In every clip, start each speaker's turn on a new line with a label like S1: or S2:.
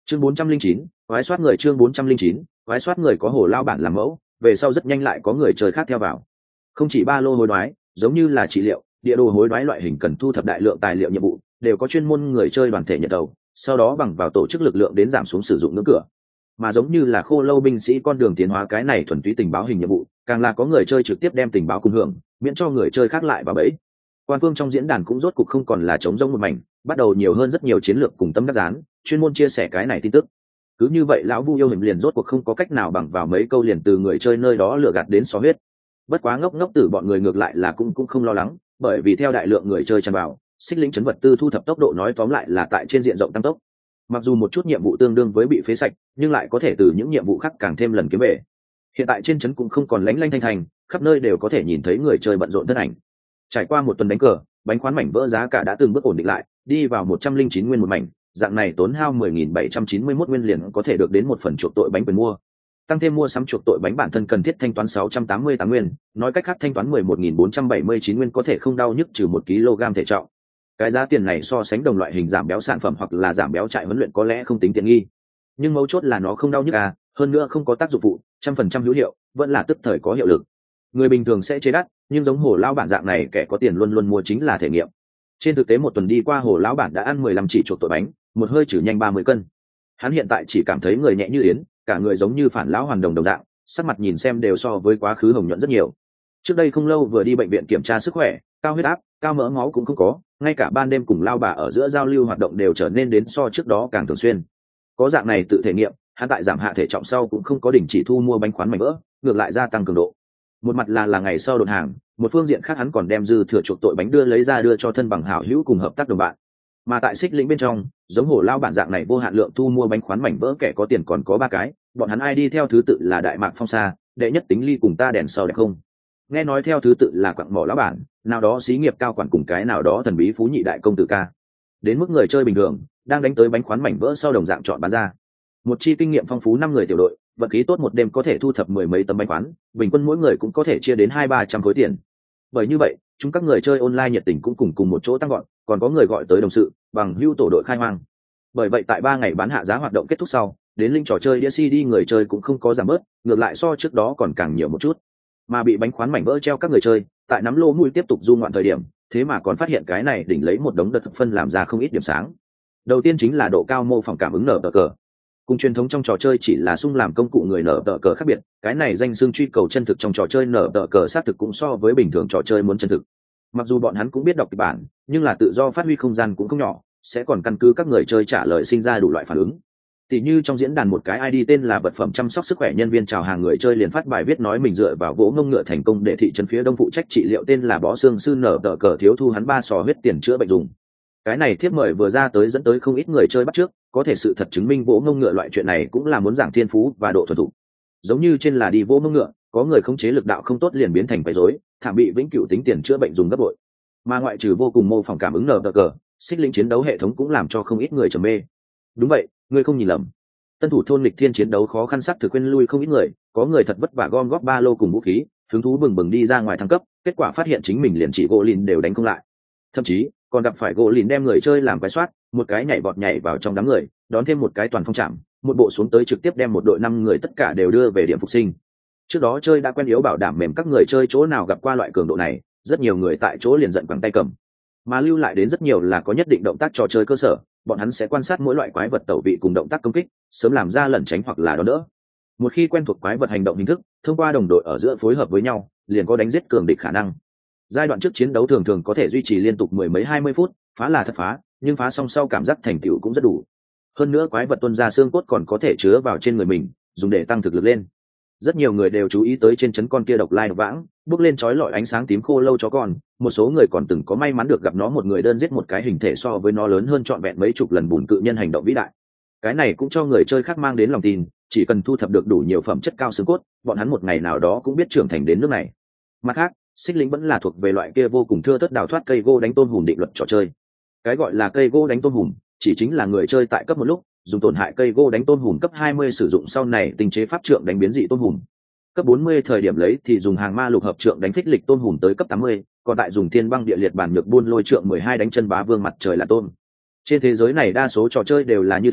S1: Chương 409, quái soát người. Chương 409, quái soát người. Có hồ lao bản làm mẫu, về sau rất nhanh lại có người chơi khác theo vào. Không chỉ ba lô hối đoái, giống như là trị liệu, địa đồ hối đoái loại hình cần thu thập đại lượng tài liệu nhiệm vụ, đều có chuyên môn người chơi đoàn thể nhận đầu, sau đó bằng vào tổ chức lực lượng đến giảm xuống sử dụng ngưỡng cửa. Mà giống như là khô lâu binh sĩ con đường tiến hóa cái này thuần túy tình báo hình nhiệm vụ, càng là có người chơi trực tiếp đem tình báo cùng hưởng, miễn cho người chơi khác lại vào bẫy. Quan phương trong diễn đàn cũng rốt cục không còn là trống rỗng một mảnh, bắt đầu nhiều hơn rất nhiều chiến lược cùng tâm đắc dán, chuyên môn chia sẻ cái này tin tức. Cứ như vậy lão Vu yêu hình liền rốt cuộc không có cách nào bằng vào mấy câu liền từ người chơi nơi đó lừa gạt đến xóa huyết. Bất quá ngốc ngốc tử bọn người ngược lại là cũng không lo lắng, bởi vì theo đại lượng người chơi tràn vào, xích lĩnh chấn vật tư thu thập tốc độ nói tóm lại là tại trên diện rộng tăng tốc. Mặc dù một chút nhiệm vụ tương đương với bị phế sạch, nhưng lại có thể từ những nhiệm vụ khác càng thêm lần kiếm về. Hiện tại trên trấn cũng không còn lánh lanh thanh thành, khắp nơi đều có thể nhìn thấy người chơi bận rộn thân ảnh. Trải qua một tuần đánh cờ, bánh khoán mảnh vỡ giá cả đã từng bước ổn định lại, đi vào 109 nguyên một mảnh, dạng này tốn hao 10.791 nguyên liền có thể được đến một phần chuộc tội bánh quyền mua. Tăng thêm mua sắm chuộc tội bánh bản thân cần thiết thanh toán 688 nguyên, nói cách khác thanh toán 11.479 nguyên có thể không đau nhức trừ 1 kg thể trọng. Cái giá tiền này so sánh đồng loại hình giảm béo sản phẩm hoặc là giảm béo trại huấn luyện có lẽ không tính tiện nghi, nhưng mấu chốt là nó không đau nhức hơn nữa không có tác dụng phụ, 100% hữu hiệu, vẫn là tức thời có hiệu lực. Người bình thường sẽ chế đắt, nhưng giống hồ lão bản dạng này kẻ có tiền luôn luôn mua chính là thể nghiệm. Trên thực tế một tuần đi qua, hồ lão bản đã ăn 15 chỉ chuộc tội bánh, một hơi trừ nhanh 30 cân. Hắn hiện tại chỉ cảm thấy người nhẹ như yến, cả người giống như phản lão hoàn đồng đồng dạng, sắc mặt nhìn xem đều so với quá khứ hồng nhuận rất nhiều. Trước đây không lâu vừa đi bệnh viện kiểm tra sức khỏe, cao huyết áp, cao mỡ máu cũng không có, ngay cả ban đêm cùng lao bà ở giữa giao lưu hoạt động đều trở nên đến so trước đó càng thường xuyên. Có dạng này tự thể nghiệm, hắn tại giảm hạ thể trọng sau cũng không có đình chỉ thu mua bánh khoán mảnh vỡ, ngược lại gia tăng cường độ. Một mặt là ngày sau đột hàng, một phương diện khác hắn còn đem dư thừa chuộc tội bánh đưa cho thân bằng hảo hữu cùng hợp tác đồng bạn. Mà tại xích lĩnh bên trong, giống hồ lao bản dạng này vô hạn lượng thu mua bánh khoán mảnh vỡ kẻ có tiền còn có 3 cái, bọn hắn ID theo thứ tự là Đại Mạc Phong Sa, Đệ Nhất Tính Ly cùng Ta Đèn Sau Đẹp Không. Nghe nói theo thứ tự là Quặng Mỏ lão bản, nào đó xí nghiệp cao quản cùng cái nào đó thần bí phú nhị đại công tử ca. Đến mức người chơi bình thường đang đánh tới bánh khoán mảnh vỡ sau đồng dạng chọn bán ra. Một chi kinh nghiệm phong phú 5 người tiểu đội, vận khí tốt một đêm có thể thu thập 10 mấy tấm bánh khoán, bình quân mỗi người cũng có thể chia đến 200-300 khối tiền. Bởi như vậy, chúng các người chơi online nhiệt tình cũng cùng một chỗ tăng gọn, còn có người gọi tới đồng sự, bằng hưu tổ đội khai hoang. Bởi vậy tại 3 ngày bán hạ giá hoạt động kết thúc sau, đến linh trò chơi đĩa CD người chơi cũng không có giảm bớt, ngược lại so trước đó còn càng nhiều một chút. Mà bị bánh khoán mảnh vỡ treo các người chơi, tại nắm lô mũi tiếp tục du ngoạn thời điểm, thế mà còn phát hiện cái này đỉnh lấy một đống đợt thực phân làm ra không ít điểm sáng. Đầu tiên chính là độ cao mô phỏng cảm ứng nở tờ cờ. Cùng truyền thống trong trò chơi chỉ là sung làm công cụ người nở tờ cờ khác biệt, cái này danh xưng truy cầu chân thực trong trò chơi nở tờ cờ xác thực cũng so với bình thường trò chơi muốn chân thực. Mặc dù bọn hắn cũng biết đọc kịch bản, nhưng là tự do phát huy không gian cũng không nhỏ, sẽ còn căn cứ các người chơi trả lời sinh ra đủ loại phản ứng. Tỷ như trong diễn đàn một cái ID tên là vật phẩm chăm sóc sức khỏe nhân viên chào hàng người chơi liền phát bài viết nói mình dựa vào vỗ ngông ngựa thành công để thị trấn phía đông phụ trách trị liệu tên là bó xương sư nở tờ cờ thiếu thu hắn 3 sò huyết tiền chữa bệnh dùng. Cái này thiếp mời vừa ra tới dẫn tới không ít người chơi bắt trước, có thể sự thật chứng minh vỗ ngông ngựa loại chuyện này cũng là muốn giảng thiên phú và độ thuần thục. Giống như trên là đi vỗ ngông ngựa, có người khống chế lực đạo không tốt liền biến thành quấy rối, thảm bị vĩnh cửu tính tiền chữa bệnh dùng gấp bội. Mà ngoại trừ vô cùng mô phỏng cảm ứng nở tờ cờ, xích lĩnh chiến đấu hệ thống cũng làm cho không ít người trầm mê. Đúng vậy, ngươi không nhìn lầm. Tân thủ thôn lịch thiên chiến đấu khó khăn sắc thực quên lui không ít người, có người thật vất vả gom góp ba lô cùng vũ khí, hứng thú bừng bừng đi ra ngoài thăng cấp, kết quả phát hiện chính mình liền chỉ gỗ lìn đều đánh không lại. Thậm chí còn gặp phải gỗ lìn đem người chơi làm quái soát, một cái nhảy vọt nhảy vào trong đám người, đón thêm một cái toàn phong chạm, một bộ xuống tới trực tiếp đem một đội 5 người tất cả đều đưa về điểm phục sinh. Trước đó chơi đã quen yếu bảo đảm mềm các người chơi chỗ nào gặp qua loại cường độ này, rất nhiều người tại chỗ liền giận quẳng tay cầm. Mà lưu lại đến rất nhiều là có nhất định động tác trò chơi cơ sở, bọn hắn sẽ quan sát mỗi loại quái vật tẩu vị cùng động tác công kích, sớm làm ra lẩn tránh hoặc là đón đỡ. Một khi quen thuộc quái vật hành động hình thức, thông qua đồng đội ở giữa phối hợp với nhau, liền có đánh giết cường địch khả năng. Giai đoạn trước chiến đấu thường thường có thể duy trì liên tục 10 mấy 20 phút, phá là thật phá, nhưng phá xong sau cảm giác thành tựu cũng rất đủ. Hơn nữa quái vật tuôn ra xương cốt còn có thể chứa vào trên người mình, dùng để tăng thực lực lên. Rất nhiều người đều chú ý tới trên trấn con kia độc lai độc vãng, bước lên chói lọi ánh sáng tím khô lâu chó con, một số người còn từng có may mắn được gặp nó một người đơn giết một cái hình thể so với nó lớn hơn trọn vẹn mấy chục lần bùn cự nhân hành động vĩ đại. Cái này cũng cho người chơi khác mang đến lòng tin, chỉ cần thu thập được đủ nhiều phẩm chất cao xương cốt, bọn hắn một ngày nào đó cũng biết trưởng thành đến nước này. Mặt khác, xích lĩnh vẫn là thuộc về loại kia vô cùng thưa thớt đào thoát cây gỗ đánh tôm hùm định luật trò chơi. Cái gọi là cây gỗ đánh tôm hùm, chỉ chính là người chơi tại cấp một lúc dùng tổn hại cây gỗ đánh tôm hùm cấp 20 sử dụng sau này tình chế pháp trượng đánh biến dị tôm hùm. Cấp 40 thời điểm lấy thì dùng hàng ma lục hợp trượng đánh phích lịch tôm hùm tới cấp 80, còn tại dùng thiên băng địa liệt bản nhược buôn lôi trượng 12 đánh chân bá vương mặt trời là tôm. Trên thế giới này đa số trò chơi đều là như thế,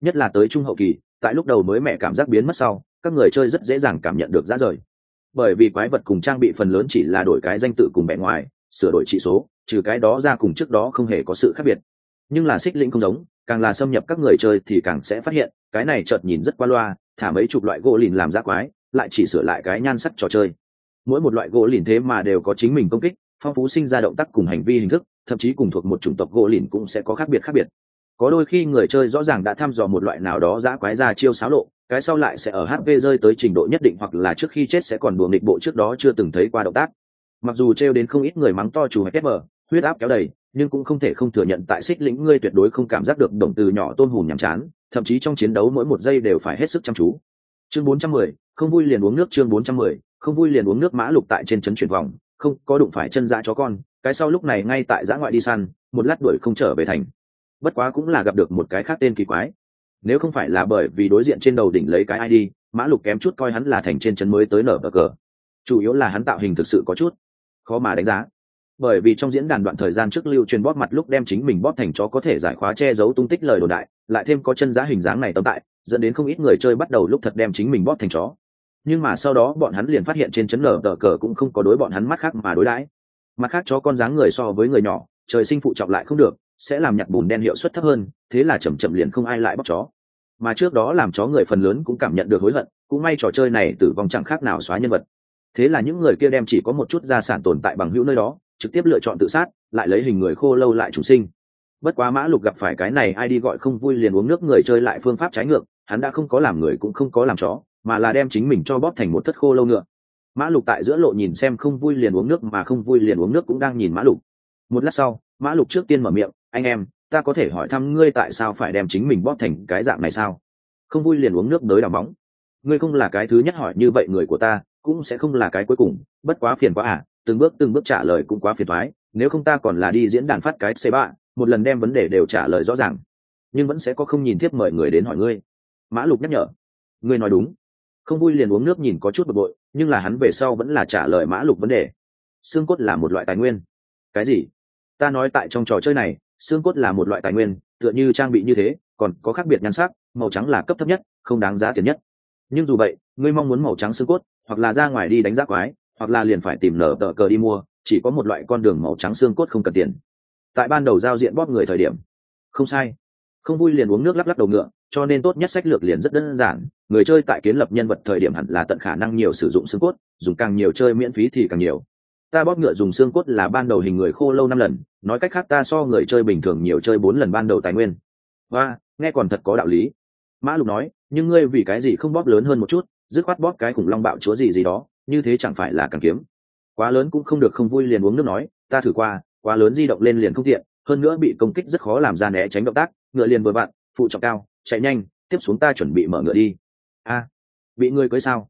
S1: nhất là tới trung hậu kỳ, tại lúc đầu mới mẻ cảm giác biến mất sau, các người chơi rất dễ dàng cảm nhận được rã rời, bởi vì quái vật cùng trang bị phần lớn chỉ là đổi cái danh tự cùng bề ngoài, sửa đổi trị số, trừ cái đó ra cùng trước đó không hề có sự khác biệt. Nhưng là xích lĩnh không giống, càng là xâm nhập các người chơi thì càng sẽ phát hiện cái này chợt nhìn rất qua loa, thả mấy chục loại gỗ lìn làm ra quái, lại chỉ sửa lại cái nhan sắc trò chơi. Mỗi một loại gỗ lìn thế mà đều có chính mình công kích, phong phú sinh ra động tác cùng hành vi hình thức, thậm chí cùng thuộc một chủng tộc gỗ lìn cũng sẽ có khác biệt. Có đôi khi người chơi rõ ràng đã thăm dò một loại nào đó giã quái ra chiêu xáo lộ, cái sau lại sẽ ở HP rơi tới trình độ nhất định hoặc là trước khi chết sẽ còn đùa nghịch bộ trước đó chưa từng thấy qua động tác. Mặc dù trêu đến không ít người mắng to chủ HFM, huyết áp kéo đầy, nhưng cũng không thể không thừa nhận tại xích lĩnh ngươi tuyệt đối không cảm giác được động từ nhỏ tôn hùn nhàm chán, thậm chí trong chiến đấu mỗi một giây đều phải hết sức chăm chú. Chương 410, không vui liền uống nước. Chương 410, không vui liền uống nước. Mã Lục tại trên trấn chuyển vòng, không có đụng phải chân dã chó con, cái sau lúc này ngay tại dã ngoại đi săn, một lát đuổi không trở về thành. Bất quá cũng là gặp được một cái khác tên kỳ quái. Nếu không phải là bởi vì đối diện trên đầu đỉnh lấy cái ID, Mã Lục kém chút coi hắn là thành trên trấn mới tới nở cờ. Chủ yếu là hắn tạo hình thực sự có chút khó mà đánh giá, bởi vì trong diễn đàn đoạn thời gian trước lưu truyền bóp mặt lúc đem chính mình bóp thành chó có thể giải khóa che giấu tung tích lời đồn đại, lại thêm có chân giá hình dáng này tồn tại, dẫn đến không ít người chơi bắt đầu lúc thật đem chính mình bóp thành chó. Nhưng mà sau đó bọn hắn liền phát hiện trên chấn nở tờ cờ cũng không có đối bọn hắn mắt khác mà đối đãi. Mặt khác chó con dáng người so với người nhỏ, trời sinh phụ trọng lại không được, sẽ làm nhặt bùn đen hiệu suất thấp hơn, thế là chậm chậm liền không ai lại bóp chó. Mà trước đó làm chó người phần lớn cũng cảm nhận được hối hận, cũng may trò chơi này tử vong chẳng khác nào xóa nhân vật. Thế là những người kia đem chỉ có một chút gia sản tồn tại bằng hữu nơi đó, trực tiếp lựa chọn tự sát, lại lấy hình người khô lâu lại chủ sinh. Bất quá Mã Lục gặp phải cái này ai đi gọi không vui liền uống nước người chơi lại phương pháp trái ngược, hắn đã không có làm người cũng không có làm chó, mà là đem chính mình cho bóp thành một thất khô lâu ngựa. Mã Lục tại giữa lộ nhìn xem không vui liền uống nước mà không vui liền uống nước cũng đang nhìn Mã Lục. Một lát sau, Mã Lục trước tiên mở miệng, anh em, ta có thể hỏi thăm ngươi tại sao phải đem chính mình bóp thành cái dạng này sao? Không vui liền uống nước đới đào bóng. Ngươi không là cái thứ nhất hỏi như vậy người của ta, cũng sẽ không là cái cuối cùng, bất quá phiền quá à, từng bước trả lời cũng quá phiền toái, nếu không ta còn là đi diễn đàn phát cái C3, một lần đem vấn đề đều trả lời rõ ràng. Nhưng vẫn sẽ có không nhìn tiếp mời người đến hỏi ngươi. Mã Lục nhắc nhở. Ngươi nói đúng. Không vui liền uống nước nhìn có chút bực bội, nhưng là hắn về sau vẫn là trả lời Mã Lục vấn đề. Xương cốt là một loại tài nguyên. Cái gì? Ta nói tại trong trò chơi này, xương cốt là một loại tài nguyên, tựa như trang bị như thế, còn có khác biệt nhan sắc, màu trắng là cấp thấp nhất, không đáng giá tiền nhất. Nhưng dù vậy, ngươi mong muốn màu trắng xương cốt, hoặc là ra ngoài đi đánh giá quái, hoặc là liền phải tìm nở tờ cờ đi mua, chỉ có một loại con đường màu trắng xương cốt không cần tiền. Tại ban đầu giao diện bóp người thời điểm, không sai. Không vui liền uống nước lắc lắc đầu ngựa, cho nên tốt nhất sách lược liền rất đơn giản, người chơi tại kiến lập nhân vật thời điểm hẳn là tận khả năng nhiều sử dụng xương cốt, dùng càng nhiều chơi miễn phí thì càng nhiều. Ta bóp ngựa dùng xương cốt là ban đầu hình người khô lâu 5 lần, nói cách khác ta so người chơi bình thường nhiều chơi 4 lần ban đầu tài nguyên. Và, nghe còn thật có đạo lý. Mã Lục nói, nhưng ngươi vì cái gì không bóp lớn hơn một chút, dứt khoát bóp cái khủng long bạo chúa gì đó, như thế chẳng phải là càng kiếm. Quá lớn cũng không được. Không vui liền uống nước nói, ta thử qua, quá lớn di động lên liền không tiện, hơn nữa bị công kích rất khó làm ra né tránh động tác, ngựa liền vừa vặn, phụ trọng cao, chạy nhanh, tiếp xuống ta chuẩn bị mở ngựa đi. A, bị ngươi cưới sao?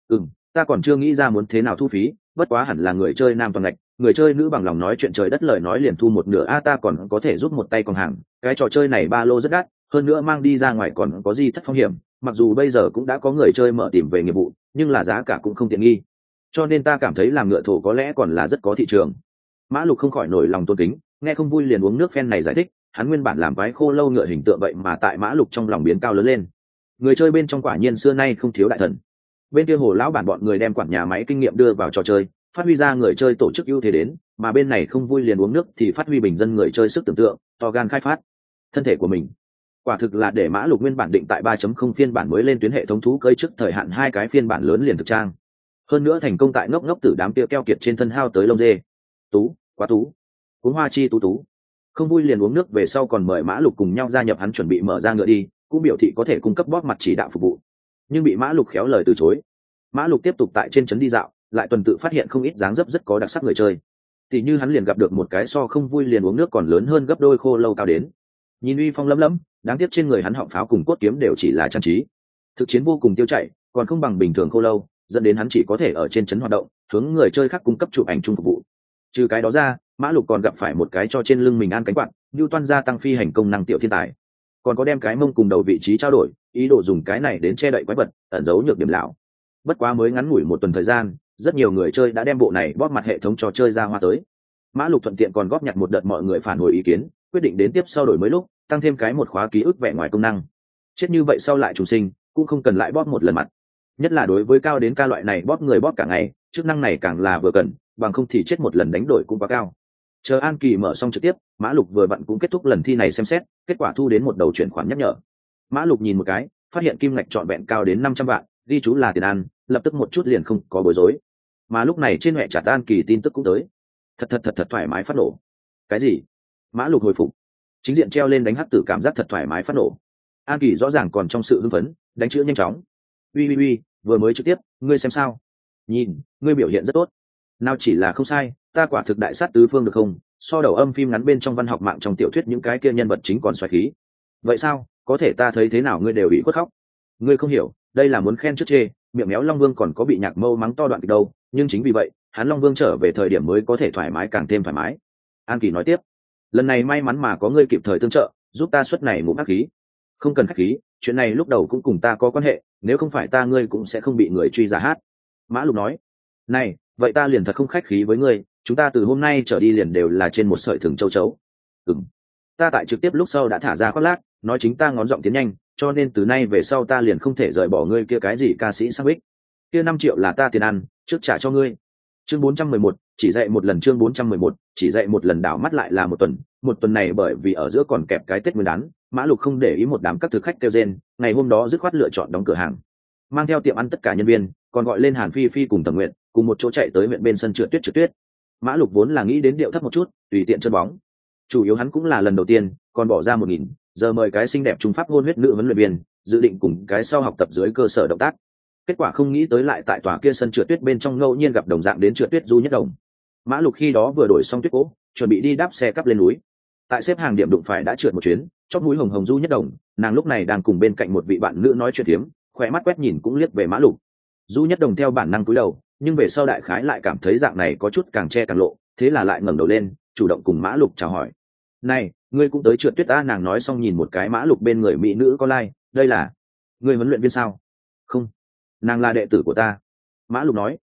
S1: Ta còn chưa nghĩ ra muốn thế nào thu phí, bất quá hẳn là người chơi nam toàn ngạch, người chơi nữ bằng lòng nói chuyện trời đất lời nói liền thu một nửa. Ta còn có thể giúp một tay còn hàng, cái trò chơi này ba lô rất đắt, hơn nữa mang đi ra ngoài còn có gì thất phong hiểm, mặc dù bây giờ cũng đã có người chơi mở tìm về nghiệp vụ, nhưng là giá cả cũng không tiện nghi, cho nên ta cảm thấy làm ngựa thổ có lẽ còn là rất có thị trường. Mã Lục không khỏi nổi lòng tôn kính, nghe không vui liền uống nước phen này giải thích, hắn nguyên bản làm quái khô lâu ngựa hình tượng vậy mà tại Mã Lục trong lòng biến cao lớn lên. Người chơi bên trong quả nhiên xưa nay không thiếu đại thần. Bên kia Hồ lão bản bọn người đem quản nhà máy kinh nghiệm đưa vào trò chơi, phát huy ra người chơi tổ chức ưu thế đến, mà bên này không vui liền uống nước thì phát huy bình dân người chơi sức tưởng tượng, to gan khai phát thân thể của mình. Quả thực là để Mã Lục nguyên bản định tại 3.0 phiên bản mới lên tuyến hệ thống thú cơi trước thời hạn 2 cái phiên bản lớn liền thực trang. Hơn nữa thành công tại ngốc ngốc tử đám kia keo kiệt trên thân hao tới lông dê. Tú, quá tú. Cuốn hoa chi tú tú. Không vui liền uống nước về sau còn mời Mã Lục cùng nhau gia nhập hắn chuẩn bị mở ra ngựa đi, cũng biểu thị có thể cung cấp bóp mặt chỉ đạo phục vụ. Nhưng bị Mã Lục khéo lời từ chối. Mã Lục tiếp tục tại trên trấn đi dạo, lại tuần tự phát hiện không ít dáng dấp rất có đặc sắc người chơi. Tỷ như hắn liền gặp được một cái so không vui liền uống nước còn lớn hơn gấp đôi khô lâu cao đến. Nhìn uy phong lấm lấm, đáng tiếc trên người hắn họng pháo cùng cốt kiếm đều chỉ là trang trí. Thực chiến vô cùng tiêu chảy, còn không bằng bình thường khô lâu, dẫn đến hắn chỉ có thể ở trên trấn hoạt động, hướng người chơi khác cung cấp chụp ảnh chung phục vụ. Trừ cái đó ra, Mã Lục còn gặp phải một cái cho trên lưng mình an cánh quạt, như toan gia tăng phi hành công năng tiểu thiên tài. Còn có đem cái mông cùng đầu vị trí trao đổi, ý đồ dùng cái này đến che đậy quái vật, ẩn giấu nhược điểm lão. Bất quá mới ngắn ngủi một tuần thời gian, rất nhiều người chơi đã đem bộ này bóp mặt hệ thống trò chơi ra hoa tới. Mã Lục thuận tiện còn góp nhặt một đợt mọi người phản hồi ý kiến, quyết định đến tiếp sau đổi mới lúc tăng thêm cái một khóa ký ức vẻ ngoài công năng. chết như vậy sau lại trùng sinh cũng không cần lại bóp một lần mặt, nhất là đối với cao đến ca loại này bóp người bóp cả ngày, chức năng này càng là vừa cần, bằng không thì chết một lần đánh đổi cũng quá cao. Chờ An Kỳ mở xong trực tiếp, Mã Lục vừa vặn cũng kết thúc lần thi này xem xét, kết quả thu đến một đầu chuyển khoản nhắc nhở. Mã Lục nhìn một cái, phát hiện kim ngạch trọn vẹn cao đến 500 vạn, ghi chú là tiền ăn, lập tức một chút liền không có bối rối. Mà lúc này trên hệ chat An Kỳ tin tức cũng tới. Thật thoải mái phát nổ. Cái gì? Mã Lục hồi phục. Chính diện treo lên đánh hắc tử cảm giác thật thoải mái phát nổ. An Kỳ rõ ràng còn trong sự hưng phấn, đánh chữ nhanh chóng. Uy, vừa mới trực tiếp, ngươi xem sao? Nhìn, ngươi biểu hiện rất tốt. Nào chỉ là không sai, ta quả thực đại sát tứ phương được không? So đầu âm phim ngắn bên trong văn học mạng trong tiểu thuyết những cái kia nhân vật chính còn xoáy khí. Vậy sao? Có thể ta thấy thế nào ngươi đều bị quất khóc. Ngươi không hiểu, đây là muốn khen trước chê, miệng méo Long Vương còn có bị Nhạc Mâu mắng to đoạn kịch đâu, nhưng chính vì vậy, hắn Long Vương trở về thời điểm mới có thể thoải mái càng thêm thoải mái. An Kỳ nói tiếp, lần này may mắn mà có ngươi kịp thời tương trợ, giúp ta suất này ngụm ác khí. Không cần khách khí, chuyện này lúc đầu cũng cùng ta có quan hệ, nếu không phải ta ngươi cũng sẽ không bị người truy giả hát. Mã Lục nói, này, vậy ta liền thật không khách khí với ngươi, chúng ta từ hôm nay trở đi liền đều là trên một sợi thừng châu chấu. Ta tại trực tiếp lúc sau đã thả ra khoác lác, nói chính ta ngón giọng tiến nhanh, cho nên từ nay về sau ta liền không thể rời bỏ ngươi kia cái gì ca sĩ sang ích. Kia 5 triệu là ta tiền ăn, trước trả cho ngươi. Chương 411, chỉ dạy một lần. Chương 411, chỉ dạy một lần. Đảo mắt lại là một tuần này bởi vì ở giữa còn kẹp cái Tết Nguyên đán, Mã Lục không để ý một đám các thực khách kêu rên, ngày hôm đó dứt khoát lựa chọn đóng cửa hàng, mang theo tiệm ăn tất cả nhân viên, còn gọi lên Hàn Phi Phi cùng Tầm Nguyện, cùng một chỗ chạy tới huyện bên sân trượt tuyết. Mã Lục vốn là nghĩ đến điệu thấp một chút, tùy tiện chân bóng. Chủ yếu hắn cũng là lần đầu tiên, còn bỏ ra 1.000, giờ mời cái xinh đẹp trung pháp hôn huyết nữ huấn luyện viên, dự định cùng cái sau học tập dưới cơ sở động tác. Kết quả không nghĩ tới lại tại tòa kia sân trượt tuyết bên trong ngẫu nhiên gặp đồng dạng đến trượt tuyết Du Nhất Đồng. Mã Lục khi đó vừa đổi xong tuyết cố, chuẩn bị đi đáp xe cắp lên núi. Tại xếp hàng điểm đụng phải đã trượt một chuyến, chóp mũi hồng hồng Du Nhất Đồng, nàng lúc này đang cùng bên cạnh một vị bạn nữ nói chuyện thiếm, khỏe mắt quét nhìn cũng liếc về Mã Lục. Du Nhất Đồng theo bản năng cúi đầu, nhưng về sau đại khái lại cảm thấy dạng này có chút càng che càng lộ, thế là lại ngẩng đầu lên, chủ động cùng Mã Lục chào hỏi. "Này, ngươi cũng tới trượt tuyết a?" Nàng nói xong nhìn một cái Mã Lục bên người mỹ nữ có lai, "Đây là ngươi huấn luyện viên sao?" "Không, nàng là đệ tử của ta." Mã Lục nói.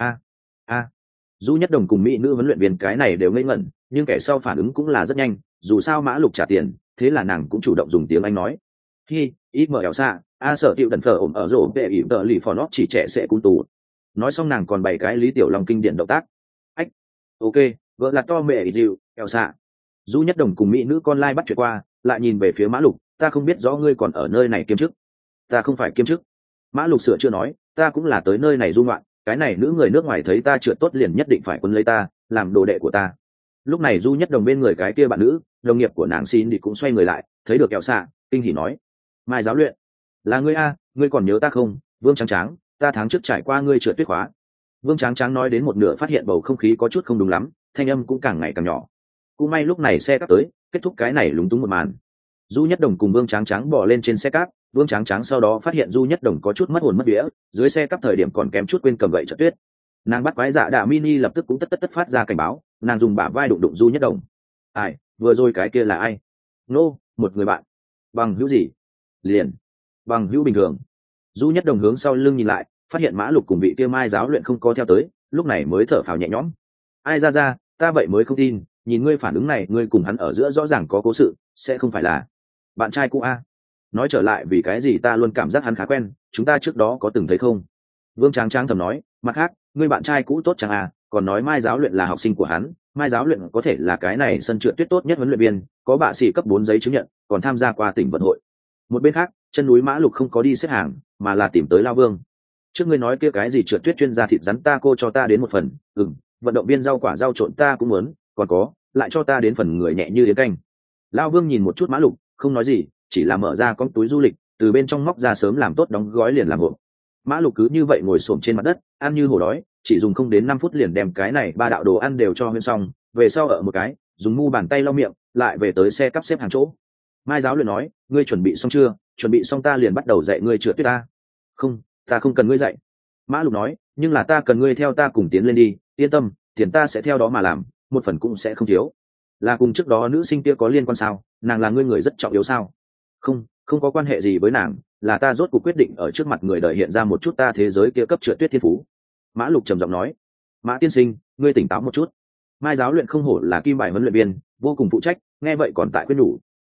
S1: A. Du Nhất Đồng cùng mỹ nữ huấn luyện viên cái này đều ngây ngẩn, nhưng kẻ sau phản ứng cũng là rất nhanh, dù sao Mã Lục trả tiền, thế là nàng cũng chủ động dùng tiếng Anh nói. "Hi, ít mở ẻo xa, a sở tiệu đần phở ổm ở rổ vệ ỉ tờ lì phò nót chỉ trẻ sẽ cung tù." Nói xong nàng còn bày cái Lý Tiểu Long kinh điển động tác. "Ách, ok, vợ là to mẹ dịu, ẻo xạ." Du Nhất Đồng cùng mỹ nữ con lai bắt chuyện qua, lại nhìn về phía Mã Lục, "Ta không biết rõ ngươi còn ở nơi này kiêm chức." "Ta không phải kiêm chức." Mã Lục sửa chưa nói, "Ta cũng là tới nơi này du ngoạn, cái này nữ người nước ngoài thấy ta trượt tốt liền nhất định phải quân lấy ta, làm đồ đệ của ta." Lúc này Du Nhất Đồng bên người cái kia bạn nữ, đồng nghiệp của nàng xin thì cũng xoay người lại, thấy được kẹo xạ, kinh hỉ nói, "Mai giáo luyện, là ngươi a, ngươi còn nhớ ta không? Vương Tráng Tráng, ta tháng trước trải qua ngươi trượt tuyết khóa." Vương Tráng Tráng nói đến một nửa phát hiện bầu không khí có chút không đúng lắm, thanh âm cũng càng ngày càng nhỏ. Cũng may lúc này xe cắp tới, kết thúc cái này lúng túng một màn. Du Nhất Đồng cùng Vương Tráng Tráng bỏ lên trên xe cắp, Vương Tráng Tráng sau đó phát hiện Du Nhất Đồng có chút mất hồn mất vía, dưới xe cắp thời điểm còn kém chút quên cầm gậy trượt tuyết. Nàng bắt quái dạ đạ mini lập tức cũng tất phát ra cảnh báo, nàng dùng bả vai đụng đụng Du Nhất Đồng. "Ai, vừa rồi cái kia là ai?" "Nô, một người bạn." "Bằng hữu gì?" "Liền, bằng hữu bình thường." Du Nhất Đồng hướng sau lưng nhìn lại, phát hiện Mã Lục cùng vị kia Mai giáo luyện không có theo tới, lúc này mới thở phào nhẹ nhõm. "Ai ra, ta vậy mới không tin, nhìn ngươi phản ứng này, ngươi cùng hắn ở giữa rõ ràng có cố sự, sẽ không phải là bạn trai cũ a?" "Nói trở lại vì cái gì ta luôn cảm giác hắn khá quen, chúng ta trước đó có từng thấy không?" Vương Tráng Tráng thầm nói, "Mặt khác, ngươi bạn trai cũ tốt chẳng à, còn nói Mai giáo luyện là học sinh của hắn, Mai giáo luyện có thể là cái này sân trượt tuyết tốt nhất huấn luyện viên, có bạ sĩ cấp 4 giấy chứng nhận, còn tham gia qua tỉnh vận hội." Một bên khác, chân núi Mã Lục không có đi xếp hàng, mà là tìm tới Lao Vương. "Trước ngươi nói kia cái gì trượt tuyết chuyên gia thịt rắn ta cô cho ta đến một phần, vận động viên rau quả rau trộn ta cũng muốn, còn có, lại cho ta đến phần người nhẹ như yến canh." Lao Vương nhìn một chút Mã Lục, không nói gì, chỉ là mở ra con túi du lịch, từ bên trong móc ra sớm làm tốt đóng gói liền làm hộp. Mã Lục cứ như vậy ngồi xổm trên mặt đất, ăn như hổ đói, chỉ dùng không đến 5 phút liền đem cái này 3 đạo đồ ăn đều cho huyên xong, về sau ở một cái, dùng mu bàn tay lau miệng, lại về tới xe cắp xếp hàng chỗ. Mai giáo luyện nói, "Ngươi chuẩn bị xong chưa? Chuẩn bị xong ta liền bắt đầu dạy ngươi trượt tuyết ta." "Không, ta không cần ngươi dạy." Mã Lục nói, "Nhưng là ta cần ngươi theo ta cùng tiến lên đi, yên tâm, tiền ta sẽ theo đó mà làm, một phần cũng sẽ không thiếu." "Là cùng trước đó nữ sinh kia có liên quan sao? Nàng là ngươi người rất trọng yếu sao?" "Không, không có quan hệ gì với nàng, là ta rốt cuộc quyết định ở trước mặt người đời hiện ra một chút ta thế giới kia cấp trượt tuyết thiên phú." Mã Lục trầm giọng nói, "Mã tiên sinh, ngươi tỉnh táo một chút." Mai giáo luyện không hổ là kim bài huấn luyện viên, vô cùng phụ trách, nghe vậy còn tại khuyên nhủ.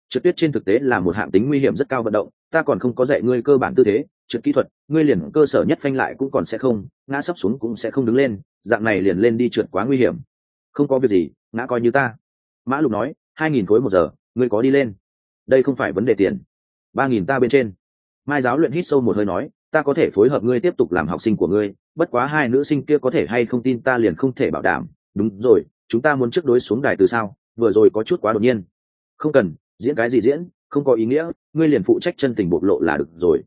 S1: Trượt tuyết trên thực tế là một hạng tính nguy hiểm rất cao vận động, ta còn không có dạy ngươi cơ bản tư thế trượt kỹ thuật, ngươi liền cơ sở nhất phanh lại cũng còn sẽ không, ngã sấp xuống cũng sẽ không đứng lên, dạng này liền lên đi trượt quá nguy hiểm. Không có việc gì, ngã coi như ta. Mã Lục nói, 2.000 khối một giờ, ngươi có đi lên? Đây không phải vấn đề tiền. 3.000 ta bên trên. Mai giáo luyện hít sâu một hơi nói, ta có thể phối hợp ngươi tiếp tục làm học sinh của ngươi, bất quá hai nữ sinh kia có thể hay không tin ta liền không thể bảo đảm. Đúng rồi, chúng ta muốn trước đối xuống đài từ sao, vừa rồi có chút quá đột nhiên. Không cần, diễn cái gì diễn, không có ý nghĩa, ngươi liền phụ trách chân tình bộc lộ là được rồi.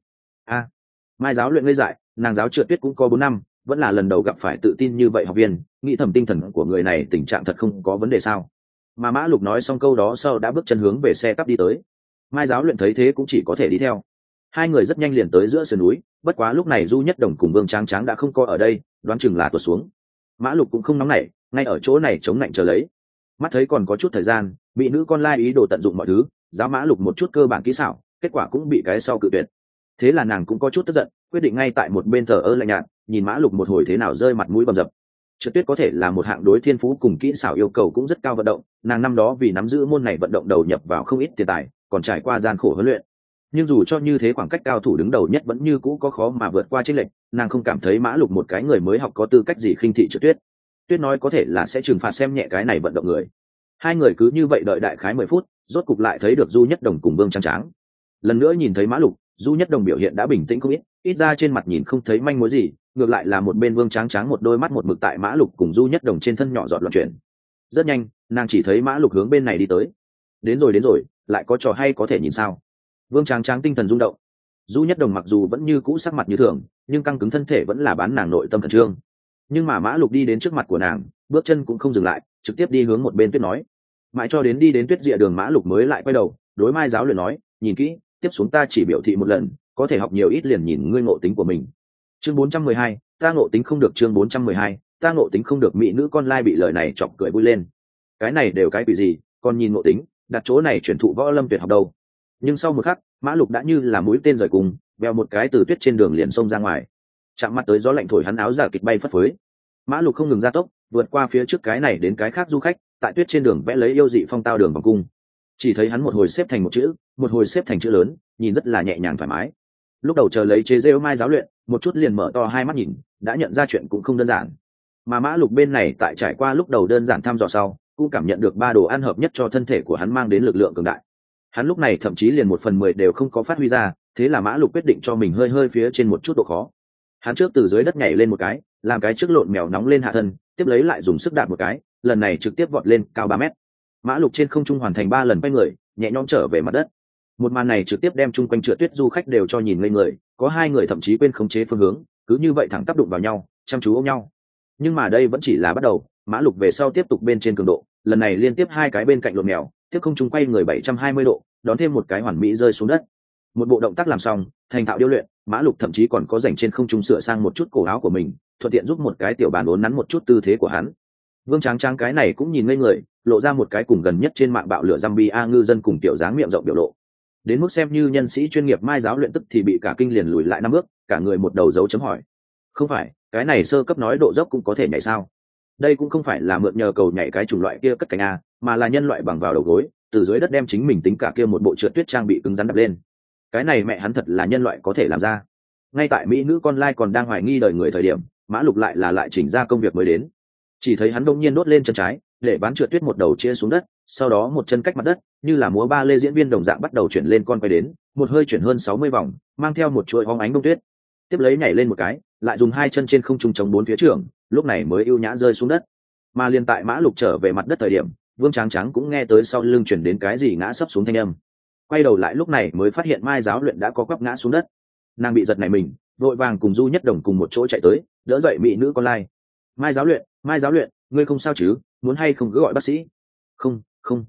S1: Mai giáo luyện ngây dại, nàng giáo trượt tuyết cũng có 4 năm, vẫn là lần đầu gặp phải tự tin như vậy học viên, nghĩ thầm tinh thần của người này tình trạng thật không có vấn đề sao. Mà Mã Lục nói xong câu đó sau đã bước chân hướng về xe cắp đi tới. Mai giáo luyện thấy thế cũng chỉ có thể đi theo. Hai người rất nhanh liền tới giữa sườn núi, bất quá lúc này Du Nhất Đồng cùng Vương Tráng Tráng đã không có ở đây, đoán chừng là tuột xuống. Mã Lục cũng không nóng nảy, ngay ở chỗ này chống lạnh chờ lấy. Mắt thấy còn có chút thời gian, mỹ nữ con lai ý đồ tận dụng mọi thứ, giáo Mã Lục một chút cơ bản kỹ xảo, kết quả cũng bị cái sau cự tuyệt. Thế là nàng cũng có chút tức giận, quyết định ngay tại một bên thờ ơ lạnh nhạt, nhìn Mã Lục một hồi thế nào rơi mặt mũi bầm dập. Trượt tuyết có thể là một hạng đối thiên phú cùng kỹ xảo yêu cầu cũng rất cao vận động, nàng năm đó vì nắm giữ môn này vận động đầu nhập vào không ít tiền tài, còn trải qua gian khổ huấn luyện. Nhưng dù cho như thế khoảng cách cao thủ đứng đầu nhất vẫn như cũ có khó mà vượt qua chênh lệch, nàng không cảm thấy Mã Lục một cái người mới học có tư cách gì khinh thị Trượt tuyết. Tuyết nói có thể là sẽ trừng phạt xem nhẹ cái này vận động người. Hai người cứ như vậy đợi đại khái 10 phút, rốt cục lại thấy được Du Nhất Đồng cùng Vương Tráng Tráng. Lần nữa nhìn thấy Mã Lục, Du Nhất Đồng biểu hiện đã bình tĩnh không ít ra trên mặt nhìn không thấy manh mối gì, ngược lại là một bên Vương Tráng Tráng một đôi mắt một mực tại Mã Lục cùng Du Nhất Đồng trên thân nhỏ giọt loạn chuyển. Rất nhanh, nàng chỉ thấy Mã Lục hướng bên này đi tới. Đến rồi, lại có trò hay có thể nhìn sao? Vương Tráng Tráng tinh thần rung động. Du Nhất Đồng mặc dù vẫn như cũ sắc mặt như thường, nhưng căng cứng thân thể vẫn là bán nàng nội tâm khẩn trương. Nhưng mà Mã Lục đi đến trước mặt của nàng, bước chân cũng không dừng lại, trực tiếp đi hướng một bên Tuyết nói. Mãi cho đến đi đến Tuyết rìa đường, Mã Lục mới lại quay đầu, đối Mai giáo luyện nói, nhìn kỹ, tiếp xuống ta chỉ biểu thị một lần, có thể học nhiều ít liền nhìn ngươi ngộ tính của mình. Chương 412, ta ngộ tính không được. Chương 412, ta ngộ tính không được. Mỹ nữ con lai bị lời này chọc cười vui lên. Cái này đều cái quỷ gì, còn nhìn ngộ tính, đặt chỗ này chuyển thụ võ lâm tuyệt học đâu. Nhưng sau một khắc, Mã Lục đã như là mũi tên rời cùng, vèo một cái từ tuyết trên đường liền xông ra ngoài. Chạm mặt tới gió lạnh thổi hắn áo giả kịch bay phất phới. Mã Lục không ngừng gia tốc, vượt qua phía trước cái này đến cái khác du khách, tại tuyết trên đường vẽ lấy yêu dị phong tao đường vòng cung. Chỉ thấy hắn một hồi xếp thành một chữ, một hồi xếp thành chữ lớn, nhìn rất là nhẹ nhàng thoải mái. Lúc đầu chờ lấy chế rêu Mai giáo luyện, một chút liền mở to hai mắt nhìn, đã nhận ra chuyện cũng không đơn giản. Mà Mã Lục bên này tại trải qua lúc đầu đơn giản thăm dò sau, cũng cảm nhận được 3 đồ ăn hợp nhất cho thân thể của hắn mang đến lực lượng cường đại. Hắn lúc này thậm chí liền 1/10 đều không có phát huy ra, thế là Mã Lục quyết định cho mình hơi phía trên một chút độ khó. Hắn trước từ dưới đất nhảy lên một cái, làm cái trước lộn mèo nóng lên hạ thân, tiếp lấy lại dùng sức đạp một cái, lần này trực tiếp vọt lên cao 3 mét. Mã Lục trên không trung hoàn thành 3 lần quay người, nhẹ nhõm trở về mặt đất. Một màn này trực tiếp đem chung quanh Trượt tuyết du khách đều cho nhìn ngây người, có 2 người thậm chí quên khống chế phương hướng, cứ như vậy thẳng tắp đụng vào nhau, chăm chú ôm nhau. Nhưng mà đây vẫn chỉ là bắt đầu, Mã Lục về sau tiếp tục bên trên cường độ, lần này liên tiếp 2 cái bên cạnh lộn mèo, tiếp không trung quay người 720 độ, đón thêm một cái hoàn mỹ rơi xuống đất. Một bộ động tác làm xong, thành thạo điêu luyện, Mã Lục thậm chí còn có rảnh trên không trung sửa sang một chút cổ áo của mình, thuận tiện giúp một cái tiểu bàn uốn nắn một chút tư thế của hắn. Vương Tráng Tráng cái này cũng nhìn ngây người, lộ ra một cái cùng gần nhất trên mạng bạo lửa Zambia ngư dân cùng tiểu dáng miệng rộng biểu lộ. Đến mức xem như nhân sĩ chuyên nghiệp Mai giáo luyện tức thì bị cả kinh liền lùi lại 5 bước, cả người một đầu dấu chấm hỏi. Không phải, cái này sơ cấp nói độ dốc cũng có thể nhảy sao? Đây cũng không phải là mượn nhờ cầu nhảy cái chủng loại kia cất cánh a, mà là nhân loại bằng vào đầu gối, từ dưới đất đem chính mình tính cả kia một bộ trượt tuyết trang bị cứng rắn đập lên. Cái này mẹ hắn thật là nhân loại có thể làm ra. Ngay tại mỹ nữ con lai còn đang hoài nghi đời người thời điểm, Mã Lục lại chỉnh ra công việc mới đến. Chỉ thấy hắn đông nhiên đốt lên chân trái, để bán trượt tuyết một đầu chia xuống đất, sau đó một chân cách mặt đất, như là múa ba lê diễn viên đồng dạng bắt đầu chuyển lên con quay đến, một hơi chuyển hơn 60 vòng, mang theo một chuỗi hóng ánh bông tuyết. Tiếp lấy nhảy lên một cái, lại dùng 2 chân trên không trung chống 4 phía trường, lúc này mới ưu nhã rơi xuống đất. Mà liền tại Mã Lục trở về mặt đất thời điểm, Vương Tráng Tráng cũng nghe tới sau lưng chuyển đến cái gì ngã sấp xuống thanh âm. Quay đầu lại lúc này mới phát hiện Mai giáo luyện đã có quắp ngã xuống đất. Nàng bị giật nảy mình, vội vàng cùng Du Nhất Đồng cùng một chỗ chạy tới, đỡ dậy mỹ nữ con lai. Mai giáo luyện, ngươi không sao chứ, muốn hay không cứ gọi bác sĩ? Không.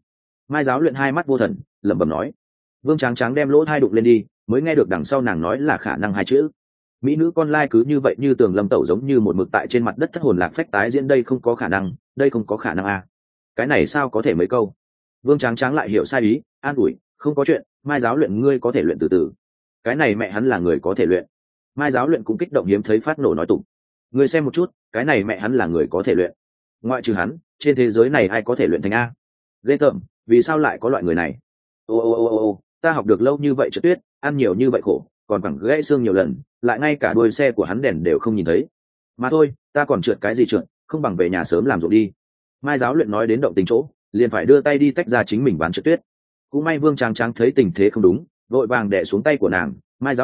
S1: Mai giáo luyện hai mắt vô thần, lẩm bẩm nói. Vương Tráng Tráng đem lỗ thai đụng lên đi, mới nghe được đằng sau nàng nói là khả năng 2 chữ. Mỹ nữ con lai cứ như vậy như tường lâm tẩu giống như một mực tại trên mặt đất thất hồn lạc phách tái diễn đây không có khả năng à. Cái này sao có thể mấy câu. Vương Tráng Tráng lại hiểu sai ý, an ủi, không có chuyện, Mai giáo luyện ngươi có thể luyện từ từ. Cái này mẹ hắn là người có thể luyện. Mai giáo luyện cũng kích động hiếm thấy phát nổ nói tụng. Ngươi xem một chút, cái này mẹ hắn là người có thể luyện. Ngoại trừ hắn, trên thế giới này ai có thể luyện thành a? Ghê tởm, vì sao lại có loại người này? Ta học được lâu như vậy trượt tuyết, ăn nhiều như vậy khổ, còn bằng gãy xương nhiều lần, lại ngay cả đuôi xe của hắn đèn đều không nhìn thấy. Mà thôi, ta còn trượt cái gì trượt, không bằng về nhà sớm làm ruộng đi. Mai giáo luyện nói đến động tình chỗ, liền phải đưa tay đi tách ra chính mình ván trượt tuyết. Cũng may Vương Tráng Tráng thấy tình thế không đúng, vội vàng đè xuống tay của nàng.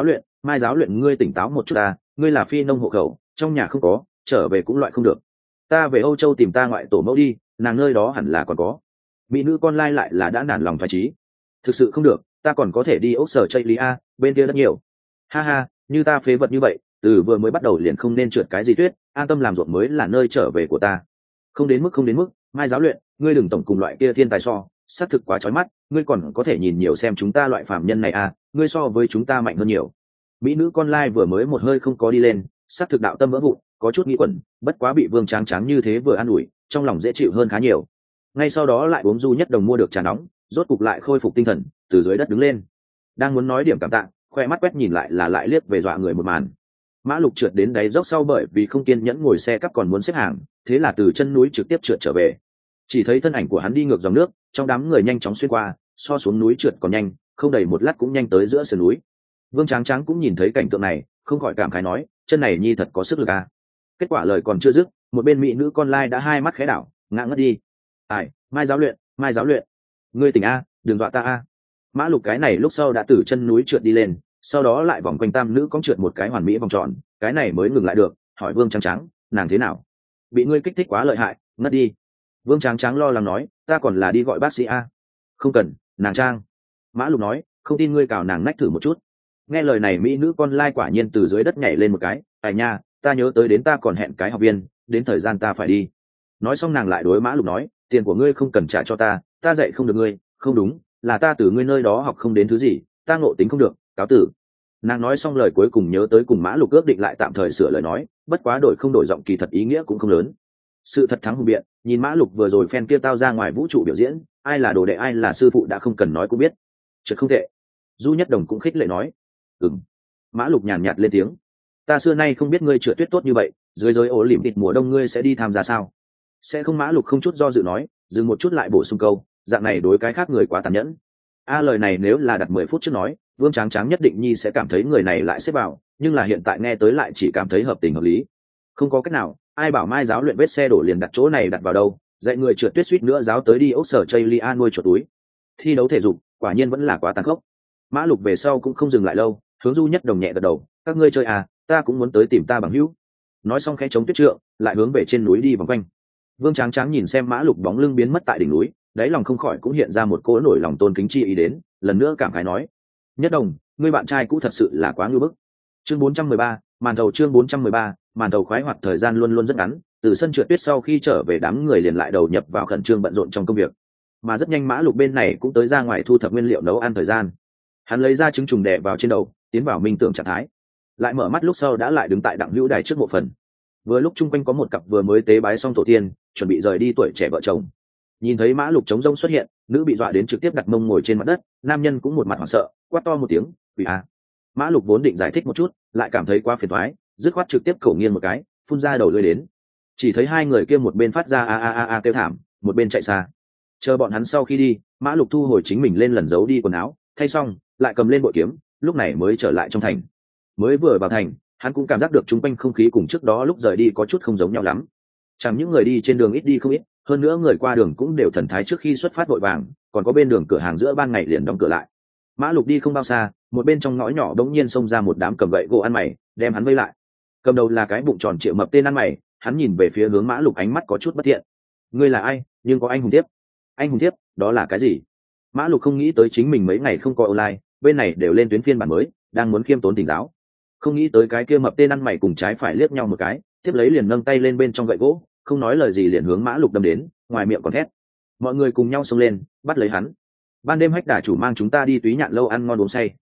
S1: Mai giáo luyện, ngươi tỉnh táo một chút ta, ngươi là phi nông hộ khẩu, trong nhà không có, trở về cũng loại không được. Ta về Âu Châu tìm ta ngoại tổ mẫu đi, nàng nơi đó hẳn là còn có. Mỹ nữ con lai lại là đã nản lòng thoái chí. Thực sự không được, ta còn có thể đi ốc sở chây lý a, bên kia rất nhiều. Ha ha, như ta phế vật như vậy, từ vừa mới bắt đầu liền không nên trượt cái gì tuyết, an tâm làm ruộng mới là nơi trở về của ta. Không đến mức, Mai giáo luyện, ngươi đừng tổng cùng loại kia thiên tài so, xác thực quá chói mắt, ngươi còn có thể nhìn nhiều xem chúng ta loại phàm nhân này à, ngươi so với chúng ta mạnh hơn nhiều. Mỹ nữ con lai vừa mới một hơi không có đi lên, xác thực đạo tâm vỡ vụn, có chút nghĩ quẩn, bất quá bị Vương Tráng Tráng như thế vừa an ủi, trong lòng dễ chịu hơn khá nhiều. Ngay sau đó lại uống Du Nhất Đồng mua được trà nóng, rốt cục lại khôi phục tinh thần, từ dưới đất đứng lên. Đang muốn nói điểm cảm tạ, khoe mắt quét nhìn lại liếc về dọa người một màn. Mã Lục trượt đến đáy dốc sau bởi vì không kiên nhẫn ngồi xe cắp còn muốn xếp hàng, thế là từ chân núi trực tiếp trượt trở về. Chỉ thấy thân ảnh của hắn đi ngược dòng nước, trong đám người nhanh chóng xuyên qua, so xuống núi trượt còn nhanh, không đầy một lát cũng nhanh tới giữa sườn núi. Vương Tráng Tráng cũng nhìn thấy cảnh tượng này, không khỏi cảm khái nói, chân này nhi thật có sức lực à. Kết quả lời còn chưa dứt, một bên mỹ nữ con lai đã hai mắt khẽ đảo, ngã ngất đi. Ai, Mai giáo luyện, ngươi tỉnh a, đừng dọa ta a. Mã Lục cái này lúc sau đã từ chân núi trượt đi lên, sau đó lại vòng quanh tam nữ cong trượt một cái hoàn mỹ vòng tròn, cái này mới ngừng lại được, hỏi Vương Tráng Tráng, nàng thế nào? Bị ngươi kích thích quá lợi hại, ngất đi. Vương Tráng Tráng lo lắng nói, ta còn là đi gọi bác sĩ a. Không cần, nàng trang. Mã Lục nói, không tin ngươi cào nàng nách thử một chút. Nghe lời này mỹ nữ con lai quả nhiên từ dưới đất nhảy lên một cái, ai nha, ta nhớ tới đến ta còn hẹn cái học viên, đến thời gian ta phải đi. Nói xong nàng lại đối Mã Lục nói, tiền của ngươi không cần trả cho ta dạy không được ngươi, không đúng, là ta từ ngươi nơi đó học không đến thứ gì, ta ngộ tính không được, cáo tử. Nàng nói xong lời cuối cùng nhớ tới cùng Mã Lục ước định lại tạm thời sửa lời nói, bất quá đổi không đổi giọng kỳ thật ý nghĩa cũng không lớn. Sự thật thắng hùng biện, nhìn Mã Lục vừa rồi phen kia tao ra ngoài vũ trụ biểu diễn, ai là đồ đệ ai là sư phụ đã không cần nói cũng biết. Chợt không tệ. Du Nhất Đồng cũng khích lệ nói. Mã Lục nhàn nhạt lên tiếng. Ta xưa nay không biết ngươi trượt tuyết tốt như vậy, dưới giới ổ lỉm thịt mùa đông ngươi sẽ đi tham gia sao? Sẽ không. Mã Lục không chút do dự nói, dừng một chút lại bổ sung câu, dạng này đối cái khác người quá tàn nhẫn. Lời này nếu là đặt 10 phút trước nói, Vương Tráng Tráng nhất định nhi sẽ cảm thấy người này lại xếp vào, nhưng là hiện tại nghe tới lại chỉ cảm thấy hợp tình hợp lý. Không có cách nào, ai bảo Mai giáo luyện vết xe đổ liền đặt chỗ này đặt vào đâu, dạy người trượt tuyết suýt nữa giáo tới đi ốc sở Chaylia nuôi chuột túi. Thi đấu thể dục, quả nhiên vẫn là quá tàn khốc. Mã Lục về sau cũng không dừng lại lâu, hướng Du Nhất Đồng nhẹ gật đầu, các ngươi chơi à, ta cũng muốn tới tìm ta bằng hữu. Nói xong khẽ chống tuyết trượng, lại hướng về trên núi đi vòng quanh. Vương Tráng Tráng nhìn xem Mã Lục bóng lưng biến mất tại đỉnh núi, đáy lòng không khỏi cũng hiện ra một cỗ nổi lòng tôn kính chi ý đến, lần nữa cảm khái nói: Nhất Đồng, ngươi bạn trai cũ thật sự là quá ngưu bức. Chương 413, màn thầu. Chương 413, màn thầu. Khoái hoạt thời gian luôn luôn rất ngắn, từ sân trượt tuyết sau khi trở về đám người liền lại đầu nhập vào khẩn trương bận rộn trong công việc. Mà rất nhanh Mã Lục bên này cũng tới ra ngoài thu thập nguyên liệu nấu ăn thời gian. Hắn lấy ra trứng trùng đè vào trên đầu, tiến vào minh tưởng trạng thái. Lại mở mắt lúc sau đã lại đứng tại đặng hữu đài trước mộ phần. Vừa lúc chung quanh có một cặp vừa mới tế bái xong tổ tiên, chuẩn bị rời đi tuổi trẻ vợ chồng. Nhìn thấy Mã Lục trống rông xuất hiện, nữ bị dọa đến trực tiếp đặt mông ngồi trên mặt đất, nam nhân cũng một mặt hoảng sợ, quát to một tiếng, "Quỷ à!" Mã Lục vốn định giải thích một chút, lại cảm thấy quá phiền toái, dứt khoát trực tiếp cổ nghiêng một cái, phun ra đầu lưỡi đến. Chỉ thấy hai người kia một bên phát ra a kêu thảm, một bên chạy xa. Chờ bọn hắn sau khi đi, Mã Lục thu hồi chính mình lên lần giấu đi quần áo, thay xong, lại cầm lên bội kiếm, lúc này mới trở lại trong thành. Mới vừa vào thành, hắn cũng cảm giác được chung quanh không khí cùng trước đó lúc rời đi có chút không giống nhau lắm. Chẳng những người đi trên đường ít đi không ít, hơn nữa người qua đường cũng đều thần thái trước khi xuất phát vội vàng, còn có bên đường cửa hàng giữa ban ngày liền đóng cửa lại. Mã Lục đi không bao xa, một bên trong ngõ nhỏ đống nhiên xông ra một đám cầm gậy gỗ ăn mày, đem hắn vây lại. Cầm đầu là cái bụng tròn trịa mập tên ăn mày, hắn nhìn về phía hướng Mã Lục ánh mắt có chút bất thiện. Ngươi là ai? Nhưng có anh hùng tiếp. Anh hùng tiếp, đó là cái gì? Mã Lục không nghĩ tới chính mình mấy ngày không có online, bên này đều lên tuyến phiên bản mới, đang muốn khiêm tốn tỉnh giáo. Không nghĩ tới cái kia mập tên ăn mày cùng trái phải liếc nhau một cái, tiếp lấy liền nâng tay lên bên trong gậy gỗ, không nói lời gì liền hướng Mã Lục đâm đến, ngoài miệng còn thét. Mọi người cùng nhau xông lên, bắt lấy hắn. Ban đêm Hách Đà chủ mang chúng ta đi Túy Nhạn lâu ăn ngon uống say.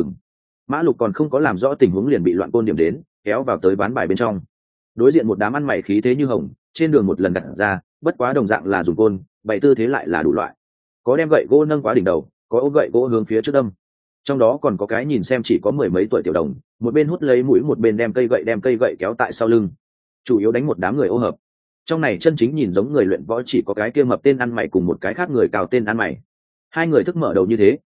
S1: Mã Lục còn không có làm rõ tình huống liền bị loạn côn điểm đến, kéo vào tới ván bài bên trong. Đối diện một đám ăn mày khí thế như hồng, trên đường một lần đặt ra, bất quá đồng dạng là dùng côn, bày tư thế lại là đủ loại. Có đem gậy gỗ nâng quá đỉnh đầu, có ôm gậy gỗ hướng phía trước đâm. Trong đó còn có cái nhìn xem chỉ có mười mấy tuổi tiểu đồng, một bên hút lấy mũi một bên đem cây gậy kéo tại sau lưng, chủ yếu đánh một đám người ô hợp. Trong này chân chính nhìn giống người luyện võ chỉ có cái kia mập tên ăn mày cùng một cái khác người cào tên ăn mày. Hai người thức mở đầu như thế,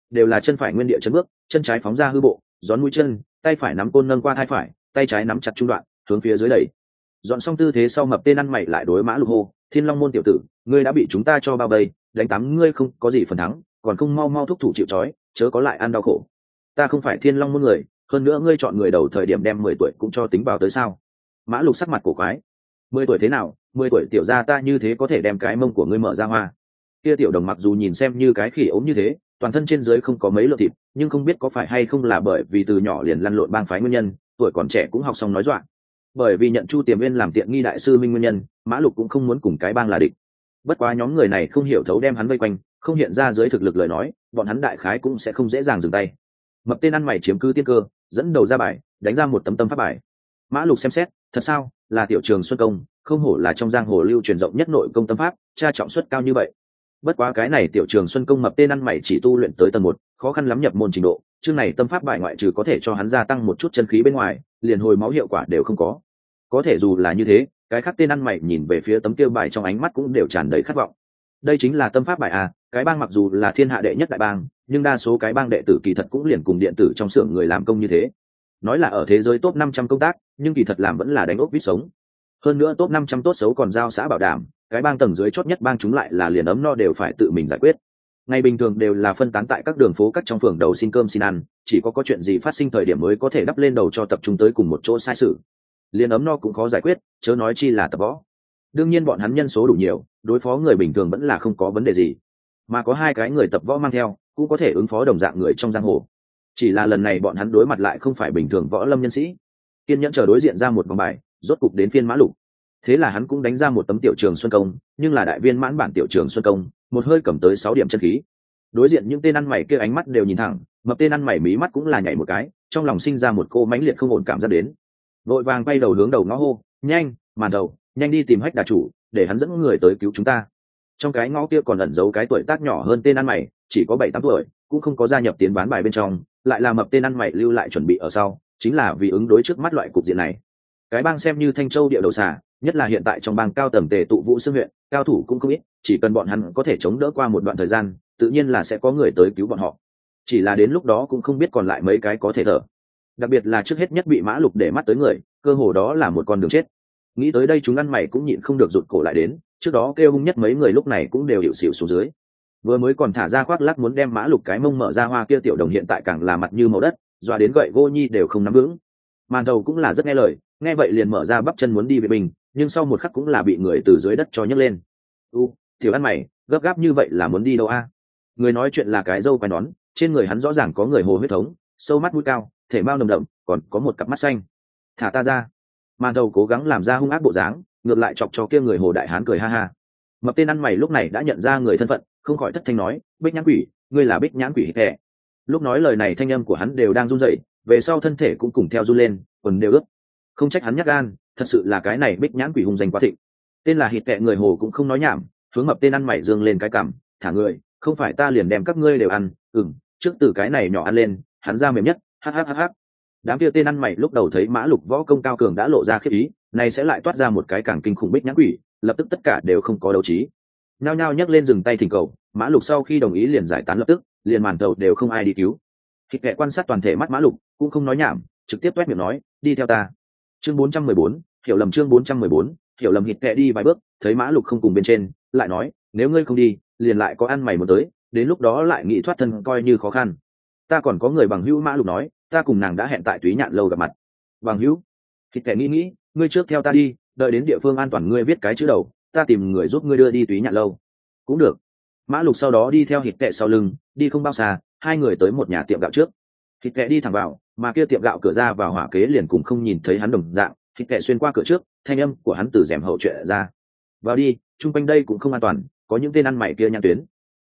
S1: đều là chân phải nguyên địa chân bước, chân trái phóng ra hư bộ, gión mũi chân, tay phải nắm côn nâng qua thai phải, tay trái nắm chặt trung đoạn, hướng phía dưới đẩy. Dọn xong tư thế sau, mập tên ăn mày lại đối Mã Lục hô: Thiên Long môn tiểu tử, ngươi đã bị chúng ta cho bao vây, đánh tắm ngươi không có gì phần thắng, còn không mau mau thúc thủ chịu trói, chớ có lại ăn đau khổ. Ta không phải Thiên Long môn người, hơn nữa ngươi chọn người đầu thời điểm đem 10 tuổi cũng cho tính vào tới sao? Mã Lục sắc mặt cổ quái. 10 tuổi thế nào? 10 tuổi tiểu gia ta như thế có thể đem cái mông của ngươi mở ra hoa. Kia tiểu đồng mặc dù nhìn xem như cái khỉ ốm như thế, toàn thân trên dưới không có mấy lượng thịt, nhưng không biết có phải hay không là bởi vì từ nhỏ liền lăn lộn bang phái nguyên nhân, tuổi còn trẻ cũng học xong nói dọa. Bởi vì nhận Chu Tiềm Viên làm tiện nghi đại sư minh nguyên nhân, Mã Lục cũng không muốn cùng cái bang là địch. Bất quá nhóm người này không hiểu thấu đem hắn vây quanh, không hiện ra dưới thực lực lời nói, bọn hắn đại khái cũng sẽ không dễ dàng dừng tay. Mập tên ăn mày chiếm cứ tiên cơ, dẫn đầu ra bài, đánh ra một tấm tâm pháp bài. Mã Lục xem xét, thật sao, là tiểu trường Xuân Công, không hổ là trong giang hồ lưu truyền rộng nhất nội công tâm pháp, tra trọng suất cao như vậy. Bất quá cái này tiểu trường Xuân Công mập tên ăn mày chỉ tu luyện tới tầng 1, khó khăn lắm nhập môn trình độ, chương này tâm pháp bài ngoại trừ có thể cho hắn gia tăng một chút chân khí bên ngoài, liền hồi máu hiệu quả đều không có. Có thể dù là như thế, cái khác tên ăn mày nhìn về phía tấm kia bài trong ánh mắt cũng đều tràn đầy khát vọng. Đây chính là tâm pháp bài à? Cái bang mặc dù là thiên hạ đệ nhất đại bang, nhưng đa số cái bang đệ tử kỳ thật cũng liền cùng điện tử trong xưởng người làm công như thế. Nói là ở thế giới top 500 công tác, nhưng kỳ thật làm vẫn là đánh ốc vít sống. Hơn nữa top 500 tốt xấu còn giao xã bảo đảm, cái bang tầng dưới chót nhất bang chúng lại là liền ấm no đều phải tự mình giải quyết. Ngày bình thường đều là phân tán tại các đường phố, các trong phường đầu xin cơm xin ăn, chỉ có chuyện gì phát sinh thời điểm mới có thể đắp lên đầu cho tập trung tới cùng một chỗ sai sự. Liền ấm no cũng khó giải quyết, chớ nói chi là tập võ. Đương nhiên bọn hắn nhân số đủ nhiều, đối phó người bình thường vẫn là không có vấn đề gì, mà có 2 cái người tập võ mang theo cũng có thể ứng phó đồng dạng người trong giang hồ. Chỉ là lần này bọn hắn đối mặt lại không phải bình thường võ lâm nhân sĩ. Kiên nhẫn chờ đối diện ra một vòng bài, rốt cục đến phiên Mã Lục. Thế là hắn cũng đánh ra một tấm tiểu trường Xuân Công, nhưng là đại viên mãn bản tiểu trường Xuân Công, một hơi cầm tới 6 điểm chân khí. Đối diện những tên ăn mày kia ánh mắt đều nhìn thẳng, mập tên ăn mày mí mắt cũng là nhảy một cái, trong lòng sinh ra một cô mãnh liệt không ổn cảm giác đến. Vội vàng quay đầu hướng đầu ngõ hô: nhanh, màn đầu, nhanh đi tìm Hách đà chủ, để hắn dẫn người tới cứu chúng ta. Trong cái ngõ kia còn ẩn giấu cái tuổi tác nhỏ hơn tên ăn mày, chỉ có 7-8 tuổi, cũng không có gia nhập tiến bán bài bên trong, lại là mập tên ăn mày lưu lại chuẩn bị ở sau, chính là vì ứng đối trước mắt loại cục diện này. Cái bang xem như Thanh Châu địa đầu xà, nhất là hiện tại trong bang cao tầng tề tụ Vũ Xương huyện, cao thủ cũng không ít, chỉ cần bọn hắn có thể chống đỡ qua một đoạn thời gian, tự nhiên là sẽ có người tới cứu bọn họ. Chỉ là đến lúc đó cũng không biết còn lại mấy cái có thể thở. Đặc biệt là trước hết nhất bị Mã Lục để mắt tới người, cơ hồ đó là một con đường chết. Nghĩ tới đây chúng ăn mày cũng nhịn không được rụt cổ lại đến, trước đó kêu hung nhất mấy người lúc này cũng đều hiệu xỉu xuống dưới. Vừa mới còn thả ra khoác lác muốn đem Mã Lục cái mông mở ra hoa kia tiểu đồng hiện tại càng là mặt như màu đất, dọa đến gậy gô nhi đều không nắm vững. Màn đầu cũng là rất nghe lời, nghe vậy liền mở ra bắp chân muốn đi về bình, nhưng sau một khắc cũng là bị người từ dưới đất cho nhấc lên. Tiểu ăn mày, gấp gáp như vậy là muốn đi đâu a? Người nói chuyện là cái râu quai nón, trên người hắn rõ ràng có người hồ huyết thống, sâu mắt mũi cao, thể mao nồng đậm, còn có một cặp mắt xanh. Thả ta ra! Màn đầu cố gắng làm ra hung ác bộ dáng, ngược lại chọc cho kia người hồ đại hán cười ha ha. Mập tên ăn mày lúc này đã nhận ra người thân phận, không khỏi thất thanh nói: Bích Nhãn Quỷ, ngươi là Bích Nhãn Quỷ Hít Hẹ. Lúc nói lời này thanh âm của hắn đều đang run rẩy, về sau thân thể cũng cùng theo run lên, quần đều ướt. Không trách hắn nhát gan, thật sự là cái này Bích Nhãn Quỷ hung danh quá thịnh. Tên là Hít Hẹ người hồ cũng không nói nhảm, hướng mập tên ăn mày dương lên cái cằm, thả người, không phải ta liền đem các ngươi đều ăn, trước từ cái này nhỏ ăn lên, hắn ra mềm nhất, hắc. Đám kia tên ăn mày lúc đầu thấy Mã Lục võ công cao cường đã lộ ra khiếp ý, này sẽ lại toát ra một cái càng kinh khủng Bích Nhãn Quỷ, lập tức tất cả đều không có đấu trí, nhao nhao nhấc lên dừng tay thỉnh cầu. Mã Lục sau khi đồng ý liền giải tán lập tức, liền màn đầu đều không ai đi cứu. Thịt kệ quan sát toàn thể mắt Mã Lục, cũng không nói nhảm, trực tiếp toét miệng nói: đi theo ta. Chương 414, hiểu lầm. Chương 414, hiểu lầm. Thịt kệ đi vài bước, thấy Mã Lục không cùng bên trên, lại nói: nếu ngươi không đi, liền lại có ăn mày muốn tới, đến lúc đó lại nghĩ thoát thân coi như khó khăn. Ta còn có người bằng hữu. Mã Lục nói: ta cùng nàng đã hẹn tại Túy Nhạn lâu gặp mặt. Bằng hữu? Thịt kệ nghĩ, ngươi trước theo ta đi, đợi đến địa phương an toàn ngươi viết cái chữ đầu, ta tìm người giúp ngươi đưa đi Túy Nhạn lâu. Cũng được. Mã Lục sau đó đi theo Thịt kệ sau lưng, đi không bao xa, 2 người tới một nhà tiệm gạo trước. Thịt kệ đi thẳng vào, mà kia tiệm gạo cửa ra vào hỏa kế liền cùng không nhìn thấy hắn đồng dạng. Thịt kệ xuyên qua cửa trước, thanh âm của hắn từ rèm hậu chuyện ra: vào đi, chung quanh đây cũng không an toàn, có những tên ăn mày kia nhãn tuyến.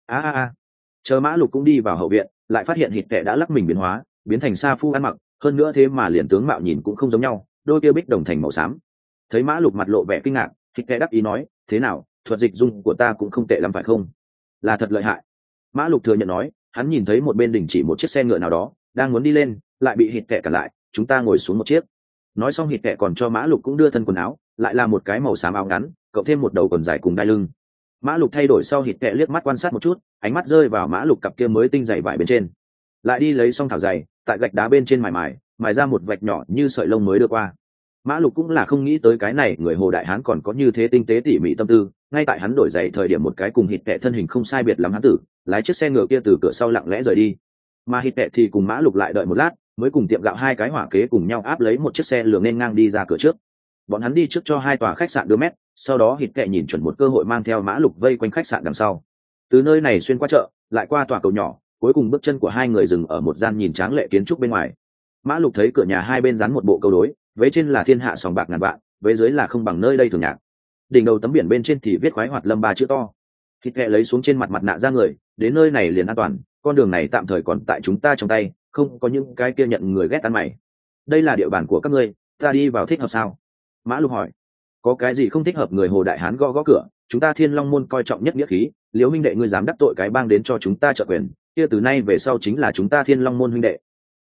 S1: Chờ Mã Lục cũng đi vào hậu viện, lại phát hiện Thịt kệ đã lắc mình biến hóa, biến thành sa phu ăn mặc, hơn nữa thế mà liền tướng mạo nhìn cũng không giống nhau, đôi kia bích đồng thành màu xám. Thấy Mã Lục mặt lộ vẻ kinh ngạc, Thịt kệ đáp ý nói: thế nào, thuật dịch dung của ta cũng không tệ lắm phải không? Là thật lợi hại. Mã Lục thừa nhận nói, hắn nhìn thấy một bên đình chỉ một chiếc xe ngựa nào đó, đang muốn đi lên, lại bị Thịt kệ cản lại: chúng ta ngồi xuống một chiếc. Nói xong Thịt kệ còn cho Mã Lục cũng đưa thân quần áo, lại là một cái màu xám áo ngắn, cộng thêm một đầu quần dài cùng đai lưng. Mã Lục thay đổi sau hít kẹ liếc mắt quan sát một chút, ánh mắt rơi vào Mã Lục cặp kia mới tinh dày vải bên trên, lại đi lấy xong thảo dày tại gạch đá bên trên mài ra một vạch nhỏ như sợi lông mới đưa qua. Mã Lục cũng là không nghĩ tới cái này người Hồ Đại Hán còn có như thế tinh tế tỉ mỉ tâm tư, ngay tại hắn đổi giày thời điểm một cái cùng hít kẹ thân hình không sai biệt lắm hắn tử lái chiếc xe ngựa kia từ cửa sau lặng lẽ rời đi, mà hít kẹ thì cùng Mã Lục lại đợi một lát mới cùng tiệm gạo hai cái hỏa kế cùng nhau áp lấy một chiếc xe lường nên ngang đi ra cửa trước. Bọn hắn đi trước cho hai tòa khách sạn đưa mét, sau đó hít kẹ nhìn chuẩn một cơ hội mang theo Mã Lục vây quanh khách sạn đằng sau, từ nơi này xuyên qua chợ lại qua tòa cầu nhỏ, cuối cùng bước chân của hai người dừng ở một gian nhìn tráng lệ kiến trúc bên ngoài. Mã Lục thấy cửa nhà hai bên dán một bộ câu đối, vế trên là thiên hạ sòng bạc ngàn vạn, vế dưới là không bằng nơi đây thường nhạc. Đỉnh đầu tấm biển bên trên thì viết khoái hoạt lâm ba chữ to. Thịt kẹ lấy xuống trên mặt mặt nạ ra người, đến nơi này liền an toàn, con đường này tạm thời còn tại chúng ta trong tay, không có những cái kia nhận người ghét ăn mày. Đây là địa bàn của các ngươi, ta đi vào thích hợp sao? Mã Lục hỏi. Có cái gì không thích hợp? Người Hồ Đại Hán gõ gõ cửa, chúng ta Thiên Long môn coi trọng nhất nghĩa khí, Liễu huynh đệ ngươi dám đắc tội cái bang đến cho chúng ta trợ quyền, kia từ nay về sau chính là chúng ta Thiên Long môn huynh đệ.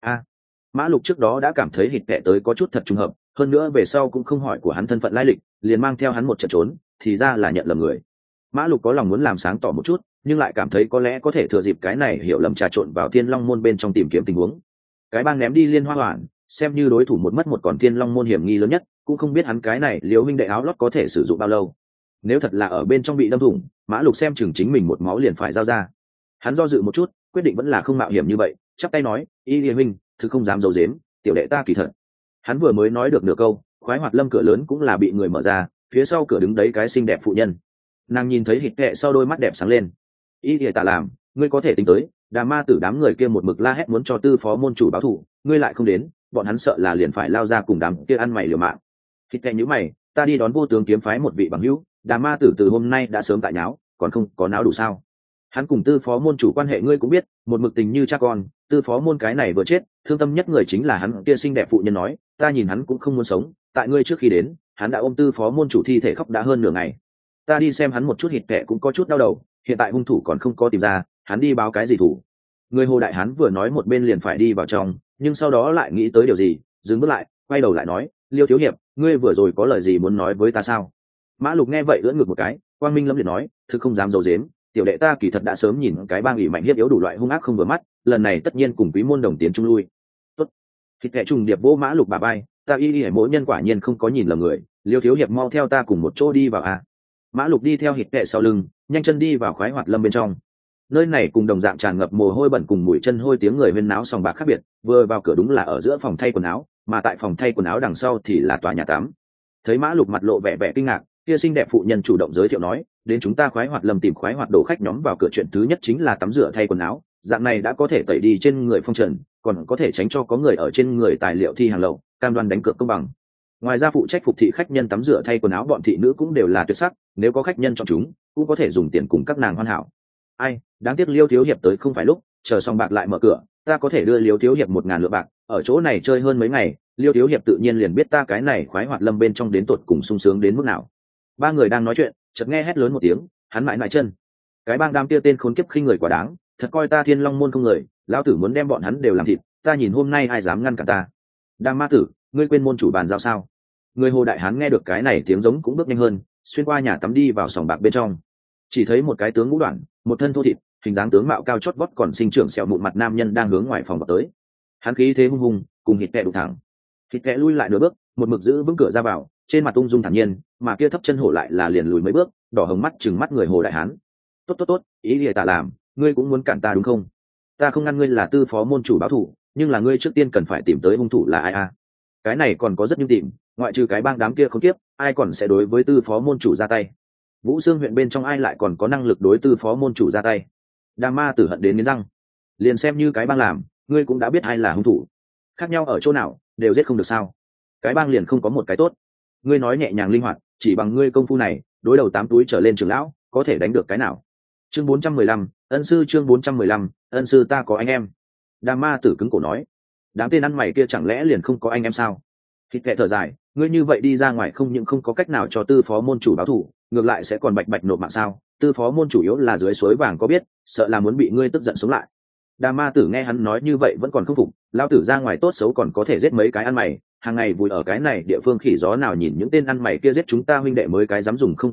S1: Mã Lục trước đó đã cảm thấy hít kẹ tới có chút thật trùng hợp, hơn nữa về sau cũng không hỏi của hắn thân phận lai lịch, liền mang theo hắn một trận trốn, thì ra là nhận lầm người. Mã Lục có lòng muốn làm sáng tỏ một chút, nhưng lại cảm thấy có lẽ có thể thừa dịp cái này hiểu lầm trà trộn vào Thiên Long môn bên trong tìm kiếm tình huống. Cái bang ném đi Liên Hoa Hoản, xem như đối thủ một mất một còn Thiên Long môn hiểm nghi lớn nhất, cũng không biết hắn cái này Liễu huynh đệ áo lót có thể sử dụng bao lâu. Nếu thật là ở bên trong bị đâm thủng, Mã Lục xem chừng chính mình một máu liền phải giao ra. Hắn do dự một chút, quyết định vẫn là không mạo hiểm như vậy, chắp tay nói, Y Lệ huynh, thứ không dám giấu giếm, tiểu đệ ta kỳ thật. Hắn vừa mới nói được nửa câu, khoái hoạt lâm cửa lớn cũng là bị người mở ra, phía sau cửa đứng đấy cái xinh đẹp phụ nhân. Nàng nhìn thấy hít kẹ sau đôi mắt đẹp sáng lên. Y Lệ tạ làm, ngươi có thể tính tới, Đà Ma tử đám người kia một mực la hét muốn cho tư phó môn chủ báo thù, ngươi lại không đến, bọn hắn sợ là liền phải lao ra cùng đám kia ăn mày liều mạng. Hít kẹ nhíu mày, ta đi đón vô tướng kiếm phái một vị bằng hữu, Đà Ma tử từ hôm nay đã sớm tại nháo, còn không có náo đủ sao? Hắn cùng tư phó môn chủ quan hệ ngươi cũng biết, một mực tình như cha con, tư phó môn cái này vừa chết, thương tâm nhất người chính là hắn kia xinh đẹp phụ nhân nói, ta nhìn hắn cũng không muốn sống, tại ngươi trước khi đến, hắn đã ôm tư phó môn chủ thi thể khóc đã hơn nửa ngày. Ta đi xem hắn một chút, hít kẹ cũng có chút đau đầu, hiện tại hung thủ còn không có tìm ra, hắn đi báo cái gì thủ? Người Hồ Đại Hán vừa nói một bên liền phải đi vào trong, nhưng sau đó lại nghĩ tới điều gì, dừng bước lại, quay đầu lại nói, Liêu thiếu hiệp, ngươi vừa rồi có lời gì muốn nói với ta sao? Mã Lục nghe vậy ưỡn ngược một cái, quang minh lẫm liệt nói, thực không dám giấu giếm, tiểu đệ ta kỳ thật đã sớm nhìn cái bang ủy mạnh hiếp yếu đủ loại hung ác không vừa mắt, lần này tất nhiên cùng quý môn đồng tiến chung lui. Tốt. Thịt kệ trùng điệp vỗ Mã Lục bà bay, ta y mỗi nhân quả nhiên không có nhìn lầm người, Liêu thiếu hiệp mau theo ta cùng một chỗ đi vào à? Mã Lục đi theo hít kệ sau lưng, nhanh chân đi vào khoái hoạt lâm bên trong. Nơi này cùng đồng dạng tràn ngập mồ hôi bẩn cùng mùi chân hôi tiếng người huyên náo sòng bạc khác biệt, vừa vào cửa đúng là ở giữa phòng thay quần áo, mà tại phòng thay quần áo đằng sau thì là tòa nhà tắm. Thấy Mã Lục mặt lộ vẻ vẻ kinh ngạc, kia xinh đẹp phụ nhân chủ động giới thiệu nói, đến chúng ta khoái hoạt lâm tìm khoái hoạt đồ khách nhóm vào cửa, chuyện thứ nhất chính là tắm rửa thay quần áo, dạng này đã có thể tẩy đi trên người phong trần, còn có thể tránh cho có người ở trên người tài liệu thi hàng lậu, cam đoan đánh cược công bằng. Ngoài ra phụ trách phục thị khách nhân tắm rửa thay quần áo bọn thị nữ cũng đều là tuyệt sắc, nếu có khách nhân chọn chúng, cũng có thể dùng tiền cùng các nàng hoàn hảo. Ai, đáng tiếc Liêu thiếu hiệp tới không phải lúc, chờ xong bạc lại mở cửa, ta có thể đưa Liêu thiếu hiệp 1.000 lượng bạc, ở chỗ này chơi hơn mấy ngày, Liêu thiếu hiệp tự nhiên liền biết ta cái này khoái hoạt lâm bên trong đến tột cùng sung sướng đến mức nào. Ba người đang nói chuyện, chợt nghe hét lớn một tiếng, hắn mãi mãi chân. Cái bang đam kia tên khốn kiếp khinh người quá đáng, thật coi ta Thiên Long môn không người, lão tử muốn đem bọn hắn đều làm thịt, ta nhìn hôm nay ai dám ngăn cản ta. Đam ma tử, ngươi quên môn chủ bàn giao sao? Người Hồ Đại Hán nghe được cái này tiếng giống cũng bước nhanh hơn, xuyên qua nhà tắm đi vào sòng bạc bên trong. Chỉ thấy một cái tướng ngũ đoạn, một thân thô thịt, hình dáng tướng mạo cao chót vót còn sinh trưởng sẹo mụn mặt nam nhân đang hướng ngoài phòng vào tới. Hắn khí thế hung hùng, cùng hít kẹ đụng thẳng. Hít kẹ lui lại nửa bước, một mực giữ vững cửa ra vào, trên mặt ung dung thản nhiên, mà kia thấp chân hổ lại là liền lùi mấy bước, đỏ hồng mắt trừng mắt người Hồ Đại Hán. Tốt, ý lìa ta làm, ngươi cũng muốn cản ta đúng không? Ta không ngăn ngươi là tư phó môn chủ báo thù, nhưng là ngươi trước tiên cần phải tìm tới hung thủ là ai a? Cái này còn có rất nhiều tìm, ngoại trừ cái bang đám kia không tiếp, ai còn sẽ đối với tư phó môn chủ ra tay? Vũ Xương huyện bên trong ai lại còn có năng lực đối tư phó môn chủ ra tay? Đa Ma tử hận đến nghiến răng, liền xem như cái bang làm, ngươi cũng đã biết ai là hung thủ, khác nhau ở chỗ nào, đều giết không được sao? Cái bang liền không có một cái tốt. Ngươi nói nhẹ nhàng linh hoạt, chỉ bằng ngươi công phu này, đối đầu 8 túi trở lên trưởng lão, có thể đánh được cái nào? Chương 415, ân sư, chương 415, ân sư ta có anh em. Đa Ma tử cứng cổ nói, đám tên ăn mày kia chẳng lẽ liền không có anh em sao? Thịt kệ thở dài, ngươi như vậy đi ra ngoài không những không có cách nào cho tư phó môn chủ báo thù, ngược lại sẽ còn bạch bạch nộp mạng sao? Tư phó môn chủ yếu là dưới suối vàng có biết, sợ là muốn bị ngươi tức giận sống lại. Đa Ma tử nghe hắn nói như vậy vẫn còn không phục, lão tử ra ngoài tốt xấu còn có thể giết mấy cái ăn mày, hàng ngày vùi ở cái này địa phương khỉ gió nào nhìn những tên ăn mày kia giết chúng ta huynh đệ mới cái dám dùng không có đâu,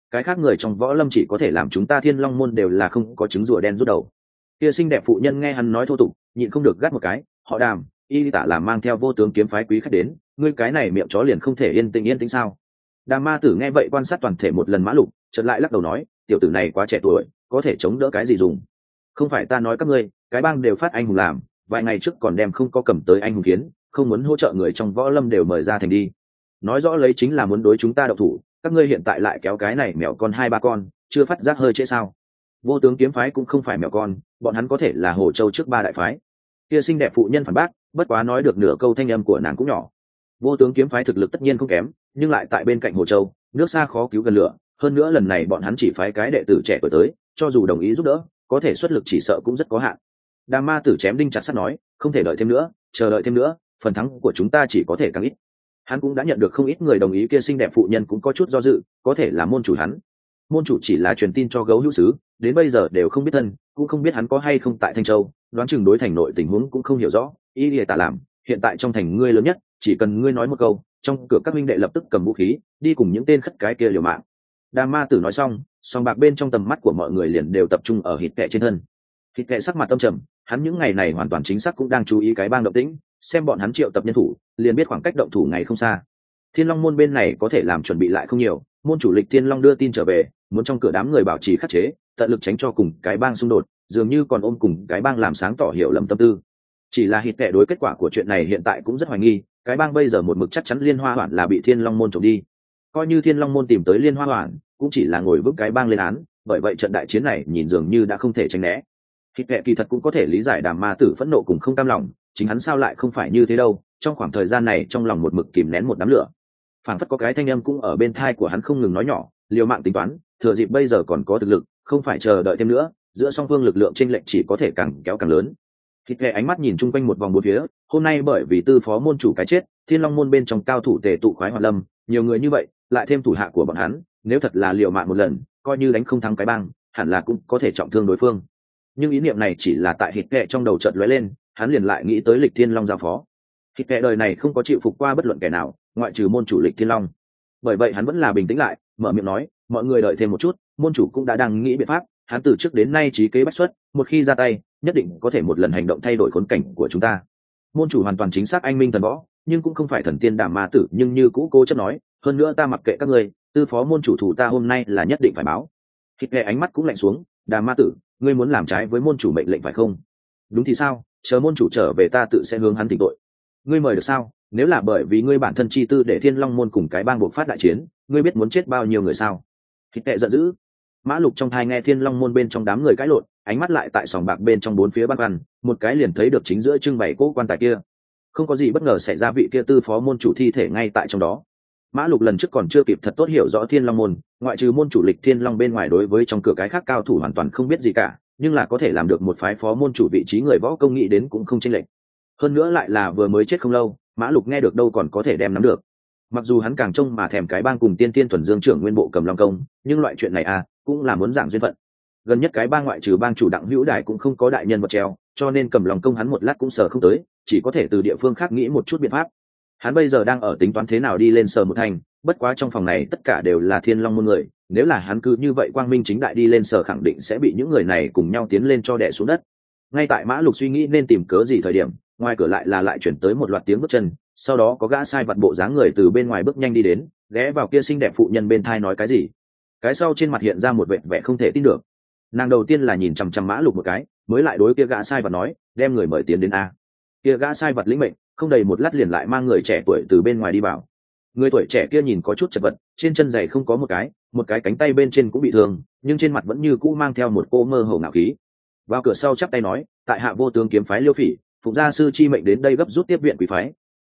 S1: cái khác người trong võ lâm chỉ có thể làm chúng ta Thiên Long môn đều là không có trứng rùa đen rút đầu. Kia xinh đẹp phụ nhân nghe hắn nói thô tục, nhịn không được gắt một cái, họ Đàm, y tả làm mang theo Vô Tướng kiếm phái quý khách đến, ngươi cái này miệng chó liền không thể yên tĩnh sao? Đàm ma tử nghe vậy quan sát toàn thể một lần Mã Lục, chợt lại lắc đầu nói, tiểu tử này quá trẻ tuổi, có thể chống đỡ cái gì dùng? Không phải ta nói các ngươi, cái bang đều phát anh hùng làm, vài ngày trước còn đem không có cầm tới anh hùng kiến, không muốn hỗ trợ người trong võ lâm đều mời ra thành đi. Nói rõ lấy chính là muốn đối chúng ta độc thủ, các ngươi hiện tại lại kéo cái này mèo con 2-3 con, chưa phát giác hơi trễ sao? Vô Tướng kiếm phái cũng không phải mèo con, bọn hắn có thể là Hồ Châu trước 3 đại phái. Kia xinh đẹp phụ nhân phản bác, bất quá nói được nửa câu thanh âm của nàng cũng nhỏ. Vô Tướng kiếm phái thực lực tất nhiên không kém, nhưng lại tại bên cạnh Hồ Châu, nước xa khó cứu gần lửa, hơn nữa lần này bọn hắn chỉ phái cái đệ tử trẻ tuổi tới, cho dù đồng ý giúp đỡ, có thể xuất lực chỉ sợ cũng rất có hạn. Đàm ma tử chém đinh chặt sắt nói, không thể đợi thêm nữa, chờ đợi thêm nữa, phần thắng của chúng ta chỉ có thể càng ít. Hắn cũng đã nhận được không ít người đồng ý, kia xinh đẹp phụ nhân cũng có chút do dự, có thể là môn chủ hắn. Môn chủ chỉ là truyền tin cho Gấu Hữu Sứ, đến bây giờ đều không biết thân, cũng không biết hắn có hay không tại Thanh Châu, đoán chừng đối thành nội tình huống cũng không hiểu rõ. Y Lìa Tả làm, hiện tại trong thành ngươi lớn nhất, chỉ cần ngươi nói một câu, trong cửa các minh đệ lập tức cầm vũ khí, đi cùng những tên khất cái kia liều mạng. Đàm ma tử nói xong, song bạc bên trong tầm mắt của mọi người liền đều tập trung ở Hít Kệ trên thân. Hít Kệ sắc mặt âm trầm, hắn những ngày này hoàn toàn chính xác cũng đang chú ý cái bang động tĩnh, xem bọn hắn triệu tập nhân thủ, liền biết khoảng cách động thủ ngày không xa. Thiên Long môn bên này có thể làm chuẩn bị lại không nhiều, môn chủ Lịch Thiên Long đưa tin trở về, muốn trong cửa đám người bảo trì khắc chế, tận lực tránh cho cùng cái bang xung đột, dường như còn ôm cùng cái bang làm sáng tỏ hiểu lầm tâm tư. Chỉ là Hít Kệ đối kết quả của chuyện này hiện tại cũng rất hoài nghi, cái bang bây giờ một mực chắc chắn Liên Hoa Hoản là bị Thiên Long môn trộm đi. Coi như Thiên Long môn tìm tới Liên Hoa Hoản, cũng chỉ là ngồi vững cái bang lên án, bởi vậy trận đại chiến này nhìn dường như đã không thể tránh né. Hít Kệ kỳ thật cũng có thể lý giải Đàm ma tử phẫn nộ cùng không cam lòng, chính hắn sao lại không phải như thế đâu, trong khoảng thời gian này trong lòng một mực kìm nén một đám lửa. Phản phất có cái thanh âm cũng ở bên tai của hắn không ngừng nói nhỏ, liều mạng tính toán, thừa dịp bây giờ còn có thực lực, không phải chờ đợi thêm nữa, giữa song phương lực lượng chênh lệch chỉ có thể càng kéo càng lớn. Hít Kệ ánh mắt nhìn chung quanh một vòng bốn phía, hôm nay bởi vì tư phó môn chủ cái chết, Thiên Long môn bên trong cao thủ tề tụ khoái hoạt lâm, nhiều người như vậy, lại thêm thủ hạ của bọn hắn, nếu thật là liều mạng một lần, coi như đánh không thắng cái bang, hẳn là cũng có thể trọng thương đối phương. Nhưng ý niệm này chỉ là tại Hít Kệ trong đầu chợt lóe lên, hắn liền lại nghĩ tới Lịch Thiên Long giao phó. Hít Kệ đời này không có chịu phục qua bất luận kẻ nào, ngoại trừ môn chủ Lịch Thiên Long. Bởi vậy hắn vẫn là bình tĩnh lại, mở miệng nói, mọi người đợi thêm một chút, môn chủ cũng đã đang nghĩ biện pháp, hắn từ trước đến nay trí kế bách xuất, một khi ra tay, nhất định có thể một lần hành động thay đổi khốn cảnh của chúng ta. Môn chủ hoàn toàn chính xác anh minh thần võ, nhưng cũng không phải thần tiên Đàm ma tử, nhưng như cũ cố chấp nói, hơn nữa ta mặc kệ các ngươi, tư phó môn chủ thủ ta hôm nay là nhất định phải báo. Hít Kệ ánh mắt cũng lạnh xuống, Đàm ma tử, ngươi muốn làm trái với môn chủ mệnh lệnh phải không? Đúng thì sao, chờ môn chủ trở về ta tự sẽ hướng hắn thỉnh tội. Ngươi mời được sao? Nếu là bởi vì ngươi bản thân chi tư để Thiên Long môn cùng cái bang buộc phát đại chiến, ngươi biết muốn chết bao nhiêu người sao? Hít Kệ giận dữ. Mã Lục trong thai nghe Thiên Long môn bên trong đám người cãi lộn, ánh mắt lại tại sòng bạc bên trong bốn phía băn khoăn, một cái liền thấy được chính giữa trưng bày cỗ quan tài kia. Không có gì bất ngờ xảy ra, vị kia tư phó môn chủ thi thể ngay tại trong đó. Mã Lục lần trước còn chưa kịp thật tốt hiểu rõ Thiên Long môn, ngoại trừ môn chủ Lịch Thiên Long bên ngoài đối với trong cửa cái khác cao thủ hoàn toàn không biết gì cả, nhưng là có thể làm được một phái phó môn chủ vị trí người võ công nghĩ đến cũng không chênh lệch. Hơn nữa lại là vừa mới chết không lâu, Mã Lục nghe được đâu còn có thể đem nắm được. Mặc dù hắn càng trông mà thèm cái bang cùng Tiên Tiên thuần dương trưởng nguyên bộ Cầm Long công, nhưng loại chuyện này cũng là muốn giảng duyên phận. Gần nhất cái bang ngoại trừ bang chủ Đặng Hữu Đài cũng không có đại nhân vật treo, cho nên Cầm Long công hắn một lát cũng sờ không tới, chỉ có thể từ địa phương khác nghĩ một chút biện pháp. Hắn bây giờ đang ở tính toán thế nào đi lên sờ một thành, bất quá trong phòng này tất cả đều là Thiên Long môn người, nếu là hắn cứ như vậy quang minh chính đại đi lên sờ khẳng định sẽ bị những người này cùng nhau tiến lên cho đè xuống đất. Ngay tại Mã Lục suy nghĩ nên tìm cớ gì thời điểm, ngoài cửa lại chuyển tới một loạt tiếng bước chân, sau đó có gã sai vặt bộ dáng người từ bên ngoài bước nhanh đi đến, ghé vào kia xinh đẹp phụ nhân bên thai nói cái gì. Cái sau trên mặt hiện ra một vẻ không thể tin được. Nàng đầu tiên là nhìn chằm chằm Mã Lục một cái, mới lại đối kia gã sai vặt nói, đem người mời tiến đến a. Kia gã sai vặt lĩnh mệnh, không đầy một lát liền lại mang người trẻ tuổi từ bên ngoài đi vào. Người tuổi trẻ kia nhìn có chút chật vật, trên chân giày không có một cái cánh tay bên trên cũng bị thương, nhưng trên mặt vẫn như cũ mang theo một cô mơ hồ ngạo khí. Vào cửa sau chắp tay nói, tại hạ Vô Tướng kiếm phái Liêu Phỉ, phụng gia sư chi mệnh đến đây gấp rút tiếp viện quý phái.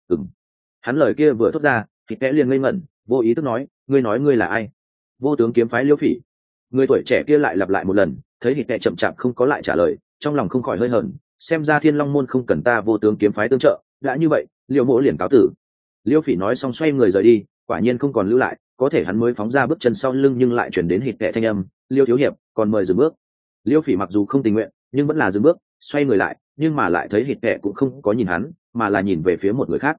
S1: Hắn lời kia vừa thốt ra, thì kẽ liền ngây ngẩn, vô ý thức nói, ngươi nói ngươi là ai? Vô Tướng kiếm phái Liêu Phỉ. Người tuổi trẻ kia lại lặp lại một lần, thấy hít kẽ chậm chạp không có lại trả lời, trong lòng không khỏi hơi hờn, xem ra Thiên Long môn không cần ta Vô Tướng kiếm phái tương trợ, đã như vậy, Liêu mỗ liền cáo tử. Liêu Phỉ nói xong xoay người rời đi, quả nhiên không còn lưu lại, có thể hắn mới phóng ra bước chân sau lưng nhưng lại chuyển đến hít kẽ thanh âm, Liêu thiếu hiệp, còn mời dừng bước. Liêu Phỉ mặc dù không tình nguyện, nhưng vẫn là dừng bước, xoay người lại, nhưng mà lại thấy hít kẽ cũng không có nhìn hắn, mà là nhìn về phía một người khác.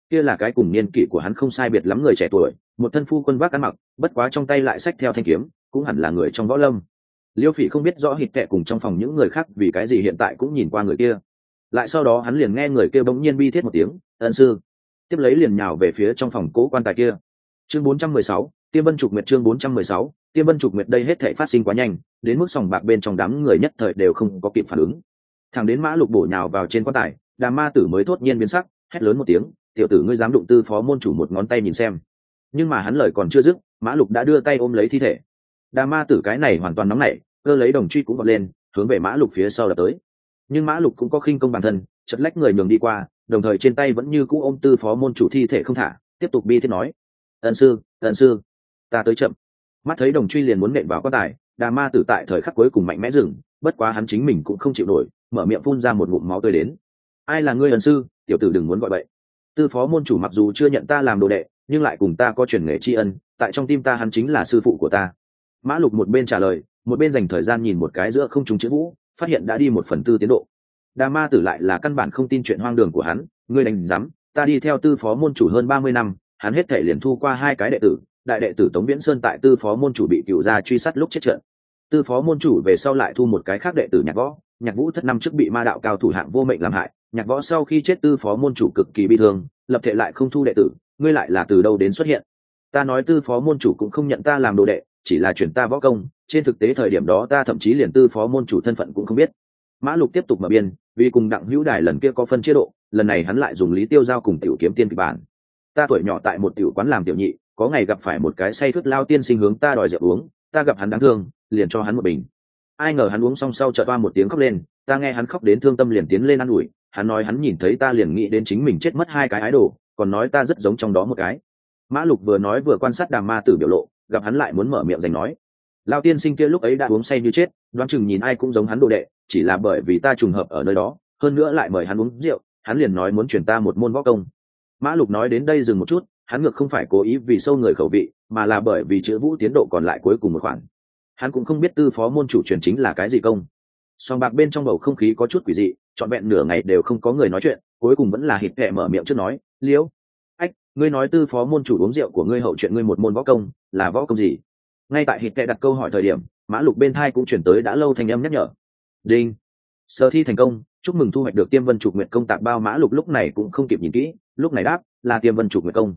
S1: kia là cái cùng niên kỷ của hắn không sai biệt lắm người trẻ tuổi, một thân phu quân vác ăn mặc, bất quá trong tay lại xách theo thanh kiếm, cũng hẳn là người trong võ lâm. Liêu Phỉ không biết rõ hít kệ cùng trong phòng những người khác vì cái gì hiện tại cũng nhìn qua người kia. Lại sau đó hắn liền nghe người kia bỗng nhiên bi thiết một tiếng, ân sư. Tiếp lấy liền nhào về phía trong phòng cố quan tài kia. Chương 416, Tiêm Vân Trục Nguyệt. Chương 416, Tiêm Vân Trục Nguyệt. Đây hết thảy phát sinh quá nhanh, đến mức sòng bạc bên trong đám người nhất thời đều không có kịp phản ứng. Thằng đến Mã Lục bổ nhào vào trên quan tài, Đà Ma Tử mới thốt nhiên biến sắc, hét lớn một tiếng, tiểu tử ngươi dám đụng tư phó môn chủ một ngón tay nhìn xem. Nhưng mà hắn lời còn chưa dứt, Mã Lục đã đưa tay ôm lấy thi thể. Đà Ma Tử cái này hoàn toàn nóng nảy, cơ lấy đồng truy cũng vọt lên, hướng về Mã Lục phía sau đập tới. Nhưng Mã Lục cũng có khinh công bản thân, chật lách người nhường đi qua, đồng thời trên tay vẫn như cũ ôm tư phó môn chủ thi thể không thả, tiếp tục bi thiết nói: ân sư, ta tới chậm. Mắt thấy đồng truy liền muốn nện vào quan tài, Đà Ma Tử tại thời khắc cuối cùng mạnh mẽ dừng, bất quá hắn chính mình cũng không chịu nổi, mở miệng phun ra một ngụm máu tươi đến. Ai là ngươi ân sư? Tiểu tử đừng muốn gọi bậy. Tư phó môn chủ mặc dù chưa nhận ta làm đồ đệ, nhưng lại cùng ta có truyền nghề tri ân, tại trong tim ta hắn chính là sư phụ của ta. Mã Lục một bên trả lời, một bên dành thời gian nhìn một cái giữa không trung chữ vũ, phát hiện đã đi 1/4 tiến độ. Đà Ma Tử lại là căn bản không tin chuyện hoang đường của hắn, ngươi đánh rắm, ta đi theo tư phó môn chủ hơn 30 năm, hắn hết thể liền thu qua 2 cái đệ tử, đại đệ tử Tống Viễn Sơn tại tư phó môn chủ bị cựu gia truy sát lúc chết trận. Tư phó môn chủ về sau lại thu một cái khác đệ tử Nhạc Võ, Nhạc Vũ thất năm trước bị ma đạo cao thủ hạng vô mệnh làm hại, Nhạc Võ sau khi chết tư phó môn chủ cực kỳ bi thương, lập thể lại không thu đệ tử, ngươi lại là từ đâu đến xuất hiện? Ta nói tư phó môn chủ cũng không nhận ta làm đồ đệ, chỉ là chuyển ta võ công, trên thực tế thời điểm đó ta thậm chí liền tư phó môn chủ thân phận cũng không biết. Mã Lục tiếp tục mở biên, vì cùng Đặng Hữu Đài lần kia có phân chế độ, lần này hắn lại dùng Lý Tiêu Giao cùng Tiểu Kiếm Tiên kịch bản. Ta tuổi nhỏ tại một tiểu quán làm tiểu nhị, có ngày gặp phải một cái say khướt lao tiên sinh hướng ta đòi rượu uống, ta gặp hắn đáng thương, liền cho hắn một bình. Ai ngờ hắn uống xong sau chợt oa một tiếng khóc lên, ta nghe hắn khóc đến thương tâm liền tiến lên ăn ủi, hắn nói hắn nhìn thấy ta liền nghĩ đến chính mình chết mất 2 cái ái đồ, còn nói ta rất giống trong đó một cái. Mã Lục vừa nói vừa quan sát Đà Ma Tử biểu lộ, gặp hắn lại muốn mở miệng giành nói. Lao tiên sinh kia lúc ấy đã uống say như chết, đoán chừng nhìn ai cũng giống hắn đồ đệ, chỉ là bởi vì ta trùng hợp ở nơi đó, hơn nữa lại mời hắn uống rượu, hắn liền nói muốn truyền ta một môn võ công. Mã Lục nói đến đây dừng một chút, hắn ngược không phải cố ý vì sâu người khẩu vị, mà là bởi vì chữ vũ tiến độ còn lại cuối cùng một khoản. Hắn cũng không biết tư phó môn chủ truyền chính là cái gì công. Song bạc bên trong bầu không khí có chút quỷ dị, trọn vẹn nửa ngày đều không có người nói chuyện, cuối cùng vẫn là hít kệ mở miệng trước nói, Liễu, ách, ngươi nói tư phó môn chủ uống rượu của ngươi hậu chuyện ngươi một môn võ công, là võ công gì? Ngay tại hít kệ đặt câu hỏi thời điểm, Mã Lục bên thai cũng chuyển tới đã lâu thanh âm nhắc nhở. Đinh, sở thi thành công, chúc mừng thu hoạch được Tiêm Vân Trục Nguyệt công tạc bao. Mã Lục lúc này cũng không kịp nhìn kỹ, lúc này đáp là Tiêm Vân Trục Nguyệt công.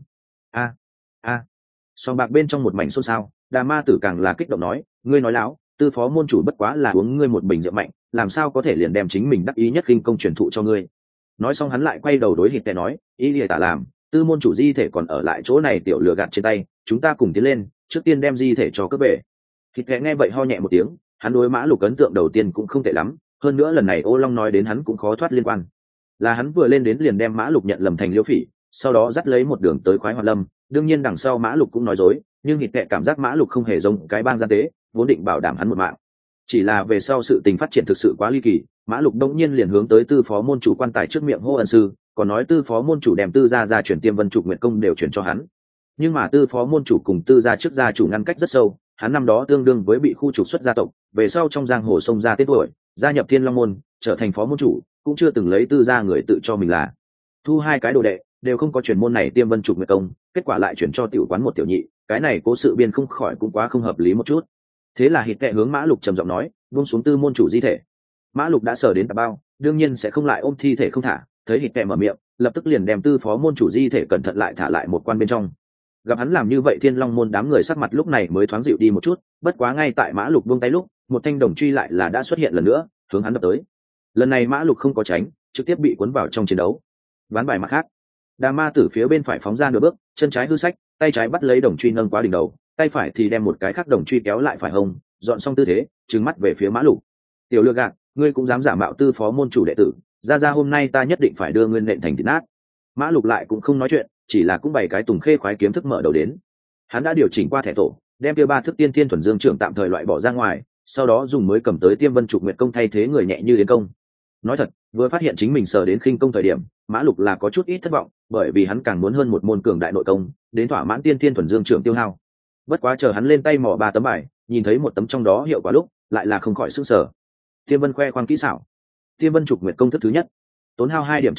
S1: A. Song bạc bên trong một mảnh xôn xao, Đà Ma Tử càng là kích động nói, ngươi nói láo, tư phó môn chủ bất quá là uống ngươi một bình rượu mạnh, làm sao có thể liền đem chính mình đắc ý nhất khinh công truyền thụ cho ngươi. Nói xong hắn lại quay đầu đối hít tệ nói, ý lìa tả làm, tư môn chủ di thể còn ở lại chỗ này tiểu lừa gạt trên tay, chúng ta cùng tiến lên, trước tiên đem di thể cho cướp về. Hít tệ nghe vậy ho nhẹ một tiếng, hắn đối Mã Lục ấn tượng đầu tiên cũng không tệ lắm, hơn nữa lần này Ô Long nói đến hắn cũng khó thoát liên quan. Là hắn vừa lên đến liền đem Mã Lục nhận lầm thành Liêu Phỉ, sau đó dắt lấy một đường tới Khoái Hoạt Lâm, đương nhiên đằng sau Mã Lục cũng nói dối, nhưng hít tệ cảm giác Mã Lục không hề giống cái bang gian tế, vốn định bảo đảm hắn một mạng. Chỉ là về sau sự tình phát triển thực sự quá ly kỳ, Mã Lục đông nhiên liền hướng tới tư phó môn chủ quan tài trước miệng hô ân sư, còn nói tư phó môn chủ đem tư gia ra chuyển Tiêm Vân Trục Nguyệt công đều chuyển cho hắn. Nhưng mà tư phó môn chủ cùng tư gia trước gia chủ ngăn cách rất sâu, hắn năm đó tương đương với bị khu trục xuất gia tộc, về sau trong giang hồ sông ra tên tuổi, gia nhập Thiên Long môn, trở thành phó môn chủ, cũng chưa từng lấy tư gia người tự cho mình là thu 2 cái đồ đệ, đều không có chuyển môn này Tiêm Vân Trục Nguyệt công, kết quả lại chuyển cho tiểu quán một tiểu nhị, cái này cố sự biên không khỏi cũng quá không hợp lý một chút. Thế là hít tệ hướng Mã Lục trầm giọng nói, buông xuống tư môn chủ di thể. Mã Lục đã sở đến tà bao, đương nhiên sẽ không lại ôm thi thể không thả, thấy hít tệ mở miệng, lập tức liền đem tư phó môn chủ di thể cẩn thận lại thả lại một quan bên trong. Gặp hắn làm như vậy Thiên Long môn đám người sắc mặt lúc này mới thoáng dịu đi một chút, bất quá ngay tại Mã Lục buông tay lúc, một thanh đồng truy lại là đã xuất hiện lần nữa, hướng hắn đập tới. Lần này Mã Lục không có tránh, trực tiếp bị cuốn vào trong chiến đấu. Ván bài mặt khác, Đà Ma Tử phía bên phải phóng ra nửa bước, chân trái hư sách, tay trái bắt lấy đồng truy nâng quá đỉnh đầu, tay phải thì đem một cái khác đồng truy kéo lại phải hông, dọn xong tư thế, trừng mắt về phía Mã Lục. Tiểu lừa gạt, ngươi cũng dám giả mạo tư phó môn chủ đệ tử, ra hôm nay ta nhất định phải đưa ngươi nện thành thịt nát. Mã Lục lại cũng không nói chuyện, chỉ là cũng bày cái Tùng Khê khoái kiếm thức mở đầu đến. Hắn đã điều chỉnh qua thẻ tổ, đem kia 3 thức Tiên Thiên Thuần Dương trưởng tạm thời loại bỏ ra ngoài, sau đó dùng mới cầm tới Tiêm Vân Trục Nguyệt công thay thế người nhẹ như đến công. Nói thật, vừa phát hiện chính mình sờ đến khinh công thời điểm, Mã Lục là có chút ít thất vọng, bởi vì hắn càng muốn hơn một môn cường đại nội công, đến thỏa mãn Tiên Thiên Thuần Dương trưởng tiêu hao. Bất quá chờ hắn lên tay mò 3 tấm bài, nhìn thấy một tấm trong đó hiệu quả lúc, lại là không khỏi sửng sở. Tiêm Vân khoe khoang kỹ xảo. Tiêm Vân Trục Nguyệt công thức thứ nhất, tốn hao 2 điểm chân khí,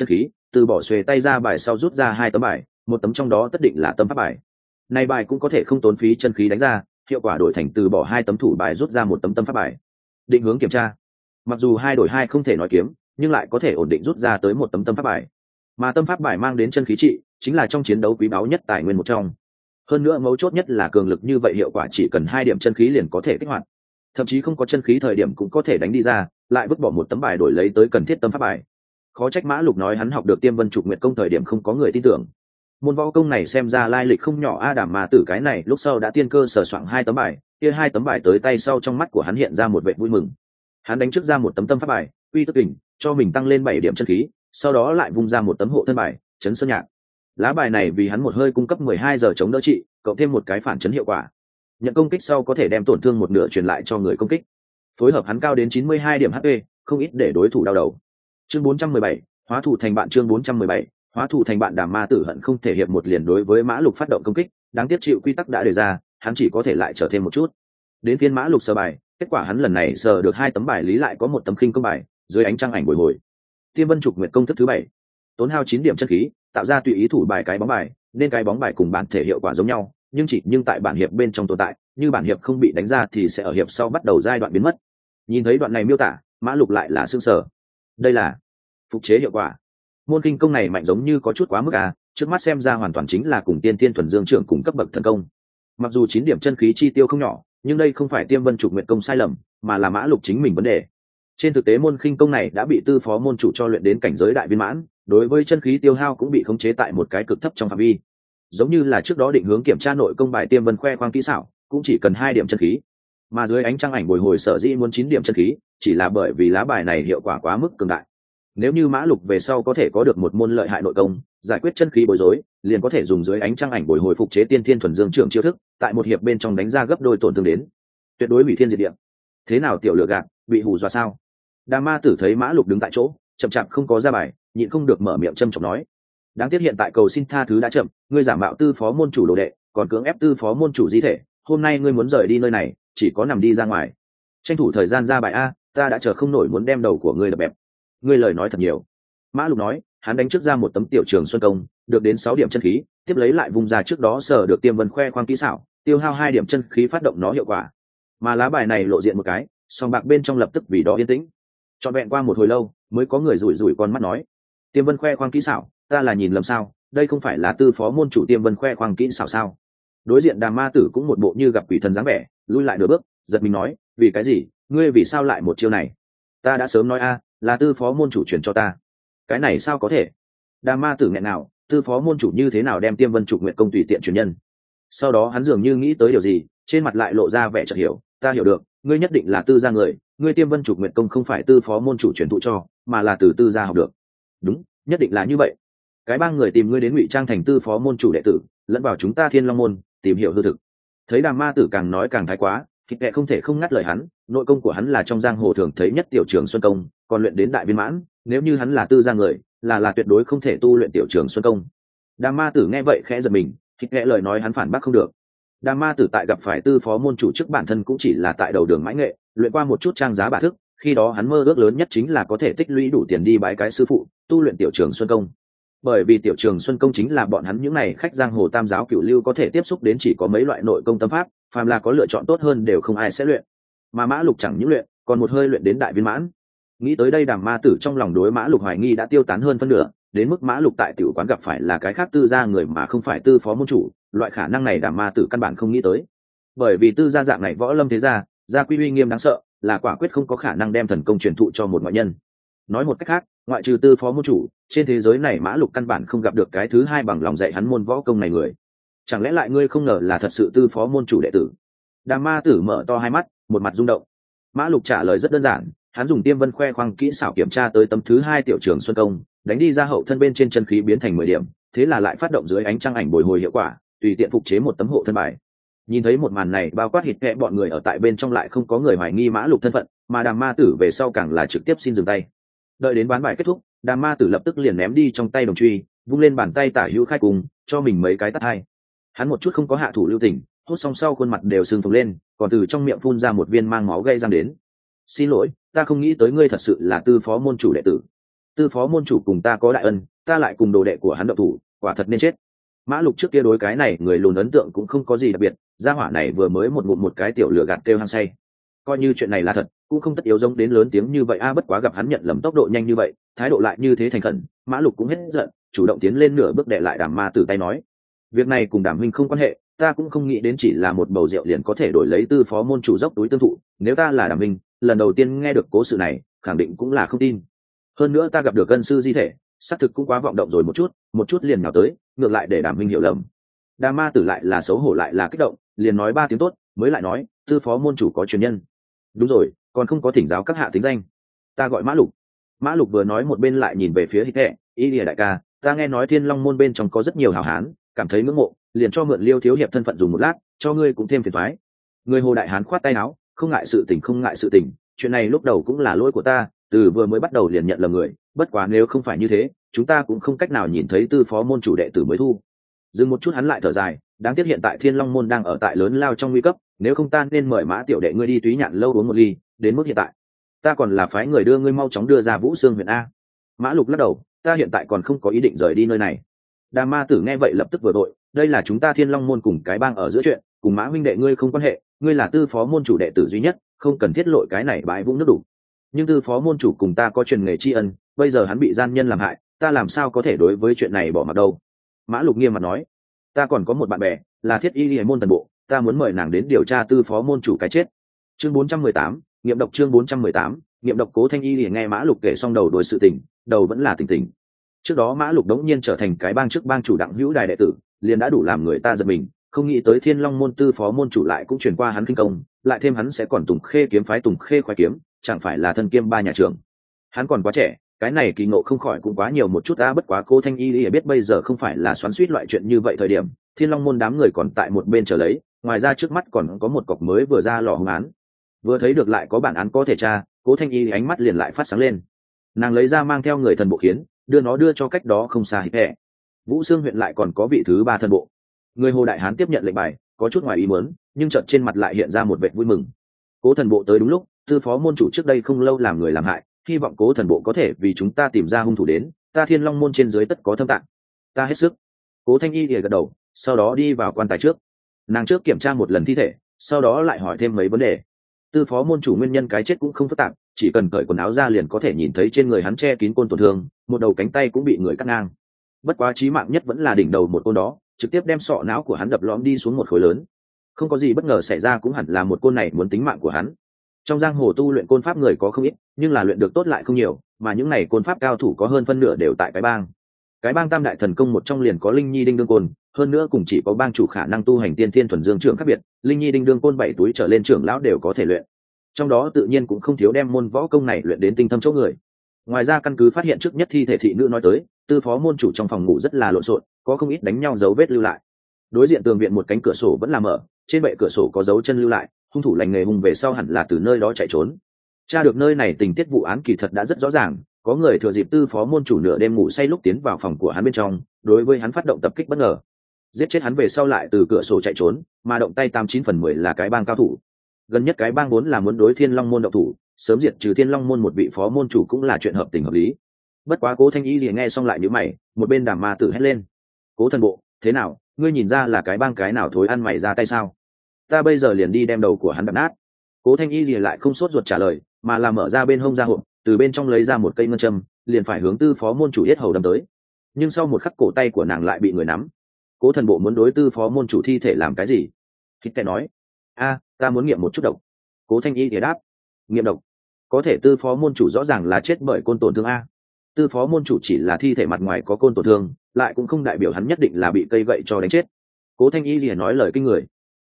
S1: từ bỏ xuề tay ra bài sau rút ra 2 tấm bài, một tấm trong đó tất định là tâm pháp bài. Này bài cũng có thể không tốn phí chân khí đánh ra, hiệu quả đổi thành từ bỏ 2 tấm thủ bài rút ra một tấm tâm pháp bài. Định hướng kiểm tra. Mặc dù 2 đổi 2 không thể nói kiếm, nhưng lại có thể ổn định rút ra tới một tấm tâm pháp bài. Mà tâm pháp bài mang đến chân khí trị, chính là trong chiến đấu quý báu nhất tài nguyên một trong. Hơn nữa mấu chốt nhất là cường lực như vậy hiệu quả chỉ cần 2 điểm chân khí liền có thể kích hoạt. Thậm chí không có chân khí thời điểm cũng có thể đánh đi ra, lại vứt bỏ một tấm bài đổi lấy tới cần thiết tâm pháp bài. Khó trách Mã Lục nói hắn học được Tiêm Vân Trục Nguyệt công thời điểm không có người tin tưởng. Môn võ công này xem ra lai lịch không nhỏ a. Đàm Ma Tử cái này lúc sau đã tiên cơ sở soạn 2 tấm bài, kia 2 tấm bài tới tay sau trong mắt của hắn hiện ra một vẻ vui mừng. Hắn đánh trước ra một tấm tâm pháp bài, uy tức kình, cho mình tăng lên 7 điểm chân khí, sau đó lại vung ra một tấm hộ thân bài, chấn sơn nhạc. Lá bài này vì hắn một hơi cung cấp 12 giờ chống đỡ trị, cộng thêm một cái phản chấn hiệu quả. Nhận công kích sau có thể đem tổn thương một nửa truyền lại cho người công kích. Phối hợp hắn cao đến 92 điểm HP, không ít để đối thủ đau đầu. Chương 417, hóa thủ thành bạn. Chương 417, hóa thủ thành bạn. Đàm Ma Tử hận không thể hiệp một liền đối với Mã Lục phát động công kích, đáng tiếc chịu quy tắc đã đề ra, hắn chỉ có thể lại chờ thêm một chút. Đến phiên Mã Lục sờ bài, kết quả hắn lần này sờ được 2 tấm bài lý lại có một tấm khinh công bài, dưới ánh trăng ảnh bồi hồi. Tiêm Vân Trục Nguyệt công thức thứ 7. Tốn hao 9 điểm chân khí, tạo ra tùy ý thủ bài cái bóng bài, nên cái bóng bài cùng bản thể hiệu quả giống nhau, nhưng tại bản hiệp bên trong tồn tại, như bản hiệp không bị đánh ra thì sẽ ở hiệp sau bắt đầu giai đoạn biến mất. Nhìn thấy đoạn này miêu tả, Mã Lục lại là sửng sở. Đây là phục chế hiệu quả. Môn kinh công này mạnh giống như có chút quá mức à, trước mắt xem ra hoàn toàn chính là cùng Tiên Thiên Thuần Dương trưởng cùng cấp bậc thần công. Mặc dù 9 điểm chân khí chi tiêu không nhỏ, nhưng đây không phải Tiêm Vân Trục Nguyệt công sai lầm, mà là Mã Lục chính mình vấn đề. Trên thực tế môn khinh công này đã bị tư phó môn chủ cho luyện đến cảnh giới đại viên mãn, đối với chân khí tiêu hao cũng bị khống chế tại một cái cực thấp trong phạm vi. Giống như là trước đó định hướng kiểm tra nội công bài Tiêm Vân khoe khoang kỹ xảo, cũng chỉ cần 2 điểm chân khí. Mà dưới ánh trăng ảnh bồi hồi sở dĩ muốn 9 điểm chân khí, chỉ là bởi vì lá bài này hiệu quả quá mức cường đại. Nếu như Mã Lục về sau có thể có được một môn lợi hại nội công, giải quyết chân khí bối rối, liền có thể dùng dưới ánh trăng ảnh bồi hồi phục chế Tiên Thiên Thuần Dương trưởng chiêu thức, tại một hiệp bên trong đánh ra gấp đôi tổn thương đến, tuyệt đối hủy thiên diệt địa. Thế nào tiểu lựa gạt, bị hù dọa sao? Đàm Ma Tử thấy Mã Lục đứng tại chỗ, chậm chạp không có ra bài, nhịn không được mở miệng châm chọc nói: đáng tiếc hiện tại cầu xin tha thứ đã chậm, ngươi giả mạo tư phó môn chủ đồ đệ, còn cưỡng ép tư phó môn chủ di thể, hôm nay ngươi muốn rời đi nơi này, chỉ có nằm đi ra ngoài. Tranh thủ thời gian ra bài a, ta đã chờ không nổi muốn đem đầu của ngươi đập bẹp. Ngươi lời nói thật nhiều. Mã Lục nói, hắn đánh trước ra một tấm tiểu trường xuân công, được đến 6 điểm chân khí, tiếp lấy lại vùng ra trước đó sở được Tiêm Vân khoe khoang kỹ xảo, tiêu hao 2 điểm chân khí phát động nó hiệu quả. Mà lá bài này lộ diện một cái, song bạc bên trong lập tức vì đó yên tĩnh. Trọn vẹn qua một hồi lâu, mới có người rủi rủi con mắt nói: Tiêm Vân khoe khoang kỹ xảo, ta là nhìn lầm sao? Đây không phải là tư phó môn chủ Tiêm Vân khoe khoang kỹ xảo sao? Đối diện Đàm Ma Tử cũng một bộ như gặp quỷ thần dáng vẻ, lui lại nửa bước, giật mình nói: vì cái gì? Ngươi vì sao lại một chiêu này? Ta đã sớm nói a, là tư phó môn chủ truyền cho ta. Cái này sao có thể? Đàm Ma Tử nghẹn nào, tư phó môn chủ như thế nào đem Tiêm Vân Trục Nguyệt công tùy tiện truyền nhân? Sau đó hắn dường như nghĩ tới điều gì, trên mặt lại lộ ra vẻ chợt hiểu, ta hiểu được, ngươi nhất định là tư gia người, ngươi Tiêm Vân Trục Nguyệt công không phải tư phó môn chủ truyền thụ cho, mà là từ tư gia học được. Đúng, nhất định là như vậy. Cái bang người tìm ngươi đến ngụy trang thành tư phó môn chủ đệ tử, lẫn vào chúng ta Thiên Long môn, tìm hiểu hư thực. Thấy Đàm Ma Tử càng nói càng thái quá, thịt đệ không thể không ngắt lời hắn, nội công của hắn là trong giang hồ thường thấy nhất tiểu trường xuân công, còn luyện đến đại viên mãn, nếu như hắn là tư gia người, là tuyệt đối không thể tu luyện tiểu trường xuân công. Đàm Ma Tử nghe vậy khẽ giật mình, thịt đệ lời nói hắn phản bác không được. Đàm Ma Tử tại gặp phải tư phó môn chủ trước bản thân cũng chỉ là tại đầu đường mãi nghệ, luyện qua một chút trang giá bả thức, khi đó hắn mơ ước lớn nhất chính là có thể tích lũy đủ tiền đi bái cái sư phụ, tu luyện tiểu trường xuân công. Bởi vì tiểu trường xuân công chính là bọn hắn những này khách giang hồ tam giáo cửu lưu có thể tiếp xúc đến chỉ có mấy loại nội công tâm pháp, phàm là có lựa chọn tốt hơn đều không ai sẽ luyện. Mà Mã Lục chẳng những luyện, còn một hơi luyện đến đại viên mãn. Nghĩ tới đây Đàm Ma Tử trong lòng đối Mã Lục hoài nghi đã tiêu tán hơn phân nửa, đến mức Mã Lục tại tiểu quán gặp phải là cái khác tư gia người mà không phải tư phó môn chủ, loại khả năng này Đàm Ma Tử căn bản không nghĩ tới. Bởi vì tư gia dạng này võ lâm thế gia, gia quy uy nghiêm đáng sợ, là quả quyết không có khả năng đem thần công truyền thụ cho một ngoại nhân. Nói một cách khác, ngoại trừ tư phó môn chủ, trên thế giới này Mã Lục căn bản không gặp được cái thứ hai bằng lòng dạy hắn môn võ công này người. Chẳng lẽ lại ngươi không ngờ là thật sự tư phó môn chủ đệ tử? Đàm Ma Tử mở to hai mắt, một mặt rung động. Mã Lục trả lời rất đơn giản, hắn dùng Tiêm Vân khoe khoang kỹ xảo kiểm tra tới tấm thứ 2 tiểu trường xuân công, đánh đi ra hậu thân bên trên chân khí biến thành 10 điểm, thế là lại phát động dưới ánh trăng ảnh bồi hồi hiệu quả, tùy tiện phục chế một tấm hộ thân bài. Nhìn thấy một màn này, bao quát hịt kẽ bọn người ở tại bên trong lại không có người hoài nghi Mã Lục thân phận, mà Đàm Ma Tử về sau càng là trực tiếp xin dừng tay. Đợi đến bán bài kết thúc, Đàm Ma Tử lập tức liền ném đi trong tay đồng truy, vung lên bàn tay tả hữu khai cùng, cho mình mấy cái tát hai. Hắn một chút không có hạ thủ lưu tình, hút xong sau khuôn mặt đều sưng phồng lên, còn từ trong miệng phun ra một viên mang máu gây răng đến. Xin lỗi, ta không nghĩ tới ngươi thật sự là tư phó môn chủ đệ tử. Tư phó môn chủ cùng ta có đại ân, ta lại cùng đồ đệ của hắn động thủ, quả thật nên chết. Mã Lục trước kia đối cái này người lùn ấn tượng cũng không có gì đặc biệt, gia hỏa này vừa mới một ngụm một cái tiểu lửa gạt kêu hăng say, coi như chuyện này là thật cũng không tất yếu giống đến lớn tiếng như vậy bất quá gặp hắn nhận lầm tốc độ nhanh như vậy, thái độ lại như thế thành khẩn, Mã Lục cũng hết giận, chủ động tiến lên nửa bước đệ lại Đàm Ma Tử tay nói: việc này cùng Đàm huynh không quan hệ, ta cũng không nghĩ đến chỉ là một bầu rượu liền có thể đổi lấy Tư phó môn chủ dốc túi tương thụ, nếu ta là Đàm huynh, lần đầu tiên nghe được cố sự này khẳng định cũng là không tin. Hơn nữa ta gặp được ân sư di thể, xác thực cũng quá vọng động rồi một chút liền nhào tới, ngược lại để Đàm huynh hiểu lầm. Đàm Ma Tử lại là xấu hổ lại là kích động, liền nói 3 tiếng tốt, mới lại nói: Tư phó môn chủ có truyền nhân. Đúng rồi, còn không có thỉnh giáo các hạ tính danh. Ta gọi Mã Lục. Mã Lục vừa nói một bên lại nhìn về phía Hít Thệ, ý lìa đại ca, ta nghe nói Thiên Long môn bên trong có rất nhiều hảo hán, cảm thấy ngưỡng mộ, liền cho mượn Liêu thiếu hiệp thân phận dùng một lát, cho ngươi cũng thêm phiền toái. Người Hồ đại hán khoát tay áo, không ngại sự tình không ngại sự tình, chuyện này lúc đầu cũng là lỗi của ta, từ vừa mới bắt đầu liền nhận lầm người, bất quá nếu không phải như thế, chúng ta cũng không cách nào nhìn thấy Tư phó môn chủ đệ tử mới thu. Dừng một chút hắn lại thở dài, đáng tiếc hiện tại Thiên Long môn đang ở tại lớn lao trong nguy cấp, nếu không ta nên mời Mã tiểu đệ ngươi đi Túy Nhạn lâu uống một ly, đến mức hiện tại ta còn là phái người đưa ngươi mau chóng đưa ra Vũ Xương huyện a. Mã Lục lắc đầu, ta hiện tại còn không có ý định rời đi nơi này. Đàm Ma Tử nghe vậy lập tức vừa đội, đây là chúng ta Thiên Long môn cùng cái bang ở giữa chuyện, cùng Mã huynh đệ ngươi không quan hệ, ngươi là Tư phó môn chủ đệ tử duy nhất, không cần thiết lội cái này bãi vũng nước đủ. Nhưng Tư phó môn chủ cùng ta có truyền nghề tri ân, bây giờ hắn bị gian nhân làm hại, ta làm sao có thể đối với chuyện này bỏ mặc đâu. Mã Lục nghiêm mặt nói, ta còn có một bạn bè là Thiết Y Lìa môn Tần Bộ, ta muốn mời nàng đến điều tra Tư phó môn chủ cái chết. Chương 418, nghiệm độc. Chương 418, nghiệm độc. Cố Thanh Y Lìa nghe Mã Lục kể xong đầu đuôi sự tình, đầu vẫn là tỉnh tỉnh. Trước đó Mã Lục đống nhiên trở thành cái bang trước bang chủ Đặng Hữu Đài đệ tử, liền đã đủ làm người ta giật mình, không nghĩ tới Thiên Long môn Tư phó môn chủ lại cũng truyền qua hắn kinh công, lại thêm hắn sẽ còn Tùng Khê kiếm phái Tùng Khê khoái kiếm, chẳng phải là thân kiêm 3 nhà trưởng. Hắn còn quá trẻ, cái này kỳ ngộ không khỏi cũng quá nhiều một chút a. Bất quá Cố Thanh Y Lìa biết bây giờ không phải là xoắn xuýt loại chuyện như vậy thời điểm, Thiên Long môn đám người còn tại một bên chờ lấy, ngoài ra trước mắt còn có một cọc mới vừa ra lò hung án. Vừa thấy được lại có bản án có thể tra, Cố Thanh Y ánh mắt liền lại phát sáng lên. Nàng lấy ra mang theo người thần bộ khiến, đưa cho cách đó không xa Hít Thệ. Vũ Xương huyện lại còn có vị thứ 3 thần bộ. Người Hồ đại hán tiếp nhận lệnh bài, có chút ngoài ý muốn, nhưng chợt trên mặt lại hiện ra một vẻ vui mừng. Cố thần bộ tới đúng lúc, Tư phó môn chủ trước đây không lâu làm người làm hại, hy vọng Cố thần bộ có thể vì chúng ta tìm ra hung thủ đến, ta Thiên Long môn trên dưới tất có thâm tạng. Ta hết sức. Cố Thanh Y gật đầu, sau đó đi vào quan tài trước. Nàng trước kiểm tra một lần thi thể, sau đó lại hỏi thêm mấy vấn đề. Tư phó môn chủ nguyên nhân cái chết cũng không phức tạp, chỉ cần cởi quần áo ra liền có thể nhìn thấy trên người hắn che kín côn tổn thương, một đầu cánh tay cũng bị người cắt ngang. Bất quá chí mạng nhất vẫn là đỉnh đầu một côn đó, trực tiếp đem sọ não của hắn đập lõm đi xuống một khối lớn. Không có gì bất ngờ xảy ra cũng hẳn là một côn này muốn tính mạng của hắn. Trong giang hồ tu luyện côn pháp người có không ít, nhưng là luyện được tốt lại không nhiều, mà những này côn pháp cao thủ có hơn phân nửa đều tại cái bang. Cái bang tam đại thần công một trong liền có Linh Nhi Đinh Đương Côn, hơn nữa cùng chỉ có bang chủ khả năng tu hành tiên thiên thuần dương trưởng khác biệt, Linh Nhi Đinh Đương Côn 7 túi trở lên trưởng lão đều có thể luyện. Trong đó tự nhiên cũng không thiếu đem môn võ công này luyện đến tinh thâm chỗ người. Ngoài ra căn cứ phát hiện trước nhất thi thể thị nữ nói tới, Tư phó môn chủ trong phòng ngủ rất là lộn xộn, có không ít đánh nhau dấu vết lưu lại. Đối diện tường viện một cánh cửa sổ vẫn là mở, trên bệ cửa sổ có dấu chân lưu lại, hung thủ lành nghề hung về sau hẳn là từ nơi đó chạy trốn. Tra được nơi này tình tiết vụ án kỳ thật đã rất rõ ràng, có người thừa dịp Tư phó môn chủ nửa đêm ngủ say lúc tiến vào phòng của hắn bên trong, đối với hắn phát động tập kích bất ngờ, giết chết hắn về sau lại từ cửa sổ chạy trốn, mà động tay 89/10 là cái bang cao thủ. Gần nhất cái bang vốn là muốn đối Thiên Long môn động thủ, sớm diệt trừ Thiên Long môn một vị phó môn chủ cũng là chuyện hợp tình hợp lý. Bất quá Cố Thanh Y liền nghe xong lại nhíu mày, một bên Đàm Ma Tử hét lên: Cố thần bộ, thế nào, ngươi nhìn ra là cái bang cái nào thối ăn mày ra tay sao? Ta bây giờ liền đi đem đầu của hắn đập nát. Cố Thanh Y liền lại không sốt ruột trả lời, mà là mở ra bên hông ra hộp, từ bên trong lấy ra một cây ngân châm, liền phải hướng Tư phó môn chủ yết hầu đâm tới. Nhưng sau một khắc cổ tay của nàng lại bị người nắm. Cố thần bộ muốn đối Tư phó môn chủ thi thể làm cái gì? Hít Thệ nói: ta muốn nghiệm một chút độc. Cố Thanh Y thì đáp: nghiệm độc? Có thể Tư phó môn chủ rõ ràng là chết bởi côn tổn thương a. Tư phó môn chủ chỉ là thi thể mặt ngoài có côn tổn thương, lại cũng không đại biểu hắn nhất định là bị cây gậy cho đánh chết. Cố Thanh Y liền nói lời kinh người.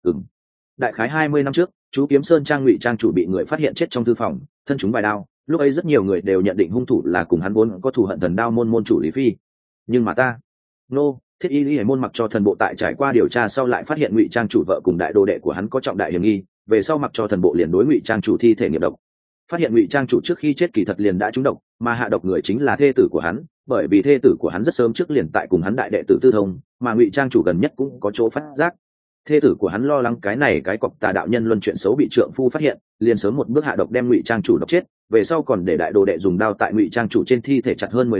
S1: Đại khái 20 năm trước, chú Kiếm Sơn trang Ngụy trang chủ bị người phát hiện chết trong thư phòng, thân chúng vài đao, lúc ấy rất nhiều người đều nhận định hung thủ là cùng hắn vốn có thù hận Thần Đao môn môn chủ Lý Phi. Nhưng mà Thiết Y Lìa môn mặc cho thần bộ tại trải qua điều tra sau lại phát hiện Ngụy trang chủ vợ cùng đại đồ đệ của hắn có trọng đại hiểm nghi, về sau mặc cho thần bộ liền đối Ngụy trang chủ thi thể nghiệm độc. Phát hiện Ngụy trang chủ trước khi chết kỳ thật liền đã trúng độc, mà hạ độc người chính là thê tử của hắn, bởi vì thê tử của hắn rất sớm trước liền tại cùng hắn đại đệ tử Tư Thông, mà Ngụy trang chủ gần nhất cũng có chỗ phát giác. Thê tử của hắn lo lắng cái này cái cọc tà đạo nhân luân chuyện xấu bị trượng phu phát hiện, liền sớm một bước hạ độc đem Ngụy trang chủ độc chết, về sau còn để đại đồ đệ dùng đao tại Ngụy trang chủ trên thi thể chặt hơn 10 đao,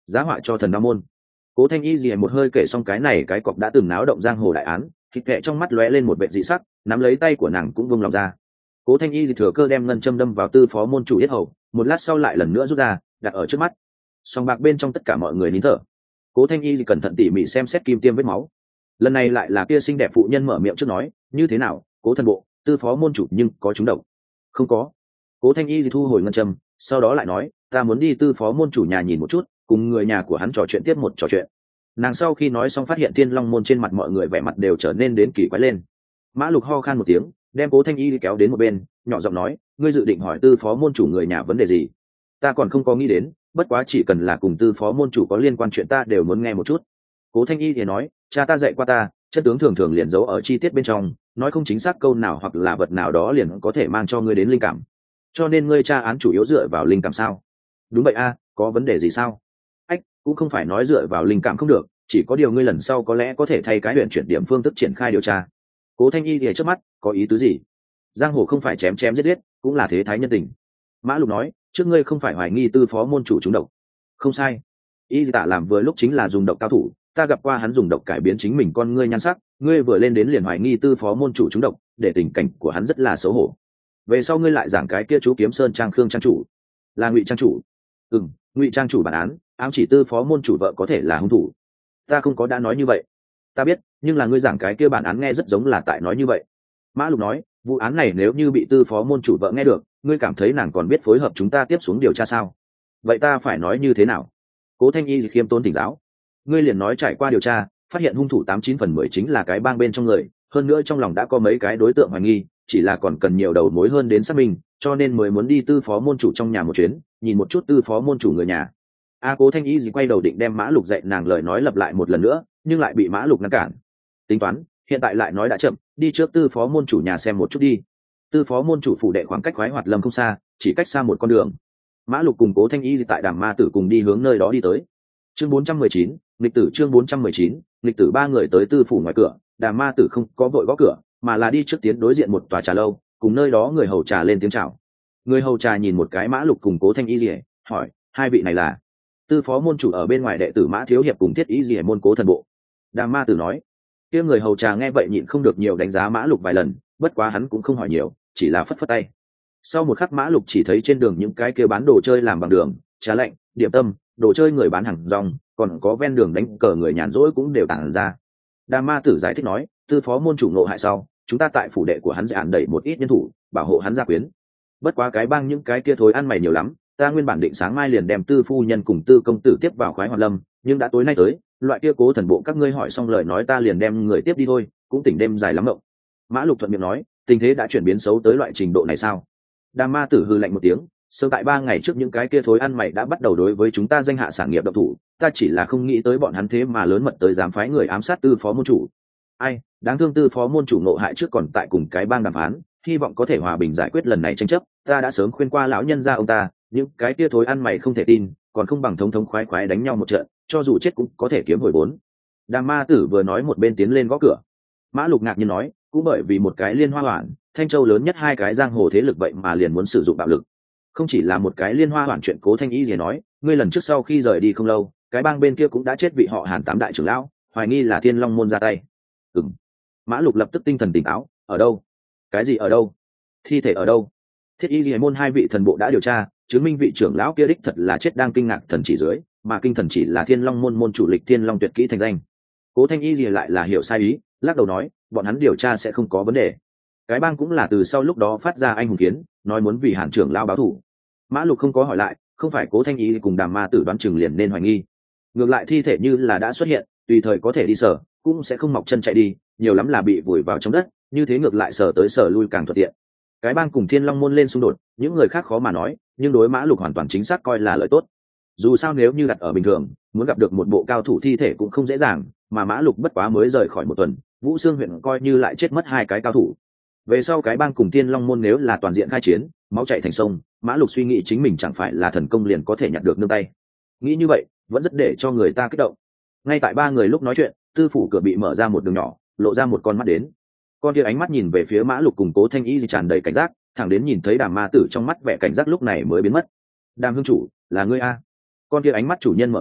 S1: giá họa cho thần đao môn. Cố Thanh Y gì một hơi kể xong cái này cái cọc đã từng náo động giang hồ đại án, thịt kệ trong mắt lóe lên một vẻ dị sắc, nắm lấy tay của nàng cũng vung lòng ra. Cố Thanh Y thì thừa cơ đem ngân châm đâm vào tư phó môn chủ yết hầu, một lát sau lại lần nữa rút ra, đặt ở trước mắt. Song bạc bên trong tất cả mọi người nín thở. Cố Thanh Y thì cẩn thận tỉ mỉ xem xét kim tiêm vết máu. Lần này lại là kia xinh đẹp phụ nhân mở miệng trước nói, như thế nào, Cố thần bộ, tư phó môn chủ nhưng có trúng độc? Không có. Cố Thanh Y thì thu hồi ngân châm, sau đó lại nói, ta muốn đi tư phó môn chủ nhà nhìn một chút, cùng người nhà của hắn trò chuyện tiếp một trò chuyện. Nàng sau khi nói xong phát hiện Thiên Long môn trên mặt mọi người vẻ mặt đều trở nên đến kỳ quái lên. Mã Lục ho khan một tiếng, đem Cố Thanh Y kéo đến một bên, nhỏ giọng nói, ngươi dự định hỏi tư phó môn chủ người nhà vấn đề gì? Ta còn không có nghĩ đến, bất quá chỉ cần là cùng tư phó môn chủ có liên quan chuyện ta đều muốn nghe một chút. Cố Thanh Y thì nói, cha ta dạy qua ta, chất tướng thường thường liền giấu ở chi tiết bên trong, nói không chính xác câu nào hoặc là vật nào đó liền có thể mang cho ngươi đến linh cảm. Cho nên ngươi tra án chủ yếu dựa vào linh cảm sao? Đúng vậy a, có vấn đề gì sao? Ách, cũng không phải nói dựa vào linh cảm không được, chỉ có điều ngươi lần sau có lẽ có thể thay cái huyện chuyển điểm phương thức triển khai điều tra. Cố Thanh Y thì trước mắt, có ý tứ gì? Giang hồ không phải chém chém giết giết, cũng là thế thái nhân tình. Mã Lục nói, trước ngươi không phải hoài nghi tư phó môn chủ trúng độc? Không sai. Y tạ làm vừa lúc chính là dùng độc cao thủ, ta gặp qua hắn dùng độc cải biến chính mình con ngươi nhan sắc, ngươi vừa lên đến liền hoài nghi tư phó môn chủ trúng độc, để tình cảnh của hắn rất là xấu hổ. Về sau ngươi lại giảng cái kia chú Kiếm Sơn Trang Khương trang chủ, là Ngụy trang chủ. Ngụy trang chủ bản án, ám chỉ tư phó môn chủ vợ có thể là hung thủ. Ta không có đã nói như vậy. Ta biết, nhưng là ngươi giảng cái kia bản án nghe rất giống là tại nói như vậy. Mã Lục nói, vụ án này nếu như bị tư phó môn chủ vợ nghe được, ngươi cảm thấy nàng còn biết phối hợp chúng ta tiếp xuống điều tra sao? Vậy ta phải nói như thế nào? Cố Thanh Y khiêm tốn thỉnh giáo. Ngươi liền nói trải qua điều tra, phát hiện hung thủ 89/10 chính là cái bang bên trong người, hơn nữa trong lòng đã có mấy cái đối tượng hoài nghi, chỉ là còn cần nhiều đầu mối hơn đến xác minh, cho nên mới muốn đi tư phó môn chủ trong nhà một chuyến, nhìn một chút tư phó môn chủ người nhà. Cố Thanh Y quay đầu định đem Mã Lục dạy nàng lời nói lặp lại một lần nữa, nhưng lại bị Mã Lục ngăn cản. Tính toán, hiện tại lại nói đã chậm, đi trước tư phó môn chủ nhà xem một chút đi. Tư phó môn chủ phủ đệ khoảng cách Khoái Hoạt Lâm không xa, chỉ cách xa một con đường. Mã Lục cùng Cố Thanh Y tại Đàm Ma Tử cùng đi hướng nơi đó đi tới. Chương 419, lịch tử chương 419, lịch tử ba người tới tư phủ ngoài cửa, Đàm Ma Tử không có vội gõ cửa, mà là đi trước tiến đối diện một tòa trà lâu, cùng nơi đó người hầu trà lên tiếng chào. Người hầu trà nhìn một cái Mã Lục cùng Cố Thanh Y liễu, hỏi, hai vị này là? Tư phó môn chủ ở bên ngoài đệ tử Mã Thiếu Hiệp cùng Thiết Y liễu môn Cố thần bộ. Đàm Ma Tử nói. Kia người hầu trà nghe vậy nhịn không được nhiều đánh giá Mã Lục vài lần, bất quá hắn cũng không hỏi nhiều, chỉ là phất phất tay. Sau một khắc Mã Lục chỉ thấy trên đường những cái kia bán đồ chơi làm bằng đường, trà lạnh, điểm tâm, đồ chơi người bán hàng rong, còn có ven đường đánh cờ người nhàn rỗi cũng đều tản ra. Đàm Ma Tử giải thích nói, tư phó môn chủ ngộ hại sau, chúng ta tại phủ đệ của hắn dạn đẩy một ít nhân thủ, bảo hộ hắn gia quyến. Bất quá cái bang những cái kia thối ăn mày nhiều lắm, ta nguyên bản định sáng mai liền đem tư phu nhân cùng tư công tử tiếp vào Khoái Hoạt Lâm, nhưng đã tối nay tới, loại kia Cố thần bộ các ngươi hỏi xong lời nói ta liền đem người tiếp đi thôi, cũng tỉnh đêm dài lắm động. Mã Lục thuận miệng nói, tình thế đã chuyển biến xấu tới loại trình độ này sao? Đàm Ma Tử hừ lạnh một tiếng, sơ tại 3 ngày trước những cái kia thối ăn mày đã bắt đầu đối với chúng ta danh hạ sản nghiệp động thủ, ta chỉ là không nghĩ tới bọn hắn thế mà lớn mật tới dám phái người ám sát tư phó môn chủ. Ai, đáng thương tư phó môn chủ ngộ hại trước còn tại cùng cái bang đàm phán, hy vọng có thể hòa bình giải quyết lần này tranh chấp, ta đã sớm khuyên qua lão nhân gia ông ta, những cái kia thối ăn mày không thể tin, còn không bằng thống thống khoái khoái đánh nhau một trận, cho dù chết cũng có thể kiếm hồi vốn. Đàm Ma Tử vừa nói một bên tiến lên gõ cửa. Mã Lục ngạc nhiên nói, cũng bởi vì một cái liên hoa hoạn, Thanh Châu lớn nhất 2 cái giang hồ thế lực vậy mà liền muốn sử dụng bạo lực. Không chỉ là một cái liên hoa hoạn chuyện Cố Thanh Y gì nói, ngươi lần trước sau khi rời đi không lâu, cái bang bên kia cũng đã chết vị họ Hàn 8 đại trưởng lão, hoài nghi là Thiên Long môn ra tay. Mã Lục lập tức tinh thần tỉnh táo, ở đâu? Cái gì ở đâu? Thi thể ở đâu? Thiết Y Liễu môn 2 vị thần bộ đã điều tra, chứng minh vị trưởng lão kia đích thật là chết đang kinh ngạc thần chỉ dưới, mà kinh thần chỉ là Thiên Long môn môn chủ Lịch Thiên Long tuyệt kỹ thành danh. Cố Thanh Y Liễu lại là hiểu sai ý, lắc đầu nói, bọn hắn điều tra sẽ không có vấn đề. Cái bang cũng là từ sau lúc đó phát ra anh hùng kiến, nói muốn vì Hàn trưởng lão báo thù. Mã Lục không có hỏi lại, không phải Cố Thanh Y cùng Đàm Ma Tử đoán chừng liền nên hoài nghi. Ngược lại thi thể như là đã xuất hiện, tùy thời có thể đi sở, cũng sẽ không mọc chân chạy đi, nhiều lắm là bị vùi vào trong đất, như thế ngược lại sở tới sở lui càng thuận tiện. Cái bang cùng Thiên Long môn lên xung đột, những người khác khó mà nói, nhưng đối Mã Lục hoàn toàn chính xác coi là lợi tốt. Dù sao nếu như đặt ở bình thường, muốn gặp được một bộ cao thủ thi thể cũng không dễ dàng, mà Mã Lục bất quá mới rời khỏi một tuần, Vũ Xương huyện coi như lại chết mất 2 cái cao thủ. Về sau cái bang cùng Thiên Long môn nếu là toàn diện khai chiến, máu chảy thành sông, Mã Lục suy nghĩ chính mình chẳng phải là thần công liền có thể nhặt được nương tay. Nghĩ như vậy, vẫn rất để cho người ta kích động. Ngay tại 3 người lúc nói chuyện, tư phủ cửa bị mở ra một đường nhỏ, lộ ra một con mắt đến. Con kia ánh mắt nhìn về phía Mã Lục cùng Cố Thanh Y tràn đầy cảnh giác, thẳng đến nhìn thấy Đàm Ma Tử trong mắt vẻ cảnh giác lúc này mới biến mất. Đàm hương chủ, là ngươi a? Con kia ánh mắt chủ nhân mở cửa,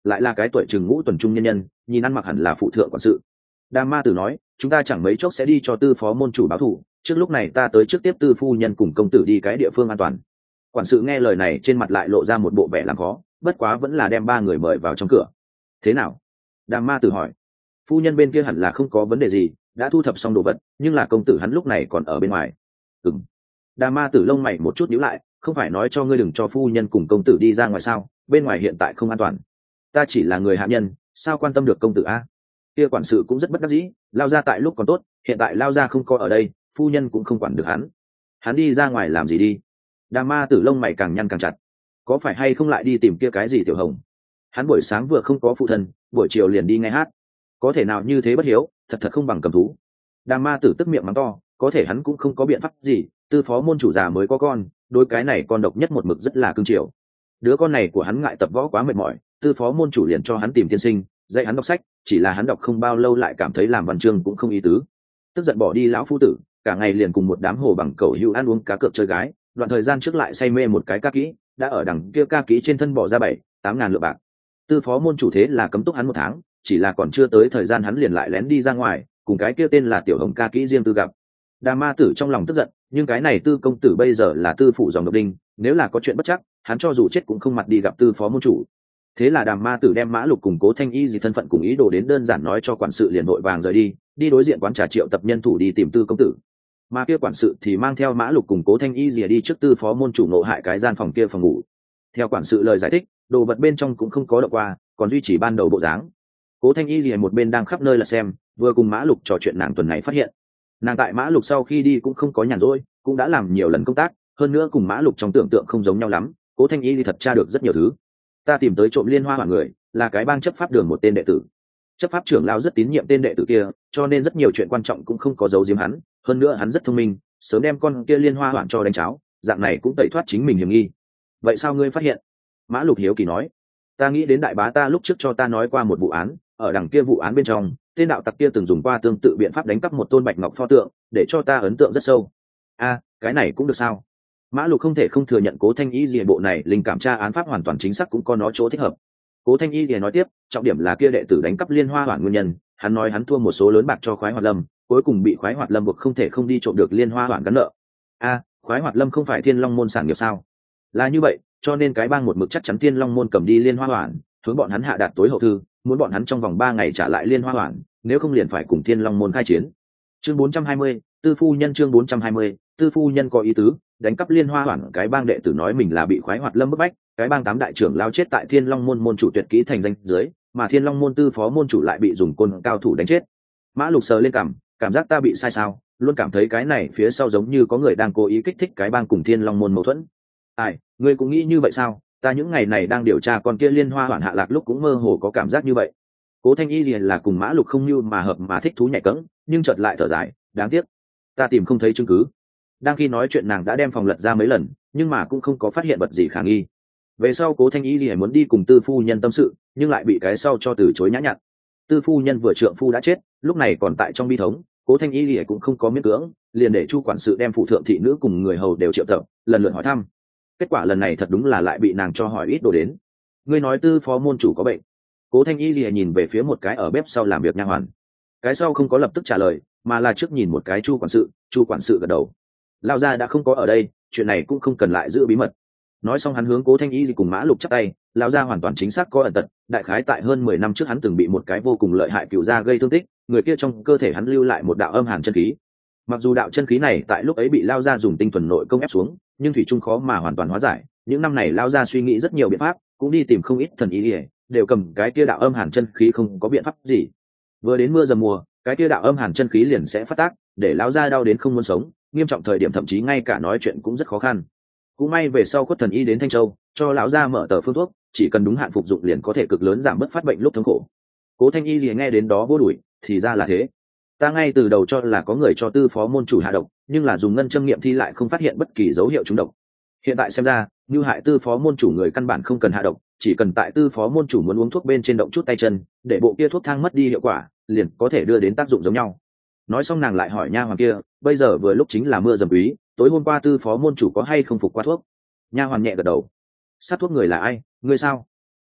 S1: lại là cái tuổi chừng ngũ tuần trung nhân nhân, nhìn ăn mặc hẳn là phụ thượng quản sự. Đàm ma tử nói, chúng ta chẳng mấy chốc sẽ đi cho tư phó môn chủ báo thù, trước lúc này ta tới trước tiếp tư phu nhân cùng công tử đi cái địa phương an toàn. Quản sự nghe lời này trên mặt lại lộ ra một bộ vẻ làm khó, bất quá vẫn là đem ba người mời vào trong cửa. Thế nào? Đàm ma tử hỏi. Phu nhân bên kia hẳn là không có vấn đề gì, đã thu thập xong đồ vật, nhưng là công tử hắn lúc này còn ở bên ngoài. Ừm. Đàm ma tử lông mày một chút nhíu lại, không phải nói cho ngươi đừng cho phu nhân cùng công tử đi ra ngoài sao? Bên ngoài hiện tại không an toàn. Ta chỉ là người hạ nhân, sao quan tâm được công tử a? Kia quản sự cũng rất bất đắc dĩ, lao ra tại lúc còn tốt, hiện tại lao ra không có ở đây, phu nhân cũng không quản được hắn đi ra ngoài làm gì đi? Đàm ma tử lông mày càng nhăn càng chặt, có phải hay không lại đi tìm kia cái gì tiểu hồng? Hắn buổi sáng vừa không có phụ thân, buổi chiều liền đi nghe hát, có thể nào như thế bất hiếu, thật không bằng cầm thú. Đàm ma tử tức miệng mắng to, có thể hắn cũng không có biện pháp gì, tư phó môn chủ già mới có con, đôi cái này con độc nhất một mực rất là cưng chiều. Đứa con này của hắn ngại tập võ quá mệt mỏi, tư phó môn chủ liền cho hắn tìm tiên sinh dạy hắn đọc sách, chỉ là hắn đọc không bao lâu lại cảm thấy làm văn chương cũng không ý tứ, tức giận bỏ đi lão phu tử, cả ngày liền cùng một đám hồ bằng cẩu hữu ăn uống cá cược chơi gái, đoạn thời gian trước lại say mê một cái ca kỹ, đã ở đằng kia ca kỹ trên thân bỏ ra 7-8 ngàn lượng bạc. Tư phó môn chủ thế là cấm túc hắn 1 tháng, chỉ là còn chưa tới thời gian hắn liền lại lén đi ra ngoài, cùng cái kia tên là tiểu hồng ca kỹ riêng tư gặp. Đàm ma tử trong lòng tức giận, nhưng cái này tư công tử bây giờ là tư phụ dòng độc đinh, nếu là có chuyện bất chắc, hắn cho dù chết cũng không mặt đi gặp tư phó môn chủ. Thế là Đàm ma tử đem Mã Lục cùng Cố Thanh Y gì thân phận cùng ý đồ đến đơn giản nói cho quản sự, liền vội vàng rời đi đối diện quán trà triệu tập nhân thủ đi tìm tư công tử. Mà kia quản sự thì mang theo Mã Lục cùng Cố Thanh Y gì đi trước tư phó môn chủ nộ hại cái gian phòng kia phòng ngủ. Theo quản sự lời giải thích, đồ vật bên trong cũng không có động qua, còn duy trì ban đầu bộ dáng. Cố Thanh Y gì một bên đang khắp nơi là xem, vừa cùng Mã Lục trò chuyện, nàng tuần này phát hiện nàng tại Mã Lục sau khi đi cũng không có nhàn rỗi, cũng đã làm nhiều lần công tác, hơn nữa cùng Mã Lục trong tưởng tượng không giống nhau lắm. Cố Thanh Y thì thật tra được rất nhiều thứ. Ta tìm tới trộm liên hoa hỏa người là cái bang chấp pháp đường một tên đệ tử, chấp pháp trưởng lao rất tín nhiệm tên đệ tử kia, cho nên rất nhiều chuyện quan trọng cũng không có giấu giếm hắn, hơn nữa hắn rất thông minh, sớm đem con kia liên hoa hoảng cho đánh cháo, dạng này cũng tẩy thoát chính mình hiểm nghi. Vậy sao ngươi phát hiện? Mã Lục hiếu kỳ nói. Ta nghĩ đến đại bá ta lúc trước cho ta nói qua một vụ án, ở đằng kia vụ án bên trong, tên đạo tặc kia từng dùng qua tương tự biện pháp đánh cắp một tôn bạch ngọc pho tượng, để cho ta ấn tượng rất sâu. A, cái này cũng được sao? Mã Lục không thể không thừa nhận Cố Thanh Y gì bộ này linh cảm tra án pháp hoàn toàn chính xác, cũng có nó chỗ thích hợp. Cố Thanh Y gì nói tiếp, trọng điểm là kia đệ tử đánh cắp liên hoa hoảng nguyên nhân, hắn nói hắn thua một số lớn bạc cho Khoái Hoạt Lâm, cuối cùng bị Khoái Hoạt Lâm buộc không thể không đi trộm được liên hoa hoảng gắn nợ. A, Khoái Hoạt Lâm không phải Thiên Long môn sản nghiệp sao? Là như vậy, cho nên cái bang một mực chắc chắn Thiên Long môn cầm đi liên hoa hoảng, hướng bọn hắn hạ đạt tối hậu thư, muốn bọn hắn trong vòng 3 ngày trả lại liên hoa hoảng, nếu không liền phải cùng Thiên Long môn khai chiến. Chương 420, Tư phu nhân. Chương 420, Tư phu nhân có ý tứ, đánh cắp liên hoa hoảng cái bang đệ tử nói mình là bị Khoái Hoạt Lâm bức bách, cái bang 8 đại trưởng lao chết tại Thiên Long môn môn chủ tuyệt kỹ thành danh dưới, mà Thiên Long môn tư phó môn chủ lại bị dùng côn cao thủ đánh chết. Mã Lục sờ lên cảm giác ta bị sai sao, luôn cảm thấy cái này phía sau giống như có người đang cố ý kích thích cái bang cùng Thiên Long môn mâu thuẫn. Ai, ngươi cũng nghĩ như vậy sao? Ta những ngày này đang điều tra con kia liên hoa hoảng hạ lạc lúc cũng mơ hồ có cảm giác như vậy. Cố Thanh Y liền là cùng Mã Lục không như mà hợp mà thích thú nhạy cẫng, nhưng chợt lại thở dài, đáng tiếc, ta tìm không thấy chứng cứ. Đang khi nói chuyện nàng đã đem phòng lật ra mấy lần, nhưng mà cũng không có phát hiện vật gì khả nghi. Về sau Cố Thanh Y liền muốn đi cùng tư phu nhân tâm sự, nhưng lại bị cái sau cho từ chối nhã nhặn. Tư phu nhân vừa trượng phu đã chết, lúc này còn tại trong bi thống, Cố Thanh Y liền cũng không có miễn cưỡng, liền để Chu quản sự đem phụ thượng thị nữ cùng người hầu đều triệu tập, lần lượt hỏi thăm. Kết quả lần này thật đúng là lại bị nàng cho hỏi ít đồ đến. Ngươi nói tư phó môn chủ có bệnh? Cố Thanh Y liền nhìn về phía một cái ở bếp sau làm việc nha hoàn. Cái sau không có lập tức trả lời, mà là trước nhìn một cái Chu quản sự gật đầu. Lao gia đã không có ở đây, chuyện này cũng không cần lại giữ bí mật. Nói xong hắn hướng Cố Thanh Y cùng Mã Lục chắp tay, Lao gia hoàn toàn chính xác có ẩn tật, đại khái tại hơn 10 năm trước hắn từng bị một cái vô cùng lợi hại cựu gia gây thương tích, người kia trong cơ thể hắn lưu lại một đạo âm hàn chân khí. Mặc dù đạo chân khí này tại lúc ấy bị Lao gia dùng tinh thuần nội công ép xuống, nhưng thủy chung khó mà hoàn toàn hóa giải. Những năm này Lao gia suy nghĩ rất nhiều biện pháp, cũng đi tìm không ít thần y, đều cầm cái kia đạo âm hàn chân khí không có biện pháp gì. Vừa đến mưa dầm mùa, cái kia đạo âm hàn chân khí liền sẽ phát tác, để Lao gia đau đến không muốn sống, nghiêm trọng thời điểm thậm chí ngay cả nói chuyện cũng rất khó khăn. Cũng may về sau Khuất thần y đến Thanh Châu, cho lão gia mở tờ phương thuốc, chỉ cần đúng hạn phục dụng liền có thể cực lớn giảm bớt phát bệnh lúc thống khổ. Cố Thanh Y liền nghe đến đó vô đuổi, thì ra là thế. Ta ngay từ đầu cho là có người cho tư phó môn chủ hạ độc, nhưng là dùng ngân châm nghiệm thi lại không phát hiện bất kỳ dấu hiệu trúng độc. Hiện tại xem ra, như hại tư phó môn chủ người căn bản không cần hạ độc, chỉ cần tại tư phó môn chủ muốn uống thuốc bên trên động chút tay chân, để bộ kia thuốc thang mất đi hiệu quả, liền có thể đưa đến tác dụng giống nhau. Nói xong nàng lại hỏi nha hoàn kia, bây giờ vừa lúc chính là mưa dầm úy, tối hôm qua tư phó môn chủ có hay không phục qua thuốc? Nha hoàn nhẹ gật đầu. Sát thuốc người là ai, ngươi sao?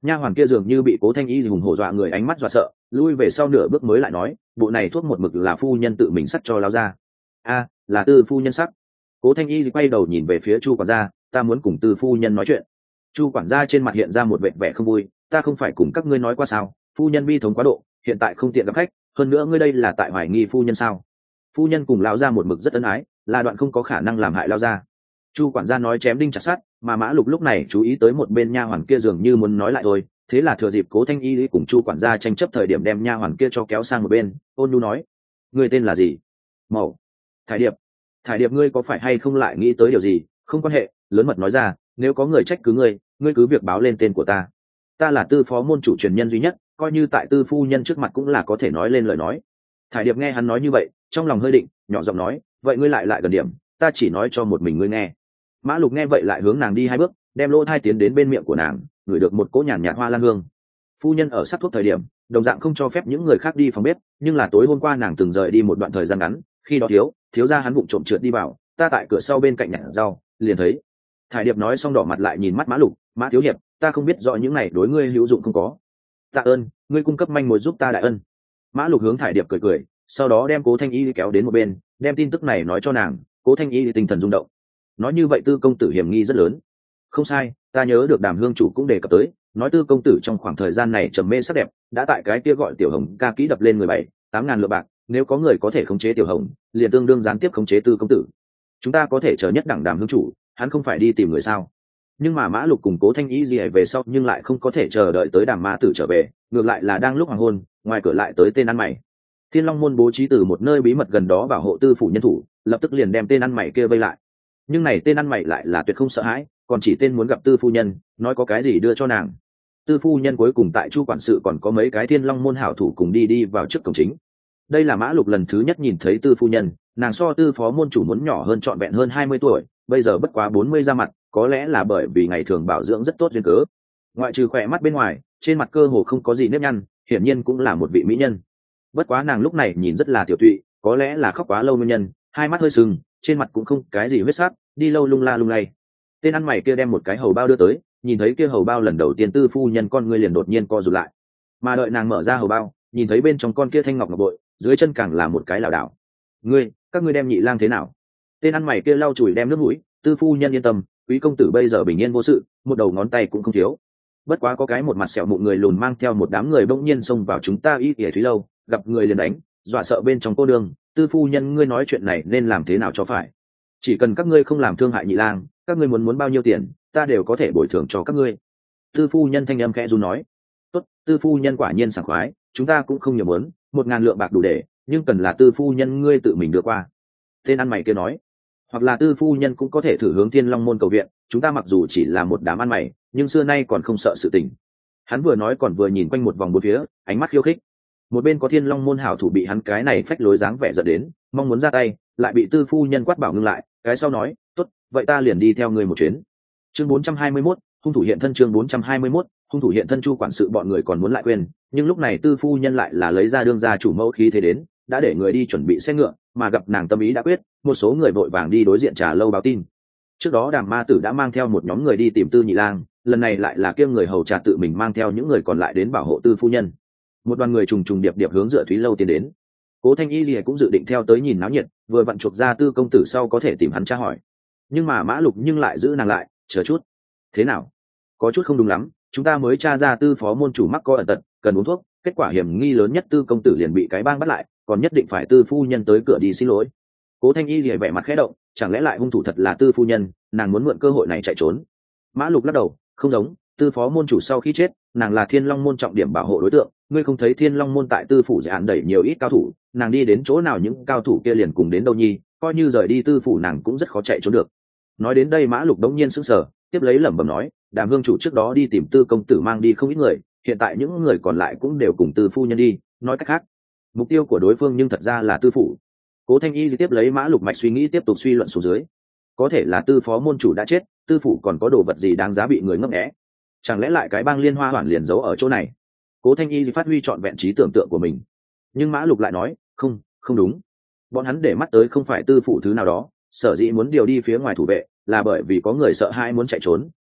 S1: nha hoàn kia dường như bị Cố Thanh Y hùng hổ dọa người, ánh mắt dọa sợ, lui về sau nửa bước mới lại nói, bộ này thuốc một mực là phu nhân tự mình sắc cho lão gia. A, là Tư phu nhân sắc. Cố Thanh Y quay đầu nhìn về phía Chu quản gia, ta muốn cùng Tư phu nhân nói chuyện. Chu quản gia trên mặt hiện ra một vẻ không vui, ta không phải cùng các ngươi nói qua sao, phu nhân bi thống quá độ, hiện tại không tiện gặp khách, hơn nữa ngươi đây là tại hoài nghi phu nhân sao? Phu nhân cùng lão gia một mực rất ân ái, là đoạn không có khả năng làm hại lão gia. Chu quản gia nói chém đinh chặt sắt, mà Mã Lục lúc này chú ý tới một bên nha hoàn kia dường như muốn nói lại thôi, thế là thừa dịp Cố Thanh Y cùng Chu quản gia tranh chấp thời điểm đem nha hoàn kia cho kéo sang một bên, ôn nhu nói, ngươi tên là gì? Mậu. Thải Điệp. Thải Điệp, ngươi có phải hay không lại nghĩ tới điều gì? Không quan hệ, lớn mật nói ra, nếu có người trách cứ ngươi cứ việc báo lên tên của ta. Ta là Tư phó môn chủ truyền nhân duy nhất, coi như tại Tư phu nhân trước mặt cũng là có thể nói lên lời nói. Thải Điệp nghe hắn nói như vậy, trong lòng hơi định, nhỏ giọng nói, vậy ngươi lại gần điểm, ta chỉ nói cho một mình ngươi nghe. Mã Lục nghe vậy lại hướng nàng đi 2 bước, đem lỗ thai tiến đến bên miệng của nàng, ngửi được một cỗ nhàn nhạt hoa lan hương. Phu nhân ở sắc thuốc thời điểm, đồng dạng không cho phép những người khác đi phòng bếp, nhưng là tối hôm qua nàng từng rời đi một đoạn thời gian ngắn, khi đó thiếu gia hắn vụng trộm trượt đi vào, ta tại cửa sau bên cạnh nhặt rau, liền thấy. Thải Điệp nói xong đỏ mặt lại nhìn mắt Mã Lục, Mã thiếu hiệp, ta không biết rõ những này đối ngươi hữu dụng không có. Tạ ơn, ngươi cung cấp manh mối giúp ta đại ân. Mã Lục hướng Thải Điệp cười cười, sau đó đem Cố Thanh Y kéo đến một bên, đem tin tức này nói cho nàng. Cố Thanh Y tinh thần rung động, nói như vậy Tư công tử hiểm nghi rất lớn. Không sai, ta nhớ được Đàm hương chủ cũng đề cập tới, nói Tư công tử trong khoảng thời gian này trầm mê sắc đẹp, đã tại cái kia gọi Tiểu Hồng ca kỹ đập lên 17-8 ngàn lượng bạc, nếu có người có thể khống chế Tiểu Hồng, liền tương đương gián tiếp khống chế Tư công tử. Chúng ta có thể chờ nhất đẳng Đàm hương chủ, hắn không phải đi tìm người sao? Nhưng mà Mã Lục cùng Cố Thanh Y gì về sau nhưng lại không có thể chờ đợi tới Đàm ma tử trở về, ngược lại là đang lúc hoàng hôn, ngoài cửa lại tới tên ăn mày. Thiên Long môn bố trí từ một nơi bí mật gần đó bảo hộ Tư phủ nhân thủ, lập tức liền đem tên ăn mày kia vây lại. Nhưng này tên ăn mày lại là tuyệt không sợ hãi, còn chỉ tên muốn gặp Tư phu nhân, nói có cái gì đưa cho nàng. Tư phu nhân cuối cùng tại Chu quản sự còn có mấy cái Thiên Long môn hảo thủ cùng đi vào trước cổng chính. Đây là Mã Lục lần thứ nhất nhìn thấy Tư phu nhân, nàng so Tư phó môn chủ muốn nhỏ hơn trọn vẹn hơn 20 tuổi, bây giờ bất quá 40 ra mặt, có lẽ là bởi vì ngày thường bảo dưỡng rất tốt duyên cớ. Ngoại trừ khỏe mắt bên ngoài, trên mặt cơ hồ không có gì nếp nhăn, hiển nhiên cũng là một vị mỹ nhân. Bất quá nàng lúc này nhìn rất là tiểu tụy, có lẽ là khóc quá lâu nguyên nhân, hai mắt hơi sưng, trên mặt cũng không cái gì huyết sắc, đi lâu lung la lung lay. Tên ăn mày kia đem một cái hầu bao đưa tới, nhìn thấy kia hầu bao lần đầu tiên Tư phu nhân con ngươi liền đột nhiên co rụt lại, mà đợi nàng mở ra hầu bao, nhìn thấy bên trong con kia thanh ngọc ngọc bội, dưới chân càng là một cái lảo đảo. Các ngươi đem nhị lang thế nào? Tên ăn mày kia lau chùi đem nước mũi, Tư phu nhân yên tâm, quý công tử bây giờ bình yên vô sự, một đầu ngón tay cũng không thiếu. Bất quá có cái một mặt sẹo mụn người lùn mang theo một đám người bỗng nhiên xông vào chúng ta Y Y Thúy lâu, gặp người liền đánh, dọa sợ bên trong cô đường. Tư phu nhân ngươi nói chuyện này nên làm thế nào cho phải? Chỉ cần các ngươi không làm thương hại nhị lang, các ngươi muốn bao nhiêu tiền, ta đều có thể bồi thường cho các ngươi. Tư phu nhân thanh âm khẽ run nói. Tốt, Tư phu nhân quả nhiên sảng khoái, chúng ta cũng không nhiều muốn, 1.000 lượng bạc đủ để, nhưng cần là Tư phu nhân ngươi tự mình đưa qua. Tên ăn mày kia nói. Hoặc là Tư phu nhân cũng có thể thử hướng Thiên Long môn cầu viện, chúng ta mặc dù chỉ là một đám ăn mày, nhưng xưa nay còn không sợ sự tình. Hắn vừa nói còn vừa nhìn quanh một vòng bốn phía, ánh mắt khiêu khích. Một bên có Thiên Long môn hảo thủ bị hắn cái này phách lối dáng vẻ giận đến, mong muốn ra tay, lại bị Tư phu nhân quát bảo ngưng lại, cái sau nói, tốt, vậy ta liền đi theo ngươi một chuyến. Chương 421, hung thủ hiện thân. Chương 421, hung thủ hiện thân. Chu quản sự bọn người còn muốn lại quên, nhưng lúc này Tư phu nhân lại là lấy ra đương gia chủ mẫu khí thế đến, đã để người đi chuẩn bị xe ngựa, mà gặp nàng tâm ý đã quyết, một số người vội vàng đi đối diện trà lâu báo tin. Trước đó Đàm ma tử đã mang theo một nhóm người đi tìm Tư nhị lang, lần này lại là kia người hầu trà tự mình mang theo những người còn lại đến bảo hộ Tư phu nhân. Một đoàn người trùng trùng điệp điệp hướng Dựa Thúy lâu tiến đến. Cố Thanh Y Lìa cũng dự định theo tới nhìn náo nhiệt, vừa vặn chuộc ra Tư công tử sau có thể tìm hắn tra hỏi. Nhưng mà Mã Lục nhưng lại giữ nàng lại, chờ chút. Thế nào? Có chút không đúng lắm, chúng ta mới tra ra Tư phó môn chủ mắc có ẩn tật, cần uống thuốc, kết quả hiểm nghi lớn nhất Tư công tử liền bị cái bang bắt lại, còn nhất định phải Tư phu nhân tới cửa đi xin lỗi. Cố Thanh Y Lìa vẻ mặt khẽ động, chẳng lẽ lại hung thủ thật là Tư phu nhân, nàng muốn mượn cơ hội này chạy trốn. Mã Lục lắc đầu, không giống, Tư phó môn chủ sau khi chết, nàng là Thiên Long môn trọng điểm bảo hộ đối tượng, ngươi không thấy Thiên Long môn tại Tư phủ dự án đẩy nhiều ít cao thủ, nàng đi đến chỗ nào những cao thủ kia liền cùng đến đâu nhi, coi như rời đi Tư phủ nàng cũng rất khó chạy trốn được. Nói đến đây Mã Lục đống nhiên sững sờ, tiếp lấy lẩm bẩm nói, Đàm hương chủ trước đó đi tìm Tư công tử mang đi không ít người, hiện tại những người còn lại cũng đều cùng Tư phu nhân đi, nói cách khác, mục tiêu của đối phương nhưng thật ra là Tư phủ. Cố Thanh Y tiếp lấy Mã Lục mạch suy nghĩ tiếp tục suy luận xuống dưới, có thể là Tư phó môn chủ đã chết, Tư phủ còn có đồ vật gì đáng giá bị người ngấp nghé, chẳng lẽ lại cái bang Liên Hoa Hoản liền giấu ở chỗ này? Cố Thanh Y phát huy trọn vẹn trí tưởng tượng của mình, nhưng Mã Lục lại nói, không đúng, bọn hắn để mắt tới không phải Tư phủ thứ nào đó, sở dĩ muốn điều đi phía ngoài thủ vệ là bởi vì có người sợ hãi muốn chạy trốn,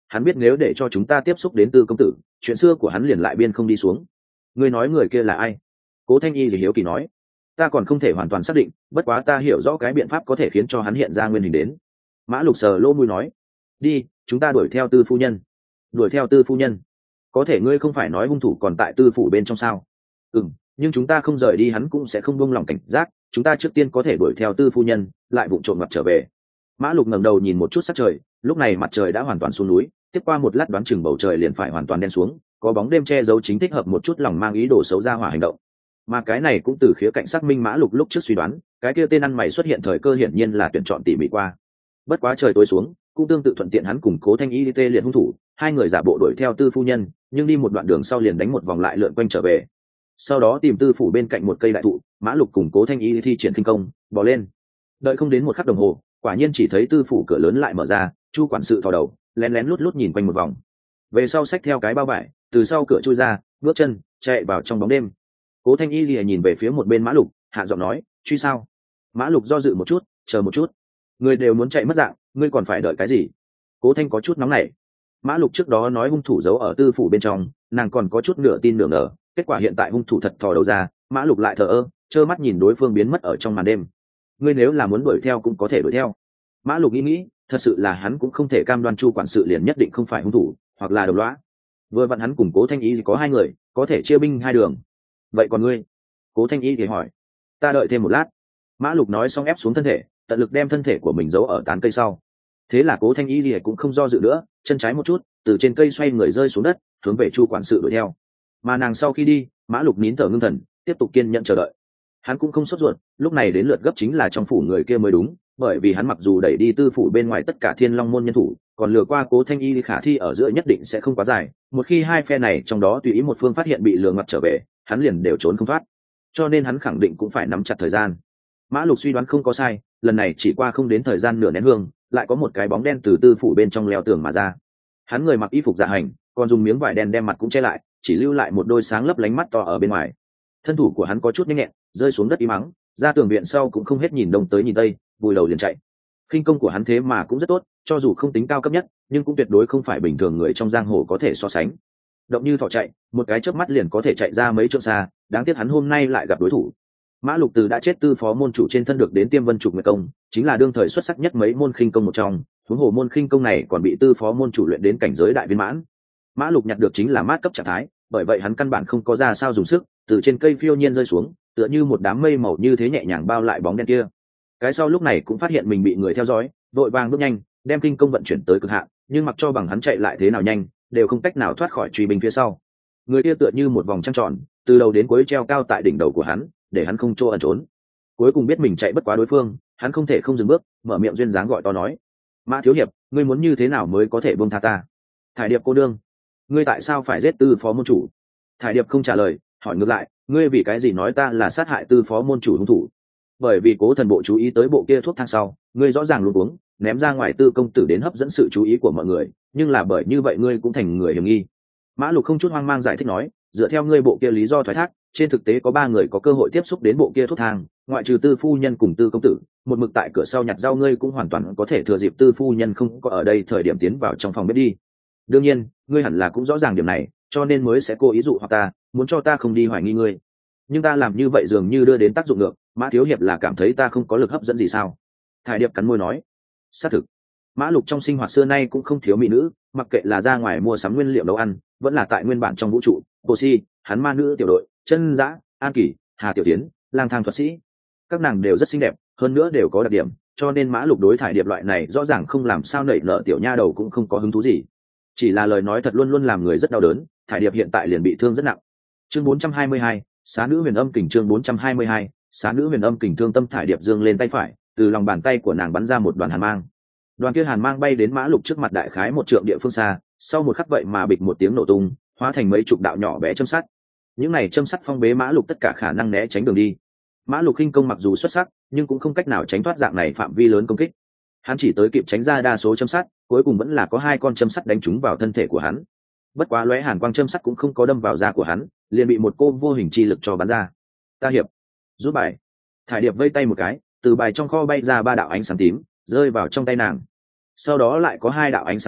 S1: hắn biết nếu để cho chúng ta tiếp xúc đến Tư công tử, chuyện xưa của hắn liền lại biên không đi xuống. Ngươi nói người kia là ai? Cố Thanh Y thì hiếu kỳ nói. Ta còn không thể hoàn toàn xác định, bất quá ta hiểu rõ cái biện pháp có thể khiến cho hắn hiện ra nguyên hình đến. Mã Lục sờ lỗ mũi nói. Đi, chúng ta đuổi theo Tư phu nhân. Đuổi theo Tư phu nhân? Có thể ngươi không phải nói hung thủ còn tại Tư phủ bên trong sao? Nhưng chúng ta không rời đi hắn cũng sẽ không buông lòng cảnh giác, chúng ta trước tiên có thể đuổi theo Tư phu nhân, lại vụng trộm ngoặt trở về. Mã Lục ngẩng đầu nhìn một chút sắc trời, lúc này mặt trời đã hoàn toàn xuống núi, tiếp qua một lát đoán chừng bầu trời liền phải hoàn toàn đen xuống, có bóng đêm che giấu chính thích hợp một chút lòng mang ý đồ xấu ra hỏa hành động. Mà cái này cũng từ khía cạnh xác minh Mã Lục lúc trước suy đoán, cái kia tên ăn mày xuất hiện thời cơ hiển nhiên là tuyển chọn tỉ mỉ qua. Bất quá trời tối xuống, cũng tương tự thuận tiện hắn cùng Cố Thanh Y tê liệt hung thủ, hai người giả bộ đuổi theo Tư phu nhân, nhưng đi một đoạn đường sau liền đánh một vòng lại lượn quanh trở về. Sau đó tìm Tư phủ bên cạnh một cây đại thụ, Mã Lục cùng Cố Thanh Y thi triển khinh công, bò lên. Đợi không đến một khắc đồng hồ, quả nhiên chỉ thấy Tư phủ cửa lớn lại mở ra, Chu quản sự thò đầu, lén lén lút lút nhìn quanh một vòng. Về sau xách theo cái bao vải, từ sau cửa chui ra, bước chân chạy vào trong bóng đêm. Cố Thanh Y lìa nhìn về phía một bên Mã Lục, hạ giọng nói, truy sao? Mã Lục do dự một chút, chờ một chút. Người đều muốn chạy mất dạng, ngươi còn phải đợi cái gì? Cố Thanh có chút nóng nảy. Mã Lục trước đó nói hung thủ giấu ở Tư phủ bên trong, nàng còn có chút nửa tin nửa ngờ, kết quả hiện tại hung thủ thật thò đầu ra, Mã Lục lại thờ ơ, trơ mắt nhìn đối phương biến mất ở trong màn đêm. Ngươi nếu là muốn đuổi theo cũng có thể đuổi theo. Mã Lục nghĩ, thật sự là hắn cũng không thể cam đoan Chu quản sự liền nhất định không phải hung thủ, hoặc là đồng lõa. Vừa vặn hắn cùng Cố Thanh Y có hai người, có thể chia binh hai đường. Vậy còn ngươi? Cố Thanh Y thì hỏi. Ta đợi thêm một lát. Mã Lục nói xong ép xuống thân thể, tận lực đem thân thể của mình giấu ở tán cây sau. Thế là Cố Thanh Y thì cũng không do dự nữa, chân trái một chút, từ trên cây xoay người rơi xuống đất, hướng về Chu quản sự đuổi theo. Mà nàng sau khi đi, Mã Lục nín thở ngưng thần, tiếp tục kiên nhẫn chờ đợi. Hắn cũng không sốt ruột, lúc này đến lượt gấp chính là trong phủ người kia mới đúng, bởi vì hắn mặc dù đẩy đi Tư phủ bên ngoài tất cả Thiên Long môn nhân thủ, còn lừa qua Cố Thanh Y khả thi ở giữa nhất định sẽ không quá dài, một khi hai phe này trong đó tùy ý một phương phát hiện bị lừa ngoặt trở về, hắn liền đều trốn không thoát. Cho nên hắn khẳng định cũng phải nắm chặt thời gian. Mã Lục suy đoán không có sai, lần này chỉ qua không đến thời gian nửa nén hương, lại có một cái bóng đen từ Tư phủ bên trong leo tường mà ra. Hắn người mặc y phục dạ hành, còn dùng miếng vải đen đem mặt cũng che lại, chỉ lưu lại một đôi sáng lấp lánh mắt to ở bên ngoài. Thân thủ của hắn có chút nhanh nhẹn, rơi xuống đất im mắng, ra tường viện sau cũng không hết nhìn đông tới nhìn tây, vùi đầu liền chạy. Khinh công của hắn thế mà cũng rất tốt, cho dù không tính cao cấp nhất, nhưng cũng tuyệt đối không phải bình thường người trong giang hồ có thể so sánh. Động như thỏ chạy, một cái chớp mắt liền có thể chạy ra mấy trượng xa, đáng tiếc hắn hôm nay lại gặp đối thủ. Mã Lục từ đã chết Tư phó môn chủ trên thân được đến Tiêm Vân Trục Nguyệt công, chính là đương thời xuất sắc nhất mấy môn khinh công một trong, huống hồ môn khinh công này còn bị Tư phó môn chủ luyện đến cảnh giới đại viên mãn. Mã Lục nhặt được chính là mát cấp trạng thái, bởi vậy hắn căn bản không có ra sao dùng sức, từ trên cây phiêu nhiên rơi xuống, tựa như một đám mây màu như thế nhẹ nhàng bao lại bóng đen kia. Cái sau lúc này cũng phát hiện mình bị người theo dõi, vội vàng bước nhanh, đem kinh công vận chuyển tới cực hạn, nhưng mặc cho bằng hắn chạy lại thế nào nhanh, đều không cách nào thoát khỏi truy binh phía sau. Người kia tựa như một vòng trăng tròn, từ đầu đến cuối treo cao tại đỉnh đầu của hắn, để hắn không chỗ ẩn trốn. Cuối cùng biết mình chạy bất quá đối phương, hắn không thể không dừng bước, mở miệng duyên dáng gọi to nói: "Mã thiếu hiệp, ngươi muốn như thế nào mới có thể buông tha ta?" "Thải Điệp cô đương, ngươi tại sao phải giết Tư phó môn chủ?" Thải Điệp không trả lời, hỏi ngược lại: "Ngươi vì cái gì nói ta là sát hại Tư phó môn chủ hung thủ?" "Bởi vì Cố thần bộ chú ý tới bộ kia thuốc thang sau, ngươi rõ ràng luôn uống, ném ra ngoài Tư công tử đến hấp dẫn sự chú ý của mọi người, nhưng là bởi như vậy ngươi cũng thành người hiểm nghi." Mã Lục không chút hoang mang giải thích nói: "Dựa theo ngươi bộ kia lý do thoái thác, trên thực tế có ba người có cơ hội tiếp xúc đến bộ kia thuốc thang, ngoại trừ Tư phu nhân cùng Tư công tử, một mực tại cửa sau nhặt rau ngươi cũng hoàn toàn có thể thừa dịp Tư phu nhân không có ở đây thời điểm tiến vào trong phòng bếp đi. Đương nhiên, ngươi hẳn là cũng rõ ràng điểm này, cho nên mới sẽ cố ý dụ hoặc ta, muốn cho ta không đi hoài nghi ngươi. Nhưng ta làm như vậy dường như đưa đến tác dụng ngược, Mã thiếu hiệp là cảm thấy ta không có lực hấp dẫn gì sao?" Thải Điệp cắn môi nói: "Xác thực, Mã Lục trong sinh hoạt xưa nay cũng không thiếu mỹ nữ, mặc kệ là ra ngoài mua sắm nguyên liệu nấu ăn, vẫn là tại nguyên bản trong vũ trụ, Hồ Si, hắn ma nữ tiểu đội, Chân Dã, An Kỳ, Hà Tiểu Tiến, lang thang thuật sĩ, các nàng đều rất xinh đẹp, hơn nữa đều có đặc điểm, cho nên Mã Lục đối Thải Điệp loại này rõ ràng không làm sao nảy nở tiểu nha đầu cũng không có hứng thú gì. Chỉ là lời nói thật luôn luôn làm người rất đau đớn, Thải Điệp hiện tại liền bị thương rất nặng." Chương 422, Xá nữ huyền âm kình. Chương 422, Xá nữ huyền âm kình. Thương tâm Thải Điệp giương lên tay phải, từ lòng bàn tay của nàng bắn ra một đoàn hàn mang. Đoàn kia hàn mang bay đến Mã Lục trước mặt đại khái một trượng địa phương xa, sau một khắc vậy mà bịch một tiếng nổ tung, hóa thành mấy chục đạo nhỏ bé châm sắt. Những này châm sắt phong bế Mã Lục tất cả khả năng né tránh đường đi. Mã Lục khinh công mặc dù xuất sắc, nhưng cũng không cách nào tránh thoát dạng này phạm vi lớn công kích. Hắn chỉ tới kịp tránh ra đa số châm sắt, cuối cùng vẫn là có hai con châm sắt đánh trúng vào thân thể của hắn. Bất quá lóe hàn quang châm sắt cũng không có đâm vào da của hắn, liền bị một cô vô hình chi lực cho bắn ra. "Ta hiệp, rút bài." Thải Điệp vây tay một cái, từ bài trong kho bay ra ba đạo ánh sáng tím, rơi vào trong tay nàng. Sau đó lại có hai đạo ánh sáng tím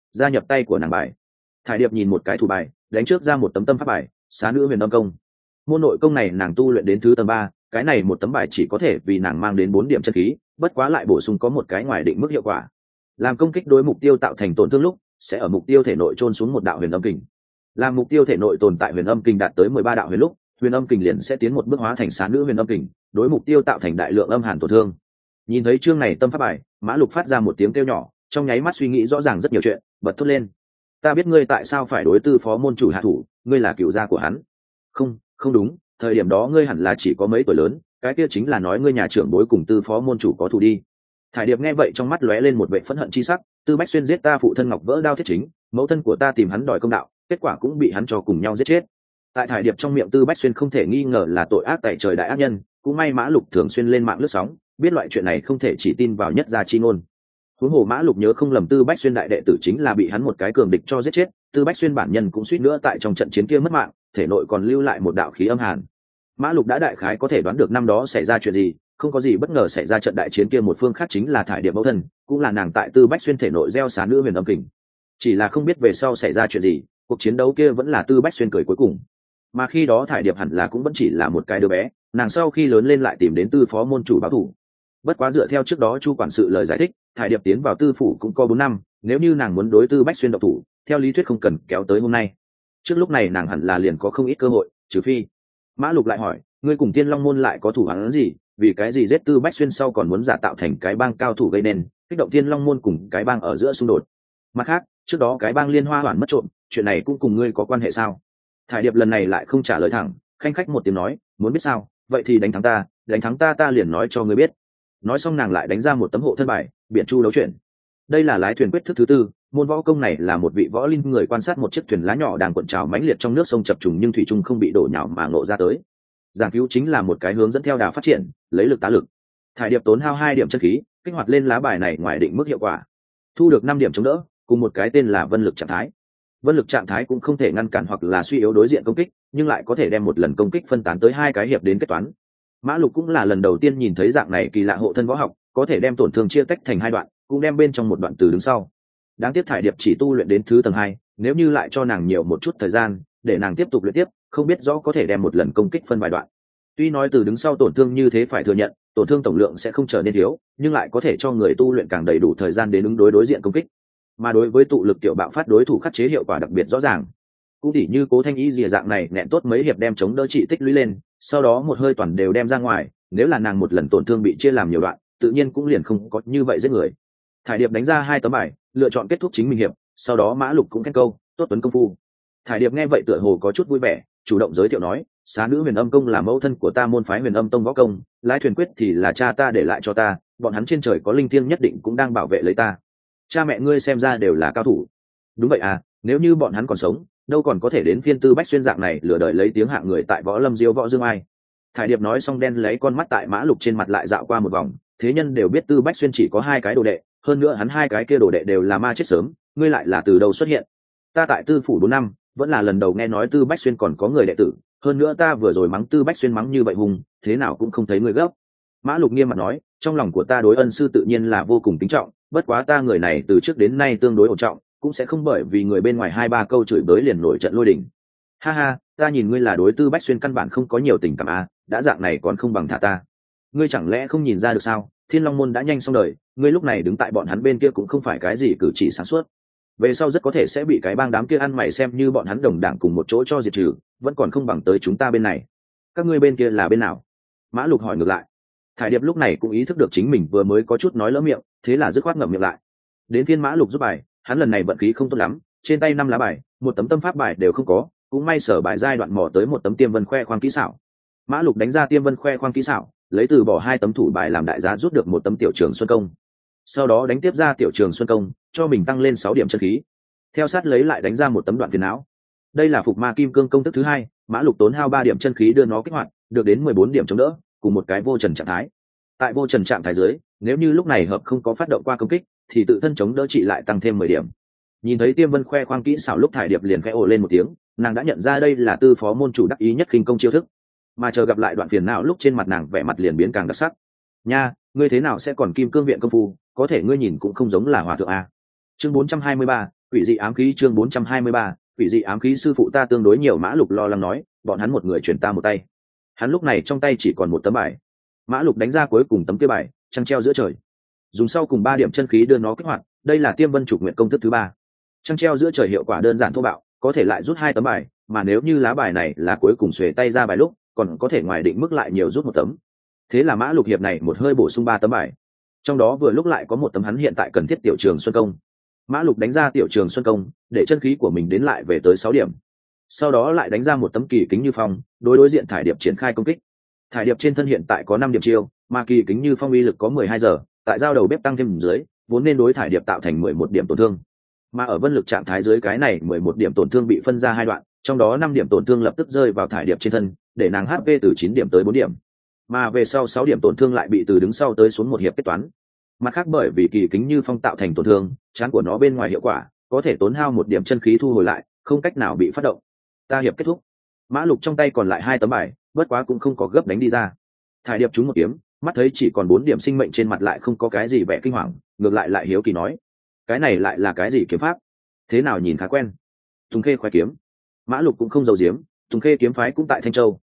S1: gia nhập tay của nàng bài. Thải Điệp nhìn một cái thủ bài, đánh trước ra một tấm tâm pháp bài, Xá Nữ Huyền Âm Công. Môn nội công này nàng tu luyện đến thứ tầng 3, cái này một tấm bài chỉ có thể vì nàng mang đến 4 điểm chân khí, bất quá lại bổ sung có một cái ngoài định mức hiệu quả. Làm công kích đối mục tiêu tạo thành tổn thương lúc, sẽ ở mục tiêu thể nội chôn xuống một đạo huyền âm kình. Làm mục tiêu thể nội tồn tại huyền âm kình đạt tới 13 đạo huyền lúc, huyền âm kình liền sẽ tiến một bước hóa thành Xá Nữ Huyền Âm Kình, đối mục tiêu tạo thành đại lượng âm hàn tổn thương. Nhìn thấy chương này tâm pháp bài, Mã Lục phát ra một tiếng kêu nhỏ, trong nháy mắt suy nghĩ rõ ràng rất nhiều chuyện, bật thốt lên: ta biết ngươi tại sao phải đối tư phó môn chủ hạ thủ, ngươi là cựu gia của hắn. Không đúng, thời điểm đó ngươi hẳn là chỉ có mấy tuổi lớn, cái kia chính là nói ngươi nhà trưởng bối cùng tư phó môn chủ có thù đi. Thải Điệp nghe vậy trong mắt lóe lên một vẻ phẫn hận chi sắc, Tư Bách Xuyên giết ta phụ thân Ngọc Vỡ Đao Thiết Chính, mẫu thân của ta tìm hắn đòi công đạo, kết quả cũng bị hắn cho cùng nhau giết chết. Tại Thải Điệp trong miệng Tư Bách Xuyên không thể nghi ngờ là tội ác tại trời đại ác nhân, cũng may Mã Lục thường xuyên lên mạng lướt sóng, biết loại chuyện này không thể chỉ tin vào nhất gia chi ngôn. Huống hồ Mã Lục nhớ không lầm Tư Bách Xuyên đại đệ tử chính là bị hắn một cái cường địch cho giết chết, Tư Bách Xuyên bản nhân cũng suýt nữa tại trong trận chiến kia mất mạng, thể nội còn lưu lại một đạo khí âm hàn. Mã Lục đã đại khái có thể đoán được năm đó xảy ra chuyện gì, không có gì bất ngờ xảy ra trận đại chiến kia một phương khác chính là Thải Điệp mẫu thân, cũng là nàng tại Tư Bách Xuyên thể nội gieo Xá Nữ Huyền Âm Kình. Chỉ là không biết về sau xảy ra chuyện gì, cuộc chiến đấu kia vẫn là Tư Bách Xuyên cười cuối cùng. Mà khi đó Thải Điệp hẳn là cũng vẫn chỉ là một cái đứa bé, nàng sau khi lớn lên lại tìm đến Tư phó môn chủ báo thù. Bất quá dựa theo trước đó Chu quản sự lời giải thích, Thải Điệp tiến vào Tư phủ cũng có 4 năm, nếu như nàng muốn đối Tư Bách Xuyên độc thủ, theo lý thuyết không cần kéo tới hôm nay. Trước lúc này nàng hẳn là liền có không ít cơ hội, trừ phi. Mã Lục lại hỏi, ngươi cùng Tiên Long môn lại có thủ án gì, vì cái gì giết Tư Bách Xuyên sau còn muốn giả tạo thành cái bang cao thủ gây nên, kích động Tiên Long môn cùng cái bang ở giữa xung đột. Mặt khác, trước đó cái bang Liên Hoa Hoản mất trộm, chuyện này cũng cùng ngươi có quan hệ sao? Thải Điệp lần này lại không trả lời thẳng, khanh khách một tiếng nói, muốn biết sao, vậy thì đánh thắng ta ta liền nói cho ngươi biết. Nói xong nàng lại đánh ra một tấm hộ thân bài, biển chu đấu chuyển. Đây là lái thuyền quyết thức thứ 4, môn võ công này là một vị võ linh người quan sát một chiếc thuyền lá nhỏ đang cuộn trào mãnh liệt trong nước sông chập trùng nhưng thủy chung không bị đổ nhào mà ngộ ra tới. Giảng cứu chính là một cái hướng dẫn theo đà phát triển, lấy lực tá lực. Thải Điệp tốn hao 2 điểm chân khí, kích hoạt lên lá bài này ngoài định mức hiệu quả, thu được 5 điểm chống đỡ, cùng một cái tên là Vân Lực trạng thái. Vân Lực trạng thái cũng không thể ngăn cản hoặc là suy yếu đối diện công kích, nhưng lại có thể đem một lần công kích phân tán tới 2 cái hiệp đến kết toán. Mã Lục cũng là lần đầu tiên nhìn thấy dạng này kỳ lạ hộ thân võ học, có thể đem tổn thương chia tách thành 2 đoạn, cũng đem bên trong một đoạn từ đứng sau. Đáng tiếc Thải Điệp chỉ tu luyện đến thứ tầng 2, nếu như lại cho nàng nhiều một chút thời gian, để nàng tiếp tục luyện tiếp, không biết rõ có thể đem một lần công kích phân vài đoạn. Tuy nói từ đứng sau tổn thương như thế phải thừa nhận, tổn thương tổng lượng sẽ không trở nên thiếu, nhưng lại có thể cho người tu luyện càng đầy đủ thời gian đến ứng đối đối diện công kích. Mà đối với tụ lực tiểu bạo phát đối thủ khắc chế hiệu quả đặc biệt rõ ràng. Cũng tỉ như Cố Thanh Y dìa dạng này nện tốt mấy hiệp đem chống đỡ trị tích lũy lên, sau đó một hơi toàn đều đem ra ngoài, nếu là nàng một lần tổn thương bị chia làm nhiều đoạn, tự nhiên cũng liền không có như vậy giết người. Thải Điệp đánh ra 2 tấm bài, lựa chọn kết thúc chính mình hiệp, sau đó Mã Lục cũng khen câu, tốt tuấn công phu. Thải Điệp nghe vậy tựa hồ có chút vui vẻ, chủ động giới thiệu nói, Xá Nữ Huyền Âm Công là mẫu thân của ta môn phái Huyền Âm Tông võ công, lái thuyền quyết thì là cha ta để lại cho ta, bọn hắn trên trời có linh thiêng nhất định cũng đang bảo vệ lấy ta. Cha mẹ ngươi xem ra đều là cao thủ. Đúng vậy à, nếu như bọn hắn còn sống, đâu còn có thể đến phiên Tư Bách Xuyên dạng này lừa đợi lấy tiếng hạng người tại võ lâm diêu võ dương ai. Thải Điệp nói xong đen lấy con mắt tại Mã Lục trên mặt lại dạo qua một vòng, thế nhân đều biết Tư Bách Xuyên chỉ có 2 cái đồ đệ, hơn nữa hắn 2 cái kia đồ đệ đều là ma chết sớm, ngươi lại là từ đâu xuất hiện? Ta tại Tư phủ 4 năm, vẫn là lần đầu nghe nói Tư Bách Xuyên còn có người đệ tử, hơn nữa ta vừa rồi mắng Tư Bách Xuyên mắng như vậy hùng, thế nào cũng không thấy người gấp. Mã Lục nghiêm mặt nói, trong lòng của ta đối ân sư tự nhiên là vô cùng kính trọng, bất quá ta người này từ trước đến nay tương đối ổn trọng, cũng sẽ không bởi vì người bên ngoài 2-3 câu chửi bới liền nổi trận lôi đình. Ha ha, ta nhìn ngươi là đối Tư Bách Xuyên căn bản không có nhiều tình cảm à, đã dạng này còn không bằng thả ta. Ngươi chẳng lẽ không nhìn ra được sao, Thiên Long môn đã nhanh xong đời, ngươi lúc này đứng tại bọn hắn bên kia cũng không phải cái gì cử chỉ sáng suốt. Về sau rất có thể sẽ bị cái bang đám kia ăn mày xem như bọn hắn đồng đảng cùng một chỗ cho diệt trừ, vẫn còn không bằng tới chúng ta bên này. Các ngươi bên kia là bên nào? Mã Lục hỏi ngược lại. Thải Điệp lúc này cũng ý thức được chính mình vừa mới có chút nói lỡ miệng, thế là dứt khoát ngậm miệng lại. Đến phiên Mã Lục giúp bài, hắn lần này vận khí không tốt lắm, trên tay 5 lá bài, một tấm tâm pháp bài đều không có, cũng may sở bài giai đoạn mò tới một tấm Tiêm Vân khoe khoang kỹ xảo. Mã Lục đánh ra Tiêm Vân khoe khoang kỹ xảo, lấy từ bỏ 2 tấm thủ bài làm đại giá rút được một tấm Tiểu Trường Xuân công. Sau đó đánh tiếp ra Tiểu Trường Xuân công, cho mình tăng lên 6 điểm chân khí. Theo sát lấy lại đánh ra một tấm Đoạn Phiền não. Đây là Phục Ma Kim Cương công thức thứ 2, Mã Lục tốn hao 3 điểm chân khí đưa nó kích hoạt, được đến 14 điểm chống đỡ, cùng một cái vô trần trạng thái. Tại vô trần trạng thái dưới, nếu như lúc này hợp không có phát động qua công kích, thì tự thân chống đỡ trị lại tăng thêm 10 điểm. Nhìn thấy Tiêm Vân khoe khoang kỹ xảo lúc Thải Điệp liền khẽ ồ lên một tiếng, nàng đã nhận ra đây là Tư phó môn chủ đắc ý nhất khinh công chiêu thức. Mà chờ gặp lại Đoạn Phiền não lúc trên mặt nàng vẻ mặt liền biến càng đặc sắc. Nha, ngươi thế nào sẽ còn Kim Cương viện công phu, có thể ngươi nhìn cũng không giống là hòa thượng a. Chương 423, Quỷ dị ám khí chương 423, quỷ dị ám khí sư phụ ta tương đối nhiều. Mã Lục lo lắng nói, bọn hắn một người chuyển ta một tay. Hắn lúc này trong tay chỉ còn một tấm bài. Mã Lục đánh ra cuối cùng tấm kia bài, trăng treo giữa trời. Dùng sau cùng 3 điểm chân khí đưa nó kích hoạt, đây là Tiêm Vân Trục Nguyện công thức thứ 3. Trăng treo giữa trời hiệu quả đơn giản thô bạo, có thể lại rút 2 tấm bài, mà nếu như lá bài này là cuối cùng xuề tay ra bài lúc, còn có thể ngoài định mức lại nhiều rút 1 tấm. Thế là Mã Lục hiệp này một hơi bổ sung 3 tấm bài. Trong đó vừa lúc lại có 1 tấm hắn hiện tại cần thiết Tiểu Trường Xuân công. Mã Lục đánh ra Tiểu Trường Xuân công, để chân khí của mình đến lại về tới 6 điểm. Sau đó lại đánh ra 1 tấm Kỳ Kính Như Phong, đối diện Thải Điệp triển khai công kích. Thải Điệp trên thân hiện tại có 5 điểm chiêu, mà Kỳ Kính Như Phong uy lực có 12 giờ, tại giao đầu bếp tăng thêm dưới, vốn nên đối Thải Điệp tạo thành 11 điểm tổn thương. Mà ở vân lực trạng thái dưới cái này 11 điểm tổn thương bị phân ra 2 đoạn, trong đó 5 điểm tổn thương lập tức rơi vào Thải Điệp trên thân, để nàng HP từ 9 điểm tới 4 điểm. Mà về sau 6 điểm tổn thương lại bị từ đứng sau tới xuống một hiệp kết toán. Mặt khác bởi vì Kỳ Kính Như Phong tạo thành tổn thương, trán của nó bên ngoài hiệu quả, có thể tốn hao 1 điểm chân khí thu hồi lại, không cách nào bị phát động. Ta hiệp kết thúc. Mã Lục trong tay còn lại 2 tấm bài, bất quá cũng không có gấp đánh đi ra. Thải Điệp trúng một kiếm, mắt thấy chỉ còn 4 điểm sinh mệnh trên mặt lại không có cái gì vẻ kinh hoàng, ngược lại hiếu kỳ nói, cái này lại là cái gì kiếm pháp? Thế nào nhìn khá quen. Tùng Khê khoái kiếm. Mã Lục cũng không giấu giếm, Tùng Khê kiếm phái cũng tại Thanh Châu.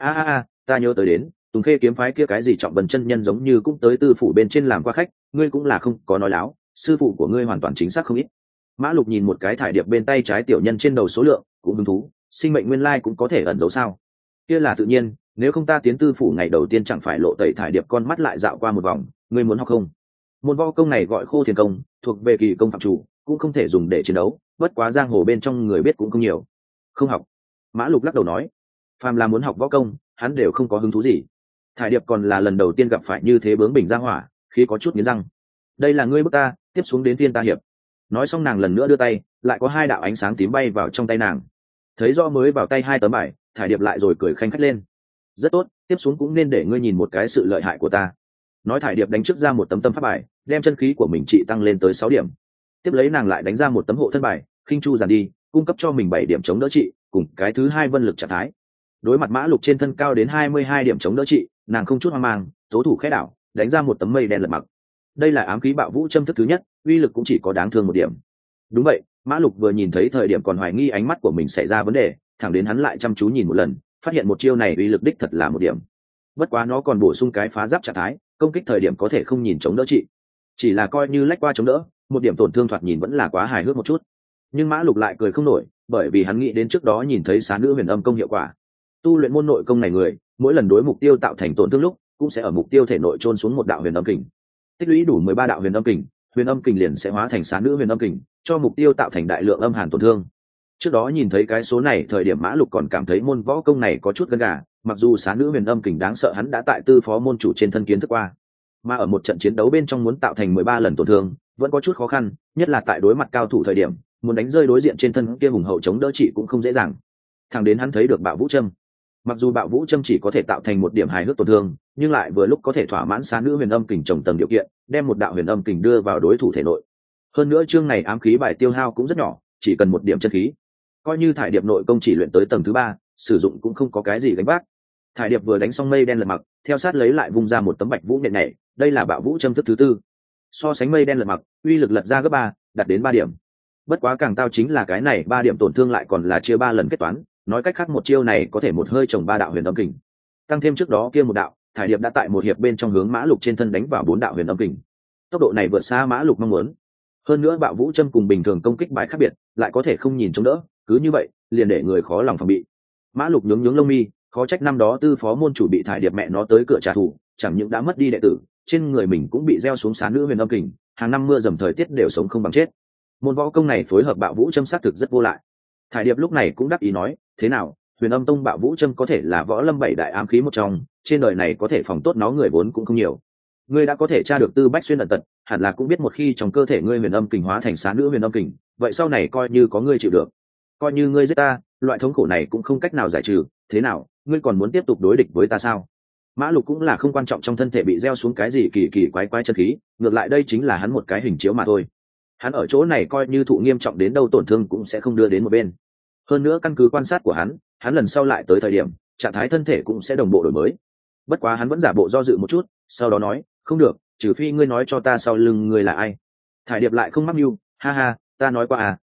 S1: Ta nhớ tới đến, Tùng Khê kiếm phái kia cái gì Trọng Bần chân nhân giống như cũng tới Tư phủ bên trên làm qua khách, ngươi cũng là không có nói láo, sư phụ của ngươi hoàn toàn chính xác không ít. Mã Lục nhìn một cái Thải Điệp bên tay trái tiểu nhân trên đầu số lượng, cũng hứng thú, sinh mệnh nguyên lai cũng có thể ẩn giấu sao? Kia là tự nhiên, nếu không ta tiến Tư phủ ngày đầu tiên chẳng phải lộ tẩy Thải Điệp con mắt lại dạo qua một vòng, ngươi muốn học không? Môn võ công này gọi Khô Thiền công, thuộc về kỳ công phạm chủ, cũng không thể dùng để chiến đấu, bất quá giang hồ bên trong người biết cũng không nhiều. Không học. Mã Lục lắc đầu nói, phàm là muốn học võ công, hắn đều không có hứng thú gì. Thải Điệp còn là lần đầu tiên gặp phải như thế bướng bỉnh ra hỏa, khi có chút nghiến răng. Đây là ngươi bức ta, tiếp xuống đến phiên ta hiệp. Nói xong nàng lần nữa đưa tay, lại có 2 đạo ánh sáng tím bay vào trong tay nàng. Thấy rõ mới vào tay 2 tấm bài, Thải Điệp lại rồi cười khanh khách lên. Rất tốt, tiếp xuống cũng nên để ngươi nhìn một cái sự lợi hại của ta. Nói Thải Điệp đánh trước ra 1 tấm tâm pháp bài, đem chân khí của mình trị tăng lên tới 6 điểm. Tiếp lấy nàng lại đánh ra 1 tấm hộ thân bài, khinh chu giàn đi, cung cấp cho mình 7 điểm chống đỡ trị, cùng cái thứ 2 vân lực trạng thái. Đối mặt Mã Lục trên thân cao đến 22 điểm chống đỡ trị, nàng không chút hoang mang, tố thủ khẽ đảo, đánh ra 1 tấm mây đen lật mặc. Đây là ám khí bạo vũ châm thức thứ nhất, uy lực cũng chỉ có đáng thương 1 điểm. Đúng vậy, Mã Lục vừa nhìn thấy thời điểm còn hoài nghi ánh mắt của mình xảy ra vấn đề, thẳng đến hắn lại chăm chú nhìn một lần, phát hiện một chiêu này uy lực đích thật là 1 điểm. Bất quá nó còn bổ sung cái phá giáp trạng thái, công kích thời điểm có thể không nhìn chống đỡ trị, chỉ là coi như lách qua chống đỡ, 1 điểm tổn thương thoạt nhìn vẫn là quá hài hước một chút. Nhưng Mã Lục lại cười không nổi, bởi vì hắn nghĩ đến trước đó nhìn thấy Xá Nữ Huyền Âm công hiệu quả. Tu luyện môn nội công này người, mỗi lần đối mục tiêu tạo thành tổn thương lúc, cũng sẽ ở mục tiêu thể nội chôn xuống 1 đạo huyền âm kình. Tích lũy đủ 13 đạo huyền âm kình liền sẽ hóa thành Xá Nữ Huyền Âm kình, cho mục tiêu tạo thành đại lượng âm hàn tổn thương. Trước đó nhìn thấy cái số này thời điểm Mã Lục còn cảm thấy môn võ công này có chút gân gà, mặc dù Xá Nữ Huyền Âm kình đáng sợ hắn đã tại Tư phó môn chủ trên thân kiến thức qua, mà ở một trận chiến đấu bên trong muốn tạo thành 13 lần tổn thương vẫn có chút khó khăn, nhất là tại đối mặt cao thủ thời điểm, muốn đánh rơi đối diện trên thân kia hùng hậu chống đỡ trị cũng không dễ dàng. Thẳng đến hắn thấy được Bạo Vũ Châm. Mặc dù Bạo Vũ Châm chỉ có thể tạo thành 1 điểm hài hước tổn thương, nhưng lại vừa lúc có thể thỏa mãn Xá Nữ Huyền Âm kình trồng tầng điều kiện, đem 1 đạo huyền âm kình đưa vào đối thủ thể nội. Hơn nữa chương này ám khí bài tiêu hao cũng rất nhỏ, chỉ cần 1 điểm chân khí. Coi như Thải Điệp nội công chỉ luyện tới tầng thứ 3, sử dụng cũng không có cái gì gánh vác. Thải Điệp vừa đánh xong mây đen lật mặc, theo sát lấy lại vung ra 1 tấm Bạch Vũ nhện nhảy, đây là Bạo Vũ Châm thức thứ 4. So sánh mây đen lật mặc, uy lực lật ra gấp 3, đạt đến 3 điểm. Bất quá càng tao chính là cái này 3 điểm tổn thương lại còn là chia 3 lần kết toán, nói cách khác một chiêu này có thể một hơi trồng 3 đạo huyền âm kình. Tăng thêm trước đó kia 1 đạo, Thải Điệp đã tại một hiệp bên trong hướng Mã Lục trên thân đánh vào 4 đạo huyền âm kình. Tốc độ này vượt xa Mã Lục mong muốn. Hơn nữa Bạo Vũ Châm cùng bình thường công kích bài khác biệt, lại có thể không nhìn chống đỡ, cứ như vậy, liền để người khó lòng phòng bị. Mã Lục nhướng lông mi, khó trách năm đó Tư phó môn chủ bị Thải Điệp mẹ nó tới cửa trả thù, chẳng những đã mất đi đệ tử, trên người mình cũng bị gieo xuống Xá Nữ Huyền Âm kình, hàng năm mưa dầm thời tiết đều sống không bằng chết. Môn võ công này phối hợp Bạo Vũ Châm xác thực rất vô lại. Thải Điệp lúc này cũng đắc ý nói, thế nào, Huyền Âm Tông Bạo Vũ Châm có thể là võ lâm 7 đại ám khí một trong, trên đời này có thể phòng tốt nó người vốn cũng không nhiều. Ngươi đã có thể tra được Tư Bách Xuyên ẩn tật, hẳn là cũng biết một khi trong cơ thể ngươi huyền âm kình hóa thành Xá Nữ Huyền Âm kình, vậy sau này coi như có ngươi chịu được. Coi như ngươi giết ta, loại thống khổ này cũng không cách nào giải trừ, thế nào, ngươi còn muốn tiếp tục đối địch với ta sao? Mã Lục cũng là không quan trọng trong thân thể bị gieo xuống cái gì kỳ kỳ quái quái chân khí, ngược lại đây chính là hắn một cái hình chiếu mà thôi. Hắn ở chỗ này coi như thụ nghiêm trọng đến đâu tổn thương cũng sẽ không đưa đến một bên. Hơn nữa căn cứ quan sát của hắn lần sau lại tới thời điểm, trạng thái thân thể cũng sẽ đồng bộ đổi mới. Bất quá hắn vẫn giả bộ do dự một chút, sau đó nói, không được, trừ phi ngươi nói cho ta sau lưng ngươi là ai. Thải Điệp lại không mắc mưu, ha ha, ta nói qua à,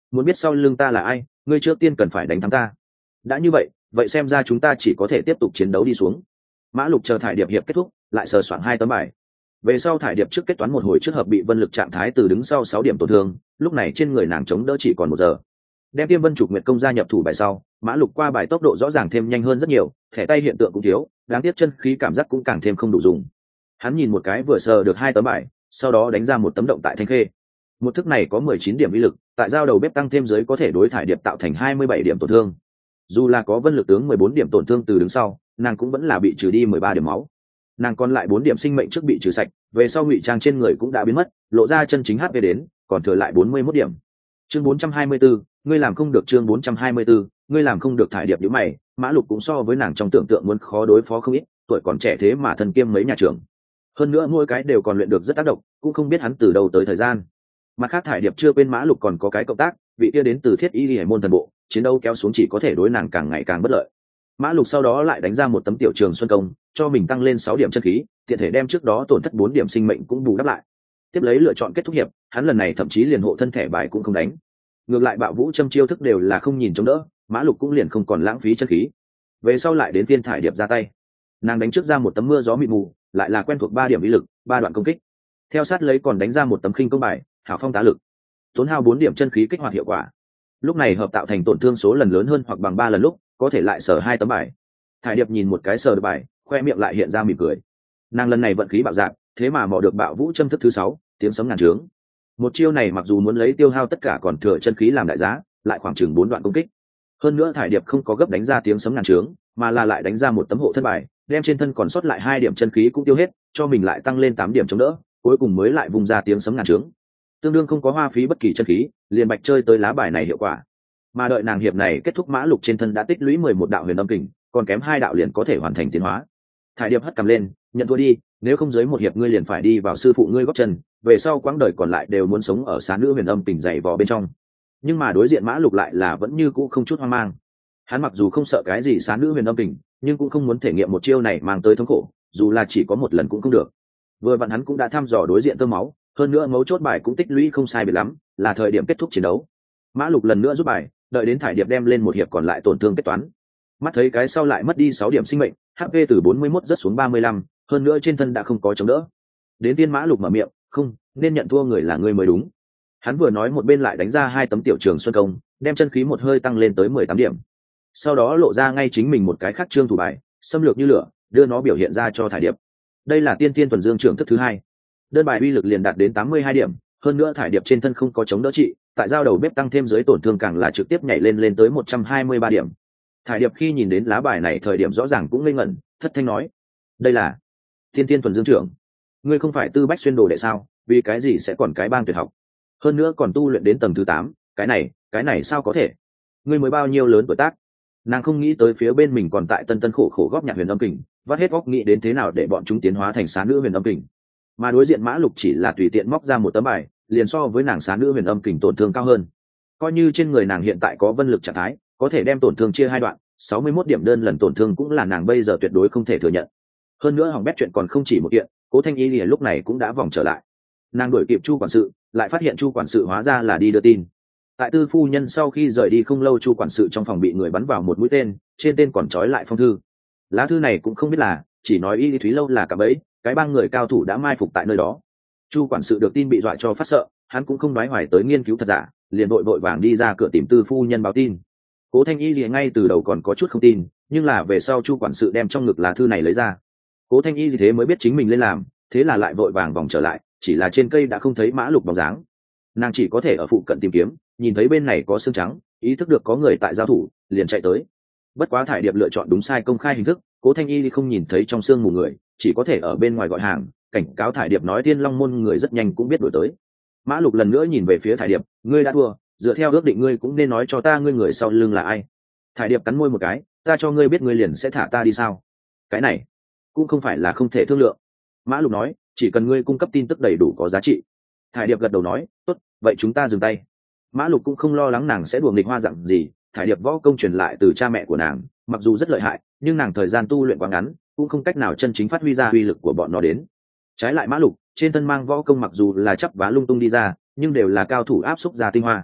S1: muốn biết sau lưng ta là ai, ngươi trước tiên cần phải đánh thắng ta. Đã như vậy, vậy xem ra chúng ta chỉ có thể tiếp tục chiến đấu đi xuống. Mã Lục chờ thải điệp hiệp kết thúc, lại sờ soạn 2 tấm bài. Về sau thải điệp trước kết toán một hồi trước hợp bị Vân Lực trạng thái từ đứng sau 6 điểm tổn thương, lúc này trên người nàng chống đỡ chỉ còn 1 giờ. Đem Tiêm Vân Trục Nguyệt công gia nhập thủ bài sau, Mã Lục qua bài tốc độ rõ ràng thêm nhanh hơn rất nhiều, thẻ tay hiện tượng cũng thiếu, đáng tiếc chân khí cảm giác cũng càng thêm không đủ dùng. Hắn nhìn một cái vừa sờ được 2 tấm bài, sau đó đánh ra một tấm động tại thanh khê. Một thức này có 19 điểm uy lực, tại giao đầu bếp tăng thêm dưới có thể đối thải điệp tạo thành 27 điểm tổn thương. Dù là có Vân Lực tướng 14 điểm tổn thương từ đứng sau, nàng cũng vẫn là bị trừ đi 13 điểm máu. Nàng còn lại 4 điểm sinh mệnh trước bị trừ sạch, về sau ngụy trang trên người cũng đã biến mất, lộ ra chân chính HP đến, còn thừa lại 41 điểm. Chương 424, ngươi làm không được. Chương 424, ngươi làm không được. Thải điệp nhíu mày, Mã Lục cũng so với nàng trong tưởng tượng muốn khó đối phó không ít, tuổi còn trẻ thế mà thân kiêm mấy nhà trưởng. Hơn nữa mỗi cái đều còn luyện được rất tác động, cũng không biết hắn từ đâu tới thời gian. Mặt khác thải điệp chưa quên Mã Lục còn có cái cộng tác, vị kia đến từ Thiết Y Hải môn thần bộ, chiến đấu kéo xuống chỉ có thể đối nàng càng ngày càng bất lợi. Mã Lục sau đó lại đánh ra một tấm tiểu trường xuân công, cho mình tăng lên 6 điểm chân khí, tiện thể đem trước đó tổn thất 4 điểm sinh mệnh cũng bù đắp lại. Tiếp lấy lựa chọn kết thúc hiệp, hắn lần này thậm chí liền hộ thân thể bài cũng không đánh. Ngược lại Bạo Vũ châm chiêu thức đều là không nhìn chống đỡ, Mã Lục cũng liền không còn lãng phí chân khí. Về sau lại đến phiên thải điệp ra tay. Nàng đánh trước ra một tấm mưa gió mịt mù, lại là quen thuộc 3 điểm uy lực, 3 đoạn công kích. Theo sát lấy còn đánh ra một tấm khinh công bài, hảo phong tá lực. Tốn hao 4 điểm chân khí kích hoạt hiệu quả. Lúc này hợp tạo thành tổn thương số lần lớn hơn hoặc bằng 3 lần lúc, có thể lại sở 2 tấm bài. Thải điệp nhìn một cái sờ được bài, khoe miệng lại hiện ra mỉm cười. Nàng lần này vận khí bạo dạn, thế mà mò được Bạo Vũ châm thức thứ 6, tiếng sấm ngàn trướng. Một chiêu này mặc dù muốn lấy tiêu hao tất cả còn thừa chân khí làm đại giá, lại khoảng chừng 4 đoạn công kích. Hơn nữa thải điệp không có gấp đánh ra tiếng sấm ngàn trướng, mà là lại đánh ra một tấm hộ thân bài, đem trên thân còn sót lại 2 điểm chân khí cũng tiêu hết, cho mình lại tăng lên 8 điểm chống đỡ, cuối cùng mới lại vùng ra tiếng sấm ngàn trướng. Tương đương không có hoa phí bất kỳ chân khí, liền bạch chơi tới lá bài này hiệu quả. Mà đợi nàng hiệp này kết thúc, Mã Lục trên thân đã tích lũy 11 đạo huyền âm kình, còn kém 2 đạo liền có thể hoàn thành tiến hóa. Thải điệp hất cằm lên, nhận thua đi, nếu không dưới một hiệp ngươi liền phải đi vào sư phụ ngươi gót chân, về sau quãng đời còn lại đều muốn sống ở xá nữ huyền âm kình dày vò bên trong. Nhưng mà đối diện Mã Lục lại là vẫn như cũ không chút hoang mang. Hắn mặc dù không sợ cái gì xá nữ huyền âm kình, nhưng cũng không muốn thể nghiệm một chiêu này mang tới thống khổ, dù là chỉ có một lần cũng không được. Vừa vặn hắn cũng đã thăm dò đối diện tơ máu, hơn nữa mấu chốt bài cũng tích lũy không sai biệt lắm, là thời điểm kết thúc chiến đấu. Mã Lục lần nữa rút bài, đợi đến thải điệp đem lên một hiệp còn lại tổn thương kết toán. Mắt thấy cái sau lại mất đi 6 điểm sinh mệnh, HP từ 41 rớt xuống 35, hơn nữa trên thân đã không có chống đỡ. Đến viên Mã Lục mở miệng, không, nên nhận thua người là ngươi mới đúng. Hắn vừa nói một bên lại đánh ra 2 tấm tiểu trường xuân công, đem chân khí một hơi tăng lên tới 18 điểm. Sau đó lộ ra ngay chính mình một cái khác trương thủ bài, xâm lược như lửa, đưa nó biểu hiện ra cho thải điệp. Đây là Tiên Tiên Tuần Dương trưởng thức thứ 2. Đơn bài uy lực liền đạt đến 82 điểm, hơn nữa thải điệp trên thân không có chống đỡ trị, tại giao đầu bếp tăng thêm dưới tổn thương càng là trực tiếp nhảy lên tới 123 điểm. Thải điệp khi nhìn đến lá bài này thời điểm rõ ràng cũng ngây ngẩn, thất thanh nói: đây là Tiên Tiên Tuần Dương trưởng. Ngươi không phải Tư Bách Xuyên đồ đệ sao, vì cái gì sẽ còn cái bang tuyệt học, hơn nữa còn tu luyện đến tầng thứ 8, cái này sao có thể? Ngươi mới bao nhiêu lớn tuổi tác? Nàng không nghĩ tới phía bên mình còn tại tân tân khổ khổ góp nhặt huyền âm kình, vắt hết óc nghĩ đến thế nào để bọn chúng tiến hóa thành xá nữ huyền âm kình. Mà đối diện Mã Lục chỉ là tùy tiện móc ra một tấm bài, liền so với nàng xá nữ huyền âm kình tổn thương cao hơn. Coi như trên người nàng hiện tại có vân lực trạng thái, có thể đem tổn thương chia 2 đoạn, 61 điểm đơn lần tổn thương cũng là nàng bây giờ tuyệt đối không thể thừa nhận. Hơn nữa hỏng bét chuyện còn không chỉ một kiện, Cố Thanh Y lúc này cũng đã vòng trở lại. Nàng đuổi kịp Chu quản sự, lại phát hiện Chu quản sự hóa ra là đi đưa tin. Tại Tư phu nhân sau khi rời đi không lâu, Chu quản sự trong phòng bị người bắn vào một mũi tên, trên tên còn trói lại phong thư. Lá thư này cũng không biết là, chỉ nói Y Thúy lâu là cả bẫy, cái bang người cao thủ đã mai phục tại nơi đó. Chu quản sự được tin bị dọa cho phát sợ, hắn cũng không nói hoài tới nghiên cứu thật giả, liền vội vàng đi ra cửa tìm Tư phu nhân báo tin. Cố Thanh Y liền ngay từ đầu còn có chút không tin, nhưng là về sau Chu quản sự đem trong ngực lá thư này lấy ra. Cố Thanh Y gì thế mới biết chính mình lên làm, thế là lại vội vàng vòng trở lại, chỉ là trên cây đã không thấy Mã Lục bóng dáng. Nàng chỉ có thể ở phụ cận tìm kiếm, nhìn thấy bên này có xương trắng, ý thức được có người tại giao thủ, liền chạy tới. Bất quá thải điệp lựa chọn đúng sai công khai hình thức, Cố Thanh Y không nhìn thấy trong xương mù người, chỉ có thể ở bên ngoài gọi hàng, cảnh cáo thải điệp nói Thiên Long môn người rất nhanh cũng biết đuổi tới. Mã Lục lần nữa nhìn về phía thải điệp, ngươi đã thua, dựa theo ước định ngươi cũng nên nói cho ta ngươi người sau lưng là ai. Thải điệp cắn môi một cái, ta cho ngươi biết ngươi liền sẽ thả ta đi sao? Cái này cũng không phải là không thể thương lượng. Mã Lục nói, chỉ cần ngươi cung cấp tin tức đầy đủ có giá trị. Thải điệp gật đầu nói, tốt, vậy chúng ta dừng tay. Mã Lục cũng không lo lắng nàng sẽ đùa nghịch hoa dạng gì, thải điệp võ công truyền lại từ cha mẹ của nàng, mặc dù rất lợi hại, nhưng nàng thời gian tu luyện quá ngắn, cũng không cách nào chân chính phát huy ra uy lực của bọn nó đến. Trái lại Mã Lục trên thân mang võ công mặc dù là chắp vá lung tung đi ra, nhưng đều là cao thủ áp xúc ra tinh hoa.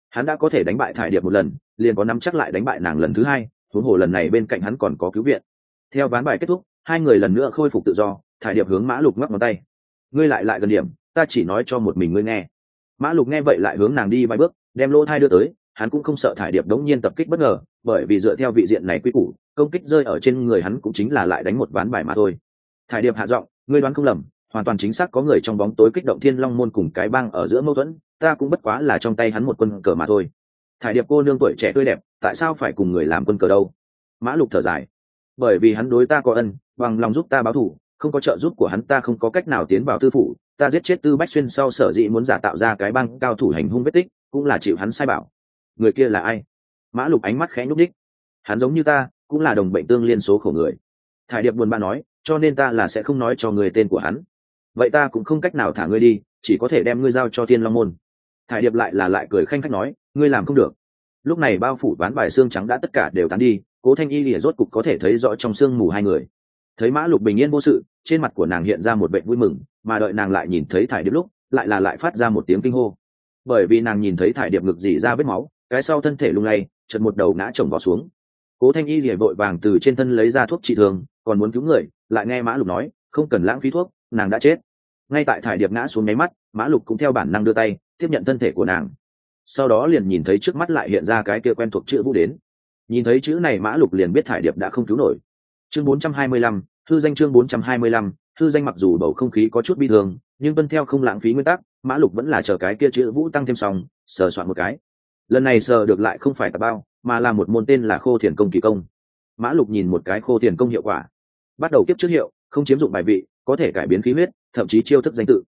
S1: Hắn đã có thể đánh bại thải điệp một lần, liền có nắm chắc lại đánh bại nàng lần thứ hai, huống hồ lần này bên cạnh hắn còn có cứu viện. Theo ván bài kết thúc, hai người lần nữa khôi phục tự do, thải điệp hướng Mã Lục ngoắc ngón tay. Ngươi lại gần điểm, ta chỉ nói cho một mình ngươi nghe. Mã Lục nghe vậy lại hướng nàng đi vài bước, đem lỗ thai đưa tới, hắn cũng không sợ thải điệp đống nhiên tập kích bất ngờ, bởi vì dựa theo vị diện này quy củ, công kích rơi ở trên người hắn cũng chính là lại đánh một ván bài mà thôi. Thải điệp hạ giọng, ngươi đoán không lầm, hoàn toàn chính xác có người trong bóng tối kích động Thiên Long môn cùng cái bang ở giữa mâu thuẫn, ta cũng bất quá là trong tay hắn một quân cờ mà thôi. Thải điệp cô nương tuổi trẻ tươi đẹp, tại sao phải cùng người làm quân cờ đâu? Mã Lục thở dài, bởi vì hắn đối ta có ân, bằng lòng giúp ta báo thù, không có trợ giúp của hắn ta không có cách nào tiến vào tư phủ, ta giết chết Tư Bách Xuyên sau sở dĩ muốn giả tạo ra cái bang cao thủ hành hung vết tích, cũng là chịu hắn sai bảo. Người kia là ai? Mã Lục ánh mắt khẽ nhúc nhích. Hắn giống như ta, cũng là đồng bệnh tương liên số khổ người. Thải điệp buồn bã nói, cho nên ta là sẽ không nói cho người tên của hắn. Vậy ta cũng không cách nào thả ngươi đi, chỉ có thể đem ngươi giao cho Thiên Long môn. Thải điệp lại cười khanh khách nói, ngươi làm không được. Lúc này bao phủ ván bài xương trắng đã tất cả đều tán đi, Cố Thanh Y lìa rốt cục có thể thấy rõ trong sương mù hai người. Thấy Mã Lục bình yên vô sự, trên mặt của nàng hiện ra một vẻ vui mừng, mà đợi nàng lại nhìn thấy thải điệp lúc, lại phát ra một tiếng kinh hô. Bởi vì nàng nhìn thấy thải điệp ngực rỉ ra vết máu, cái sau thân thể lung lay, chợt một đầu ngã chồng vó xuống. Cố Thanh Y lìa vội vàng từ trên thân lấy ra thuốc trị thương, còn muốn cứu người, lại nghe Mã Lục nói, không cần lãng phí thuốc, nàng đã chết. Ngay tại thải điệp ngã xuống nháy mắt, Mã Lục cũng theo bản năng đưa tay tiếp nhận thân thể của nàng. Sau đó liền nhìn thấy trước mắt lại hiện ra cái kia quen thuộc chữ Vũ đến. Nhìn thấy chữ này Mã Lục liền biết thải điệp đã không cứu nổi. Chương 425, thư danh chương 425, thư danh mặc dù bầu không khí có chút bi thương, nhưng tuân theo không lãng phí nguyên tắc, Mã Lục vẫn là chờ cái kia chữ Vũ tăng thêm xong, sờ soạn một cái. Lần này sờ được lại không phải tạp bao, mà là một môn tên là Khô Thiền Công kỳ công. Mã Lục nhìn một cái Khô Thiền Công hiệu quả. Bắt đầu kiếp trước hiệu, không chiếm dụng bài vị, có thể cải biến khí huyết, thậm chí chiêu thức danh tự.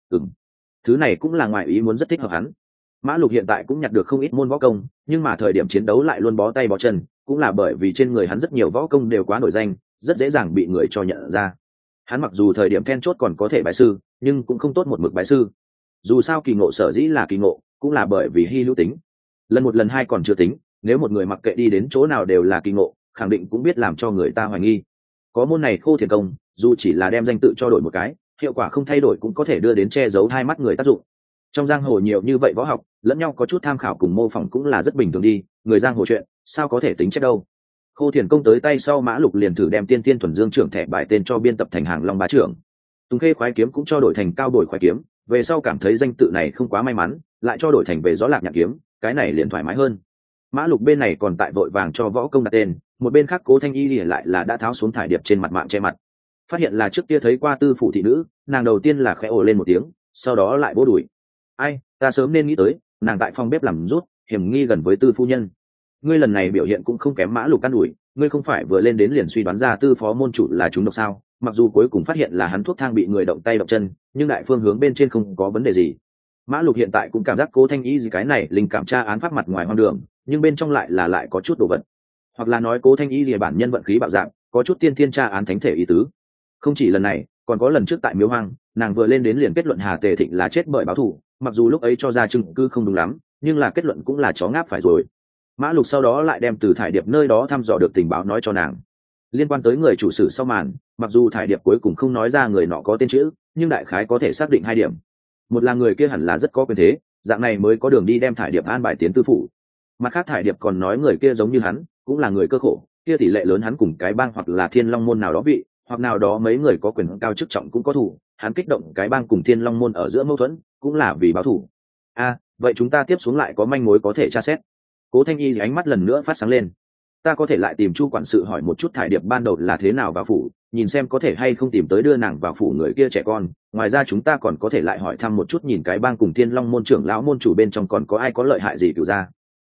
S1: Thứ này cũng là ngoài ý muốn rất thích hợp hắn. Mã Lục hiện tại cũng nhặt được không ít môn võ công, nhưng mà thời điểm chiến đấu lại luôn bó tay bó chân, cũng là bởi vì trên người hắn rất nhiều võ công đều quá nổi danh, rất dễ dàng bị người cho nhận ra. Hắn mặc dù thời điểm then chốt còn có thể bái sư, nhưng cũng không tốt một mực bái sư. Dù sao kỳ ngộ sở dĩ là kỳ ngộ, cũng là bởi vì hy hữu tính. Lần một lần hai còn chưa tính, nếu một người mặc kệ đi đến chỗ nào đều là kỳ ngộ, khẳng định cũng biết làm cho người ta hoài nghi. Có môn này Khô Thiền Công, dù chỉ là đem danh tự cho đổi một cái, hiệu quả không thay đổi cũng có thể đưa đến che giấu hai mắt người tác dụng. Trong giang hồ nhiều như vậy võ học, lẫn nhau có chút tham khảo cùng mô phỏng cũng là rất bình thường đi, người giang hồ chuyện sao có thể tính chết đâu. Khô Thiền Công tới tay sau, Mã Lục liền thử đem Tiên Tiên Thuần Dương trưởng thẻ bài tên cho biên tập thành Hàng Long Bá Trưởng. Tùng Khê Khoái Kiếm cũng cho đổi thành Cao Bồi Khoái Kiếm, về sau cảm thấy danh tự này không quá may mắn, lại cho đổi thành về Gió Lạc Nhạn Kiếm, cái này liền thoải mái hơn. Mã Lục bên này còn tại vội vàng cho võ công đặt tên, một bên khác Cố Thanh Y lìa lại là đã tháo xuống thải điệp trên mặt mạng che mặt. Phát hiện là trước kia thấy qua tư phủ thị nữ, nàng đầu tiên là khẽ ồ lên một tiếng, sau đó lại vỗ đùi. Ai, ta sớm nên nghĩ tới, nàng tại phòng bếp làm rút, hiểm nghi gần với tư phu nhân. Ngươi lần này biểu hiện cũng không kém Mã Lục căn đùi, ngươi không phải vừa lên đến liền suy đoán ra tư phó môn chủ là chúng độc sao? Mặc dù cuối cùng phát hiện là hắn thuốc thang bị người động tay động chân, nhưng đại phương hướng bên trên không có vấn đề gì. Mã Lục hiện tại cũng cảm giác Cố Thanh Y gì cái này linh cảm tra án pháp mặt ngoài hoang đường, nhưng bên trong lại có chút đồ vật, hoặc là nói Cố Thanh Y gì bản nhân vận khí bạo dạng, có chút tiên thiên tra án thánh thể ý tứ. Không chỉ lần này, còn có lần trước tại Miếu Hoang, nàng vừa lên đến liền kết luận Hà Tề Thịnh là chết bởi báo thù, mặc dù lúc ấy cho ra chứng cứ không đúng lắm, nhưng là kết luận cũng là chó ngáp phải rồi. Mã Lục sau đó lại đem từ thải điệp nơi đó thăm dò được tình báo nói cho nàng. Liên quan tới người chủ sử sau màn, mặc dù thải điệp cuối cùng không nói ra người nọ có tên chữ, nhưng đại khái có thể xác định hai điểm. Một là người kia hẳn là rất có quyền thế, dạng này mới có đường đi đem thải điệp an bài tiến tư phủ. Mặt khác thải điệp còn nói người kia giống như hắn, cũng là người cơ khổ, kia tỷ lệ lớn hắn cùng cái bang hoặc là Thiên Long môn nào đó vị, hoặc nào đó mấy người có quyền cao chức trọng cũng có thủ, hắn kích động cái bang cùng Thiên Long môn ở giữa mâu thuẫn, cũng là vì báo thù. Vậy chúng ta tiếp xuống lại có manh mối có thể tra xét. Cố Thanh Y ánh mắt lần nữa phát sáng lên. Ta có thể lại tìm Chu quản sự hỏi một chút thải điệp ban đầu là thế nào vào phủ, nhìn xem có thể hay không tìm tới đưa nàng vào phủ người kia trẻ con. Ngoài ra chúng ta còn có thể lại hỏi thăm một chút nhìn cái bang cùng Thiên Long môn trưởng lão môn chủ bên trong còn có ai có lợi hại gì cửu gia.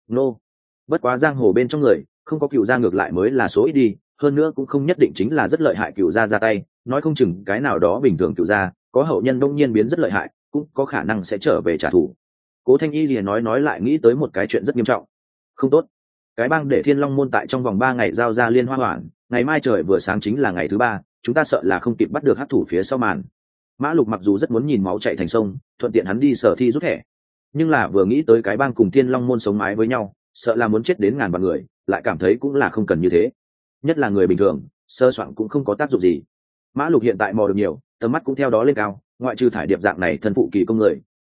S1: Bất quá giang hồ bên trong người, không có cửu gia ngược lại mới là số ít đi, hơn nữa cũng không nhất định chính là rất lợi hại cửu gia ra tay, nói không chừng cái nào đó bình thường cửu gia, có hậu nhân đông nhiên biến rất lợi hại, cũng có khả năng sẽ trở về trả thù. Cố Thanh Y liền nói lại nghĩ tới một cái chuyện rất nghiêm trọng. Không tốt, cái bang để Thiên Long môn tại trong vòng 3 ngày giao ra liên hoa hoảng, ngày mai trời vừa sáng chính là ngày thứ 3, chúng ta sợ là không kịp bắt được hắc thủ phía sau màn. Mã Lục mặc dù rất muốn nhìn máu chảy thành sông, thuận tiện hắn đi sở thi rút thẻ, nhưng là vừa nghĩ tới cái bang cùng Thiên Long môn sống mái với nhau, sợ là muốn chết đến ngàn vạn người, lại cảm thấy cũng là không cần như thế. Nhất là người bình thường, sơ soạn cũng không có tác dụng gì. Mã Lục hiện tại mò được nhiều, tầm mắt cũng theo đó lên cao, ngoại trừ thải điệp dạng này thân phụ kỳ công người,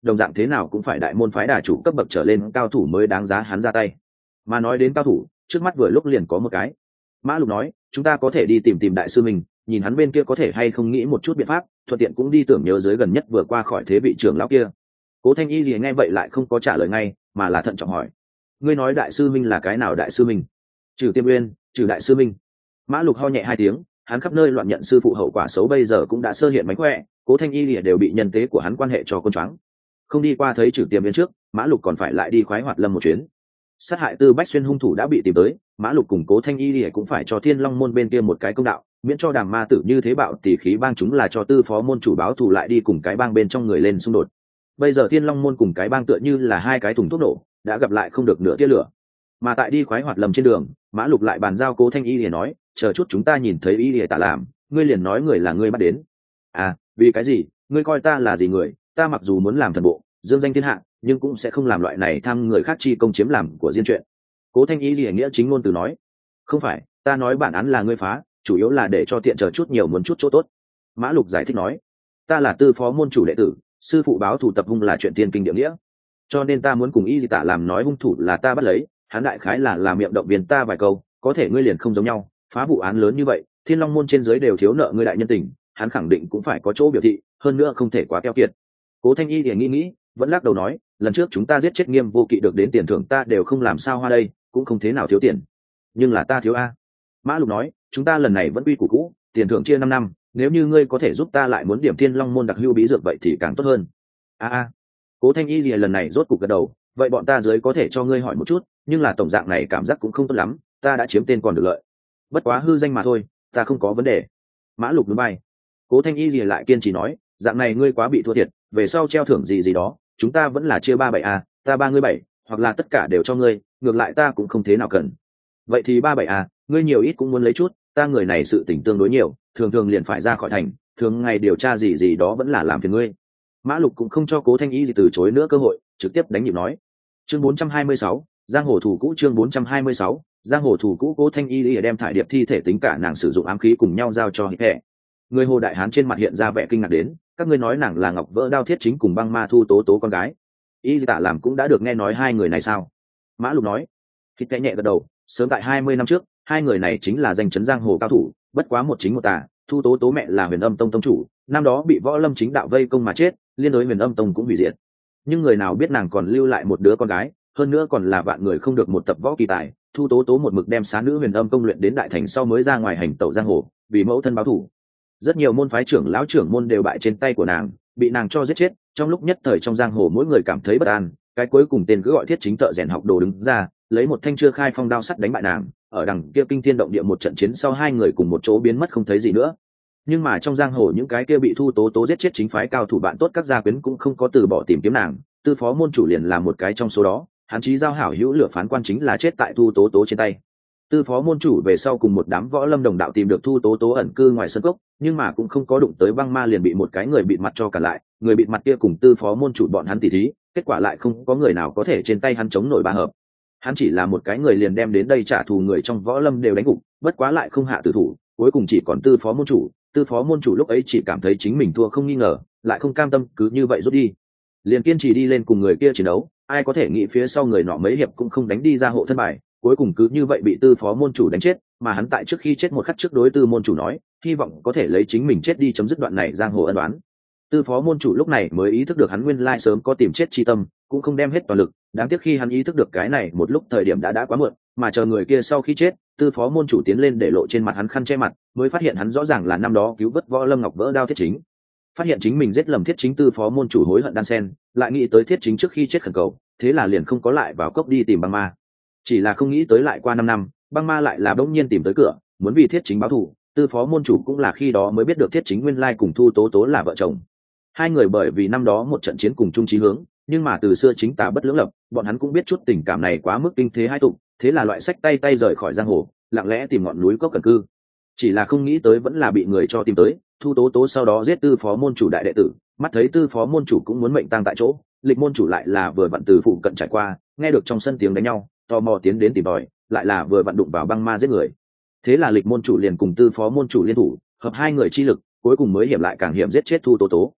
S1: đồng dạng thế nào cũng phải đại môn phái đà chủ cấp bậc trở lên cao thủ mới đáng giá hắn ra tay. Mà nói đến cao thủ, trước mắt vừa lúc liền có một cái. Mã Lục nói, chúng ta có thể đi tìm đại sư mình, nhìn hắn bên kia có thể hay không nghĩ một chút biện pháp, thuận tiện cũng đi tưởng nhớ dưới gần nhất vừa qua khỏi thế vị trưởng lão kia. Cố Thanh Y gì nghe vậy lại không có trả lời ngay, mà là thận trọng hỏi, ngươi nói đại sư minh là cái nào đại sư minh? Trừ Tiêm Uyên, trừ đại sư minh. Mã Lục ho nhẹ hai tiếng, hắn khắp nơi loạn nhận sư phụ hậu quả xấu bây giờ cũng đã sơ hiện mánh khỏe, Cố Thanh Y lìa đều bị nhân tế của hắn quan hệ cho con choáng. Không đi qua thấy Trừ Tiêm Uyên trước, Mã Lục còn phải lại đi khoái hoạt lâm một chuyến. Sát hại Tư Bách Xuyên hung thủ đã bị tìm tới, Mã Lục cùng Cố Thanh Y lìa cũng phải cho Thiên Long môn bên kia một cái công đạo, miễn cho Đàm Ma tử như thế bạo tỷ khí bang chúng là cho Tư phó môn chủ báo thù lại đi cùng cái bang bên trong người lên xung đột. Bây giờ Thiên Long môn cùng cái bang tựa như là hai cái thùng thuốc nổ, đã gặp lại không được nửa tia lửa. Mà tại đi khoái hoạt lầm trên đường, Mã Lục lại bàn giao Cố Thanh Y lìa nói, chờ chút chúng ta nhìn thấy Y lìa tạ làm, ngươi liền nói người là ngươi bắt đến. À, vì cái gì? Ngươi coi ta là gì người? Ta mặc dù muốn làm thần bộ, dương danh thiên hạ, nhưng cũng sẽ không làm loại này tham người khác chi công chiếm làm của riêng chuyện. Cố Thanh Y lìa nghĩa chính ngôn từ nói, không phải, ta nói bản án là ngươi phá, chủ yếu là để cho tiện chờ chút nhiều muốn chút chỗ tốt. Mã Lục giải thích nói, ta là Tư phó môn chủ đệ tử, sư phụ báo thù tập hung là chuyện tiên kinh địa nghĩa, cho nên ta muốn cùng Y Tạ làm nói hung thủ là ta bắt lấy, hắn đại khái là làm miệng động viên ta vài câu, có thể ngươi liền không giống nhau, phá vụ án lớn như vậy, Thiên Long môn trên dưới đều thiếu nợ ngươi đại nhân tình, hắn khẳng định cũng phải có chỗ biểu thị, hơn nữa không thể quá keo kiệt. Cố Thanh Y thì nghĩ, vẫn lắc đầu nói, lần trước chúng ta giết chết Nghiêm Vô Kỵ được đến tiền thưởng ta đều không làm sao hoa đây, cũng không thế nào thiếu tiền. Nhưng là ta thiếu a. Mã Lục nói, chúng ta lần này vẫn quy củ cũ, tiền thưởng chia 5 năm, nếu như ngươi có thể giúp ta lại muốn điểm Thiên Long môn đặc hữu bí dược vậy thì càng tốt hơn. A. Cố Thanh Y thì lần này rốt cục gật đầu, vậy bọn ta dưới có thể cho ngươi hỏi một chút, nhưng là tổng dạng này cảm giác cũng không tốt lắm, ta đã chiếm tên còn được lợi, bất quá hư danh mà thôi, ta không có vấn đề. Mã Lục núi bay. Cố Thanh Y thì lại kiên trì nói, dạng này ngươi quá bị thua thiệt, về sau treo thưởng gì đó, chúng ta vẫn là chia 37 a, ta 3 ngươi 7, hoặc là tất cả đều cho ngươi, ngược lại ta cũng không thế nào cần. Vậy thì 37 a, ngươi nhiều ít cũng muốn lấy chút, ta người này sự tình tương đối nhiều, thường thường liền phải ra khỏi thành, thường ngày điều tra gì đó vẫn là làm phiền ngươi. Mã Lục cũng không cho Cố Thanh Y gì từ chối nữa cơ hội, trực tiếp đánh nhịp nói. Chương 426, giang hồ thủ cũ. Chương 426, giang hồ thủ cũ. Cố Thanh Y đem thải điệp thi thể tính cả nàng sử dụng ám khí cùng nhau giao cho Hít Hẹ. Người Hồ Đại Hán trên mặt hiện ra vẻ kinh ngạc đến, các ngươi nói nàng là Ngọc Vỡ Đao Thiết Chính cùng Băng Ma Thu Tố Tố con gái. Y Tạ làm cũng đã được nghe nói hai người này sao? Mã Lục nói. Hít Hẹ nhẹ gật đầu, sớm tại 20 năm trước, hai người này chính là danh chấn giang hồ cao thủ, bất quá một chính một tà. Thu Tố Tố mẹ là Huyền Âm Tông tông chủ, năm đó bị Võ Lâm chính đạo vây công mà chết, liên đối Huyền Âm Tông cũng hủy diệt. Nhưng người nào biết nàng còn lưu lại một đứa con gái, hơn nữa còn là vạn người không được một tập võ kỳ tài. Thu Tố Tố một mực đem xá nữ Huyền Âm công luyện đến đại thành sau mới ra ngoài hành tẩu giang hồ, vì mẫu thân báo thù. Rất nhiều môn phái trưởng lão trưởng môn đều bại trên tay của nàng, bị nàng cho giết chết. Trong lúc nhất thời trong giang hồ mỗi người cảm thấy bất an, cái cuối cùng tên cứ gọi Thiết Chính thợ rèn học đồ đứng ra, lấy một thanh chưa khai phong đao sắt đánh bại nàng. Ở đằng kia kinh thiên động địa một trận chiến sau hai người cùng một chỗ biến mất không thấy gì nữa. Nhưng mà trong giang hồ những cái kia bị Thu Tố Tố giết chết chính phái cao thủ bạn tốt các gia quyến cũng không có từ bỏ tìm kiếm nàng. Tư phó môn chủ liền là một cái trong số đó, hắn chí giao hảo hữu lửa phán quan chính là chết tại Thu Tố Tố trên tay. Tư phó môn chủ về sau cùng một đám võ lâm đồng đạo tìm được Thu Tố Tố ẩn cư ngoài sân cốc, nhưng mà cũng không có đụng tới Băng Ma liền bị một cái người bịt mặt cho cả lại. Người bịt mặt kia cùng Tư phó môn chủ bọn hắn tỉ thí, kết quả lại không có người nào có thể trên tay hắn chống nổi ba hợp. Hắn chỉ là một cái người liền đem đến đây trả thù người trong võ lâm đều đánh gục, bất quá lại không hạ tử thủ, cuối cùng chỉ còn Tư phó môn chủ. Tư phó môn chủ lúc ấy chỉ cảm thấy chính mình thua không nghi ngờ, lại không cam tâm cứ như vậy rút đi, liền kiên trì đi lên cùng người kia chiến đấu. Ai có thể nghĩ phía sau người nọ mấy hiệp cũng không đánh đi ra hộ thân bài, cuối cùng cứ như vậy bị Tư phó môn chủ đánh chết. Mà hắn tại trước khi chết một khắc trước đối Tư môn chủ nói, hy vọng có thể lấy chính mình chết đi chấm dứt đoạn này giang hồ ân oán. Tư phó môn chủ lúc này mới ý thức được hắn nguyên lai sớm có tìm chết chi tâm, cũng không đem hết toàn lực. Đáng tiếc khi hắn ý thức được cái này một lúc thời điểm đã quá muộn, mà chờ người kia sau khi chết, Tư phó môn chủ tiến lên để lộ trên mặt hắn khăn che mặt, mới phát hiện hắn rõ ràng là năm đó cứu vớt Võ Lâm Ngọc Vỡ Đao Thiết Chính. Phát hiện chính mình giết lầm Thiết Chính, Tư phó môn chủ hối hận đan sen, lại nghĩ tới Thiết Chính trước khi chết khẩn cầu, thế là liền không có lại vào cốc đi tìm Băng Ma. Chỉ là không nghĩ tới lại qua 5 năm, Băng Ma lại là bỗng nhiên tìm tới cửa, muốn vì Thiết Chính báo thù. Tư phó môn chủ cũng là khi đó mới biết được Thiết Chính nguyên lai cùng Thu Tố Tố là vợ chồng. Hai người bởi vì năm đó một trận chiến cùng chung chí hướng, nhưng mà từ xưa chính tà bất lưỡng lập, bọn hắn cũng biết chút tình cảm này quá mức kinh thế hai tụ, thế là loại sách tay rời khỏi giang hồ, lặng lẽ tìm ngọn núi cốc cẩn cư. Chỉ là không nghĩ tới vẫn là bị người cho tìm tới. Thu Tố Tố sau đó giết Tư phó môn chủ đại đệ tử, mắt thấy Tư phó môn chủ cũng muốn mệnh tang tại chỗ, Lịch môn chủ lại là vừa vặn từ phụ cận trải qua, nghe được trong sân tiếng đánh nhau, tò mò tiến đến tìm tòi, lại là vừa vặn đụng vào Băng Ma giết người. Thế là Lịch môn chủ liền cùng Tư phó môn chủ liên thủ, hợp hai người chi lực, cuối cùng mới hiểm lại càng hiểm giết chết Thu Tố Tố.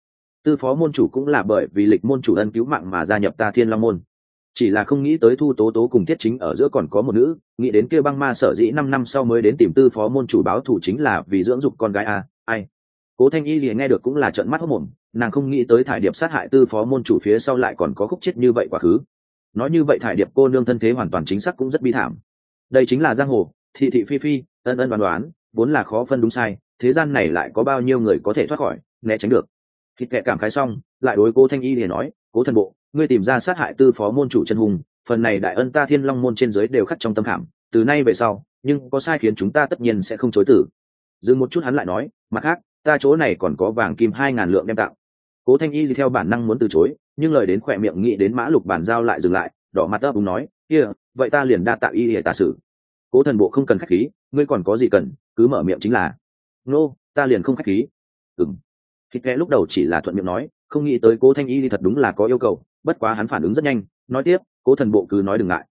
S1: tư phó môn chủ cũng là bởi vì lịch môn chủ ân cứu mạng mà gia nhập ta Thiên Long môn, chỉ là không nghĩ tới Thu Tố Tố cùng Tiết Chính ở giữa còn có một nữ, nghĩ đến kia băng ma sở dĩ 5 năm sau mới đến tìm tư phó môn chủ báo thù chính là vì dưỡng dục con gái à, ai. Cố Thanh Y liền nghe được cũng là trợn mắt hốt mồm, nàng không nghĩ tới thải điệp sát hại tư phó môn chủ phía sau lại còn có khúc chết như vậy quá khứ. Nói như vậy thải điệp cô nương thân thế hoàn toàn chính xác cũng rất bi thảm. Đây chính là giang hồ, thị thị phi phi, ân ân đoán đoán, vốn là khó phân đúng sai, thế gian này lại có bao nhiêu người có thể thoát khỏi, né tránh được. Thịt kệ cảm khái xong, lại đối Cố Thanh Y liền nói, Cố thần bộ, ngươi tìm ra sát hại tư phó môn chủ chân hùng, phần này đại ân ta Thiên Long môn trên dưới đều khắc trong tâm khảm, từ nay về sau, nhưng có sai khiến chúng ta tất nhiên sẽ không chối từ. Dừng một chút hắn lại nói, mặt khác, ta chỗ này còn có vàng kim 2.000 lượng đem tặng. Cố Thanh Y theo bản năng muốn từ chối, nhưng lời đến khỏe miệng nghĩ đến Mã Lục bản giao lại dừng lại, đỏ mặt ấp úng nói, kia, vậy ta liền đa tạ y để ta xử. Cố thần bộ không cần khách khí, ngươi còn có gì cần, cứ mở miệng chính là. Nô, ta liền không khách khí. Thịt kẽ lúc đầu chỉ là thuận miệng nói, không nghĩ tới Cố Thanh Y thật đúng là có yêu cầu, bất quá hắn phản ứng rất nhanh, nói tiếp, Cố thần bộ cứ nói đừng ngại.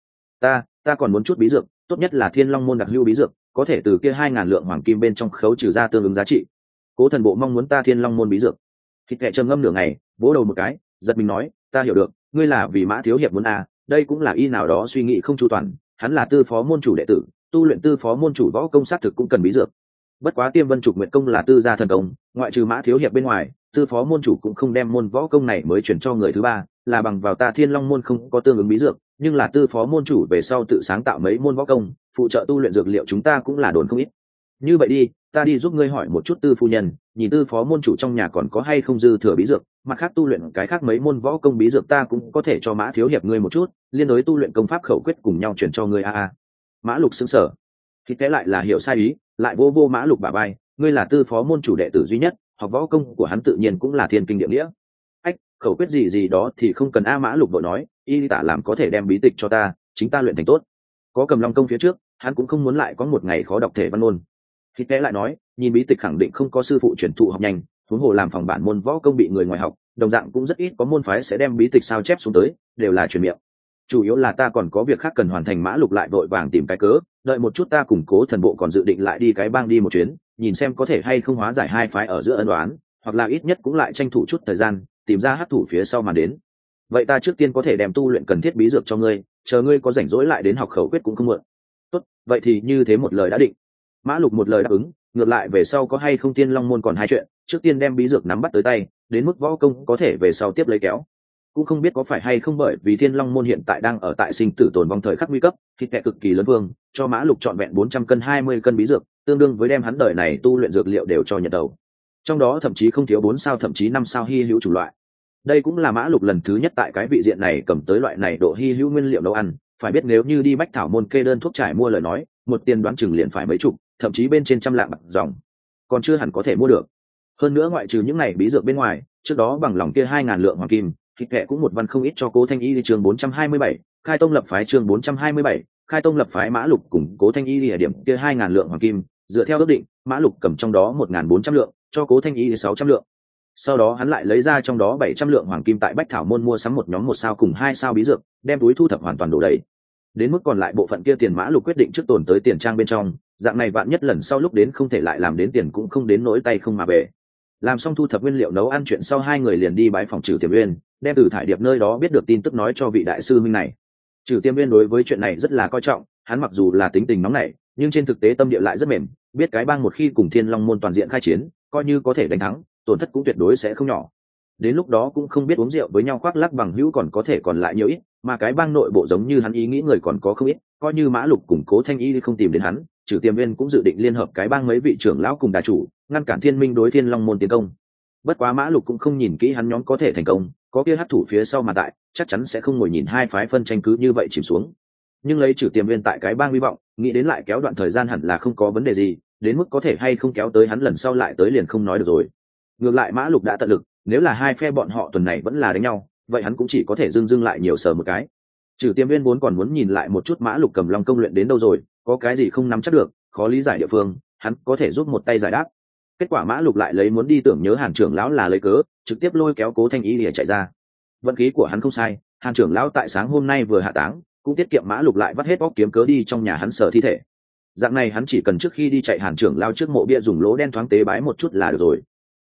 S1: Ta còn muốn chút bí dược, tốt nhất là Thiên Long môn đặc lưu bí dược, có thể từ kia 2.000 lượng hoàng kim bên trong khấu trừ ra tương ứng giá trị. Cố thần bộ mong muốn ta Thiên Long môn bí dược. Thịt kệ trầm ngâm nửa ngày, vỗ đầu một cái, giật mình nói, ta hiểu được, ngươi là vì Mã thiếu hiệp muốn à, đây cũng là y nào đó suy nghĩ không chu toàn, hắn là tư phó môn chủ đệ tử, tu luyện tư phó môn chủ võ công sát thực cũng cần bí dược. Bất quá Tiêm Vân Trục Nguyệt công là tư gia thần công, ngoại trừ Mã thiếu hiệp bên ngoài, tư phó môn chủ cũng không đem môn võ công này mới chuyển cho người thứ ba, là bằng vào ta Thiên Long môn không có tương ứng bí dược, nhưng là tư phó môn chủ về sau tự sáng tạo mấy môn võ công, phụ trợ tu luyện dược liệu chúng ta cũng là đồn không ít. Như vậy đi, ta đi giúp ngươi hỏi một chút tư phu nhân, nhìn tư phó môn chủ trong nhà còn có hay không dư thừa bí dược, mặt khác tu luyện cái khác mấy môn võ công bí dược ta cũng có thể cho Mã thiếu hiệp ngươi một chút, liên đối tu luyện công pháp khẩu quyết cùng nhau chuyển cho ngươi a. Mã Lục sững sờ, thì cái lại là hiểu sai ý, lại vô Mã Lục bả vai, ngươi là tư phó môn chủ đệ tử duy nhất, học võ công của hắn tự nhiên cũng là thiên kinh địa nghĩa. Ách, khẩu quyết gì đó thì không cần a. Mã Lục vội nói, y tả làm có thể đem bí tịch cho ta, chính ta luyện thành tốt. Có Cầm Long công phía trước, hắn cũng không muốn lại có một ngày khó đọc thể văn ngôn. Thì kẽ lại nói, nhìn bí tịch khẳng định không có sư phụ truyền thụ học nhanh, huống hồ làm phòng bản môn võ công bị người ngoài học, đồng dạng cũng rất ít có môn phái sẽ đem bí tịch sao chép xuống tới, đều là truyền miệng. Chủ yếu là ta còn có việc khác cần hoàn thành. Mã Lục lại vội vàng tìm cái cớ, đợi một chút ta củng cố thần bộ còn dự định lại đi cái bang đi một chuyến, nhìn xem có thể hay không hóa giải hai phái ở giữa ân oán, hoặc là ít nhất cũng lại tranh thủ chút thời gian, tìm ra hắc thủ phía sau mà đến. Vậy ta trước tiên có thể đem tu luyện cần thiết bí dược cho ngươi, chờ ngươi có rảnh rỗi lại đến học khẩu quyết cũng không muộn. Tốt, vậy thì như thế một lời đã định. Mã Lục một lời đáp ứng, ngược lại về sau có hay không Thiên Long môn còn hai chuyện, trước tiên đem bí dược nắm bắt tới tay, đến mức võ công có thể về sau tiếp lấy kéo. Cũng không biết có phải hay không bởi vì Thiên Long môn hiện tại đang ở tại sinh tử tồn vong thời khắc nguy cấp, thịt kệ cực kỳ lớn vương, cho Mã Lục trọn vẹn 400 cân 20 cân bí dược, tương đương với đem hắn đời này tu luyện dược liệu đều cho nhận đầu. Trong đó thậm chí không thiếu 4 sao thậm chí 5 sao hi hữu chủng loại. Đây cũng là Mã Lục lần thứ nhất tại cái vị diện này cầm tới loại này độ hi hữu nguyên liệu nấu ăn, phải biết nếu như đi Bách Thảo môn kê đơn thuốc trải mua lời nói, một tiền đoán chừng liền phải mấy chục, thậm chí bên trên trăm lạng bạc dòng, còn chưa hẳn có thể mua được. Hơn nữa ngoại trừ những này bí dược bên ngoài, trước đó bằng lòng kia 2.000 lượng hoàng kim, thịt kệ cũng một văn không ít cho Cố Thanh Y. Chương 427, khai tông lập phái. Chương 427, khai tông lập phái. Mã Lục cùng Cố Thanh Y địa điểm kia 2.000 lượng hoàng kim, dựa theo ước định, Mã Lục cầm trong đó 1.400 lượng, cho Cố Thanh Y 600 lượng. Sau đó hắn lại lấy ra trong đó 700 lượng hoàng kim tại Bách Thảo môn mua sắm một nhóm 1 sao cùng 2 sao bí dược, đem túi thu thập hoàn toàn đổ đầy. Đến mức còn lại bộ phận kia tiền Mã Lục quyết định trước tồn tới tiền trang bên trong, dạng này vạn nhất lần sau lúc đến không thể lại làm đến tiền cũng không đến nỗi tay không mà về. Làm xong thu thập nguyên liệu nấu ăn chuyện sau, hai người liền đi bái phòng Trử Tiềm Uyên, đem từ thải điệp nơi đó biết được tin tức nói cho vị đại sư minh này. Trử Tiềm Uyên đối với chuyện này rất là coi trọng, hắn mặc dù là tính tình nóng nảy, nhưng trên thực tế tâm địa lại rất mềm, biết cái bang một khi cùng Thiên Long môn toàn diện khai chiến, coi như có thể đánh thắng, tổn thất cũng tuyệt đối sẽ không nhỏ. Đến lúc đó cũng không biết uống rượu với nhau khoác lác bằng hữu còn có thể còn lại nhiều ít, mà cái bang nội bộ giống như hắn ý nghĩ người còn có không ít, coi như Mã Lục cùng Cố Thanh Y không tìm đến hắn, Trử Tiềm Uyên cũng dự định liên hợp cái bang mấy vị trưởng lão cùng đà chủ, ngăn cản Thiên Minh đối Thiên Long môn tiến công. Bất quá Mã Lục cũng không nhìn kỹ hắn nhóm có thể thành công, có kia hắc thủ phía sau mà tại, chắc chắn sẽ không ngồi nhìn hai phái phân tranh cứ như vậy chìm xuống. Nhưng lấy Trử Tiềm Uyên tại cái bang hy vọng, nghĩ đến lại kéo đoạn thời gian hẳn là không có vấn đề gì, đến mức có thể hay không kéo tới hắn lần sau lại tới liền không nói được rồi. Ngược lại Mã Lục đã tận lực, nếu là hai phe bọn họ tuần này vẫn là đánh nhau, vậy hắn cũng chỉ có thể dưng lại nhiều sờ một cái. Trử Tiềm Uyên vốn còn muốn nhìn lại một chút Mã Lục Cầm Long công luyện đến đâu rồi, có cái gì không nắm chắc được, khó lý giải địa phương, hắn có thể giúp một tay giải đáp. Kết quả Mã Lục lại lấy muốn đi tưởng nhớ Hàn trưởng lão là lấy cớ, trực tiếp lôi kéo Cố Thanh Y để chạy ra. Vận khí của hắn không sai, Hàn trưởng lão tại sáng hôm nay vừa hạ táng, cũng tiết kiệm Mã Lục lại vắt hết óc kiếm cớ đi trong nhà hắn sở thi thể. Dạng này hắn chỉ cần trước khi đi chạy Hàn trưởng lão trước mộ bia dùng lỗ đen thoáng tế bái một chút là được rồi.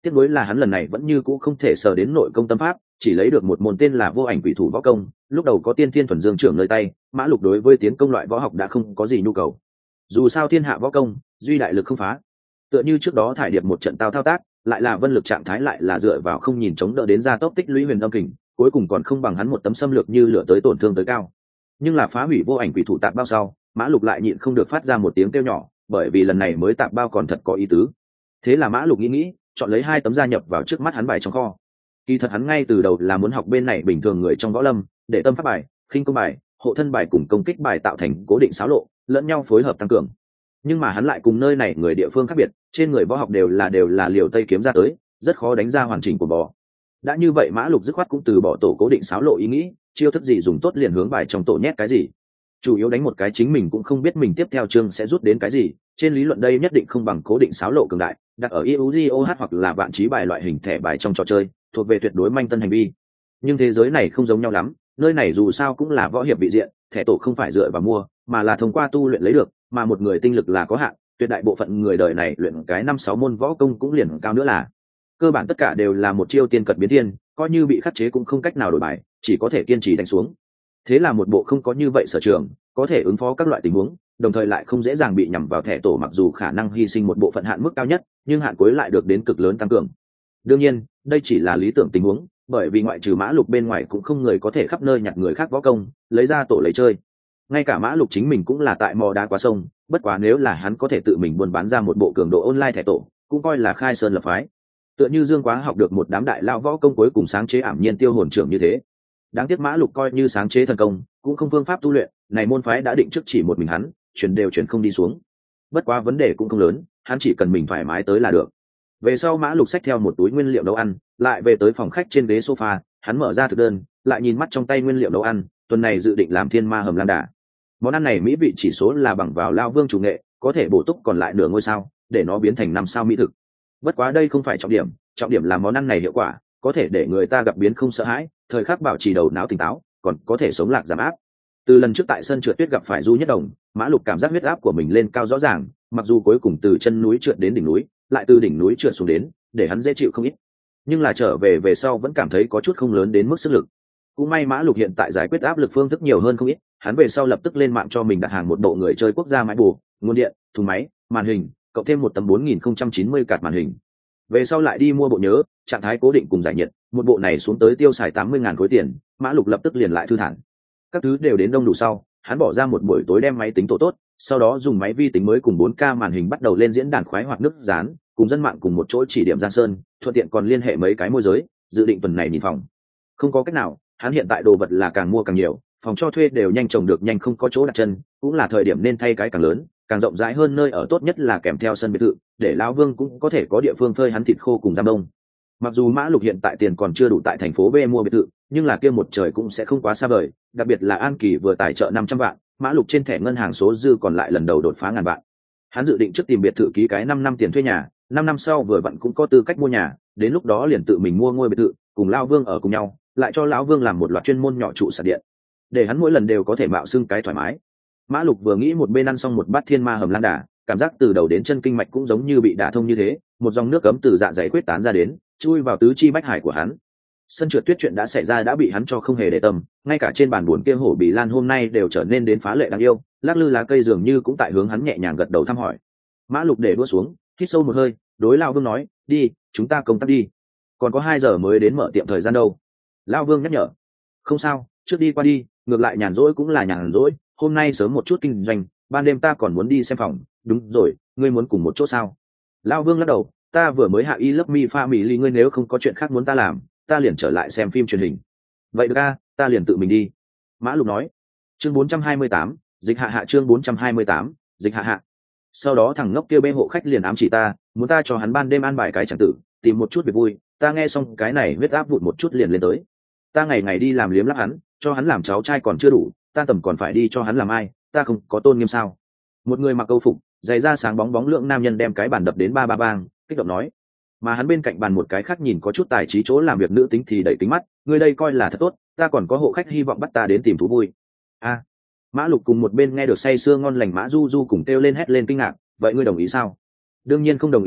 S1: tiếc nuối là hắn lần này vẫn như cũ không thể sờ đến nội công tâm pháp, chỉ lấy được một môn tên là vô ảnh quỷ thủ võ công. Lúc đầu có tiên thiên thuần dương trưởng nơi tay, Mã Lục đối với tiến công loại võ học đã không có gì nhu cầu. Dù sao thiên hạ võ công, duy đại lực không phá. Tựa như trước đó thải điệp một trận thao tác, lại là vân lực trạng thái lại là dựa vào không nhìn chống đỡ đến ra tốc tích lũy huyền âm kình, cuối cùng còn không bằng hắn một tấm xâm lược như lửa tới tổn thương tới cao. Nhưng là phá hủy vô ảnh quỷ thủ tạp bao sau, Mã Lục lại nhịn không được phát ra một tiếng kêu nhỏ, bởi vì lần này mới tạp bao còn thật có ý tứ. Thế là Mã Lục nghĩ, chọn lấy 2 tấm gia nhập vào trước mắt hắn bài trong kho. Kỳ thật hắn ngay từ đầu là muốn học bên này bình thường người trong võ lâm, để tâm pháp bài, khinh công bài, hộ thân bài cùng công kích bài tạo thành cố định xáo lộ, lẫn nhau phối hợp tăng cường. Nhưng mà hắn lại cùng nơi này người địa phương khác biệt, trên người võ học đều là liều tây kiếm ra tới, rất khó đánh ra hoàn chỉnh của bò. Đã như vậy Mã Lục dứt khoát cũng từ bỏ tổ cố định xáo lộ ý nghĩ, chiêu thức gì dùng tốt liền hướng bài trong tổ nhét cái gì. Chủ yếu đánh một cái chính mình cũng không biết mình tiếp theo chương sẽ rút đến cái gì, trên lý luận đây nhất định không bằng cố định xáo lộ cường đại, đặt ở EUGOH hoặc là vạn trí bài loại hình thẻ bài trong trò chơi, thuộc về tuyệt đối manh tân hành vi. Nhưng thế giới này không giống nhau lắm, nơi này dù sao cũng là võ hiệp vị diện, thẻ tổ không phải dựa vào mua, mà là thông qua tu luyện lấy được, mà một người tinh lực là có hạn, tuyệt đại bộ phận người đời này luyện cái 5-6 môn võ công cũng liền cao nữa là. Cơ bản tất cả đều là một chiêu tiên cật biến thiên, coi như bị khắc chế cũng không cách nào đổi bài, chỉ có thể kiên trì đánh xuống. Thế là một bộ không có như vậy sở trường, có thể ứng phó các loại tình huống, đồng thời lại không dễ dàng bị nhằm vào thẻ tổ, mặc dù khả năng hy sinh một bộ phận hạn mức cao nhất, nhưng hạn cuối lại được đến cực lớn tăng cường. Đương nhiên, đây chỉ là lý tưởng tình huống, bởi vì ngoại trừ Mã Lục bên ngoài cũng không người có thể khắp nơi nhặt người khác võ công, lấy ra tổ lấy chơi. Ngay cả Mã Lục chính mình cũng là tại mò đá qua sông, bất quá nếu là hắn có thể tự mình buôn bán ra một bộ cường độ online thẻ tổ, cũng coi là khai sơn lập phái. Tựa như Dương Quá học được một đám đại lao võ công cuối cùng sáng chế ảm nhiên tiêu hồn trưởng như thế. Đáng tiếc Mã Lục coi như sáng chế thần công, cũng không phương pháp tu luyện, này môn phái đã định trước chỉ một mình hắn, chuyển không đi xuống. Bất quá vấn đề cũng không lớn, hắn chỉ cần mình thoải mái tới là được. Về sau Mã Lục xách theo một túi nguyên liệu nấu ăn, lại về tới phòng khách trên ghế sofa, hắn mở ra thực đơn, lại nhìn mắt trong tay nguyên liệu nấu ăn, tuần này dự định làm thiên ma hầm lan đà. Món ăn này mỹ vị chỉ số là bằng vào lao vương chủ nghệ, có thể bổ túc còn lại nửa ngôi sao, để nó biến thành 5 sao mỹ thực. Bất quá đây không phải trọng điểm là món ăn này hiệu quả, có thể để người ta gặp biến không sợ hãi, thời khắc bảo trì đầu não tỉnh táo, còn có thể sống lạc giảm áp. Từ lần trước tại sân trượt tuyết gặp phải Du Nhất Đồng, Mã Lục cảm giác huyết áp của mình lên cao rõ ràng, mặc dù cuối cùng từ chân núi trượt đến đỉnh núi, lại từ đỉnh núi trượt xuống đến, để hắn dễ chịu không ít. Nhưng là trở về sau vẫn cảm thấy có chút không lớn đến mức sức lực. Cũng may Mã Lục hiện tại giải quyết áp lực phương thức nhiều hơn không ít, hắn về sau lập tức lên mạng cho mình đặt hàng một bộ người chơi quốc gia máy bù, nguồn điện, thùng máy, màn hình, cộng thêm một tấm 4090 card màn hình. Về sau lại đi mua bộ nhớ, trạng thái cố định cùng giải nhiệt, một bộ này xuống tới tiêu xài 80.000 khối tiền, Mã Lục lập tức liền lại thư thản. Các thứ đều đến đông đủ sau, hắn bỏ ra một buổi tối đem máy tính tổ tốt, sau đó dùng máy vi tính mới cùng 4K màn hình bắt đầu lên diễn đàn khoái hoạt nước dán, cùng dân mạng cùng một chỗ chỉ điểm Giang Sơn, thuận tiện còn liên hệ mấy cái môi giới, dự định tuần này nhìn phòng. Không có cách nào, hắn hiện tại đồ vật là càng mua càng nhiều, phòng cho thuê đều nhanh trồng được nhanh không có chỗ đặt chân, cũng là thời điểm nên thay cái càng lớn, càng rộng rãi hơn nơi ở, tốt nhất là kèm theo sân biệt thự, để lão Vương cũng có thể có địa phương phơi hắn thịt khô cùng giam đông. Mặc dù Mã Lục hiện tại tiền còn chưa đủ tại thành phố B mua biệt thự, nhưng là kia một trời cũng sẽ không quá xa vời, đặc biệt là An Kỳ vừa tài trợ 500 vạn, Mã Lục trên thẻ ngân hàng số dư còn lại lần đầu đột phá 1000 vạn. Hắn dự định trước tìm biệt thự ký cái 5 năm tiền thuê nhà, 5 năm sau vừa vặn cũng có tư cách mua nhà, đến lúc đó liền tự mình mua ngôi biệt thự, cùng lão Vương ở cùng nhau, lại cho lão Vương làm một loạt chuyên môn nhỏ trụ sạc điện, để hắn mỗi lần đều có thể mạo xưng cái thoải mái. Mã Lục vừa nghĩ một bên ăn xong một bát thiên ma hầm lan đà, cảm giác từ đầu đến chân kinh mạch cũng giống như bị đả thông như thế, một dòng nước cấm từ dạ dày quyết tán ra đến, chui vào tứ chi bách hải của hắn. Sân trượt tuyết chuyện đã xảy ra đã bị hắn cho không hề để tâm, ngay cả trên bàn buồn kia hổ bì lan hôm nay đều trở nên đến phá lệ đáng yêu, lắc lư lá cây dường như cũng tại hướng hắn nhẹ nhàng gật đầu thăm hỏi. Mã Lục để đũa xuống, hít sâu một hơi, đối Lão Vương nói, đi, chúng ta công tác đi, còn có 2 giờ mới đến mở tiệm thời gian đâu. Lão Vương nhắc nhở, không sao, trước đi qua đi, ngược lại nhàn rỗi cũng là nhàn rỗi, hôm nay sớm một chút kinh doanh, ban đêm ta còn muốn đi xem phòng. Đúng rồi, ngươi muốn cùng một chỗ sao? Lão Vương lắc đầu, ta vừa mới hạ y lớp mi pha mỹ ly, ngươi nếu không có chuyện khác muốn ta làm, ta liền trở lại xem phim truyền hình. Vậy được a, ta liền tự mình đi. Mã Lục nói. Chương 428, dịch hạ chương 428, dịch hạ. Sau đó thằng ngốc kia bê hộ khách liền ám chỉ ta, muốn ta cho hắn ban đêm ăn bài cái chẳng tử, tìm một chút việc vui, ta nghe xong cái này huyết áp vụt một chút liền lên tới. Ta ngày ngày đi làm liếm lắp hắn, cho hắn làm cháu trai còn chưa đủ, ta tầm còn phải đi cho hắn làm ai, ta không có tôn nghiêm sao? Một người mặc câu phục, giày da sáng bóng bóng lượng nam nhân đem cái bàn đập đến ba bang, kích động nói. Mà hắn bên cạnh bàn một cái khác nhìn có chút tài trí chỗ làm việc nữ tính thì đẩy kính mắt, người đây coi là thật tốt, ta còn có hộ khách hy vọng bắt ta đến tìm thú vui. A. Mã Lục cùng một bên nghe được say sưa ngon lành Mã Du Du cùng kêu lên hét lên kinh ngạc, vậy ngươi đồng ý sao? Đương nhiên không đồng ý à,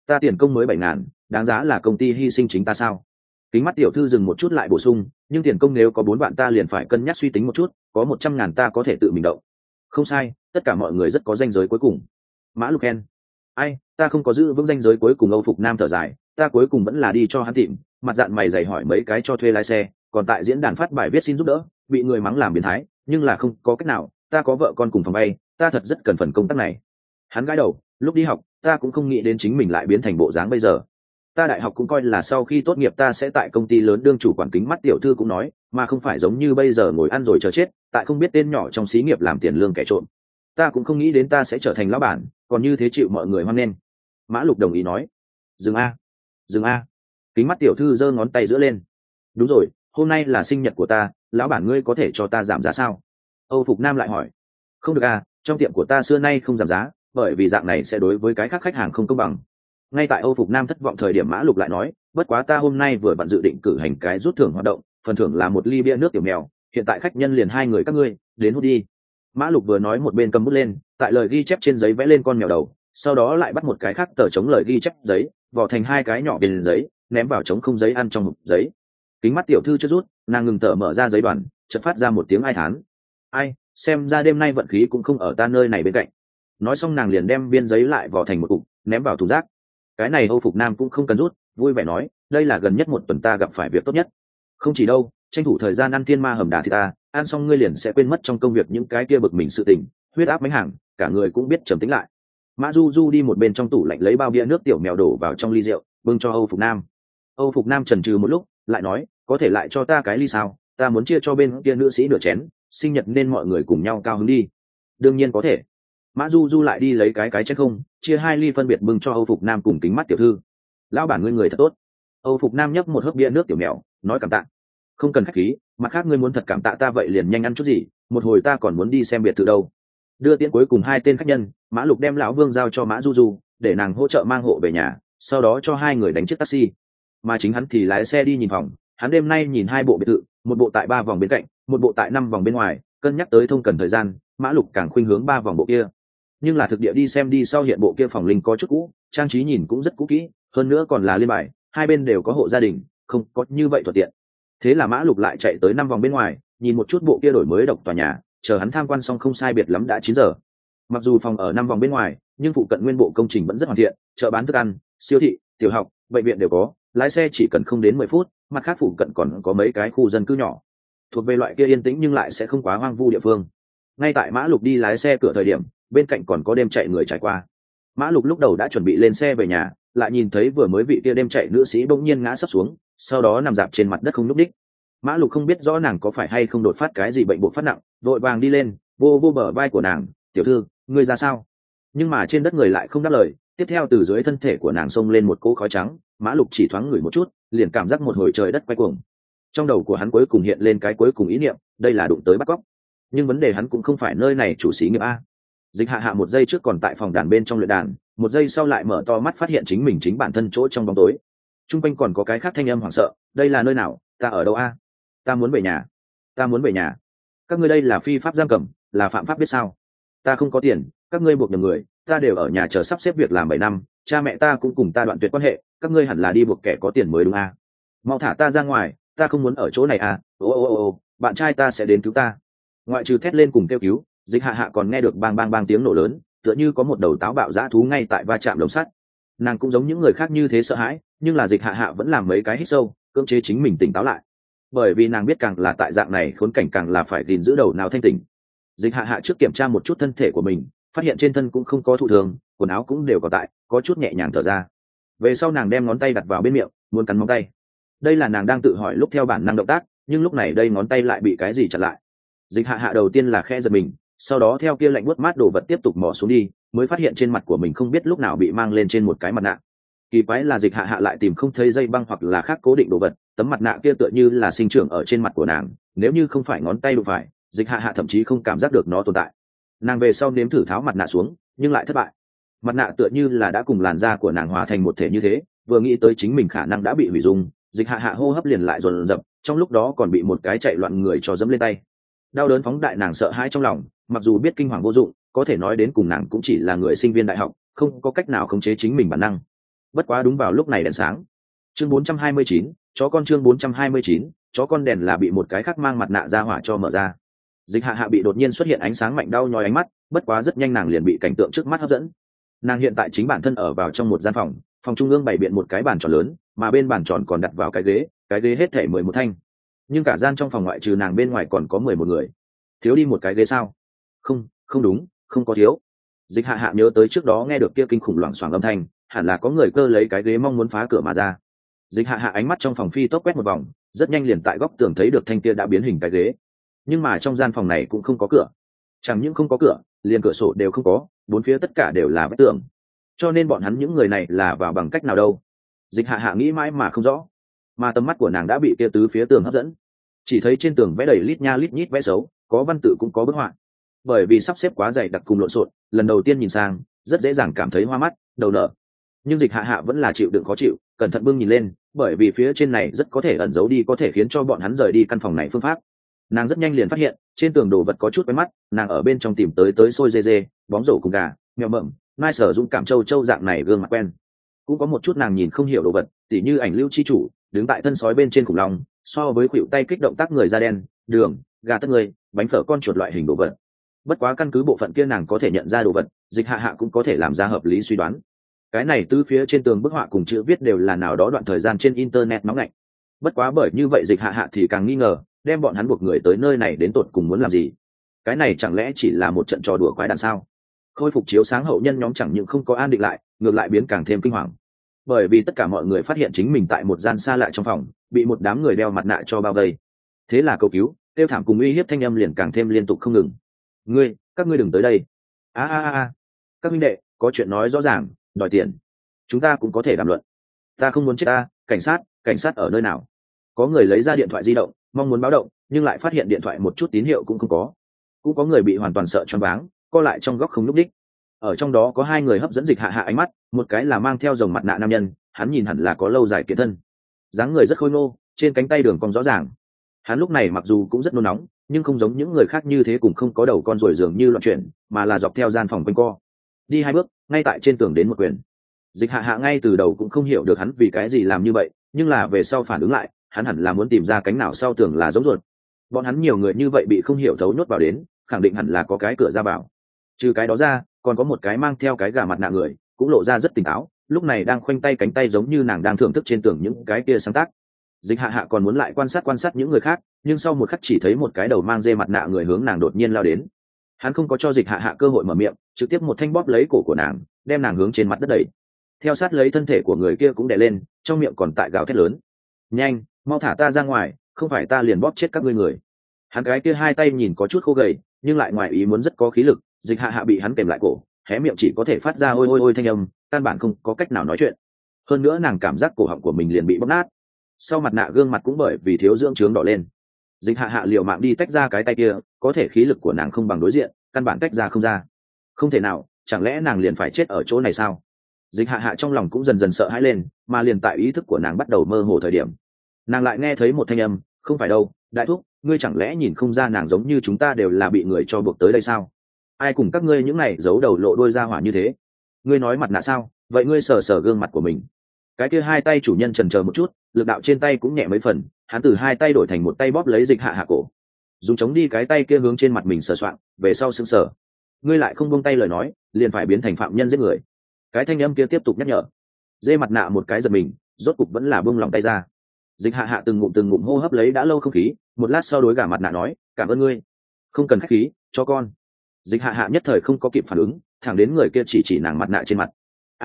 S1: Ta tiền công mới 7.000, đáng giá là công ty hy sinh chính ta sao? Kính mắt tiểu thư dừng một chút lại bổ sung, nhưng tiền công nếu có 4 vạn ta liền phải cân nhắc suy tính một chút, có 100.000 ta có thể tự mình động. Không sai, tất cả mọi người rất có ranh giới cuối cùng. Mã Lục khen. Ai, ta không có giữ vững ranh giới cuối cùng. Âu Phục Nam thở dài, ta cuối cùng vẫn là đi cho hắn tìm, mặt dạn mày dày hỏi mấy cái cho thuê lái xe, còn tại diễn đàn phát bài viết xin giúp đỡ, bị người mắng làm biến thái, nhưng là không có cách nào, ta có vợ con cùng phòng bay, ta thật rất cần phần công tác này. Hắn gãi đầu, lúc đi học, ta cũng không nghĩ đến chính mình lại biến thành bộ dáng bây giờ. Ta đại học cũng coi là sau khi tốt nghiệp ta sẽ tại công ty lớn đương chủ quản. Kính mắt tiểu thư cũng nói, mà không phải giống như bây giờ ngồi ăn rồi chờ chết, tại không biết tên nhỏ trong xí nghiệp làm tiền lương kẻ trộm. Ta cũng không nghĩ đến ta sẽ trở thành lão bản, còn như thế chịu mọi người hoan nghênh. Mã Lục đồng ý nói. Dừng a, dừng a. Kính mắt tiểu thư giơ ngón tay giữa lên. Đúng rồi, hôm nay là sinh nhật của ta, lão bản ngươi có thể cho ta giảm giá sao? Âu Phục Nam lại hỏi. Không được à, trong tiệm của ta xưa nay không giảm giá, bởi vì dạng này sẽ đối với cái khác khách hàng không công bằng. Ngay tại Âu Phục Nam thất vọng thời điểm, Mã Lục lại nói, bất quá ta hôm nay vừa vặn dự định cử hành cái rút thưởng hoạt động, phần thưởng là 1 ly bia nước tiểu mèo, hiện tại khách nhân liền 2 người các ngươi, đến hút đi. Mã Lục vừa nói một bên cầm bút lên, tại lời ghi chép trên giấy vẽ lên con mèo đầu, sau đó lại bắt một cái khác tờ chống lời ghi chép giấy, vò thành 2 cái nhỏ bên giấy, ném vào trống không giấy ăn trong hộp giấy. Kính mắt tiểu thư chớp rút, nàng ngừng thở mở ra giấy đoàn, chợt phát ra một tiếng ai thán. Ai, xem ra đêm nay vận khí cũng không ở ta nơi này bên cạnh. Nói xong nàng liền đem biên giấy lại vò thành một cục, ném vào thùng rác. Cái này Âu Phục Nam cũng không cần rút, vui vẻ nói, đây là gần nhất một tuần ta gặp phải việc tốt nhất. Không chỉ đâu, tranh thủ thời gian ăn thiên ma hầm đà thì ta, ăn xong ngươi liền sẽ quên mất trong công việc những cái kia bực mình sự tình, huyết áp mấy hàng, cả người cũng biết trầm tĩnh lại. Mã Du Du đi một bên trong tủ lạnh lấy bao bia nước tiểu mèo đổ vào trong ly rượu, bưng cho Âu Phục Nam. Âu Phục Nam chần chừ một lúc, lại nói, có thể lại cho ta cái ly sao, ta muốn chia cho bên kia nữ sĩ nửa chén, sinh nhật nên mọi người cùng nhau cao hứng đi. Đương nhiên có thể. Mã Du Du lại đi lấy cái chén không, chia 2 ly phân biệt bưng cho Âu Phục Nam cùng Kính mắt tiểu thư. Lão bản ngươi người thật tốt. Âu Phục Nam nhấp một hớp bia nước tiểu mèo, nói cảm tạ. Không cần khách khí, mặt khác ngươi muốn thật cảm tạ ta vậy liền nhanh ăn chút gì, một hồi ta còn muốn đi xem biệt thự đâu. Đưa tiễn cuối cùng 2 tên khách nhân, Mã Lục đem lão Vương giao cho Mã Du Du, để nàng hỗ trợ mang hộ về nhà, sau đó cho 2 người đánh chiếc taxi, mà chính hắn thì lái xe đi nhìn phòng. Hắn đêm nay nhìn 2 bộ biệt thự, một bộ tại 3 vòng bên cạnh, một bộ tại 5 vòng bên ngoài, cân nhắc tới thông cần thời gian, Mã Lục càng khuynh hướng 3 vòng bộ kia. Nhưng là thực địa đi xem đi sau hiện bộ kia phòng linh có chút cũ, trang trí nhìn cũng rất cũ kỹ, hơn nữa còn là liên bài, 2 bên đều có hộ gia đình, không có như vậy thuận tiện. Thế là Mã Lục lại chạy tới 5 vòng bên ngoài, nhìn một chút bộ kia đổi mới độc tòa nhà, chờ hắn tham quan xong không sai biệt lắm đã 9 giờ. Mặc dù phòng ở 5 vòng bên ngoài, nhưng phụ cận nguyên bộ công trình vẫn rất hoàn thiện, chợ bán thức ăn, siêu thị, tiểu học, bệnh viện đều có, lái xe chỉ cần không đến 10 phút, mặt khác phụ cận còn có mấy cái khu dân cư nhỏ, thuộc về loại kia yên tĩnh nhưng lại sẽ không quá hoang vu địa phương. Ngay tại Mã Lục đi lái xe cửa thời điểm, bên cạnh còn có đêm chạy người trải qua. Mã Lục lúc đầu đã chuẩn bị lên xe về nhà, lại nhìn thấy vừa mới vị kia đêm chạy nữ sĩ bỗng nhiên ngã sấp xuống, sau đó nằm dạp trên mặt đất không nhúc nhích. Mã Lục không biết rõ nàng có phải hay không đột phát cái gì bệnh buộc phát nặng, vội vàng đi lên, vô vô bờ vai của nàng, "Tiểu thư, ngươi ra sao?" Nhưng mà trên đất người lại không đáp lời. Tiếp theo từ dưới thân thể của nàng xông lên một cỗ khói trắng, Mã Lục chỉ thoáng ngửi một chút, liền cảm giác một hồi trời đất quay cuồng. Trong đầu của hắn cuối cùng hiện lên cái cuối cùng ý niệm, đây là đụng tới bắt cóc. Nhưng vấn đề hắn cũng không phải nơi này chủ xí nghiệp a. Dịch Hạ Hạ một giây trước còn tại phòng đàn bên trong luyện đàn, một giây sau lại mở to mắt phát hiện chính mình chính bản thân chỗ trong bóng tối. Trung quanh còn có cái khác thanh âm hoảng sợ, đây là nơi nào, ta ở đâu a? Ta muốn về nhà, ta muốn về nhà. Các ngươi đây là phi pháp giam cầm, là phạm pháp biết sao? Ta không có tiền, các ngươi buộc nhầm người, ta đều ở nhà chờ sắp xếp việc làm 7 năm, cha mẹ ta cũng cùng ta đoạn tuyệt quan hệ, các ngươi hẳn là đi buộc kẻ có tiền mới đúng a? Mau thả ta ra ngoài, ta không muốn ở chỗ này a. Ô, bạn trai ta sẽ đến cứu ta. Ngoại trừ thét lên cùng kêu cứu, Dịch Hạ Hạ còn nghe được bang bang bang tiếng nổ lớn, tựa như có một đầu táo bạo dã thú ngay tại va chạm lồng sắt. Nàng cũng giống những người khác như thế sợ hãi, nhưng là Dịch Hạ Hạ vẫn làm mấy cái hít sâu, cưỡng chế chính mình tỉnh táo lại, bởi vì nàng biết càng là tại dạng này khốn cảnh càng là phải gìn giữ đầu nào thanh tỉnh. Dịch Hạ Hạ trước kiểm tra một chút thân thể của mình, phát hiện trên thân cũng không có thụ thường, quần áo cũng đều còn tại, có chút nhẹ nhàng thở ra. Về sau nàng đem ngón tay đặt vào bên miệng, muốn cắn móng tay. Đây là nàng đang tự hỏi lúc theo bản năng động tác, nhưng lúc này đây ngón tay lại bị cái gì chặn lại. Dịch Hạ Hạ đầu tiên là khẽ giật mình, sau đó theo kia lạnh buốt mát đồ vật tiếp tục mò xuống đi, mới phát hiện trên mặt của mình không biết lúc nào bị mang lên trên một cái mặt nạ. Kỳ quái là Dịch Hạ Hạ lại tìm không thấy dây băng hoặc là khác cố định đồ vật, tấm mặt nạ kia tựa như là sinh trưởng ở trên mặt của nàng, nếu như không phải ngón tay đụng phải, Dịch Hạ Hạ thậm chí không cảm giác được nó tồn tại. Nàng về sau nếm thử tháo mặt nạ xuống, nhưng lại thất bại. Mặt nạ tựa như là đã cùng làn da của nàng hòa thành một thể như thế, vừa nghĩ tới chính mình khả năng đã bị hủy dung, Dịch Hạ Hạ hô hấp liền lại dồn dập, trong lúc đó còn bị một cái chạy loạn người cho dẫm lên tay. Đau đớn phóng đại nàng sợ hãi trong lòng, mặc dù biết kinh hoàng vô dụng, có thể nói đến cùng nàng cũng chỉ là người sinh viên đại học, không có cách nào khống chế chính mình bản năng. bất quá đúng vào lúc này đèn sáng. Chương 429, chó con. Chương 429, chó con. Đèn là bị một cái khác mang mặt nạ ra hỏa cho mở ra. Dịch hạ hạ bị đột nhiên xuất hiện ánh sáng mạnh đau nhói ánh mắt, bất quá rất nhanh nàng liền bị cảnh tượng trước mắt hấp dẫn. Nàng hiện tại chính bản thân ở vào trong một gian phòng, phòng trung ương bày biện một cái bàn tròn lớn, mà bên bàn tròn còn đặt vào cái ghế hết thể 11 thanh. Nhưng cả gian trong phòng ngoại trừ nàng bên ngoài còn có 11 người. Thiếu đi một cái ghế sao? Không, không đúng, không có thiếu. Dịch hạ hạ nhớ tới trước đó nghe được kia kinh khủng loảng xoảng âm thanh, hẳn là có người cơ lấy cái ghế mong muốn phá cửa mà ra. Dịch hạ hạ ánh mắt trong phòng phi tốc quét một vòng, rất nhanh liền tại góc tường thấy được thanh kia đã biến hình cái ghế. Nhưng mà trong gian phòng này cũng không có cửa, chẳng những không có cửa, liền cửa sổ đều không có, bốn phía tất cả đều là vách tường. Cho nên bọn hắn những người này là vào bằng cách nào đâu? Dịch hạ hạ nghĩ mãi mà không rõ, mà tầm mắt của nàng đã bị kia tứ phía tường hấp dẫn. Chỉ thấy trên tường vẽ đầy lít nha lít nhít vẽ xấu, có văn tự cũng có bức họa. Bởi vì sắp xếp quá dày đặc cùng lộn xộn, lần đầu tiên nhìn sang rất dễ dàng cảm thấy hoa mắt đầu nở. Nhưng dịch hạ hạ vẫn là chịu đựng khó chịu, cẩn thận bưng nhìn lên, bởi vì phía trên này rất có thể ẩn giấu đi có thể khiến cho bọn hắn rời đi căn phòng này phương pháp. Nàng rất nhanh liền phát hiện trên tường đồ vật có chút quen mắt, nàng ở bên trong tìm tới xôi dê dê, bóng rổ cùng gà, mèo mậm, mai sở dũng cảm châu dạng này gương mặt quen. Cũng có một chút nàng nhìn không hiểu đồ vật, tỉ như ảnh lưu chi chủ đứng tại thân sói bên trên khủng long, so với khuỷu tay kích động tác người da đen, đường, gà tất người, bánh phở con chuột loại hình đồ vật. Bất quá căn cứ bộ phận kia nàng có thể nhận ra đồ vật, dịch hạ hạ cũng có thể làm ra hợp lý suy đoán. Cái này từ phía trên tường bức họa cùng chữ viết đều là nào đó đoạn thời gian trên internet nóng lạnh. Bất quá bởi như vậy dịch hạ hạ thì càng nghi ngờ, đem bọn hắn buộc người tới nơi này đến tột cùng muốn làm gì? Cái này chẳng lẽ chỉ là một trận trò đùa quái đản sao? Khôi phục chiếu sáng hậu nhân nhóm chẳng những không có an định lại, ngược lại biến càng thêm kinh hoàng. Bởi vì tất cả mọi người phát hiện chính mình tại một gian xa lạ trong phòng, bị một đám người đeo mặt nạ cho bao vây. Thế là cầu cứu, tiêu thảm cùng uy hiếp thanh âm liền càng thêm liên tục không ngừng. Các ngươi đừng tới đây. Các huynh đệ, có chuyện nói rõ ràng, đòi tiền. Chúng ta cũng có thể đàm luận. Ta không muốn chết ta, cảnh sát ở nơi nào? Có người lấy ra điện thoại di động, mong muốn báo động, nhưng lại phát hiện điện thoại một chút tín hiệu cũng không có. Cũng có người bị hoàn toàn sợ choáng váng, co lại trong góc không nhúc nhích. Ở trong đó có hai người hấp dẫn dịch hạ hạ ánh mắt, một cái là mang theo dòng mặt nạ nam nhân, hắn nhìn hẳn là có lâu dài kiện thân, dáng người rất khôi ngô, trên cánh tay đường cong rõ ràng. Hắn lúc này mặc dù cũng rất nôn nóng, nhưng không giống những người khác như thế cũng không có đầu con ruồi dường như loạn chuyển, mà là dọc theo gian phòng quanh co, đi hai bước, ngay tại trên tường đến một quyền. Dịch hạ hạ ngay từ đầu cũng không hiểu được hắn vì cái gì làm như vậy, nhưng là về sau phản ứng lại, hắn hẳn là muốn tìm ra cánh nào sau tường là giống ruột. Bọn hắn nhiều người như vậy bị không hiểu thấu nhốt vào đến, khẳng định hẳn là có cái cửa ra vào. Trừ cái đó ra, còn có một cái mang theo cái gà mặt nạ người, cũng lộ ra rất tỉnh táo, lúc này đang khoanh tay cánh tay giống như nàng đang thưởng thức trên tường những cái kia sáng tác. Dịch hạ hạ còn muốn lại quan sát những người khác, nhưng sau một khắc chỉ thấy một cái đầu mang dê mặt nạ người hướng nàng đột nhiên lao đến. Hắn không có cho dịch hạ hạ cơ hội mở miệng, trực tiếp một thanh bóp lấy cổ của nàng, đem nàng hướng trên mặt đất đẩy. Theo sát lấy thân thể của người kia cũng đè lên, trong miệng còn tại gào thét lớn: nhanh, mau thả ta ra ngoài, không phải ta liền bóp chết các ngươi người. Hắn cái kia hai tay nhìn có chút khô gầy, nhưng lại ngoài ý muốn rất có khí lực. Dịch hạ hạ bị hắn kèm lại cổ, hé miệng chỉ có thể phát ra ôi ôi ôi thanh âm, căn bản không có cách nào nói chuyện. Hơn nữa nàng cảm giác cổ họng của mình liền bị bóp nát, sau mặt nạ gương mặt cũng bởi vì thiếu dưỡng trướng đỏ lên. Dịch hạ hạ liều mạng đi tách ra cái tay kia, có thể khí lực của nàng không bằng đối diện, căn bản tách ra không ra. Không thể nào, chẳng lẽ nàng liền phải chết ở chỗ này sao? Dịch hạ hạ trong lòng cũng dần dần sợ hãi lên, mà liền tại ý thức của nàng bắt đầu mơ hồ thời điểm, nàng lại nghe thấy một thanh âm: không phải đâu, đại thúc, ngươi chẳng lẽ nhìn không ra nàng giống như chúng ta đều là bị người cho buộc tới đây sao? Ai cùng các ngươi những này giấu đầu lộ đôi ra hỏa như thế? Ngươi nói mặt nạ sao? Vậy ngươi sờ sờ gương mặt của mình. Cái kia hai tay chủ nhân chần chờ một chút, lực đạo trên tay cũng nhẹ mấy phần, hắn từ hai tay đổi thành một tay bóp lấy dịch hạ hạ cổ, dùng chống đi cái tay kia hướng trên mặt mình sờ soạng, về sau sững sờ. Ngươi lại không buông tay lời nói, liền phải biến thành phạm nhân giết người. Cái thanh âm kia tiếp tục nhắc nhở. Dê mặt nạ một cái giật mình, rốt cục vẫn là buông lòng tay ra. Dịch hạ hạ từng ngụm hô hấp lấy đã lâu không khí, một lát sau đối gà mặt nạ nói: cảm ơn ngươi. Không cần khách khí, cho con. Dịch hạ hạ nhất thời không có kịp phản ứng, thẳng đến người kia chỉ nàng mặt nạ trên mặt.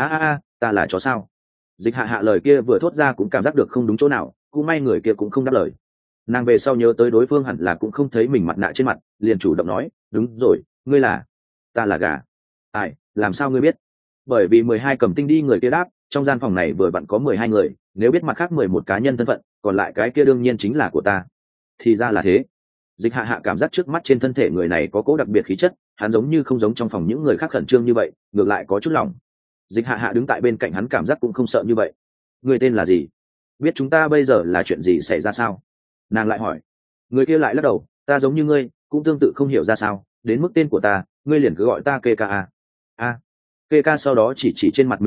S1: Ta là chó sao? Dịch hạ hạ lời kia vừa thốt ra cũng cảm giác được không đúng chỗ nào, cũng may người kia cũng không đáp lời. Nàng về sau nhớ tới đối phương hẳn là cũng không thấy mình mặt nạ trên mặt, liền chủ động nói: đúng rồi, ngươi là? Ta là gà. Ai, làm sao ngươi biết? Bởi vì 12 cầm tinh đi người kia đáp, trong gian phòng này vừa vặn có 12 người, nếu biết mặt khác 11 cá nhân thân phận, còn lại cái kia đương nhiên chính là của ta. Thì ra là thế. Dịch hạ hạ cảm giác trước mắt trên thân thể người này có cố đặc biệt khí chất, hắn giống như không giống trong phòng những người khác khẩn trương như vậy, ngược lại có chút lòng. Dịch hạ hạ đứng tại bên cạnh hắn cảm giác cũng không sợ như vậy. Người tên là gì? Biết chúng ta bây giờ là chuyện gì xảy ra sao? Nàng lại hỏi. Người kia lại lắc đầu: ta giống như ngươi, cũng tương tự không hiểu ra sao, đến mức tên của ta, ngươi liền cứ gọi ta KK. KK sau đó chỉ trên mặt mình mặt nạ,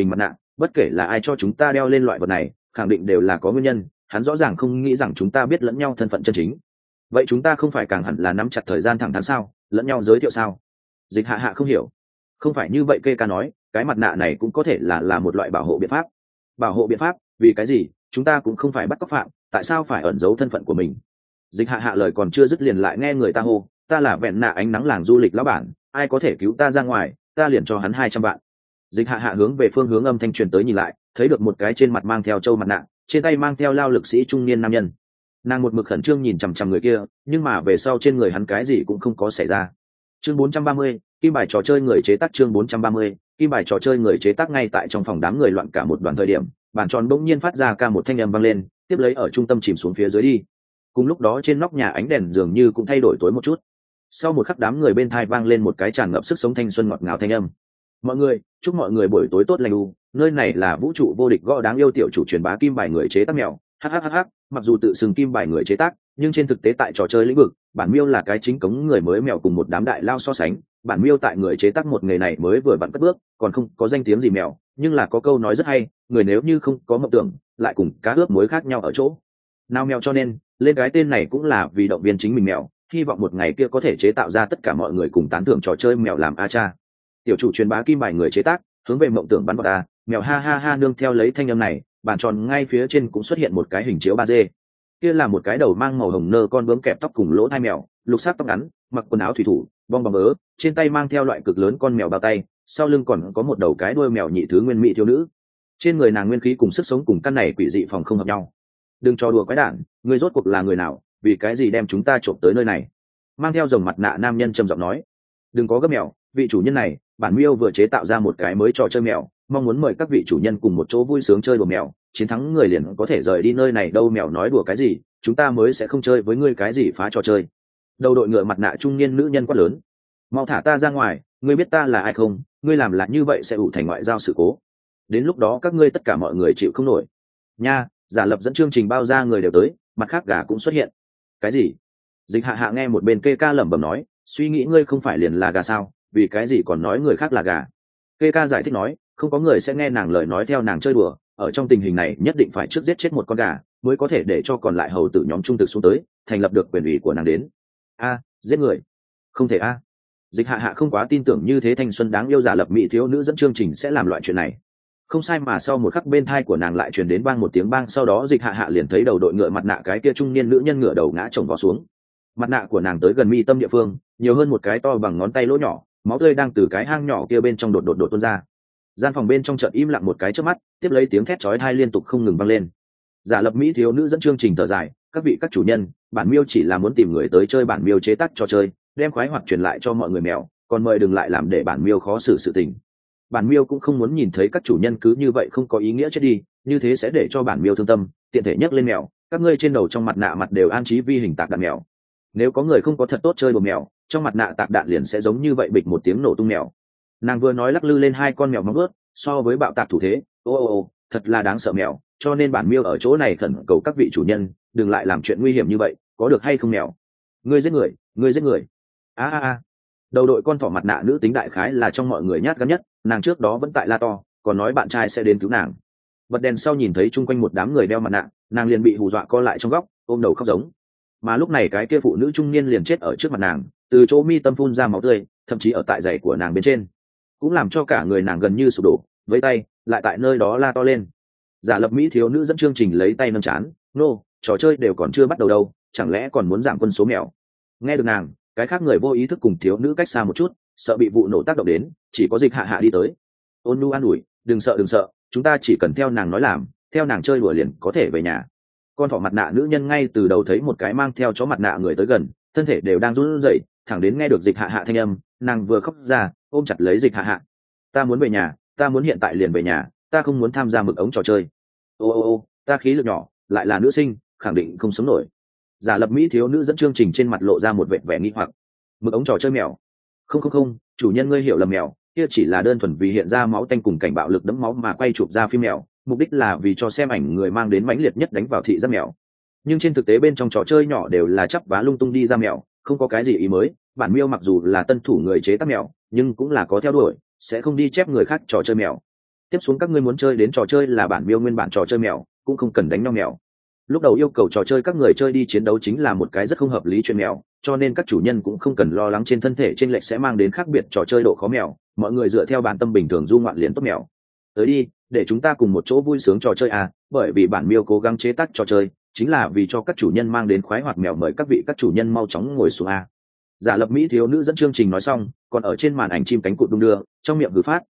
S1: bất kể là ai cho chúng ta đeo lên loại vật này khẳng định đều là có nguyên nhân, hắn rõ ràng không nghĩ rằng chúng ta biết lẫn nhau thân phận chân chính. Vậy chúng ta không phải càng hẳn là nắm chặt thời gian thẳng thắn sao, lẫn nhau giới thiệu sao? Dịch hạ hạ không hiểu. Không phải như vậy, kê ca nói, cái mặt nạ này cũng có thể là một loại bảo hộ biện pháp. Bảo hộ biện pháp? Vì cái gì? Chúng ta cũng không phải bắt cóc phạm, tại sao phải ẩn giấu thân phận của mình? Dịch hạ hạ lời còn chưa dứt liền lại nghe người ta hô, ta là vẹn nạ ánh nắng làng du lịch lão bản, ai có thể cứu ta ra ngoài, ta liền cho hắn 200 vạn. Dịch hạ hạ hướng về phương hướng âm thanh truyền tới nhìn lại, thấy được một cái trên mặt mang theo trâu mặt nạ, trên tay mang theo lao lực sĩ trung niên nam nhân. Nàng một mực khẩn trương nhìn chằm chằm người kia, nhưng mà về sau trên người hắn cái gì cũng không có xảy ra. Chương 430, kim bài trò chơi người chế tác. Chương 430, kim bài trò chơi người chế tác. Ngay tại trong phòng đám người loạn cả một đoạn thời điểm, bàn tròn bỗng nhiên phát ra ca một thanh âm vang lên, tiếp lấy ở trung tâm chìm xuống phía dưới đi. Cùng lúc đó trên nóc nhà ánh đèn dường như cũng thay đổi tối một chút. Sau một khắc đám người bên thai vang lên một cái tràn ngập sức sống thanh xuân ngọt ngào thanh âm. Mọi người, chúc mọi người buổi tối tốt lành u, nơi này là vũ trụ vô địch gõ đáng yêu tiểu chủ truyền bá kim bài người chế tác mèo. Hhhh, mặc dù tự xưng kim bài người chế tác, nhưng trên thực tế tại trò chơi lĩnh vực, bản miêu là cái chính cống người mới mèo cùng một đám đại lao so sánh, bản miêu tại người chế tác một nghề này mới vừa vặn cất bước, còn không có danh tiếng gì mèo, nhưng là có câu nói rất hay, người nếu như không có mộng tưởng, lại cùng cá ướp muối khác nhau ở chỗ. Nào mèo, cho nên lên cái tên này cũng là vì động viên chính mình mèo, hy vọng một ngày kia có thể chế tạo ra tất cả mọi người cùng tán thưởng trò chơi mèo làm a cha. Tiểu chủ truyền bá kim bài người chế tác, hướng về mộng tưởng bắn vào ta, mèo ha ha ha. Nương theo lấy thanh âm này, bàn tròn ngay phía trên cũng xuất hiện một cái hình chiếu 3D. Kia là một cái đầu mang màu hồng nơ con bướm kẹp tóc cùng lỗ thai mèo, lục sắc tóc ngắn, mặc quần áo thủy thủ, bong bóng ớ, trên tay mang theo loại cực lớn con mèo bao tay, sau lưng còn có một đầu cái đuôi mèo nhị thứ nguyên mỹ thiếu nữ. Trên người nàng nguyên khí cùng sức sống cùng căn này quỷ dị phòng không hợp nhau. Đừng cho đùa quái đản, người rốt cuộc là người nào, vì cái gì đem chúng ta trộm tới nơi này? Mang theo rồng mặt nạ nam nhân trầm giọng nói. Đừng có gấp mèo, vị chủ nhân này, bản miêu vừa chế tạo ra một cái mới trò chơi mèo, mong muốn mời các vị chủ nhân cùng một chỗ vui sướng chơi đùa mèo, chiến thắng người liền có thể rời đi nơi này. Đâu mèo nói đùa cái gì, chúng ta mới sẽ không chơi với ngươi cái gì phá trò chơi. Đầu đội ngựa mặt nạ trung niên nữ nhân quát lớn. Mau thả ta ra ngoài, ngươi biết ta là ai không? Ngươi làm lại như vậy sẽ ủ thành ngoại giao sự cố. Đến lúc đó các ngươi tất cả mọi người chịu không nổi. Nha, giả lập dẫn chương trình bao ra người đều tới, mặt khác gà cũng xuất hiện. Cái gì? Dịch hạ hạ nghe một bên kê ca lẩm bẩm nói, suy nghĩ ngươi không phải liền là gà sao, vì cái gì còn nói người khác là gà? Kê ca giải thích nói, không có người sẽ nghe nàng lời nói theo nàng chơi đùa, ở trong tình hình này nhất định phải trước giết chết một con gà mới có thể để cho còn lại hầu tử nhóm trung thực xuống tới thành lập được quyền ủy của nàng đến. Giết người không thể a. Dịch hạ hạ không quá tin tưởng như thế thanh xuân đáng yêu giả lập mỹ thiếu nữ dẫn chương trình sẽ làm loại chuyện này. Không sai, mà sau một khắc bên thai của nàng lại truyền đến bang một tiếng bang, sau đó dịch hạ hạ liền thấy đầu đội ngựa mặt nạ cái kia trung niên nữ nhân ngựa đầu ngã chồng vó xuống. Mặt nạ của nàng tới gần mi tâm địa phương nhiều hơn một cái to bằng ngón tay lỗ nhỏ, máu tươi đang từ cái hang nhỏ kia bên trong đột tuôn ra. Gian phòng bên trong chợt im lặng một cái chớp mắt, tiếp lấy tiếng thét chói tai liên tục không ngừng vang lên. Giả lập mỹ thiếu nữ dẫn chương trình thở dài, các vị các chủ nhân, bản miêu chỉ là muốn tìm người tới chơi bản miêu chế tác trò chơi, đem khoái hoạt truyền lại cho mọi người mèo, còn mời đừng lại làm để bản miêu khó xử sự tình. Bản miêu cũng không muốn nhìn thấy các chủ nhân cứ như vậy không có ý nghĩa chết đi, như thế sẽ để cho bản miêu thương tâm. Tiện thể nhắc lên mèo, các ngươi trên đầu trong mặt nạ mặt đều an trí vi hình tạc đạn mèo. Nếu có người không có thật tốt chơi đùa mèo, trong mặt nạ tạc đạn liền sẽ giống như vậy bịch một tiếng nổ tung mèo. Nàng vừa nói lắc lư lên hai con mèo móng ướt, so với bạo tạc thủ thế, thật là đáng sợ mèo, cho nên bản miêu ở chỗ này khẩn cầu các vị chủ nhân đừng lại làm chuyện nguy hiểm như vậy, có được hay không mèo? Ngươi giết người, ngươi giết người. Đầu đội con thỏ mặt nạ nữ tính đại khái là trong mọi người nhát gan nhất, nàng trước đó vẫn tại la to, còn nói bạn trai sẽ đến cứu nàng. Bật đèn sau nhìn thấy chung quanh một đám người đeo mặt nạ, nàng liền bị hù dọa co lại trong góc, ôm đầu khóc giống. Mà lúc này cái kia phụ nữ trung niên liền chết ở trước mặt nàng, từ chỗ mi tâm phun ra máu tươi, thậm chí ở tại giày của nàng bên trên, cũng làm cho cả người nàng gần như sụp đổ, với tay lại tại nơi đó la to lên. Giả lập mỹ thiếu nữ dẫn chương trình lấy tay nâng chán, trò chơi đều còn chưa bắt đầu đâu, chẳng lẽ còn muốn giảm quân số mèo? Nghe được nàng, cái khác người vô ý thức cùng thiếu nữ cách xa một chút, sợ bị vụ nổ tác động đến, chỉ có dịch hạ hạ đi tới ôn nu an ủi, đừng sợ, chúng ta chỉ cần theo nàng nói làm, theo nàng chơi đùa liền có thể về nhà. Con thỏ mặt nạ nữ nhân ngay từ đầu thấy một cái mang theo chó mặt nạ người tới gần, thân thể đều đang run rẩy, thẳng đến nghe được dịch hạ hạ thanh âm, nàng vừa khóc ra ôm chặt lấy dịch hạ hạ. Ta muốn về nhà, ta muốn hiện tại liền về nhà, ta không muốn tham gia mực ống trò chơi. Ta khí lực nhỏ, lại là nữ sinh, khẳng định không sống nổi. Giả lập mỹ thiếu nữ dẫn chương trình trên mặt lộ ra một vẻ nghi hoặc. Mực ống trò chơi mèo? Không, chủ nhân ngươi hiểu lầm, mèo kia chỉ là đơn thuần vì hiện ra máu tanh cùng cảnh bạo lực đẫm máu mà quay chụp ra phim mèo, mục đích là vì cho xem ảnh người mang đến mãnh liệt nhất đánh vào thị giác mèo. Nhưng trên thực tế bên trong trò chơi nhỏ đều là chắp vá lung tung đi ra mèo, không có cái gì ý mới. Bản miêu mặc dù là tân thủ người chế tác mèo, nhưng cũng là có theo đuổi, sẽ không đi chép người khác trò chơi mèo. tiếp xuống các ngươi muốn chơi đến trò chơi là bản miêu nguyên bản trò chơi mèo, cũng không cần đánh nhau mèo. Lúc đầu yêu cầu trò chơi các người chơi đi chiến đấu chính là một cái rất không hợp lý chuyện mèo, cho nên các chủ nhân cũng không cần lo lắng trên thân thể trên lệch sẽ mang đến khác biệt trò chơi độ khó mèo, mọi người dựa theo bản tâm bình thường du ngoạn liền tốt mèo. Tới đi, để chúng ta cùng một chỗ vui sướng trò chơi à, bởi vì bản miêu cố gắng chế tác trò chơi chính là vì cho các chủ nhân mang đến khoái hoạt mèo, mời các vị các chủ nhân mau chóng ngồi xuống a. Giả lập mỹ thiếu nữ dẫn chương trình nói xong, còn ở trên màn ảnh chim cánh cụt đung đưa, trong miệng vừa phát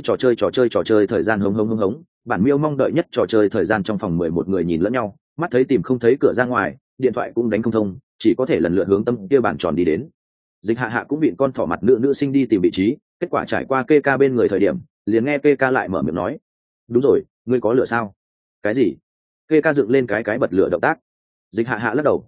S1: trò chơi thời gian hống hống hống hống. Bản miêu mong đợi nhất trò chơi thời gian trong phòng 11 người nhìn lẫn nhau, mắt thấy tìm không thấy cửa ra ngoài, điện thoại cũng đánh không thông, chỉ có thể lần lượt hướng tâm kia bàn tròn đi đến. Dịch hạ hạ cũng bị con thỏ mặt nữ sinh đi tìm vị trí, kết quả trải qua kê ca bên người thời điểm, liền nghe kê ca lại mở miệng nói: đúng rồi, ngươi có lửa sao? Cái gì? Kê ca dựng lên cái bật lửa động tác. Dịch hạ hạ lắc đầu: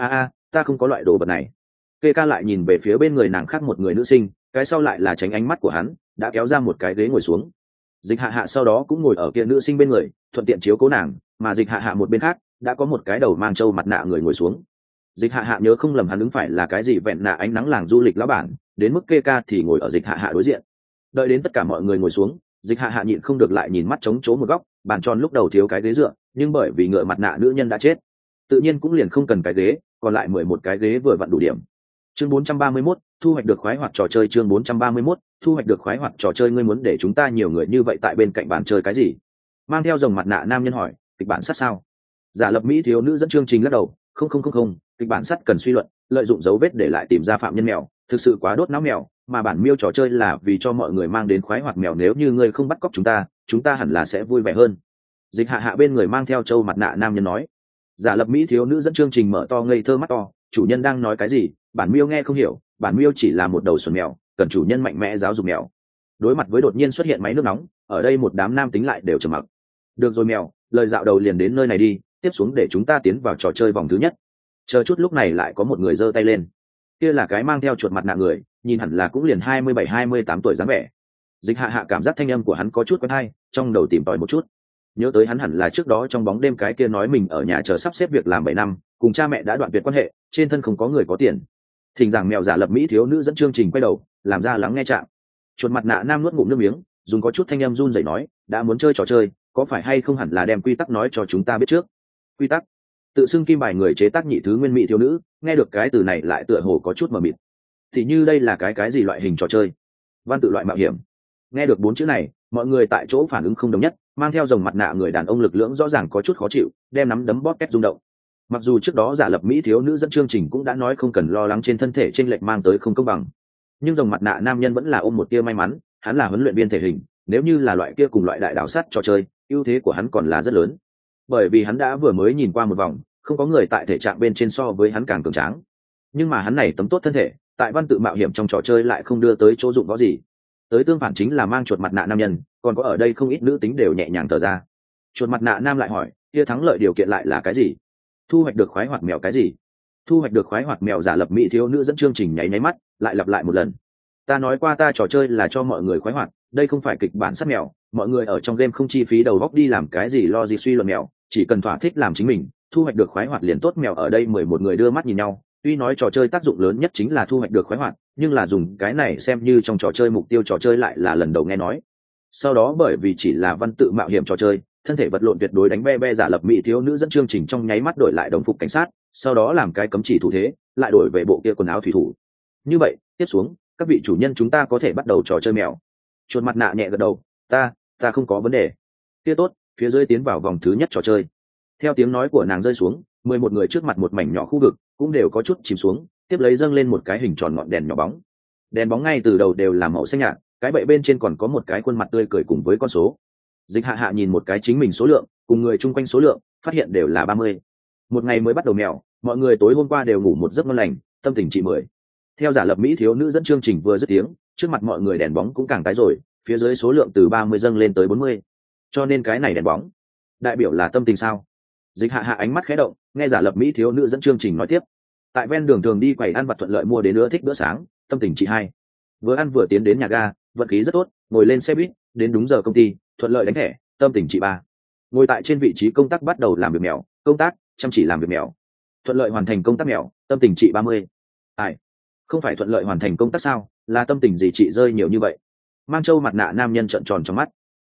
S1: ta không có loại đồ vật này. Kê ca lại nhìn về phía bên người nàng khác một người nữ sinh, cái sau lại là tránh ánh mắt của hắn, đã kéo ra một cái ghế ngồi xuống. Dịch hạ hạ sau đó cũng ngồi ở kia nữ sinh bên người, thuận tiện chiếu cố nàng, mà dịch hạ hạ một bên khác đã có một cái đầu mang trâu mặt nạ người ngồi xuống. Dịch hạ hạ nhớ không lầm hắn ứng phải là cái gì vẹn nạ ánh nắng làng du lịch lão bản, đến mức kê ca thì ngồi ở dịch hạ hạ đối diện. Đợi đến tất cả mọi người ngồi xuống, dịch hạ hạ nhịn không được lại nhìn mắt trống chỗ một góc, bàn tròn lúc đầu thiếu cái ghế dựa, nhưng bởi vì ngựa mặt nạ nữ nhân đã chết, tự nhiên cũng liền không cần cái ghế, còn lại 11 cái ghế vừa vặn đủ điểm. Chương 431, thu hoạch được khoái hoạt trò chơi. Chương 431, thu hoạch được khoái hoạt trò chơi. Ngươi muốn để chúng ta nhiều người như vậy tại bên cạnh bàn chơi cái gì? Mang theo dòng mặt nạ nam nhân hỏi. Kịch bản sát sao? Giả lập mỹ thiếu nữ dẫn chương trình lắc đầu. Không, kịch bản sát cần suy luận, lợi dụng dấu vết để lại tìm ra phạm nhân mèo, thực sự quá đốt não mèo, mà bản miêu trò chơi là vì cho mọi người mang đến khoái hoạt mèo, nếu như ngươi không bắt cóc chúng ta hẳn là sẽ vui vẻ hơn. Dịch hạ hạ bên người mang theo trâu mặt nạ nam nhân nói. Giả lập mỹ thiếu nữ dẫn chương trình mở to ngây thơ mắt to, chủ nhân đang nói cái gì? Bản miêu nghe không hiểu, bản miêu chỉ là một đầu xuẩn mèo, cần chủ nhân mạnh mẽ giáo dục mèo. Đối mặt với đột nhiên xuất hiện máy nước nóng, ở đây một đám nam tính lại đều trầm mặc. Được rồi mèo, lời dạo đầu liền đến nơi này đi, tiếp xuống để chúng ta tiến vào trò chơi vòng thứ nhất. Chờ chút, lúc này lại có một người giơ tay lên, kia là cái mang theo chuột mặt nạ người, nhìn hẳn là cũng liền 27-28 tuổi dáng vẻ. Dịch hạ hạ cảm giác thanh âm của hắn có chút quen hay, trong đầu tìm tòi một chút, nhớ tới hắn hẳn là trước đó trong bóng đêm cái kia nói mình ở nhà chờ sắp xếp việc làm 7 năm, cùng cha mẹ đã đoạn tuyệt quan hệ, trên thân không có người có tiền. Thỉnh giảng mèo giả lập mỹ thiếu nữ dẫn chương trình quay đầu làm ra lắng nghe trạng. Chuột mặt nạ nam nuốt ngụm nước miếng, dùng có chút thanh âm run rẩy nói: đã muốn chơi trò chơi, có phải hay không hẳn là đem quy tắc nói cho chúng ta biết trước? Quy tắc? Tự xưng kim bài người chế tác nhị thứ nguyên mỹ thiếu nữ nghe được cái từ này lại tựa hồ có chút mờ mịt. Thì như đây là cái gì loại hình trò chơi? Văn tự loại mạo hiểm? Nghe được 4 chữ này, mọi người tại chỗ phản ứng không đồng nhất, mang theo dòng mặt nạ người đàn ông lực lưỡng rõ ràng có chút khó chịu, đem nắm đấm bóp két rung động. Mặc dù trước đó giả lập mỹ thiếu nữ dẫn chương trình cũng đã nói không cần lo lắng trên thân thể chênh lệch mang tới không công bằng, nhưng dòng mặt nạ nam nhân vẫn là ôm một tia may mắn, hắn là huấn luyện viên thể hình, nếu như là loại kia cùng loại đại đảo sắt trò chơi, ưu thế của hắn còn là rất lớn, bởi vì hắn đã vừa mới nhìn qua một vòng, không có người tại thể trạng bên trên so với hắn càng cường tráng. Nhưng mà hắn này tấm tốt thân thể, tại văn tự mạo hiểm trong trò chơi lại không đưa tới chỗ dụng có gì. Tới tương phản chính là mang chuột mặt nạ nam nhân, còn có ở đây không ít nữ tính đều nhẹ nhàng thở ra. Chuột mặt nạ nam lại hỏi, kia thắng lợi điều kiện lại là cái gì? Thu hoạch được khoái hoạt mèo cái gì? Thu hoạch được khoái hoạt mèo giả lập mỹ thiếu nữ dẫn chương trình nháy mắt, lại lặp lại một lần. Ta nói qua ta trò chơi là cho mọi người khoái hoạt, đây không phải kịch bản sát mèo, mọi người ở trong game không chi phí đầu góc đi làm cái gì lo gì suy luận mèo, chỉ cần thỏa thích làm chính mình, thu hoạch được khoái hoạt liền tốt. Mèo ở đây 11 người đưa mắt nhìn nhau, tuy nói trò chơi tác dụng lớn nhất chính là thu hoạch được khoái hoạt, nhưng là dùng cái này xem như trong trò chơi mục tiêu trò chơi lại là lần đầu nghe nói. Sau đó bởi vì chỉ là văn tự mạo hiểm trò chơi, thân thể vật lộn tuyệt đối đánh be giả lập mỹ thiếu nữ dẫn chương trình trong nháy mắt đổi lại đồng phục cảnh sát, sau đó làm cái cấm chỉ thủ thế, lại đổi về bộ kia quần áo thủy thủ. Như vậy, tiếp xuống, các vị chủ nhân chúng ta có thể bắt đầu trò chơi mèo. Chuột mặt nạ nhẹ gật đầu, ta không có vấn đề. Kia tốt, phía dưới tiến vào vòng thứ nhất trò chơi. Theo tiếng nói của nàng rơi xuống, 11 người trước mặt một mảnh nhỏ khu vực cũng đều có chút chìm xuống, tiếp lấy dâng lên một cái hình tròn ngọn đèn nhỏ bóng. Đèn bóng ngay từ đầu đều là màu xanh nhạt, cái bậy bên trên còn có một cái khuôn mặt tươi cười cùng với con số. Dịch hạ hạ nhìn một cái chính mình số lượng cùng người chung quanh số lượng, phát hiện đều là 30. Một ngày mới bắt đầu mèo, mọi người tối hôm qua đều ngủ một giấc ngon lành, tâm tình trị 10. Theo giả lập mỹ thiếu nữ dẫn chương trình vừa dứt tiếng, trước mặt mọi người đèn bóng cũng càng tái rồi, phía dưới số lượng từ 30 dâng lên tới 40. Cho nên cái này đèn bóng đại biểu là tâm tình sao? Dịch hạ hạ ánh mắt khẽ động, nghe giả lập mỹ thiếu nữ dẫn chương trình nói tiếp. Tại ven đường thường đi quầy ăn vặt thuận lợi mua đến ưa thích bữa sáng, tâm tình trị 2. Vừa ăn vừa tiến đến nhà ga, vận khí rất tốt, ngồi lên xe buýt đến đúng giờ công ty, thuận lợi đánh thẻ, tâm tình trị 3. Ngồi tại trên vị trí công tác bắt đầu làm việc mèo, công tác chăm chỉ làm việc mèo, thuận lợi hoàn thành công tác mèo, tâm tình trị 30. Ai, không phải thuận lợi hoàn thành công tác sao, là tâm tình gì chị rơi nhiều như vậy? Mang trâu mặt nạ nam nhân trợn tròn trong mắt.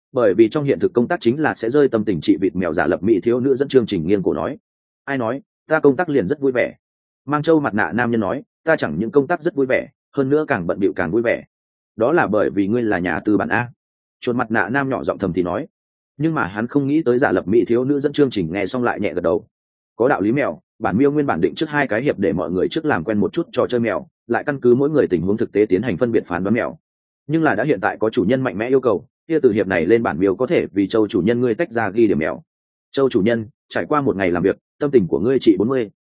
S1: bởi vì trong hiện thực công tác chính là sẽ rơi tâm tình trị vịt mèo giả lập mỹ thiếu nữ dẫn chương trình nghiêng cổ nói. Ai nói, ta công tác liền rất vui vẻ. Mang trâu mặt nạ nam nhân nói, ta chẳng những công tác rất vui vẻ, hơn nữa càng bận bịu càng vui vẻ. Đó là bởi vì ngươi là nhà tư bản a. Chuột mặt nạ nam nhỏ giọng thầm thì nói. Nhưng mà hắn không nghĩ tới giả lập mỹ thiếu nữ dẫn chương trình, nghe xong lại nhẹ gật đầu. Có đạo lý mèo, bản miêu nguyên bản định trước 2 cái hiệp để mọi người trước làm quen một chút trò chơi mèo, lại căn cứ mỗi người tình huống thực tế tiến hành phân biệt phán đoán mèo. Nhưng là đã hiện tại có chủ nhân mạnh mẽ yêu cầu, kia từ hiệp này lên bản miêu có thể vì châu chủ nhân ngươi tách ra ghi điểm mèo. Châu chủ nhân, trải qua một ngày làm việc, tâm tình của ngươi trị 40.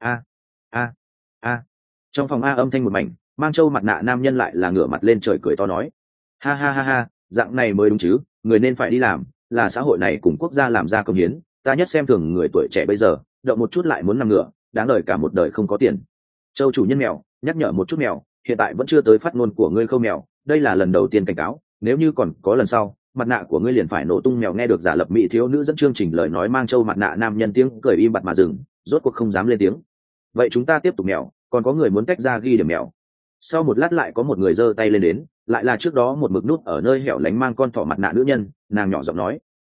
S1: A. Trong phòng A âm thanh một mảnh, Mang Châu mặt nạ nam nhân lại là ngửa mặt lên trời cười to nói. Ha ha ha ha, dạng này mới đúng chứ, người nên phải đi làm, là xã hội này cùng quốc gia làm ra công hiến, ta nhất xem thường người tuổi trẻ bây giờ, động một chút lại muốn nằm ngửa, đáng đời cả một đời không có tiền. Châu chủ nhân mèo, nhắc nhở một chút mèo, hiện tại vẫn chưa tới phát ngôn của ngươi Khâu mèo, đây là lần đầu tiên cảnh cáo, nếu như còn có lần sau, mặt nạ của ngươi liền phải nổ tung mèo. Nghe được giả lập mỹ thiếu nữ dẫn chương trình lời nói, Mang Châu mặt nạ nam nhân tiếng cười im bặt mà dừng, rốt cuộc không dám lên tiếng. Vậy chúng ta tiếp tục mèo, còn có người muốn tách ra ghi điểm mèo. Sau một lát lại có một người giơ tay lên đến, lại là trước đó một mực nút ở nơi hẻo lánh mang con thỏ mặt nạ nữ nhân, nàng nhỏ giọng nói,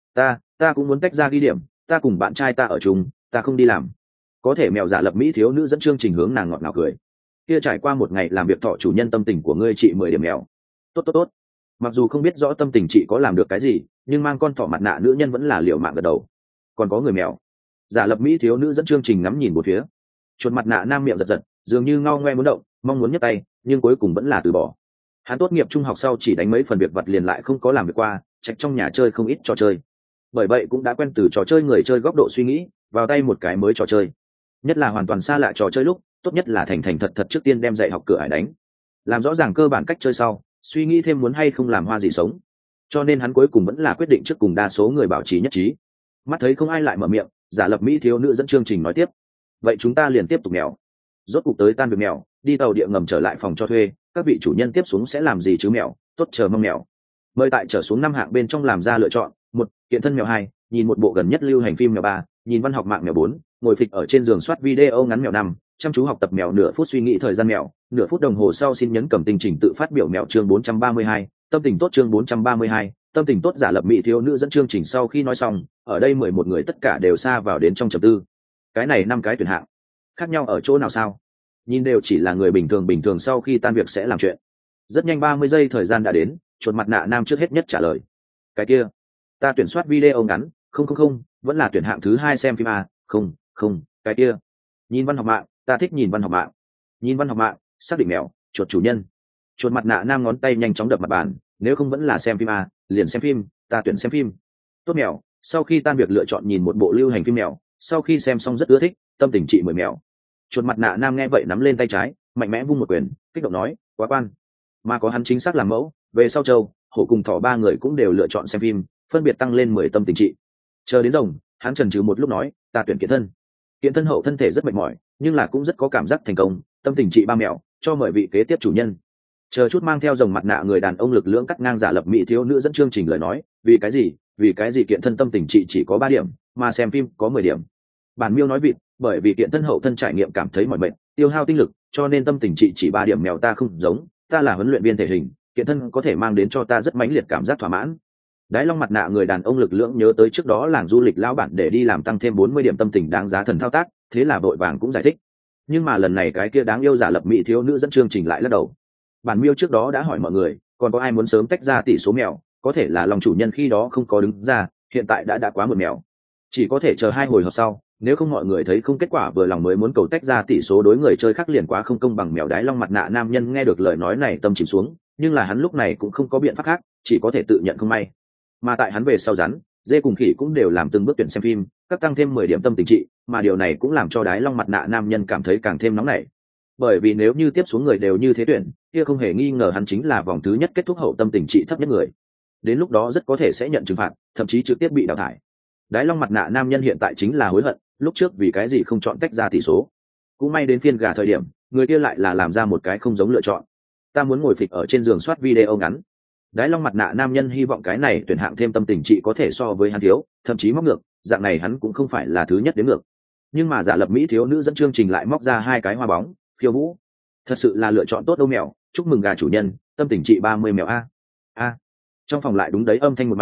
S1: ta cũng muốn tách ra ghi điểm, ta cùng bạn trai ta ở chung, ta không đi làm. Có thể mèo giả lập mỹ thiếu nữ dẫn chương trình hướng nàng ngọt ngào cười. Kia trải qua một ngày làm việc thọ chủ nhân tâm tình của ngươi trị 10 điểm mèo. Tốt. Mặc dù không biết rõ tâm tình chị có làm được cái gì, nhưng mang con thỏ mặt nạ nữ nhân vẫn là liều mạng gật đầu. Còn có người mèo. Giả lập mỹ thiếu nữ dẫn chương trình ngắm nhìn một phía. Chuột mặt nạ nam miệng giật, dường như ngao ngoe muốn động, mong muốn nhấc tay, nhưng cuối cùng vẫn là từ bỏ. Hắn tốt nghiệp trung học sau chỉ đánh mấy phần việc vặt liền lại không có làm việc qua, trạch trong nhà chơi không ít trò chơi. Bởi vậy cũng đã quen từ trò chơi người chơi góc độ suy nghĩ, vào tay một cái mới trò chơi. Nhất là hoàn toàn xa lạ trò chơi lúc, tốt nhất là thành thật trước tiên đem dạy học cửa ải đánh. Làm rõ ràng cơ bản cách chơi sau, suy nghĩ thêm muốn hay không làm hoa gì sống. Cho nên hắn cuối cùng vẫn là quyết định trước cùng đa số người bảo trì nhất trí. Mắt thấy không ai lại mở miệng, giả lập mỹ thiếu nữ dẫn chương trình nói tiếp. Vậy chúng ta liền tiếp tục mèo. Rốt cuộc tới tan việc mèo, đi tàu địa ngầm trở lại phòng cho thuê, các vị chủ nhân tiếp xuống sẽ làm gì chứ mèo, tốt chờ mong mèo. Mời tại trở xuống 5 hạng bên trong làm ra lựa chọn. 1. Kiện thân mèo. 2. Nhìn một bộ gần nhất lưu hành phim mèo. 3. Nhìn văn học mạng mèo. 4. Ngồi phịch ở trên giường soát video ngắn mèo. 5. Chăm chú học tập mèo. Nửa phút suy nghĩ thời gian mèo, nửa phút đồng hồ sau xin nhấn cầm tình trình tự phát biểu mèo. Chương 432, tâm tình tốt. Chương 432, tâm tình tốt. Giả lập mỹ thiếu nữ dẫn chương trình sau khi nói xong, ở đây 11 người tất cả đều sa vào đến trong trầm tư. Cái này 5 cái tuyển hạng khác nhau ở chỗ nào sao? Nhìn đều chỉ là người bình thường sau khi tan việc sẽ làm chuyện. Rất nhanh 30 giây thời gian đã đến, chuột mặt nạ nam trước hết nhất trả lời. Cái kia, ta tuyển soát video ngắn. Không, vẫn là tuyển hạng thứ 2 xem phim à? Không, cái kia, nhìn văn học mạng, ta thích nhìn văn học mạng. Nhìn văn học mạng, xác định mèo, chuột chủ nhân. Chuột mặt nạ nam ngón tay nhanh chóng đập mặt bàn, nếu không vẫn là xem phim à, liền xem phim, ta tuyển xem phim. Tốt mèo, sau khi tan việc lựa chọn nhìn một bộ lưu hành phim mèo, sau khi xem xong rất ưa thích, tâm tình trị 10 mèo. Chuột mặt nạ nam nghe vậy nắm lên tay trái, mạnh mẽ vung một quyền, kích động nói, quá quan. Mà có hắn chính xác làm mẫu, về sau châu, hổ cùng thỏ 3 người cũng đều lựa chọn xem phim, phân biệt tăng lên 10 tâm tình trị. Chờ đến rồng, hắn chần chừ một lúc nói, ta tuyển kiện thân. Kiện thân hậu thân thể rất mệt mỏi, nhưng là cũng rất có cảm giác thành công, tâm tình trị 3 mèo, cho mời vị kế tiếp chủ nhân. Chờ chút mang theo rồng mặt nạ người đàn ông lực lưỡng cắt ngang giả lập mỹ thiếu nữ dẫn chương trình lời nói, vì cái gì kiện thân tâm tình trị chỉ có 3 điểm, mà xem phim có 10 điểm. Bản miêu nói vịt, bởi vì kiện thân hậu thân trải nghiệm cảm thấy mỏi mệt, tiêu hao tinh lực, cho nên tâm tình trị chỉ 3 điểm. Mèo, ta không giống, ta là huấn luyện viên thể hình, kiện thân có thể mang đến cho ta rất mãnh liệt cảm giác thỏa mãn. Đái long mặt nạ người đàn ông lực lưỡng nhớ tới trước đó làng du lịch lão bản để đi làm tăng thêm 40 điểm tâm tình đáng giá thần thao tác, thế là vội vàng cũng giải thích. Nhưng mà lần này cái kia đáng yêu giả lập mỹ thiếu nữ dẫn chương trình lại lắc đầu. Bản miêu trước đó đã hỏi mọi người, còn có ai muốn sớm tách ra tỷ số mèo, có thể là lòng chủ nhân khi đó không có đứng ra, hiện tại đã quá một mèo, chỉ có thể chờ 2 hồi họp sau, nếu không mọi người thấy không kết quả vừa lòng mới muốn cầu tách ra tỷ số, đối người chơi khác liền quá không công bằng. Mèo. Đái long mặt nạ nam nhân nghe được lời nói này tâm chìm xuống, nhưng là hắn lúc này cũng không có biện pháp khác, chỉ có thể tự nhận không may. Mà tại hắn về sau rắn, dê cùng khỉ cũng đều làm từng bước tuyển xem phim, các tăng thêm 10 điểm tâm tình trị, mà điều này cũng làm cho đái long mặt nạ nam nhân cảm thấy càng thêm nóng nảy. Bởi vì nếu như tiếp xuống người đều như thế tuyển, kia không hề nghi ngờ hắn chính là vòng thứ nhất kết thúc hậu tâm tình trị thấp nhất người. Đến lúc đó rất có thể sẽ nhận trừng phạt, thậm chí trực tiếp bị đào thải. Đái long mặt nạ nam nhân hiện tại chính là hối hận, lúc trước vì cái gì không chọn tách ra tỷ số. Cũng may đến phiên gà thời điểm, người kia lại là làm ra một cái không giống lựa chọn. Ta muốn ngồi phịch ở trên giường soát video ngắn. Đái long mặt nạ nam nhân hy vọng cái này tuyển hạng thêm tâm tình trị có thể so với hắn thiếu, thậm chí móc ngược, dạng này hắn cũng không phải là thứ nhất đến ngược. Nhưng mà giả lập mỹ thiếu nữ dẫn chương trình lại móc ra 2 cái hoa bóng, khiêu vũ. Thật sự là lựa chọn tốt đâu mèo, chúc mừng gà chủ nhân, tâm tình trị 30 mèo a. Trong phòng lại đúng đấy âm thanh một mảnh,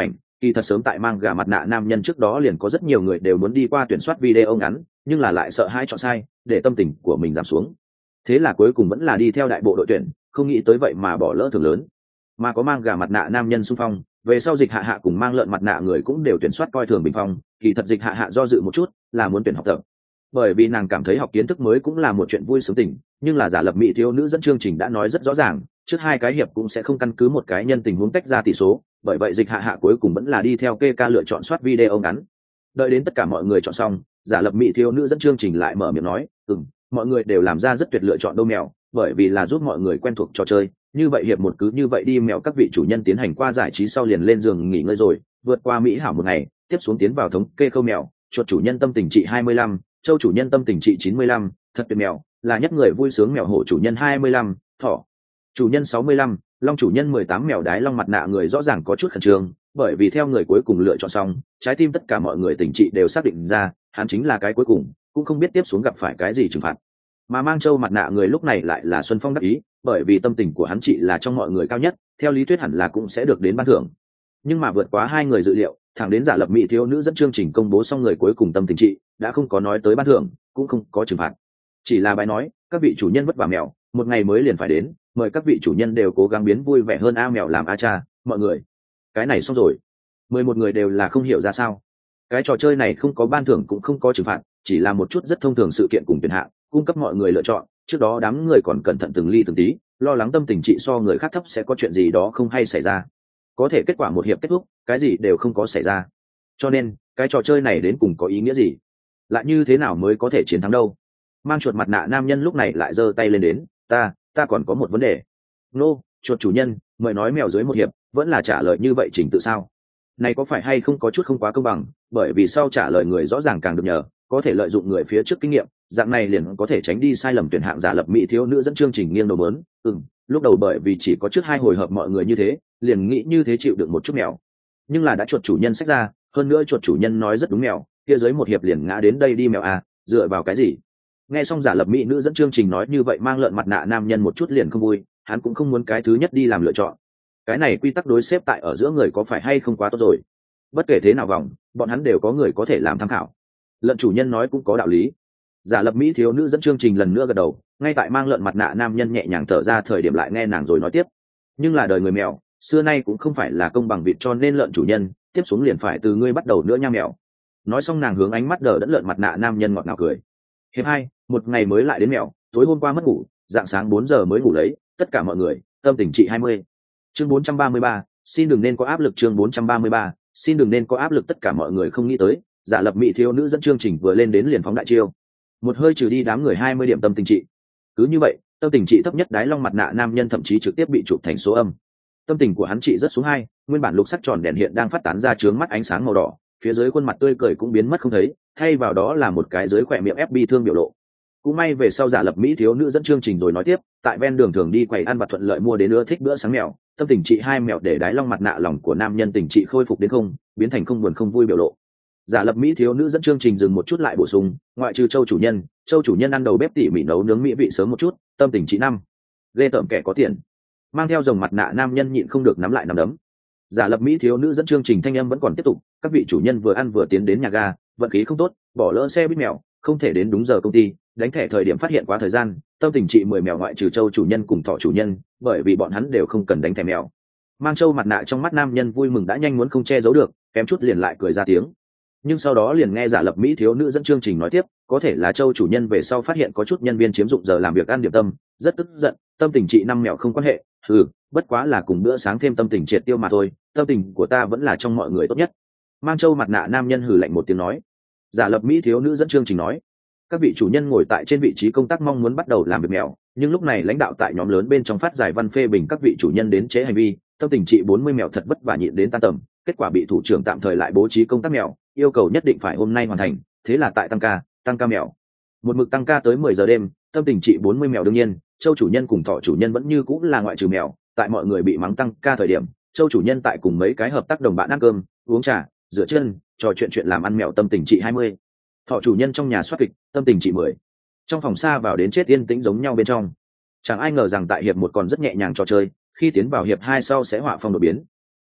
S1: kỳ thật sớm tại mang gà mặt nạ nam nhân trước đó liền có rất nhiều người đều muốn đi qua tuyển soát video ngắn, nhưng là lại sợ hãi chọn sai, để tâm tình của mình giảm xuống. Thế là cuối cùng vẫn là đi theo đại bộ đội tuyển, không nghĩ tới vậy mà bỏ lỡ thưởng lớn. Mà có mang gà mặt nạ nam nhân xung phong, về sau Dịch Hạ Hạ cùng mang lợn mặt nạ người cũng đều tuyển soát coi thường bình phong, kỳ thật Dịch Hạ Hạ do dự một chút, là muốn tuyển học tập. Bởi vì nàng cảm thấy học kiến thức mới cũng là một chuyện vui sướng tình, nhưng là giả lập mỹ thiếu nữ dẫn chương trình đã nói rất rõ ràng, trước hai cái hiệp cũng sẽ không căn cứ một cái nhân tình huống tách ra tỷ số, bởi vậy Dịch Hạ Hạ cuối cùng vẫn là đi theo PK lựa chọn soát video ngắn. Đợi đến tất cả mọi người chọn xong, giả lập mỹ thiếu nữ dẫn chương trình lại mở miệng nói, mọi người đều làm ra rất tuyệt lựa chọn đâu mèo, bởi vì là giúp mọi người quen thuộc trò chơi, như vậy hiệp một cứ như vậy đi mèo. Các vị chủ nhân tiến hành qua giải trí sau liền lên giường nghỉ ngơi rồi, vượt qua mỹ hảo một ngày, tiếp xuống tiến vào thống kê khâu mèo. Chuột chủ nhân tâm tình trị 25, châu chủ nhân tâm tình trị 95, thật tuyệt mèo, là nhất người vui sướng mèo. Hổ chủ nhân 25, thỏ chủ nhân 65, long chủ nhân 18. Mèo đái long mặt nạ người rõ ràng có chút khẩn trương, bởi vì theo người cuối cùng lựa chọn xong, trái tim tất cả mọi người tình trị đều xác định ra, hắn chính là cái cuối cùng, cũng không biết tiếp xuống gặp phải cái gì trừng phạt. Mà mang châu mặt nạ người lúc này lại là Xuân Phong đắc ý, bởi vì tâm tình của hắn trị là trong mọi người cao nhất, theo lý thuyết hẳn là cũng sẽ được đến ban thưởng. Nhưng mà vượt quá hai người dự liệu, thẳng đến giả lập mỹ thiếu nữ dẫn chương trình công bố xong người cuối cùng tâm tình trị đã không có nói tới ban thưởng, cũng không có trừng phạt, chỉ là bài nói các vị chủ nhân vất vả mèo, một ngày mới liền phải đến, mời các vị chủ nhân đều cố gắng biến vui vẻ hơn a mèo làm a cha. Mọi người, cái này xong rồi. 11 người đều là không hiểu ra sao, cái trò chơi này không có ban thưởng cũng không có trừng phạt, chỉ là một chút rất thông thường sự kiện cùng tuyển hạng, cung cấp mọi người lựa chọn. Trước đó đám người còn cẩn thận từng ly từng tí, lo lắng tâm tình trị so người khác thấp sẽ có chuyện gì đó không hay xảy ra. Có thể kết quả một hiệp kết thúc, cái gì đều không có xảy ra. Cho nên cái trò chơi này đến cùng có ý nghĩa gì, lại như thế nào mới có thể chiến thắng đâu? Mang chuột mặt nạ nam nhân lúc này lại giơ tay lên đến, ta còn có một vấn đề. Nô, chuột chủ nhân, mời nói mèo dưới một hiệp vẫn là trả lời như vậy trình tự sao? Này có phải hay không có chút không quá công bằng, bởi vì sau trả lời người rõ ràng càng được nhờ, có thể lợi dụng người phía trước kinh nghiệm, dạng này liền có thể tránh đi sai lầm tuyển hạng. Giả lập mỹ thiếu nữ dẫn chương trình nghiêng đầu mớn, lúc đầu bởi vì chỉ có trước hai hồi hợp mọi người như thế, liền nghĩ như thế chịu được một chút mèo, nhưng là đã chuột chủ nhân sách ra, hơn nữa chuột chủ nhân nói rất đúng mèo, kia dưới một hiệp liền ngã đến đây đi mèo à, dựa vào cái gì? Nghe xong giả lập mỹ nữ dẫn chương trình nói như vậy, mang lợn mặt nạ nam nhân một chút liền không vui, hắn cũng không muốn cái thứ nhất đi làm lựa chọn. Cái này quy tắc đối xếp tại ở giữa người có phải hay không quá tốt rồi? Bất kể thế nào vòng, bọn hắn đều có người có thể làm tham khảo. Lợn chủ nhân nói cũng có đạo lý. Giả lập mỹ thiếu nữ dẫn chương trình lần nữa gật đầu, ngay tại mang lợn mặt nạ nam nhân nhẹ nhàng thở ra thời điểm lại nghe nàng rồi nói tiếp, nhưng là đời người mèo xưa nay cũng không phải là công bằng vịt, cho nên lợn chủ nhân, tiếp xuống liền phải từ ngươi bắt đầu nữa nha mèo. Nói xong nàng hướng ánh mắt đờ đẫn lợn mặt nạ nam nhân ngọt ngào cười. Hiệp 2, một ngày mới lại đến mèo, tối hôm qua mất ngủ, dạng sáng 4 giờ mới ngủ lấy, tất cả mọi người, tâm tình trị 20. Chương 433, xin đừng nên có áp lực. Chương 433, xin đừng nên có áp lực. Tất cả mọi người không nghĩ tới, giả lập mỹ thiếu nữ dẫn chương trình vừa lên đến liền phóng đại chiêu, một hơi trừ đi đám người 20 điểm tâm tình trị. Cứ như vậy, tâm tình trị thấp nhất đái long mặt nạ nam nhân thậm chí trực tiếp bị chụp thành số âm. Tâm tình của hắn trị rất xuống 2, nguyên bản lục sắc tròn đèn hiện đang phát tán ra chướng mắt ánh sáng màu đỏ, phía dưới khuôn mặt tươi cười cũng biến mất không thấy, thay vào đó là một cái dưới khỏe miệng ép bi thương biểu lộ. Cũng may về sau giả lập mỹ thiếu nữ dẫn chương trình rồi nói tiếp, tại ven đường thường đi quầy ăn vặt thuận lợi mua đến ưa thích bữa sáng mèo, tâm tình trị 2 mèo để đái long mặt nạ lòng của nam nhân tình trị khôi phục đến không, biến thành không buồn không vui biểu lộ. Giả lập mỹ thiếu nữ dẫn chương trình dừng một chút lại bổ sung, ngoại trừ châu chủ nhân ăn đầu bếp tỉ mỉ nấu nướng mỹ vị sớm một chút, tâm tình trị 5. Ghê tởm kẻ có tiền. Mang theo dòng mặt nạ nam nhân nhịn không được nắm lại nắm đấm. Giả lập mỹ thiếu nữ dẫn chương trình thanh âm vẫn còn tiếp tục, các vị chủ nhân vừa ăn vừa tiến đến nhà ga, vận khí không tốt, bỏ lỡ xe buýt mèo, không thể đến đúng giờ công ty, đánh thẻ thời điểm phát hiện quá thời gian, tâm tình trị 10 mèo ngoại trừ châu chủ nhân cùng thỏ chủ nhân, bởi vì bọn hắn đều không cần đánh thẻ mèo. Mang châu mặt nạ trong mắt nam nhân vui mừng đã nhanh muốn không che giấu được, kém chút liền lại cười ra tiếng. Nhưng sau đó liền nghe giả lập mỹ thiếu nữ dẫn chương trình nói tiếp, có thể là châu chủ nhân về sau phát hiện có chút nhân viên chiếm dụng giờ làm việc ăn điểm tâm, rất tức giận, tâm tình trị 5 mèo không quan hệ, bất quá là cùng bữa sáng thêm tâm tình triệt tiêu mà thôi, tâm tình của ta vẫn là trong mọi người tốt nhất. Mang châu mặt nạ nam nhân hừ lạnh một tiếng nói. Giả lập mỹ thiếu nữ dẫn chương trình nói, các vị chủ nhân ngồi tại trên vị trí công tác mong muốn bắt đầu làm việc mèo, nhưng lúc này lãnh đạo tại nhóm lớn bên trong phát giải văn phê bình các vị chủ nhân đến chế hành vi, tâm tình trị 40 mèo thật vất vả nhịn đến tan tầm, kết quả bị thủ trưởng tạm thời lại bố trí công tác mèo, yêu cầu nhất định phải hôm nay hoàn thành, thế là tại tăng ca mèo, một mực tăng ca tới 10 giờ đêm, tâm tình trị 40 mèo. Đương nhiên châu chủ nhân cùng thỏ chủ nhân vẫn như cũng là ngoại trừ mèo, tại mọi người bị mắng tăng ca thời điểm, châu chủ nhân tại cùng mấy cái hợp tác đồng bạn ăn cơm uống trà rửa chân trò chuyện làm ăn mèo, tâm tình trị 20. Thỏ chủ nhân trong nhà soát kịch, tâm tình trị 10. Trong phòng xa vào đến chết yên tĩnh giống nhau bên trong, chẳng ai ngờ rằng tại hiệp 1 còn rất nhẹ nhàng trò chơi, khi tiến vào hiệp 2 sau sẽ họa phong đột biến.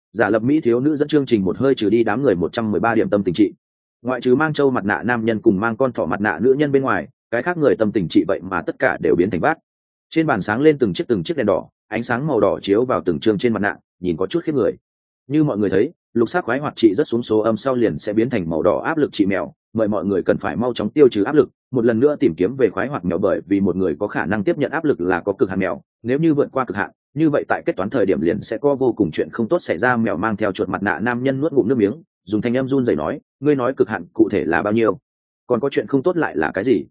S1: Giả lập mỹ thiếu nữ dẫn chương trình một hơi trừ đi đám người 113 điểm tâm tình trị. Ngoại trừ mang châu mặt nạ nam nhân cùng mang con thỏ mặt nạ nữ nhân bên ngoài, cái khác người tâm tình trị vậy mà tất cả đều biến thành bát. Trên bàn sáng lên từng chiếc đèn đỏ, ánh sáng màu đỏ chiếu vào từng chương trên mặt nạ, nhìn có chút khiếp người. Như mọi người thấy, lục sắc khoái hoạt trị rất xuống số âm sau liền sẽ biến thành màu đỏ áp lực trị mèo, mời mọi người cần phải mau chóng tiêu trừ áp lực, một lần nữa tìm kiếm về khoái hoạt mèo, bởi vì một người có khả năng tiếp nhận áp lực là có cực hạn mèo, nếu như vượt qua cực hạn, như vậy tại kết toán thời điểm liền sẽ có vô cùng chuyện không tốt xảy ra. Mèo mang theo chuột mặt nạ nam nhân nuốt ngụm nước miếng, dùng thanh âm run rẩy nói, ngươi nói cực hạn cụ thể là bao nhiêu? Còn có chuyện không tốt lại là cái gì?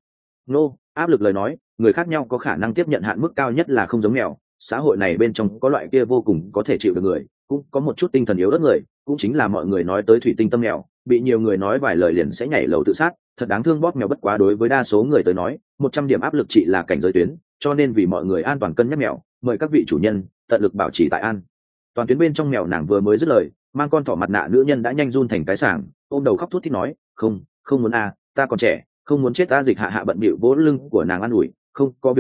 S1: Áp lực lời nói, người khác nhau có khả năng tiếp nhận hạn mức cao nhất là không giống mèo, xã hội này bên trong có loại kia vô cùng có thể chịu được người, cũng có một chút tinh thần yếu ớt người, cũng chính là mọi người nói tới thủy tinh tâm mèo, bị nhiều người nói vài lời liền sẽ nhảy lầu tự sát, thật đáng thương. Bóp mèo bất quá đối với đa số người tới nói 100 điểm áp lực trị là cảnh giới tuyến, cho nên vì mọi người an toàn cân nhắc mèo, mời các vị chủ nhân tận lực bảo trì tại an toàn tuyến bên trong. Mèo nàng vừa mới dứt lời, mang con thỏ mặt nạ nữ nhân đã nhanh run thành cái sảng, ôm đầu khóc thút thít nói, không muốn ta còn trẻ, không muốn chết. Ta Dịch hạ hạ bận bịu vỗ lưng của nàng an ủi, không có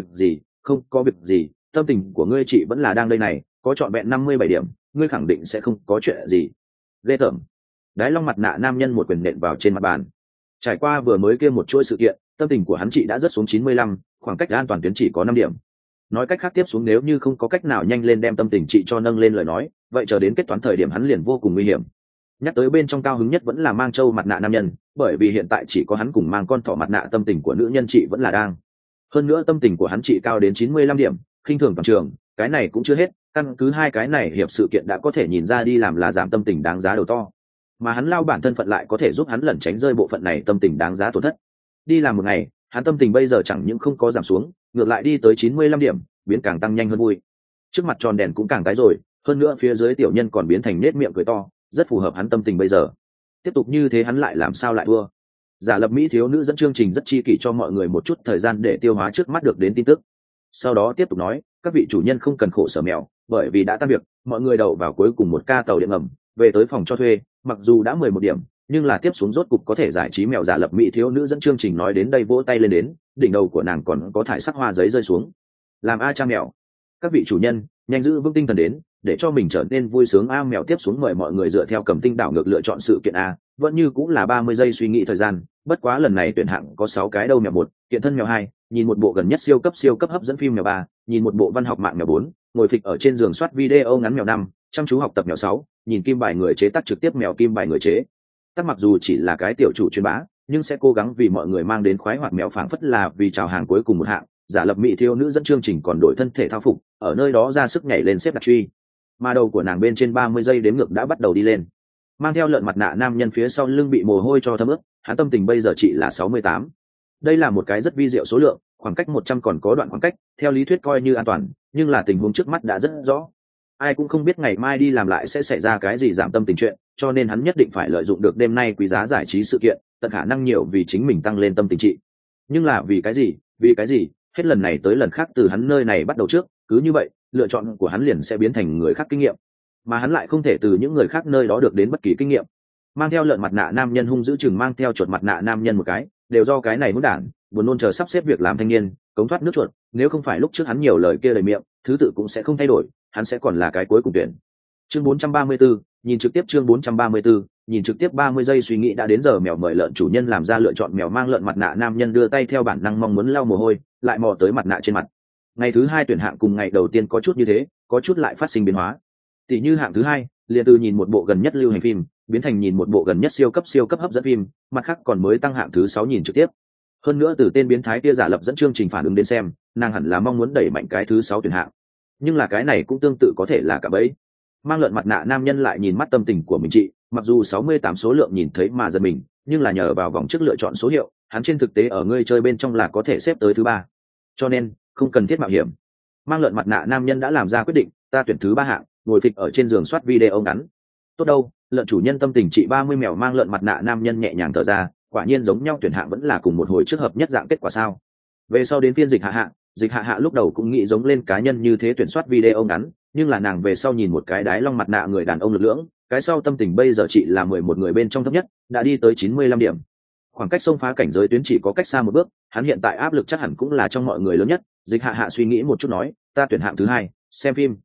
S1: việc gì, tâm tình của ngươi chị vẫn là đang đây này, có trọn vẹn 57 điểm, ngươi khẳng định sẽ không có chuyện gì ghê tởm. Đái long mặt nạ nam nhân một quyền nện vào trên mặt bàn. Trải qua vừa mới kia một chuỗi sự kiện, tâm tình của hắn chị đã rớt xuống 95, khoảng cách an toàn tuyến chỉ có 5 điểm. Nói cách khác, tiếp xuống nếu như không có cách nào nhanh lên đem tâm tình chị cho nâng lên lời nói, vậy chờ đến kết toán thời điểm hắn liền vô cùng nguy hiểm. Nhắc tới bên trong cao hứng nhất vẫn là mang châu mặt nạ nam nhân, bởi vì hiện tại chỉ có hắn cùng mang con thỏ mặt nạ tâm tình của nữ nhân chị vẫn là đang. Hơn nữa tâm tình của hắn chị cao đến 95 điểm, khinh thường toàn trường, cái này cũng chưa hết, căn cứ hai cái này hiệp sự kiện đã có thể nhìn ra đi làm là giảm tâm tình đáng giá đầu to, mà hắn lao bản thân phận lại có thể giúp hắn lẩn tránh rơi bộ phận này tâm tình đáng giá tổn thất. Đi làm một ngày, hắn tâm tình bây giờ chẳng những không có giảm xuống, ngược lại đi tới 95 điểm, biến càng tăng nhanh hơn vui. Trước mặt tròn đèn cũng càng tái rồi, hơn nữa phía dưới tiểu nhân còn biến thành nết miệng cười to, rất phù hợp hắn tâm tình bây giờ. Tiếp tục như thế hắn lại làm sao lại thua. Giả lập mỹ thiếu nữ dẫn chương trình rất chi kỷ cho mọi người một chút thời gian để tiêu hóa trước mắt được đến tin tức, sau đó tiếp tục nói, các vị chủ nhân không cần khổ sở mèo, bởi vì đã tan việc, mọi người đậu vào cuối cùng một ca tàu điện ngầm về tới phòng cho thuê. Mặc dù đã 11 điểm, nhưng là tiếp xuống rốt cục có thể giải trí. Mèo giả lập mỹ thiếu nữ dẫn chương trình nói đến đây vỗ tay lên đến, đỉnh đầu của nàng còn có thải sắc hoa giấy rơi xuống. Làm cha mèo, các vị chủ nhân nhanh giữ vững tinh thần đến, để cho mình trở nên vui sướng. Mèo tiếp xuống mời mọi người dựa theo cầm tinh đảo ngược lựa chọn sự kiện vẫn như cũng là 30 giây suy nghĩ thời gian, bất quá lần này tuyển hạng có 6 cái đâu. Mèo 1, kiện thân. Mèo 2, nhìn một bộ gần nhất siêu cấp hấp dẫn phim. Mèo 3, nhìn một bộ văn học mạng. Mèo 4, ngồi phịch ở trên giường soát video ngắn. Mèo 5, chăm chú học tập. Mèo 6, nhìn kim bài người chế tác trực tiếp. Mèo kim bài người chế tác mặc dù chỉ là cái tiểu chủ truyền bá, nhưng sẽ cố gắng vì mọi người mang đến khoái hoạt. Mèo phảng phất là vì chào hàng cuối cùng một hạng. Giả lập mỹ thiếu nữ dẫn chương trình còn đổi thân thể thao phục, ở nơi đó ra sức nhảy lên xếp đặt truy, mà đầu của nàng bên trên 30 giây đếm ngược đã bắt đầu đi lên. Mang theo lợn mặt nạ nam nhân phía sau lưng bị mồ hôi cho thấm ướt, hắn tâm tình bây giờ chỉ là 68. Đây là một cái rất vi diệu số lượng, khoảng cách 100 còn có đoạn khoảng cách, theo lý thuyết coi như an toàn, nhưng là tình huống trước mắt đã rất rõ. Ai cũng không biết ngày mai đi làm lại sẽ xảy ra cái gì giảm tâm tình chuyện, cho nên hắn nhất định phải lợi dụng được đêm nay quý giá giải trí sự kiện, tận khả năng nhiều vì chính mình tăng lên tâm tình trị. Nhưng là vì cái gì? Hết lần này tới lần khác từ hắn nơi này bắt đầu trước, cứ như vậy, lựa chọn của hắn liền sẽ biến thành người khác kinh nghiệm, mà hắn lại không thể từ những người khác nơi đó được đến bất kỳ kinh nghiệm. Mang theo lợn mặt nạ nam nhân hung dữ chừng mang theo chuột mặt nạ nam nhân một cái, đều do cái này muốn đản, buồn nôn chờ sắp xếp việc làm thanh niên, cống thoát nước chuột, nếu không phải lúc trước hắn nhiều lời kia đầy miệng, thứ tự cũng sẽ không thay đổi, hắn sẽ còn là cái cuối cùng tuyển. Chương 434, nhìn trực tiếp. Chương 434, nhìn trực tiếp. 30 giây suy nghĩ đã đến giờ. Mèo mời lợn chủ nhân làm ra lựa chọn. Mèo mang lợn mặt nạ nam nhân đưa tay theo bản năng mong muốn lau mồ hôi, lại mò tới mặt nạ trên mặt. Ngày thứ 2 tuyển hạng cùng ngày đầu tiên có chút như thế, có chút lại phát sinh biến hóa. Tỷ như hạng thứ 2, liền từ nhìn một bộ gần nhất lưu hành phim, biến thành nhìn một bộ gần nhất siêu cấp hấp dẫn phim, mặt khác còn mới tăng hạng thứ 6 nhìn trực tiếp. Hơn nữa từ tên biến thái kia giả lập dẫn chương trình phản ứng đến xem, nàng hẳn là mong muốn đẩy mạnh cái thứ 6 tuyển hạng. Nhưng là cái này cũng tương tự có thể là cả bẫy. Mang lợn mặt nạ nam nhân lại nhìn mắt tâm tình của mình chị, mặc dù 68 số lượng nhìn thấy mà giật mình, nhưng là nhờ vào vòng trước lựa chọn số hiệu, hắn trên thực tế ở người chơi bên trong là có thể xếp tới thứ 3. Cho nên, không cần thiết mạo hiểm. Mang lợn mặt nạ nam nhân đã làm ra quyết định, ta tuyển thứ 3 hạng, ngồi phịch ở trên giường soát video ngắn. Tốt đâu, lợn chủ nhân tâm tình trị 30. Mèo mang lợn mặt nạ nam nhân nhẹ nhàng thở ra, quả nhiên giống nhau, tuyển hạng vẫn là cùng một hồi trước hợp nhất dạng kết quả sao. Về sau đến phiên dịch hạ hạ lúc đầu cũng nghĩ giống lên cá nhân như thế tuyển soát video ngắn, nhưng là nàng về sau nhìn một cái đái long mặt nạ người đàn ông lực lưỡng, cái sau tâm tình bây giờ chị là 11 người bên trong thấp nhất, đã đi tới 95 điểm. Khoảng cách xông phá cảnh giới tuyến chỉ có cách xa một bước, hắn hiện tại áp lực chắc hẳn cũng là trong mọi người lớn nhất. Dịch hạ hạ suy nghĩ một chút nói, ta tuyển hạng thứ 2, xem phim.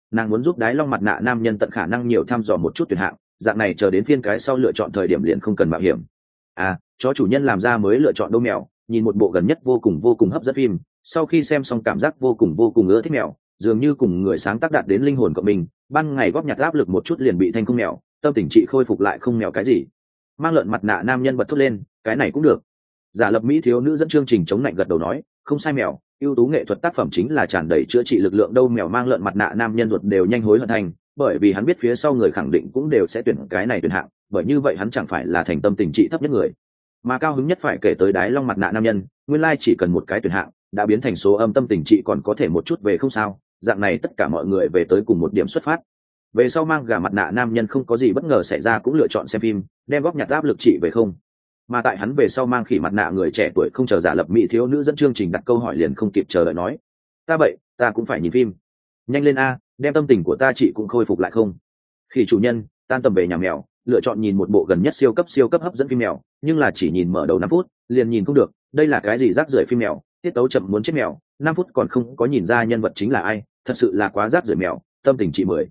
S1: nàng muốn giúp đái long mặt nạ nam nhân tận khả năng nhiều thăm dò một chút tuyển hạng, dạng này chờ đến phiên cái sau lựa chọn thời điểm liền không cần mạo hiểm. Chó chủ nhân làm ra mới lựa chọn đô mèo, nhìn một bộ gần nhất vô cùng hấp dẫn phim, sau khi xem xong cảm giác vô cùng ưa thích mèo, dường như cùng người sáng tác đạt đến linh hồn của mình, ban ngày góp nhặt áp lực một chút liền bị thành không mèo, tâm tình chị khôi phục lại không mèo cái gì. Mang lợn mặt nạ nam nhân bật thốt lên, cái này cũng được. Giả lập mỹ thiếu nữ dẫn chương trình chống lạnh gật đầu nói, không sai mèo, ưu tú nghệ thuật tác phẩm chính là tràn đầy chữa trị lực lượng đâu. Mèo mang lợn mặt nạ nam nhân ruột đều nhanh hối hận thành, bởi vì hắn biết phía sau người khẳng định cũng đều sẽ tuyển cái này tuyển hạng, bởi như vậy hắn chẳng phải là thành tâm tình trị thấp nhất người. Mà cao hứng nhất phải kể tới đái long mặt nạ nam nhân, nguyên lai chỉ cần một cái tuyển hạng đã biến thành số âm, tâm tình trị còn có thể một chút về không sao, dạng này tất cả mọi người về tới cùng một điểm xuất phát. Về sau mang gà mặt nạ nam nhân không có gì bất ngờ xảy ra cũng lựa chọn xem phim, đem góp nhặt áp lực trị về không. Mà tại hắn về sau mang khỉ mặt nạ người trẻ tuổi không chờ giả lập mỹ thiếu nữ dẫn chương trình đặt câu hỏi liền không kịp chờ đợi nói, ta cũng phải nhìn phim, nhanh lên a, đem tâm tình của ta chị cũng khôi phục lại không. Khỉ chủ nhân tan tầm về nhà mèo, lựa chọn nhìn một bộ gần nhất siêu cấp hấp dẫn phim mèo, nhưng là chỉ nhìn mở đầu 5 phút liền nhìn không được, đây là cái gì rác rưởi phim mèo, tiết tấu chậm muốn chết mèo, 5 phút còn không có nhìn ra nhân vật chính là ai, thật sự là quá rác rưởi mèo, tâm tình chị 10.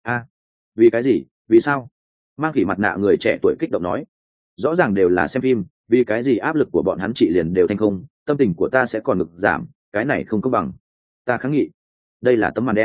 S1: Vì cái gì, vì sao? Mang khỉ mặt nạ người trẻ tuổi kích động nói, rõ ràng đều là xem phim, vì cái gì áp lực của bọn hắn chị liền đều thành không, tâm tình của ta sẽ còn ngực giảm, cái này không công bằng. Ta kháng nghị, đây là tấm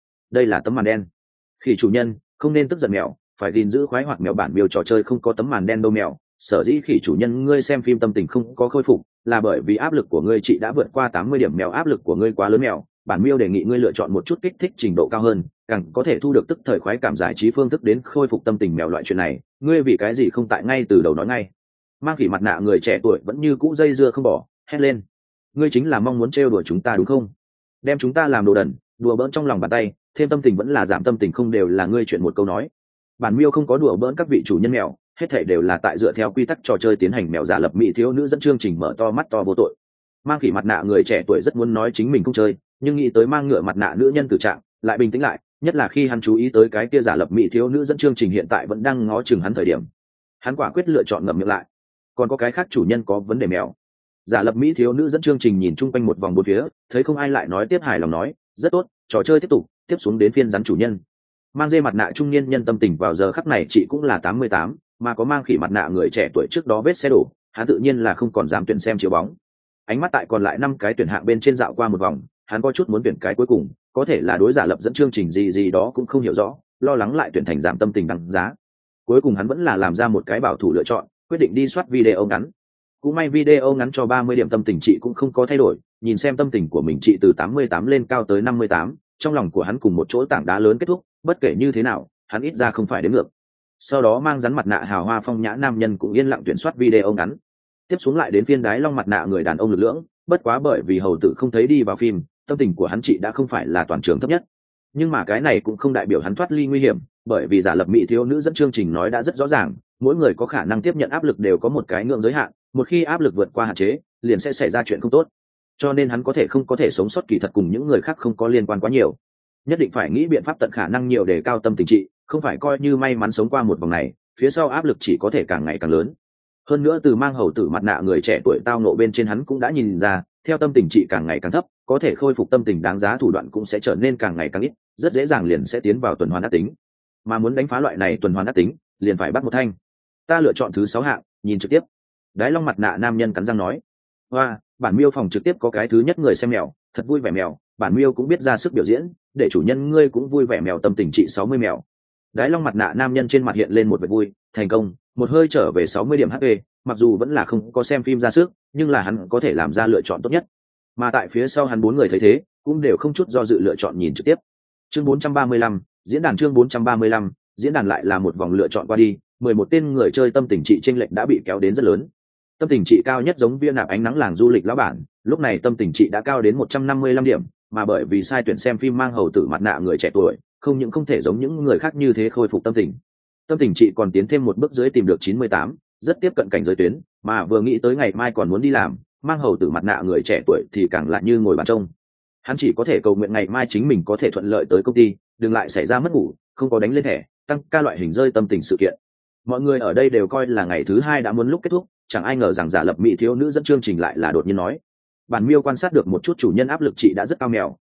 S1: màn đen. Khỉ chủ nhân không nên tức giận mèo, phải gìn giữ khoái hoạt mèo, bản miêu trò chơi không có tấm màn đen đâu mèo, sở dĩ khỉ chủ nhân ngươi xem phim tâm tình không có khôi phục là bởi vì áp lực của ngươi chị đã vượt qua 80 điểm mèo, áp lực của ngươi quá lớn mèo, bản miêu đề nghị ngươi lựa chọn một chút kích thích trình độ cao hơn, càng có thể thu được tức thời khoái cảm giải trí phương thức đến khôi phục tâm tình mèo. Loại chuyện này ngươi vì cái gì không tại ngay từ đầu nói ngay? Mang khỉ mặt nạ người trẻ tuổi vẫn như cũ dây dưa không bỏ, hét lên, ngươi chính là mong muốn trêu đùa chúng ta đúng không? Đem chúng ta làm đồ đần, đùa bỡn trong lòng bàn tay, thêm tâm tình vẫn là giảm tâm tình, không đều là ngươi chuyện một câu nói. Bản miêu không có đùa bỡn các vị chủ nhân mèo, hết thảy đều là tại dựa theo quy tắc trò chơi tiến hành. Mèo giả lập mỹ thiếu nữ dẫn chương trình mở to mắt to vô tội. Mang khỉ mặt nạ người trẻ tuổi rất muốn nói chính mình không chơi, nhưng nghĩ tới mang ngựa mặt nạ nữ nhân tử trạng lại bình tĩnh lại, nhất là khi hắn chú ý tới cái kia giả lập mỹ thiếu nữ dẫn chương trình hiện tại vẫn đang ngó chừng hắn thời điểm, hắn quả quyết lựa chọn ngậm miệng lại. Còn có cái khác chủ nhân có vấn đề mèo. Giả lập mỹ thiếu nữ dẫn chương trình nhìn chung quanh một vòng bốn phía, thấy không ai lại nói tiếp, hài lòng nói, rất tốt, trò chơi tiếp tục, tiếp xuống đến phiên rắn chủ nhân. Mang dê mặt nạ trung niên nhân tâm tình vào giờ khắc này chị cũng là 88, mà có mang khỉ mặt nạ người trẻ tuổi trước đó vết xe đổ, hắn tự nhiên là không còn dám tuyển xem chiếu bóng. Ánh mắt tại còn lại 5 cái tuyển hạng bên trên dạo qua một vòng, hắn có chút muốn tuyển cái cuối cùng, có thể là đối giả lập dẫn chương trình gì đó cũng không hiểu rõ, lo lắng lại tuyển thành giảm tâm tình đăng giá. Cuối cùng hắn vẫn là làm ra một cái bảo thủ lựa chọn, quyết định đi soát video ngắn. Cũng may video ngắn cho 30 điểm tâm tình chị cũng không có thay đổi, nhìn xem tâm tình của mình chị từ 88 lên cao tới 58, trong lòng của hắn cùng một chỗ tảng đá lớn kết thúc, bất kể như thế nào, hắn ít ra không phải đến ngược. Sau đó mang rắn mặt nạ hào hoa phong nhã nam nhân cũng yên lặng tuyển soát video ngắn. Tiếp xuống lại đến phiên đái long mặt nạ người đàn ông lực lưỡng, bất quá bởi vì hầu tử không thấy đi vào phim, tâm tình của hắn chị đã không phải là toàn trường thấp nhất. Nhưng mà cái này cũng không đại biểu hắn thoát ly nguy hiểm, bởi vì giả lập mỹ thiếu nữ dẫn chương trình nói đã rất rõ ràng, mỗi người có khả năng tiếp nhận áp lực đều có một cái ngưỡng giới hạn, một khi áp lực vượt qua hạn chế, liền sẽ xảy ra chuyện không tốt. Cho nên hắn không có thể sống sót kỳ thật cùng những người khác không có liên quan quá nhiều. Nhất định phải nghĩ biện pháp tận khả năng nhiều để cao tâm tình trị, không phải coi như may mắn sống qua một vòng này, phía sau áp lực chỉ có thể càng ngày càng lớn. Hơn nữa từ mang hầu tử mặt nạ người trẻ tuổi tao nộ bên trên hắn cũng đã nhìn ra, theo tâm tình trị càng ngày càng thấp, có thể khôi phục tâm tình đáng giá thủ đoạn cũng sẽ trở nên càng ngày càng ít, rất dễ dàng liền sẽ tiến vào tuần hoàn ác tính. Mà muốn đánh phá loại này tuần hoàn ác tính, liền phải bắt một thanh. Ta lựa chọn thứ 6 hạng, nhìn trực tiếp. Đái long mặt nạ nam nhân cắn răng nói, hoa, bản miêu phòng trực tiếp có cái thứ nhất người xem mèo, thật vui vẻ mèo, bản miêu cũng biết ra sức biểu diễn, để chủ nhân ngươi cũng vui vẻ mèo, tâm tình trị 60 mèo. Đái long mặt nạ nam nhân trên mặt hiện lên một vẻ vui, thành công, một hơi trở về 60 điểm HP, mặc dù vẫn là không có xem phim ra sức, nhưng là hắn có thể làm ra lựa chọn tốt nhất. Mà tại phía sau hắn 4 người thấy thế, cũng đều không chút do dự lựa chọn nhìn trực tiếp. Chương 435, diễn đàn chương 435, diễn đàn lại là một vòng lựa chọn qua đi, 11 tên người chơi tâm tình trị chênh lệch đã bị kéo đến rất lớn. Tâm tình trị cao nhất giống viên nạp ánh nắng làng du lịch lão bản, lúc này tâm tình trị đã cao đến 155 điểm, mà bởi vì sai tuyển xem phim mang hầu tử mặt nạ người trẻ tuổi, không những không thể giống những người khác như thế khôi phục tâm tình. Tâm tình trị còn tiến thêm một bước dưới tìm được 98, rất tiếp cận cảnh giới tuyến, mà vừa nghĩ tới ngày mai còn muốn đi làm, mang hầu tử mặt nạ người trẻ tuổi thì càng lại như ngồi bàn trông. Hắn chỉ có thể cầu nguyện ngày mai chính mình có thể thuận lợi tới công ty, đừng lại xảy ra mất ngủ, không có đánh lên thẻ, tăng ca loại hình rơi tâm tình sự kiện. Mọi người ở đây đều coi là ngày thứ 2 đã muốn lúc kết thúc, chẳng ai ngờ rằng giả lập mỹ thiếu nữ dẫn chương trình lại là đột nhiên nói, bản miêu quan sát được một chút chủ nhân áp lực chị đã rất cao mèo,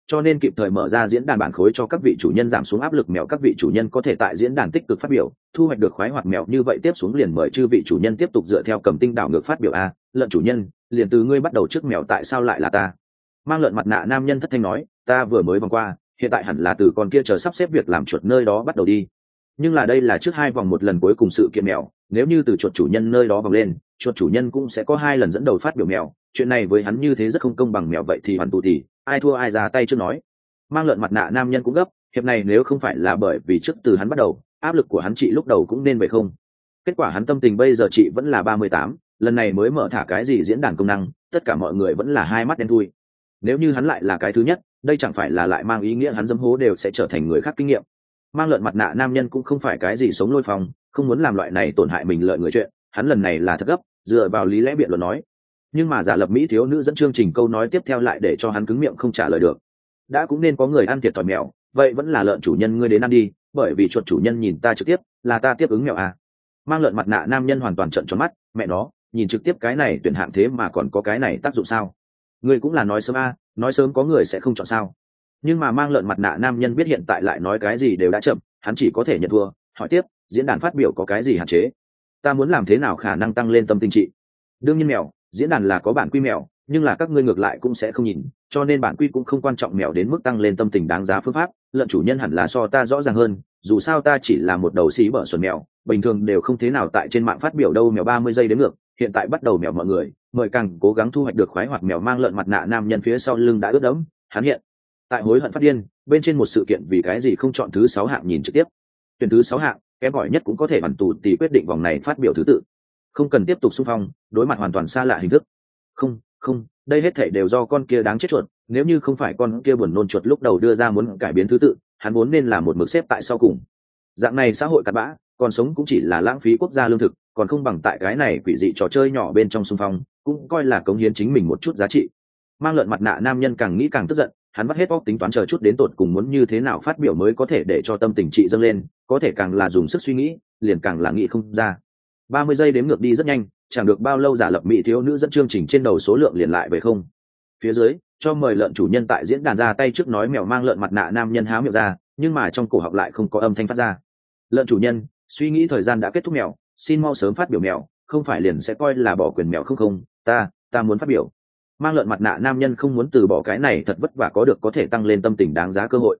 S1: cho nên kịp thời mở ra diễn đàn bản khối cho các vị chủ nhân giảm xuống áp lực mèo. Các vị chủ nhân có thể tại diễn đàn tích cực phát biểu, thu hoạch được khoái hoạt mèo. Như vậy tiếp xuống liền mời chư vị chủ nhân tiếp tục dựa theo cầm tinh đảo ngược phát biểu. A, lợn chủ nhân, liền từ ngươi bắt đầu trước. Mèo, tại sao lại là ta? Mang lợn mặt nạ nam nhân thất thanh nói, ta vừa mới vòng qua, hiện tại hẳn là từ con kia chờ sắp xếp việc làm chuột nơi đó bắt đầu đi. Nhưng là đây là trước 2 vòng một lần cuối cùng sự kiện mèo, nếu như từ chuột chủ nhân nơi đó vòng lên, chuột chủ nhân cũng sẽ có 2 lần dẫn đầu phát biểu mèo. Chuyện này với hắn như thế rất không công bằng. Mèo, vậy thì hoàn tù thì ai thua ai ra tay trước nói. Mang lợn mặt nạ nam nhân cũng gấp, hiệp này nếu không phải là bởi vì trước từ hắn bắt đầu, áp lực của hắn chị lúc đầu cũng nên về không. Kết quả hắn tâm tình bây giờ chị vẫn là 38, lần này mới mở thả cái gì diễn đàn công năng, tất cả mọi người vẫn là hai mắt đen thui. Nếu như hắn lại là cái thứ nhất, đây chẳng phải là lại mang ý nghĩa hắn dâm hố đều sẽ trở thành người khác kinh nghiệm. Mang lợn mặt nạ nam nhân cũng không phải cái gì sống lôi phong, không muốn làm loại này tổn hại mình lợi người chuyện, hắn lần này là thật gấp, dựa vào lý lẽ biện luận nói. Nhưng mà giả lập mỹ thiếu nữ dẫn chương trình câu nói tiếp theo lại để cho hắn cứng miệng không trả lời được. Đã cũng nên có người ăn thiệt thòi mèo, vậy vẫn là lợn chủ nhân ngươi đến ăn đi, bởi vì chuột chủ nhân nhìn ta trực tiếp, là ta tiếp ứng mèo à. Mang lợn mặt nạ nam nhân hoàn toàn trợn tròn mắt, mẹ nó, nhìn trực tiếp cái này tuyển hạng thế mà còn có cái này tác dụng sao? Ngươi cũng là nói sớm à, nói sớm có người sẽ không chọn sao? Nhưng mà mang lợn mặt nạ nam nhân biết hiện tại lại nói cái gì đều đã chậm, hắn chỉ có thể nhận thua, hỏi tiếp, diễn đàn phát biểu có cái gì hạn chế? Ta muốn làm thế nào khả năng tăng lên tâm tình trị? Đương nhiên mèo, diễn đàn là có bản quy mèo, nhưng là các ngươi ngược lại cũng sẽ không nhìn, cho nên bản quy cũng không quan trọng mèo đến mức tăng lên tâm tình đáng giá phương pháp. Lợn chủ nhân hẳn là so ta rõ ràng hơn, dù sao ta chỉ là một đầu xí bở xuẩn mèo, bình thường đều không thế nào tại trên mạng phát biểu đâu. Mèo 30 giây đến ngược, hiện tại bắt đầu. Mèo mọi người, mời càng cố gắng thu hoạch được khoái hoạt. Mèo mang lợn mặt nạ nam nhân phía sau lưng đã ướt đẫm, hắn hiện tại hối hận phát điên. Bên trên một sự kiện vì cái gì không chọn thứ 6 hạng nhìn trực tiếp, tuyển thứ 6 hạng kém cỏi nhất cũng có thể hoàn tù tỷ quyết định vòng này phát biểu thứ tự, không cần tiếp tục xung phong, đối mặt hoàn toàn xa lạ hình thức. Không, đây hết thảy đều do con kia đáng chết chuột, nếu như không phải con kia buồn nôn chuột lúc đầu đưa ra muốn cải biến thứ tự, hắn vốn nên là một mực xếp tại sau cùng. Dạng này xã hội cặn bã, còn sống cũng chỉ là lãng phí quốc gia lương thực, còn không bằng tại cái này quỷ dị trò chơi nhỏ bên trong xung phong, cũng coi là cống hiến chính mình một chút giá trị. Mang lợn mặt nạ nam nhân càng nghĩ càng tức giận, hắn vắt hết óc tính toán chờ chút đến tột cùng muốn như thế nào phát biểu mới có thể để cho tâm tình chị dâng lên, có thể càng là dùng sức suy nghĩ, liền càng là nghĩ không ra. 30 giây đếm ngược đi rất nhanh, chẳng được bao lâu giả lập mỹ thiếu nữ dẫn chương trình trên đầu số lượng liền lại về không. Phía dưới, cho mời lợn chủ nhân tại diễn đàn ra tay trước nói. Mèo mang lợn mặt nạ nam nhân há miệng ra, nhưng mà trong cổ họng lại không có âm thanh phát ra. Lợn chủ nhân, suy nghĩ thời gian đã kết thúc. Mèo, xin mau sớm phát biểu. Mèo, không phải liền sẽ coi là bỏ quyền. Mèo không, ta muốn phát biểu. Mang lợn mặt nạ nam nhân không muốn từ bỏ cái này thật vất vả có được có thể tăng lên tâm tình đáng giá cơ hội.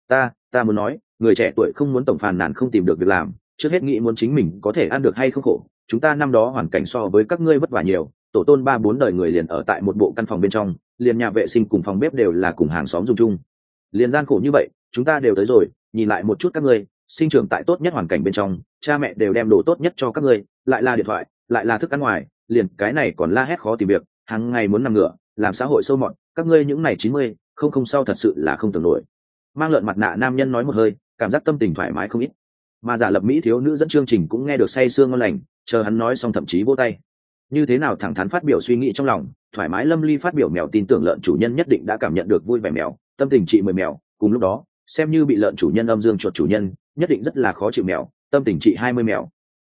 S1: Ta muốn nói, người trẻ tuổi không muốn tổng phàn nàn không tìm được việc làm, trước hết nghĩ muốn chính mình có thể ăn được hay không khổ. Chúng ta năm đó hoàn cảnh so với các ngươi vất vả nhiều, tổ tôn 3-4 đời người liền ở tại một bộ căn phòng bên trong, liền nhà vệ sinh cùng phòng bếp đều là cùng hàng xóm dùng chung, liền gian khổ như vậy chúng ta đều tới rồi. Nhìn lại một chút các ngươi, sinh trưởng tại tốt nhất hoàn cảnh bên trong, cha mẹ đều đem đồ tốt nhất cho các ngươi, lại là điện thoại, lại là thức ăn ngoài, liền cái này còn la hét khó tìm việc, hàng ngày muốn nằm ngửa, làm xã hội sâu mọt. Các ngươi những này 90 không sau thật sự là không tưởng nổi. Mang lợn mặt nạ nam nhân nói một hơi, cảm giác tâm tình thoải mái không ít. Mà giả lập mỹ thiếu nữ dẫn chương trình cũng nghe được say sương ngon lành, chờ hắn nói xong thậm chí vỗ tay. Như thế nào thẳng thắn phát biểu suy nghĩ trong lòng, thoải mái lâm ly phát biểu. Mèo tin tưởng lợn chủ nhân nhất định đã cảm nhận được vui vẻ. Mèo, tâm tình chị 10 mèo, cùng lúc đó, xem như bị lợn chủ nhân âm dương chuột chủ nhân, nhất định rất là khó chịu. Mèo, tâm tình chị 20 mèo.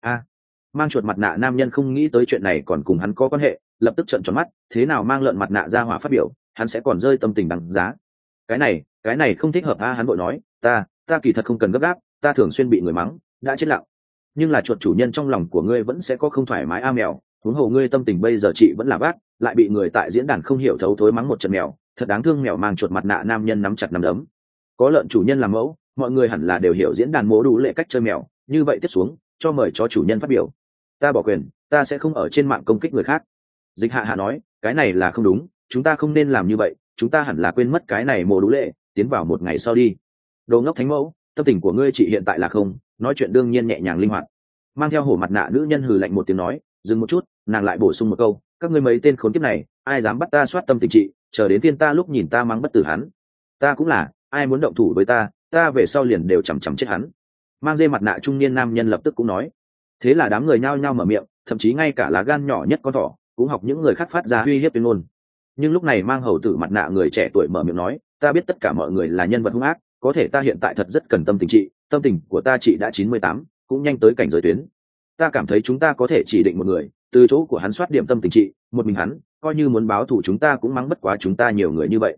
S1: Mang chuột mặt nạ nam nhân không nghĩ tới chuyện này còn cùng hắn có quan hệ, lập tức trợn tròn mắt, thế nào mang lợn mặt nạ ra hỏa phát biểu, hắn sẽ còn rơi tâm tình đằng giá. Cái này không thích hợp a. Hắn vội nói, ta kỳ thật không cần gấp gáp, ta thường xuyên bị người mắng, đã chết lặng. Nhưng là chuột chủ nhân trong lòng của ngươi vẫn sẽ có không thoải mái a. Mèo, huống hồ ngươi tâm tình bây giờ chị vẫn là vác, lại bị người tại diễn đàn không hiểu thấu thối mắng một trận. Mèo, thật đáng thương. Mèo mang chuột mặt nạ nam nhân nắm chặt nắm đấm. Có lợn chủ nhân làm mẫu, mọi người hẳn là đều hiểu diễn đàn mố đủ lệ cách chơi mèo, như vậy tiếp xuống, cho mời cho chủ nhân phát biểu. Ta bỏ quyền, ta sẽ không ở trên mạng công kích người khác. Dịch hạ nói, cái này là không đúng, chúng ta không nên làm như vậy, chúng ta hẳn là quên mất cái này mồ đủ lệ, tiến vào một ngày sau đi. Đồ ngốc thánh mẫu, tâm tình của ngươi chị hiện tại là không, nói chuyện đương nhiên nhẹ nhàng linh hoạt. Mang theo hổ mặt nạ nữ nhân hừ lạnh một tiếng nói, dừng một chút, nàng lại bổ sung một câu, các ngươi mấy tên khốn kiếp này, ai dám bắt ta soát tâm tình chị, chờ đến tiên ta lúc nhìn ta mắng bất tử hắn. Ta cũng là, ai muốn động thủ với ta về sau liền đều chằm chằm chết hắn. Mang dê mặt nạ trung niên nam nhân lập tức cũng nói. Thế là đám người nhao nhao mở miệng, thậm chí ngay cả lá gan nhỏ nhất con thỏ cũng học những người khác phát ra uy hiếp tuyên ngôn. Nhưng lúc này mang hầu tử mặt nạ người trẻ tuổi mở miệng nói, ta biết tất cả mọi người là nhân vật hung ác, có thể ta hiện tại thật rất cần tâm tình trị, tâm tình của ta chị đã 98, cũng nhanh tới cảnh giới tuyến. Ta cảm thấy chúng ta có thể chỉ định một người, từ chỗ của hắn soát điểm tâm tình trị, một mình hắn, coi như muốn báo thù chúng ta cũng mắng bất quá chúng ta nhiều người như vậy.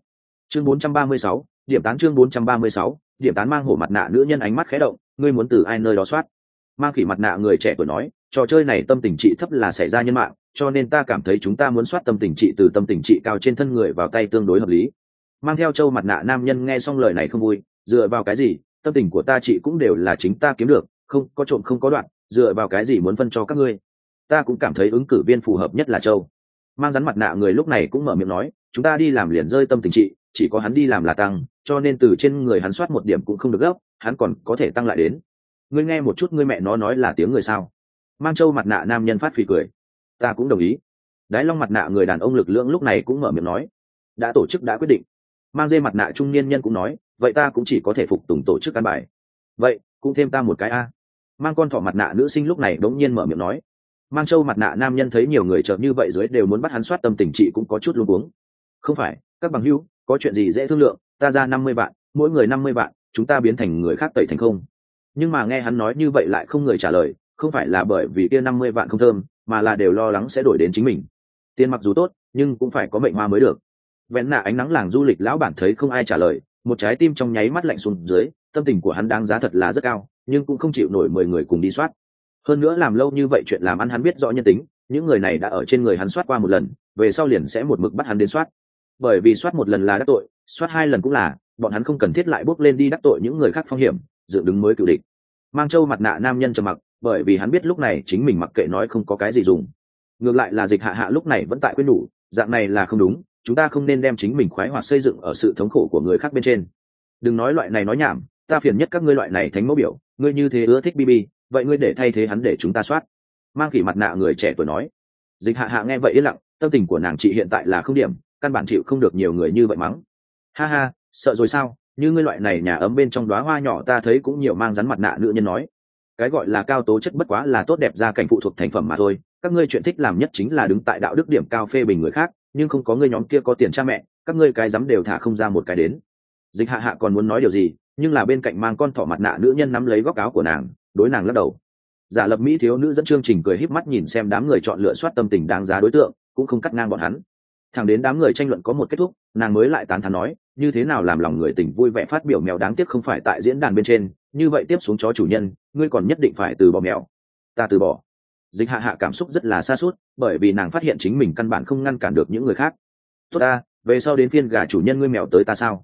S1: Chương 436, điểm tán. Chương 436, điểm tán. Mang hổ mặt nạ nữ nhân ánh mắt khẽ động, ngươi muốn từ ai nơi đó soát? Mang khỉ mặt nạ người trẻ tuổi nói, trò chơi này tâm tình trị thấp là xảy ra nhân mạng, cho nên ta cảm thấy chúng ta muốn soát tâm tình trị từ tâm tình trị cao trên thân người vào tay tương đối hợp lý. Mang theo châu mặt nạ nam nhân nghe xong lời này không vui, dựa vào cái gì? Tâm tình của ta trị cũng đều là chính ta kiếm được, không có trộm không có đoạn, dựa vào cái gì muốn phân cho các ngươi? Ta cũng cảm thấy ứng cử viên phù hợp nhất là châu. Mang rắn mặt nạ người lúc này cũng mở miệng nói, chúng ta đi làm liền rơi tâm tình trị, chỉ có hắn đi làm là tăng, cho nên từ trên người hắn soát một điểm cũng không được gấp, hắn còn có thể tăng lại đến. Ngươi nghe một chút, ngươi mẹ nó nói là tiếng người sao? Mang châu mặt nạ nam nhân phát phì cười. Ta cũng đồng ý. Đái long mặt nạ người đàn ông lực lượng lúc này cũng mở miệng nói, đã tổ chức đã quyết định. Mang dê mặt nạ trung niên nhân cũng nói, vậy ta cũng chỉ có thể phục tùng tổ chức căn bài. Vậy cũng thêm ta một cái a. Mang con thỏ mặt nạ nữ sinh lúc này đống nhiên mở miệng nói. Mang châu mặt nạ nam nhân thấy nhiều người chợt như vậy dưới đều muốn bắt hắn soát tâm tình trị cũng có chút luống cuống. Không phải, các bằng hữu, có chuyện gì dễ thương lượng, ta ra 50 vạn, mỗi người 50 vạn, chúng ta biến thành người khác tẩy thành không. Nhưng mà nghe hắn nói như vậy lại không người trả lời, không phải là bởi vì kia 50 vạn không thơm, mà là đều lo lắng sẽ đổi đến chính mình. Tiền mặc dù tốt, nhưng cũng phải có mệnh hoa mới được. Vén nạ ánh nắng làng du lịch lão bản thấy không ai trả lời, một trái tim trong nháy mắt lạnh xuống dưới, tâm tình của hắn đáng giá thật là rất cao, nhưng cũng không chịu nổi 10 người cùng đi soát. Hơn nữa làm lâu như vậy chuyện làm ăn hắn biết rõ nhân tính, những người này đã ở trên người hắn soát qua một lần, về sau liền sẽ một mực bắt hắn đến soát. Bởi vì soát một lần là đắc tội, soát 2 lần cũng là, bọn hắn không cần thiết lại bước lên đi đắc tội những người khác phong hiểm, dựng đứng mới cựu địch. Mang châu mặt nạ nam nhân trầm mặc, bởi vì hắn biết lúc này chính mình mặc kệ nói không có cái gì dùng. Ngược lại là Dịch Hạ Hạ lúc này vẫn tại quyết đủ, dạng này là không đúng, chúng ta không nên đem chính mình khoái hoạt xây dựng ở sự thống khổ của người khác bên trên. Đừng nói loại này nói nhảm, ta phiền nhất các ngươi loại này thánh mẫu biểu, ngươi như thế ưa thích BB, vậy ngươi để thay thế hắn để chúng ta soát. Mang khỉ mặt nạ người trẻ tuổi nói. Dịch Hạ Hạ nghe vậy yên lặng, tâm tình của nàng chị hiện tại là không điểm, căn bản chịu không được nhiều người như vậy mắng. Ha ha, sợ rồi sao, như ngươi loại này nhà ấm bên trong đóa hoa nhỏ ta thấy cũng nhiều. Mang rắn mặt nạ nữ nhân nói, cái gọi là cao tố chất bất quá là tốt đẹp gia cảnh phụ thuộc thành phẩm mà thôi, các ngươi chuyện thích làm nhất chính là đứng tại đạo đức điểm cao phê bình người khác, nhưng không có ngươi nhóm kia có tiền cha mẹ, các ngươi cái dám đều thả không ra một cái đến. Dịch Hạ Hạ còn muốn nói điều gì, nhưng là bên cạnh mang con thỏ mặt nạ nữ nhân nắm lấy góc áo của nàng, đối nàng lắc đầu. Giả lập mỹ thiếu nữ dẫn chương trình cười híp mắt nhìn xem đám người chọn lựa soát tâm tình đáng giá đối tượng, cũng không cắt ngang bọn hắn. Thẳng đến đám người tranh luận có một kết thúc, nàng mới lại tán thán nói, như thế nào làm lòng người tình vui vẻ phát biểu mèo đáng tiếc không phải tại diễn đàn bên trên, như vậy tiếp xuống chó chủ nhân, ngươi còn nhất định phải từ bỏ mèo. Ta từ bỏ. Dịch Hạ Hạ cảm xúc rất là xa suốt, bởi vì nàng phát hiện chính mình căn bản không ngăn cản được những người khác. Tốt ta, về sau đến phiên gà chủ nhân ngươi mèo tới ta sao?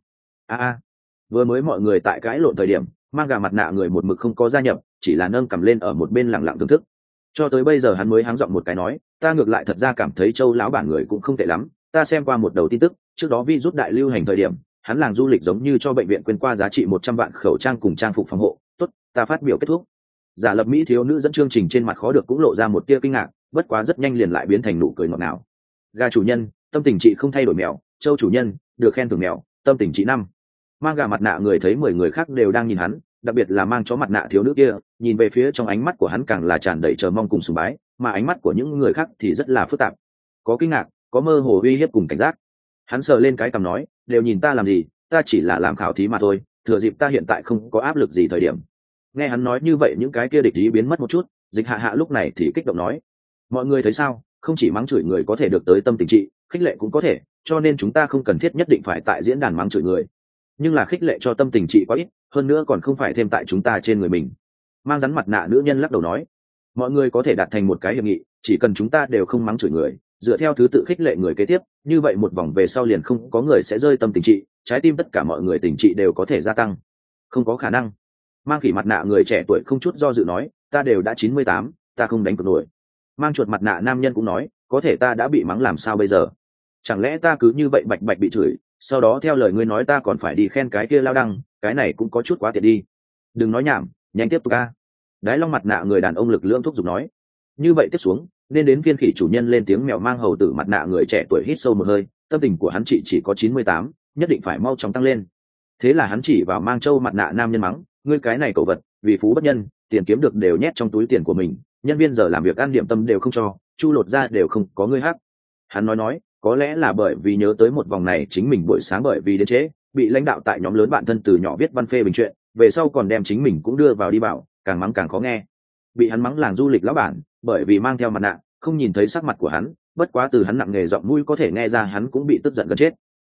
S1: Vừa mới mọi người tại cãi lộn thời điểm, mang gà mặt nạ người một mực không có gia nhập, chỉ là nâng cầm lên ở một bên lặng lặng thưởng thức. Cho tới bây giờ hắn mới háng giọng một cái nói, ta ngược lại thật ra cảm thấy châu lão bản người cũng không tệ lắm, ta xem qua một đầu tin tức, trước đó virus đại lưu hành thời điểm, hắn làng du lịch giống như cho bệnh viện quyên qua giá trị 100 vạn khẩu trang cùng trang phục phòng hộ. Tốt, ta phát biểu kết thúc. Giả lập mỹ thiếu nữ dẫn chương trình trên mặt khó được cũng lộ ra một tia kinh ngạc, bất quá rất nhanh liền lại biến thành nụ cười ngọt ngào. Gà chủ nhân, tâm tình chị không thay đổi mèo, châu chủ nhân, được khen thưởng mèo, tâm tình chị 5. Mang gà mặt nạ người thấy 10 người khác đều đang nhìn hắn, đặc biệt là mang chó mặt nạ thiếu nữ kia, nhìn về phía trong ánh mắt của hắn càng là tràn đầy chờ mong cùng sùng bái, mà ánh mắt của những người khác thì rất là phức tạp, có kinh ngạc, có mơ hồ uy hiếp cùng cảnh giác. Hắn sờ lên cái cằm nói, đều nhìn ta làm gì, ta chỉ là làm khảo thí mà thôi, thừa dịp ta hiện tại không có áp lực gì thời điểm. Nghe hắn nói như vậy những cái kia địch ý biến mất một chút. Dịch Hạ Hạ lúc này thì kích động nói, mọi người thấy sao, không chỉ mắng chửi người có thể được tới tâm tình trị, khích lệ cũng có thể, cho nên chúng ta không cần thiết nhất định phải tại diễn đàn mắng chửi người, nhưng là khích lệ cho tâm tình trị quá ít, hơn nữa còn không phải thêm tại chúng ta trên người mình. Mang rắn mặt nạ nữ nhân lắc đầu nói, mọi người có thể đạt thành một cái hiệp nghị, chỉ cần chúng ta đều không mắng chửi người, dựa theo thứ tự khích lệ người kế tiếp, như vậy một vòng về sau liền không có người sẽ rơi tâm tình trị, trái tim tất cả mọi người tình trị đều có thể gia tăng. Không có khả năng. Mang khỉ mặt nạ người trẻ tuổi không chút do dự nói, ta đều đã 98, ta không đánh cược nổi. Mang chuột mặt nạ nam nhân cũng nói, có thể ta đã bị mắng làm sao bây giờ, chẳng lẽ ta cứ như vậy bạch bạch bị chửi, sau đó theo lời ngươi nói ta còn phải đi khen cái kia lao đăng, cái này cũng có chút quá tiện đi. Đừng nói nhảm, nhanh tiếp tục ca. Đái long mặt nạ người đàn ông lực lượng thúc giục nói. Như vậy tiếp xuống nên đến phiên khỉ chủ nhân lên tiếng. Mèo mang hầu tử mặt nạ người trẻ tuổi hít sâu một hơi, tâm tình của hắn chỉ có 98, nhất định phải mau chóng tăng lên. Thế là hắn chỉ vào mang châu mặt nạ nam nhân mắng, ngươi cái này cẩu vật, vì phú bất nhân, tiền kiếm được đều nhét trong túi tiền của mình, nhân viên giờ làm việc ăn điểm tâm đều không cho, chu lột ra đều không có ngươi hắc. Hắn nói, có lẽ là bởi vì nhớ tới một vòng này chính mình buổi sáng bởi vì đến trễ, bị lãnh đạo tại nhóm lớn bạn thân từ nhỏ viết văn phê bình chuyện, về sau còn đem chính mình cũng đưa vào đi bảo, càng mắng càng khó nghe. Bị hắn mắng làng du lịch lão bản, bởi vì mang theo mặt nạ, không nhìn thấy sắc mặt của hắn, bất quá từ hắn nặng nghề giọng mũi có thể nghe ra hắn cũng bị tức giận gần chết.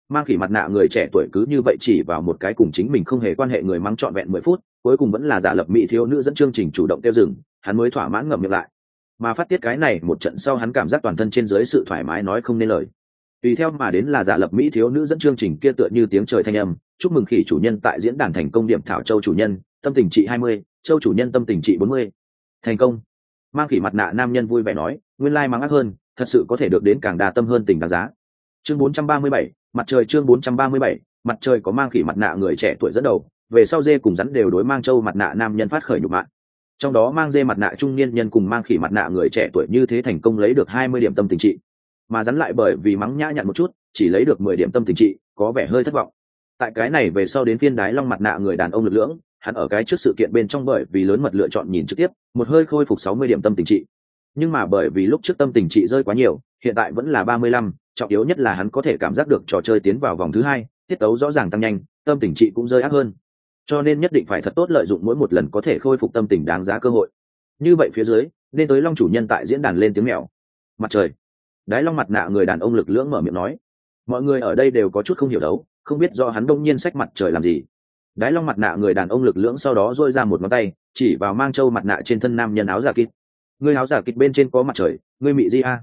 S1: Mang khỉ mặt nạ người trẻ tuổi cứ như vậy chỉ vào một cái cùng chính mình không hề quan hệ người mắng trọn vẹn 10 phút, cuối cùng vẫn là giả lập mỹ thiếu nữ dẫn chương trình chủ động tiêu dừng, hắn mới thỏa mãn ngậm miệng lại. Mà phát tiết cái này một trận sau hắn cảm giác toàn thân trên dưới sự thoải mái nói không nên lời. Tùy theo mà đến là giả lập mỹ thiếu nữ dẫn chương trình kia tựa như tiếng trời thanh âm, chúc mừng khỉ chủ nhân tại diễn đàn thành công điểm thảo châu chủ nhân, tâm tình trị 20, châu chủ nhân tâm tình trị 40. Thành công. Mang khỉ mặt nạ nam nhân vui vẻ nói, nguyên lai mắng ác hơn, thật sự có thể được đến càng đa tâm hơn tình đáng giá. Chương 437, mặt trời chương 437, mặt trời có mang khỉ mặt nạ người trẻ tuổi dẫn đầu, về sau dê cùng rắn đều đối mang châu mặt nạ nam nhân phát khởi nhục mạ. Trong đó mang dê mặt nạ trung niên nhân cùng mang khỉ mặt nạ người trẻ tuổi như thế thành công lấy được 20 điểm tâm tình trị, mà rắn lại bởi vì mắng nhã nhặn một chút, chỉ lấy được 10 điểm tâm tình trị, có vẻ hơi thất vọng. Tại cái này về sau đến phiên đái long mặt nạ người đàn ông lực lưỡng, hắn ở cái trước sự kiện bên trong bởi vì lớn mật lựa chọn nhìn trực tiếp, một hơi khôi phục 60 điểm tâm tình trị. Nhưng mà bởi vì lúc trước tâm tình trị rơi quá nhiều, hiện tại vẫn là 35, trọng yếu nhất là hắn có thể cảm giác được trò chơi tiến vào vòng thứ hai, tiết tấu rõ ràng tăng nhanh, tâm tình trị cũng rơi ác hơn. Cho nên nhất định phải thật tốt lợi dụng mỗi một lần có thể khôi phục tâm tình đáng giá cơ hội. Như vậy phía dưới, nên tới long chủ nhân tại diễn đàn lên tiếng mèo. Mặt trời. Đái long mặt nạ người đàn ông lực lưỡng mở miệng nói. Mọi người ở đây đều có chút không hiểu đấu, không biết do hắn đông nhiên xách mặt trời làm gì. Đái long mặt nạ người đàn ông lực lưỡng sau đó dôi ra một ngón tay, chỉ vào mang châu mặt nạ trên thân nam nhân áo giả kịch. Người áo giả kịch bên trên có mặt trời, ngươi mị gì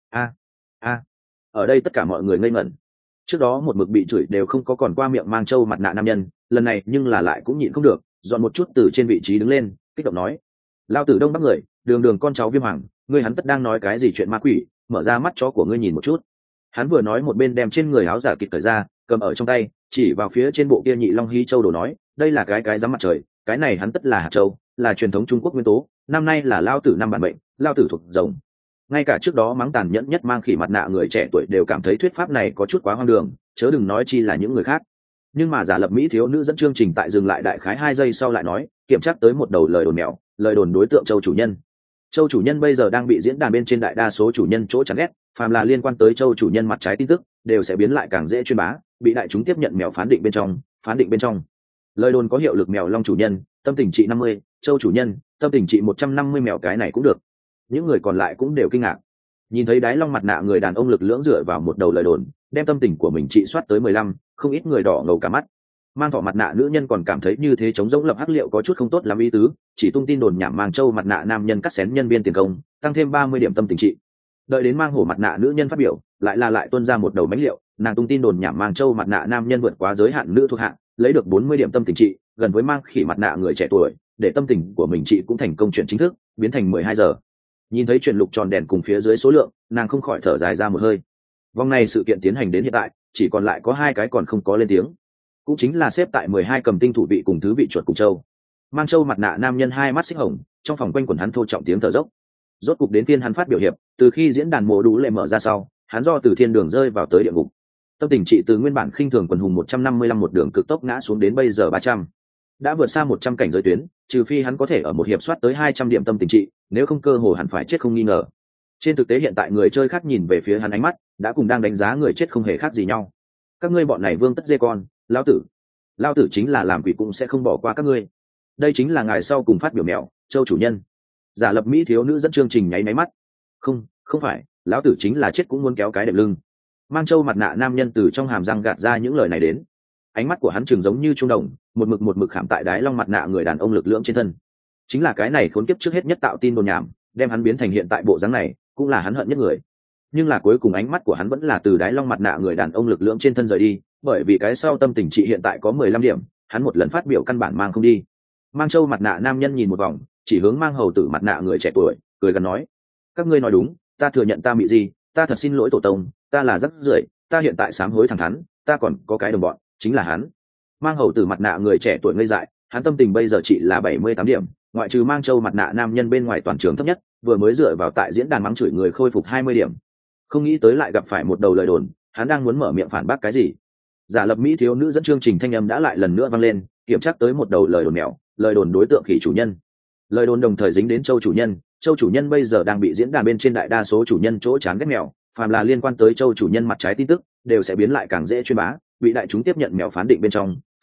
S1: a? Ở đây tất cả mọi người ngây ngẩn. Trước đó một mực bị chửi đều không có còn qua miệng mang châu mặt nạ nam nhân, lần này nhưng là lại cũng nhịn không được, dọn một chút từ trên vị trí đứng lên, kích động nói: lao tử đông bắc người, đường đường con cháu Viêm Hoàng, ngươi hắn tất đang nói cái gì chuyện ma quỷ, mở ra mắt chó của ngươi nhìn một chút. Hắn vừa nói một bên đem trên người áo giả kịch cởi ra, cầm ở trong tay, chỉ vào phía trên bộ kia nhị long hí châu đồ nói: đây là cái dám mặt trời, cái này hắn tất là hạt châu, là truyền thống Trung Quốc nguyên tố, năm nay là lao tử năm bản mệnh, lao tử thuộc rồng. Ngay cả trước đó mắng tàn nhẫn nhất mang khỉ mặt nạ người trẻ tuổi đều cảm thấy thuyết pháp này có chút quá hoang đường, chớ đừng nói chi là những người khác. Nhưng mà giả lập mỹ thiếu nữ dẫn chương trình tại dừng lại đại khái 2 giây sau lại nói, kiểm tra tới một đầu lời đồn mèo, lời đồn đối tượng châu chủ nhân. Châu chủ nhân bây giờ đang bị diễn đàn bên trên đại đa số chủ nhân chỗ chán ghét, phàm là liên quan tới châu chủ nhân mặt trái tin tức đều sẽ biến lại càng dễ truyền bá, bị đại chúng tiếp nhận mèo phán định bên trong. Lời đồn có hiệu lực mèo long chủ nhân, tâm tình trị 50, châu chủ nhân, tâm tình trị 150 mèo cái này cũng được. Những người còn lại cũng đều kinh ngạc. Nhìn thấy đái long mặt nạ người đàn ông lực lưỡng dựa vào một đầu lời đồn, đem tâm tình của mình trị soát tới 15, không ít người đỏ ngầu cả mắt. Mang thọ mặt nạ nữ nhân còn cảm thấy như thế chống giống lập hắc liệu có chút không tốt lắm ý tứ, chỉ tung tin đồn nhảm mang châu mặt nạ nam nhân cắt xén nhân viên tiền công, tăng thêm 30 điểm tâm tình trị. Đợi đến mang hổ mặt nạ nữ nhân phát biểu, lại tuôn ra một đầu bánh liệu, nàng tung tin đồn nhảm mang châu mặt nạ nam nhân vượt quá giới hạn nữ thuộc hạng, lấy được 40 điểm tâm tình trị, gần với mang khỉ mặt nạ người trẻ tuổi, để tâm tình của mình trị cũng thành công chuyển chính thức, biến thành 12 giờ. Nhìn thấy chuyển lục tròn đèn cùng phía dưới số lượng, nàng không khỏi thở dài ra một hơi. Vòng này sự kiện tiến hành đến hiện tại, chỉ còn lại có 2 cái còn không có lên tiếng, cũng chính là xếp tại 12 cầm tinh thủ vị cùng thứ vị chuột cùng châu. Mang châu mặt nạ nam nhân 2 mắt xích hồng, trong phòng quanh quẩn hắn thô trọng tiếng thở dốc. Rốt cục đến phiên hắn phát biểu hiệp, từ khi diễn đàn mộ đủ lệ mở ra sau, hắn do từ thiên đường rơi vào tới địa ngục. Tâm tình trị từ nguyên bản khinh thường quần hùng 155 một đường cực tốc ngã xuống đến bây giờ 300. Đã vượt xa 100 cảnh giới tuyến, trừ phi hắn có thể ở một hiệp soát tới 200 điểm tâm tình trị, nếu không cơ hồ hẳn phải chết không nghi ngờ. Trên thực tế hiện tại người chơi khác nhìn về phía hắn ánh mắt, đã cùng đang đánh giá người chết không hề khác gì nhau. Các ngươi bọn này vương tất dê con, lão tử chính là làm quỷ cũng sẽ không bỏ qua các ngươi. Đây chính là ngài sau cùng phát biểu mèo, châu chủ nhân. Giả lập mỹ thiếu nữ dẫn chương trình nháy máy mắt. Không phải, lão tử chính là chết cũng muốn kéo cái đệm lưng. Mang châu mặt nạ nam nhân từ trong hàm răng gạt ra những lời này đến. Ánh mắt của hắn trừng giống như trung đồng, một mực khảm tại đái long mặt nạ người đàn ông lực lưỡng trên thân. Chính là cái này khốn kiếp trước hết nhất tạo tin đồn nhảm, đem hắn biến thành hiện tại bộ dáng này, cũng là hắn hận nhất người. Nhưng là cuối cùng ánh mắt của hắn vẫn là từ đái long mặt nạ người đàn ông lực lưỡng trên thân rời đi, bởi vì cái sau tâm tình trị hiện tại có 15 điểm, hắn một lần phát biểu căn bản mang không đi. Mang châu mặt nạ nam nhân nhìn một vòng, chỉ hướng mang hầu tử mặt nạ người trẻ tuổi, cười gần nói: các ngươi nói đúng, ta thừa nhận ta bị gì, ta thật xin lỗi tổ tông, ta là rắc rưởi, ta hiện tại sám hối thẳng thắn, ta còn có cái đồng bọn, chính là hắn. Mang hầu tử mặt nạ người trẻ tuổi ngây dại, hắn tâm tình bây giờ chỉ là 78 điểm, ngoại trừ mang châu mặt nạ nam nhân bên ngoài toàn trường thấp nhất, vừa mới dựa vào tại diễn đàn mắng chửi người khôi phục 20 điểm. Không nghĩ tới lại gặp phải một đầu lời đồn, hắn đang muốn mở miệng phản bác cái gì. Giả lập mỹ thiếu nữ dẫn chương trình thanh âm đã lại lần nữa vang lên, kiểm tra tới một đầu lời đồn mèo, lời đồn đối tượng khỉ chủ nhân. Lời đồn đồng thời dính đến châu chủ nhân bây giờ đang bị diễn đàn bên trên đại đa số chủ nhân chỗ chán ghét mèo, phàm là liên quan tới châu chủ nhân mặt trái tin tức đều sẽ biến lại càng dễ truyền bá, bị đại chúng tiếp nhận mèo phán định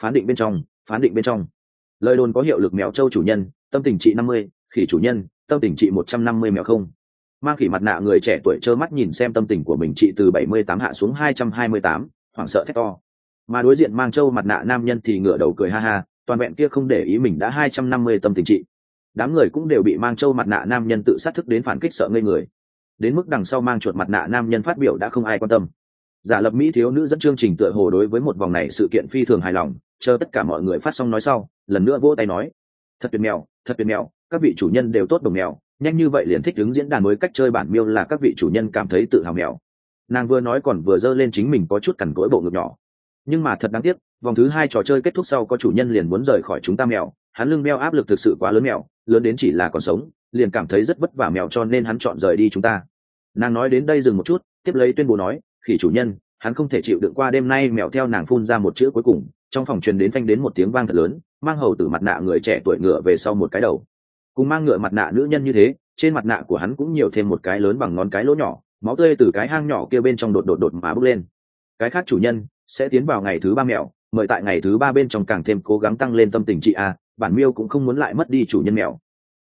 S1: bên trong. Lời đồn có hiệu lực mèo châu chủ nhân, tâm tình trị 50, khỉ chủ nhân, tâm tình trị 150 mèo không. Mang khỉ mặt nạ người trẻ tuổi trơ mắt nhìn xem tâm tình của mình trị từ 78 hạ xuống 228, hoảng sợ thét to. Mà đối diện mang trâu mặt nạ nam nhân thì ngửa đầu cười ha ha, toàn vẹn kia không để ý mình đã 250 tâm tình trị. Đám người cũng đều bị mang trâu mặt nạ nam nhân tự sát thức đến phản kích sợ ngây người. Đến mức đằng sau mang chuột mặt nạ nam nhân phát biểu đã không ai quan tâm. Giả lập mỹ thiếu nữ dẫn chương trình tựa hồ đối với một vòng này sự kiện phi thường hài lòng, chờ tất cả mọi người phát xong nói sau, lần nữa vỗ tay nói: thật tuyệt mèo, thật tuyệt mèo, các vị chủ nhân đều tốt đồng mèo, nhanh như vậy liền thích ứng diễn đàn mới cách chơi bản miêu là các vị chủ nhân cảm thấy tự hào mèo. Nàng vừa nói còn vừa giơ lên chính mình có chút cằn cỗi bộ ngực nhỏ. Nhưng mà thật đáng tiếc, vòng thứ 2 trò chơi kết thúc sau có chủ nhân liền muốn rời khỏi chúng ta mèo, hắn lưng mèo áp lực thực sự quá lớn mèo, lớn đến chỉ là còn sống, liền cảm thấy rất vất vả mèo cho nên hắn chọn rời đi chúng ta. Nàng nói đến đây dừng một chút, tiếp lấy tuyên bố nói: khỉ chủ nhân, hắn không thể chịu đựng qua đêm nay mèo theo nàng phun ra một chữ cuối cùng, trong phòng truyền đến phanh đến một tiếng vang thật lớn, mang hầu tử mặt nạ người trẻ tuổi ngựa về sau một cái đầu. Cùng mang ngựa mặt nạ nữ nhân như thế, trên mặt nạ của hắn cũng nhiều thêm một cái lớn bằng ngón cái lỗ nhỏ, máu tươi từ cái hang nhỏ kia bên trong đột mà bốc lên. Cái khác chủ nhân sẽ tiến vào ngày thứ 3 mèo, mời tại ngày thứ 3 bên trong càng thêm cố gắng tăng lên tâm tình chị a, bản miêu cũng không muốn lại mất đi chủ nhân mèo.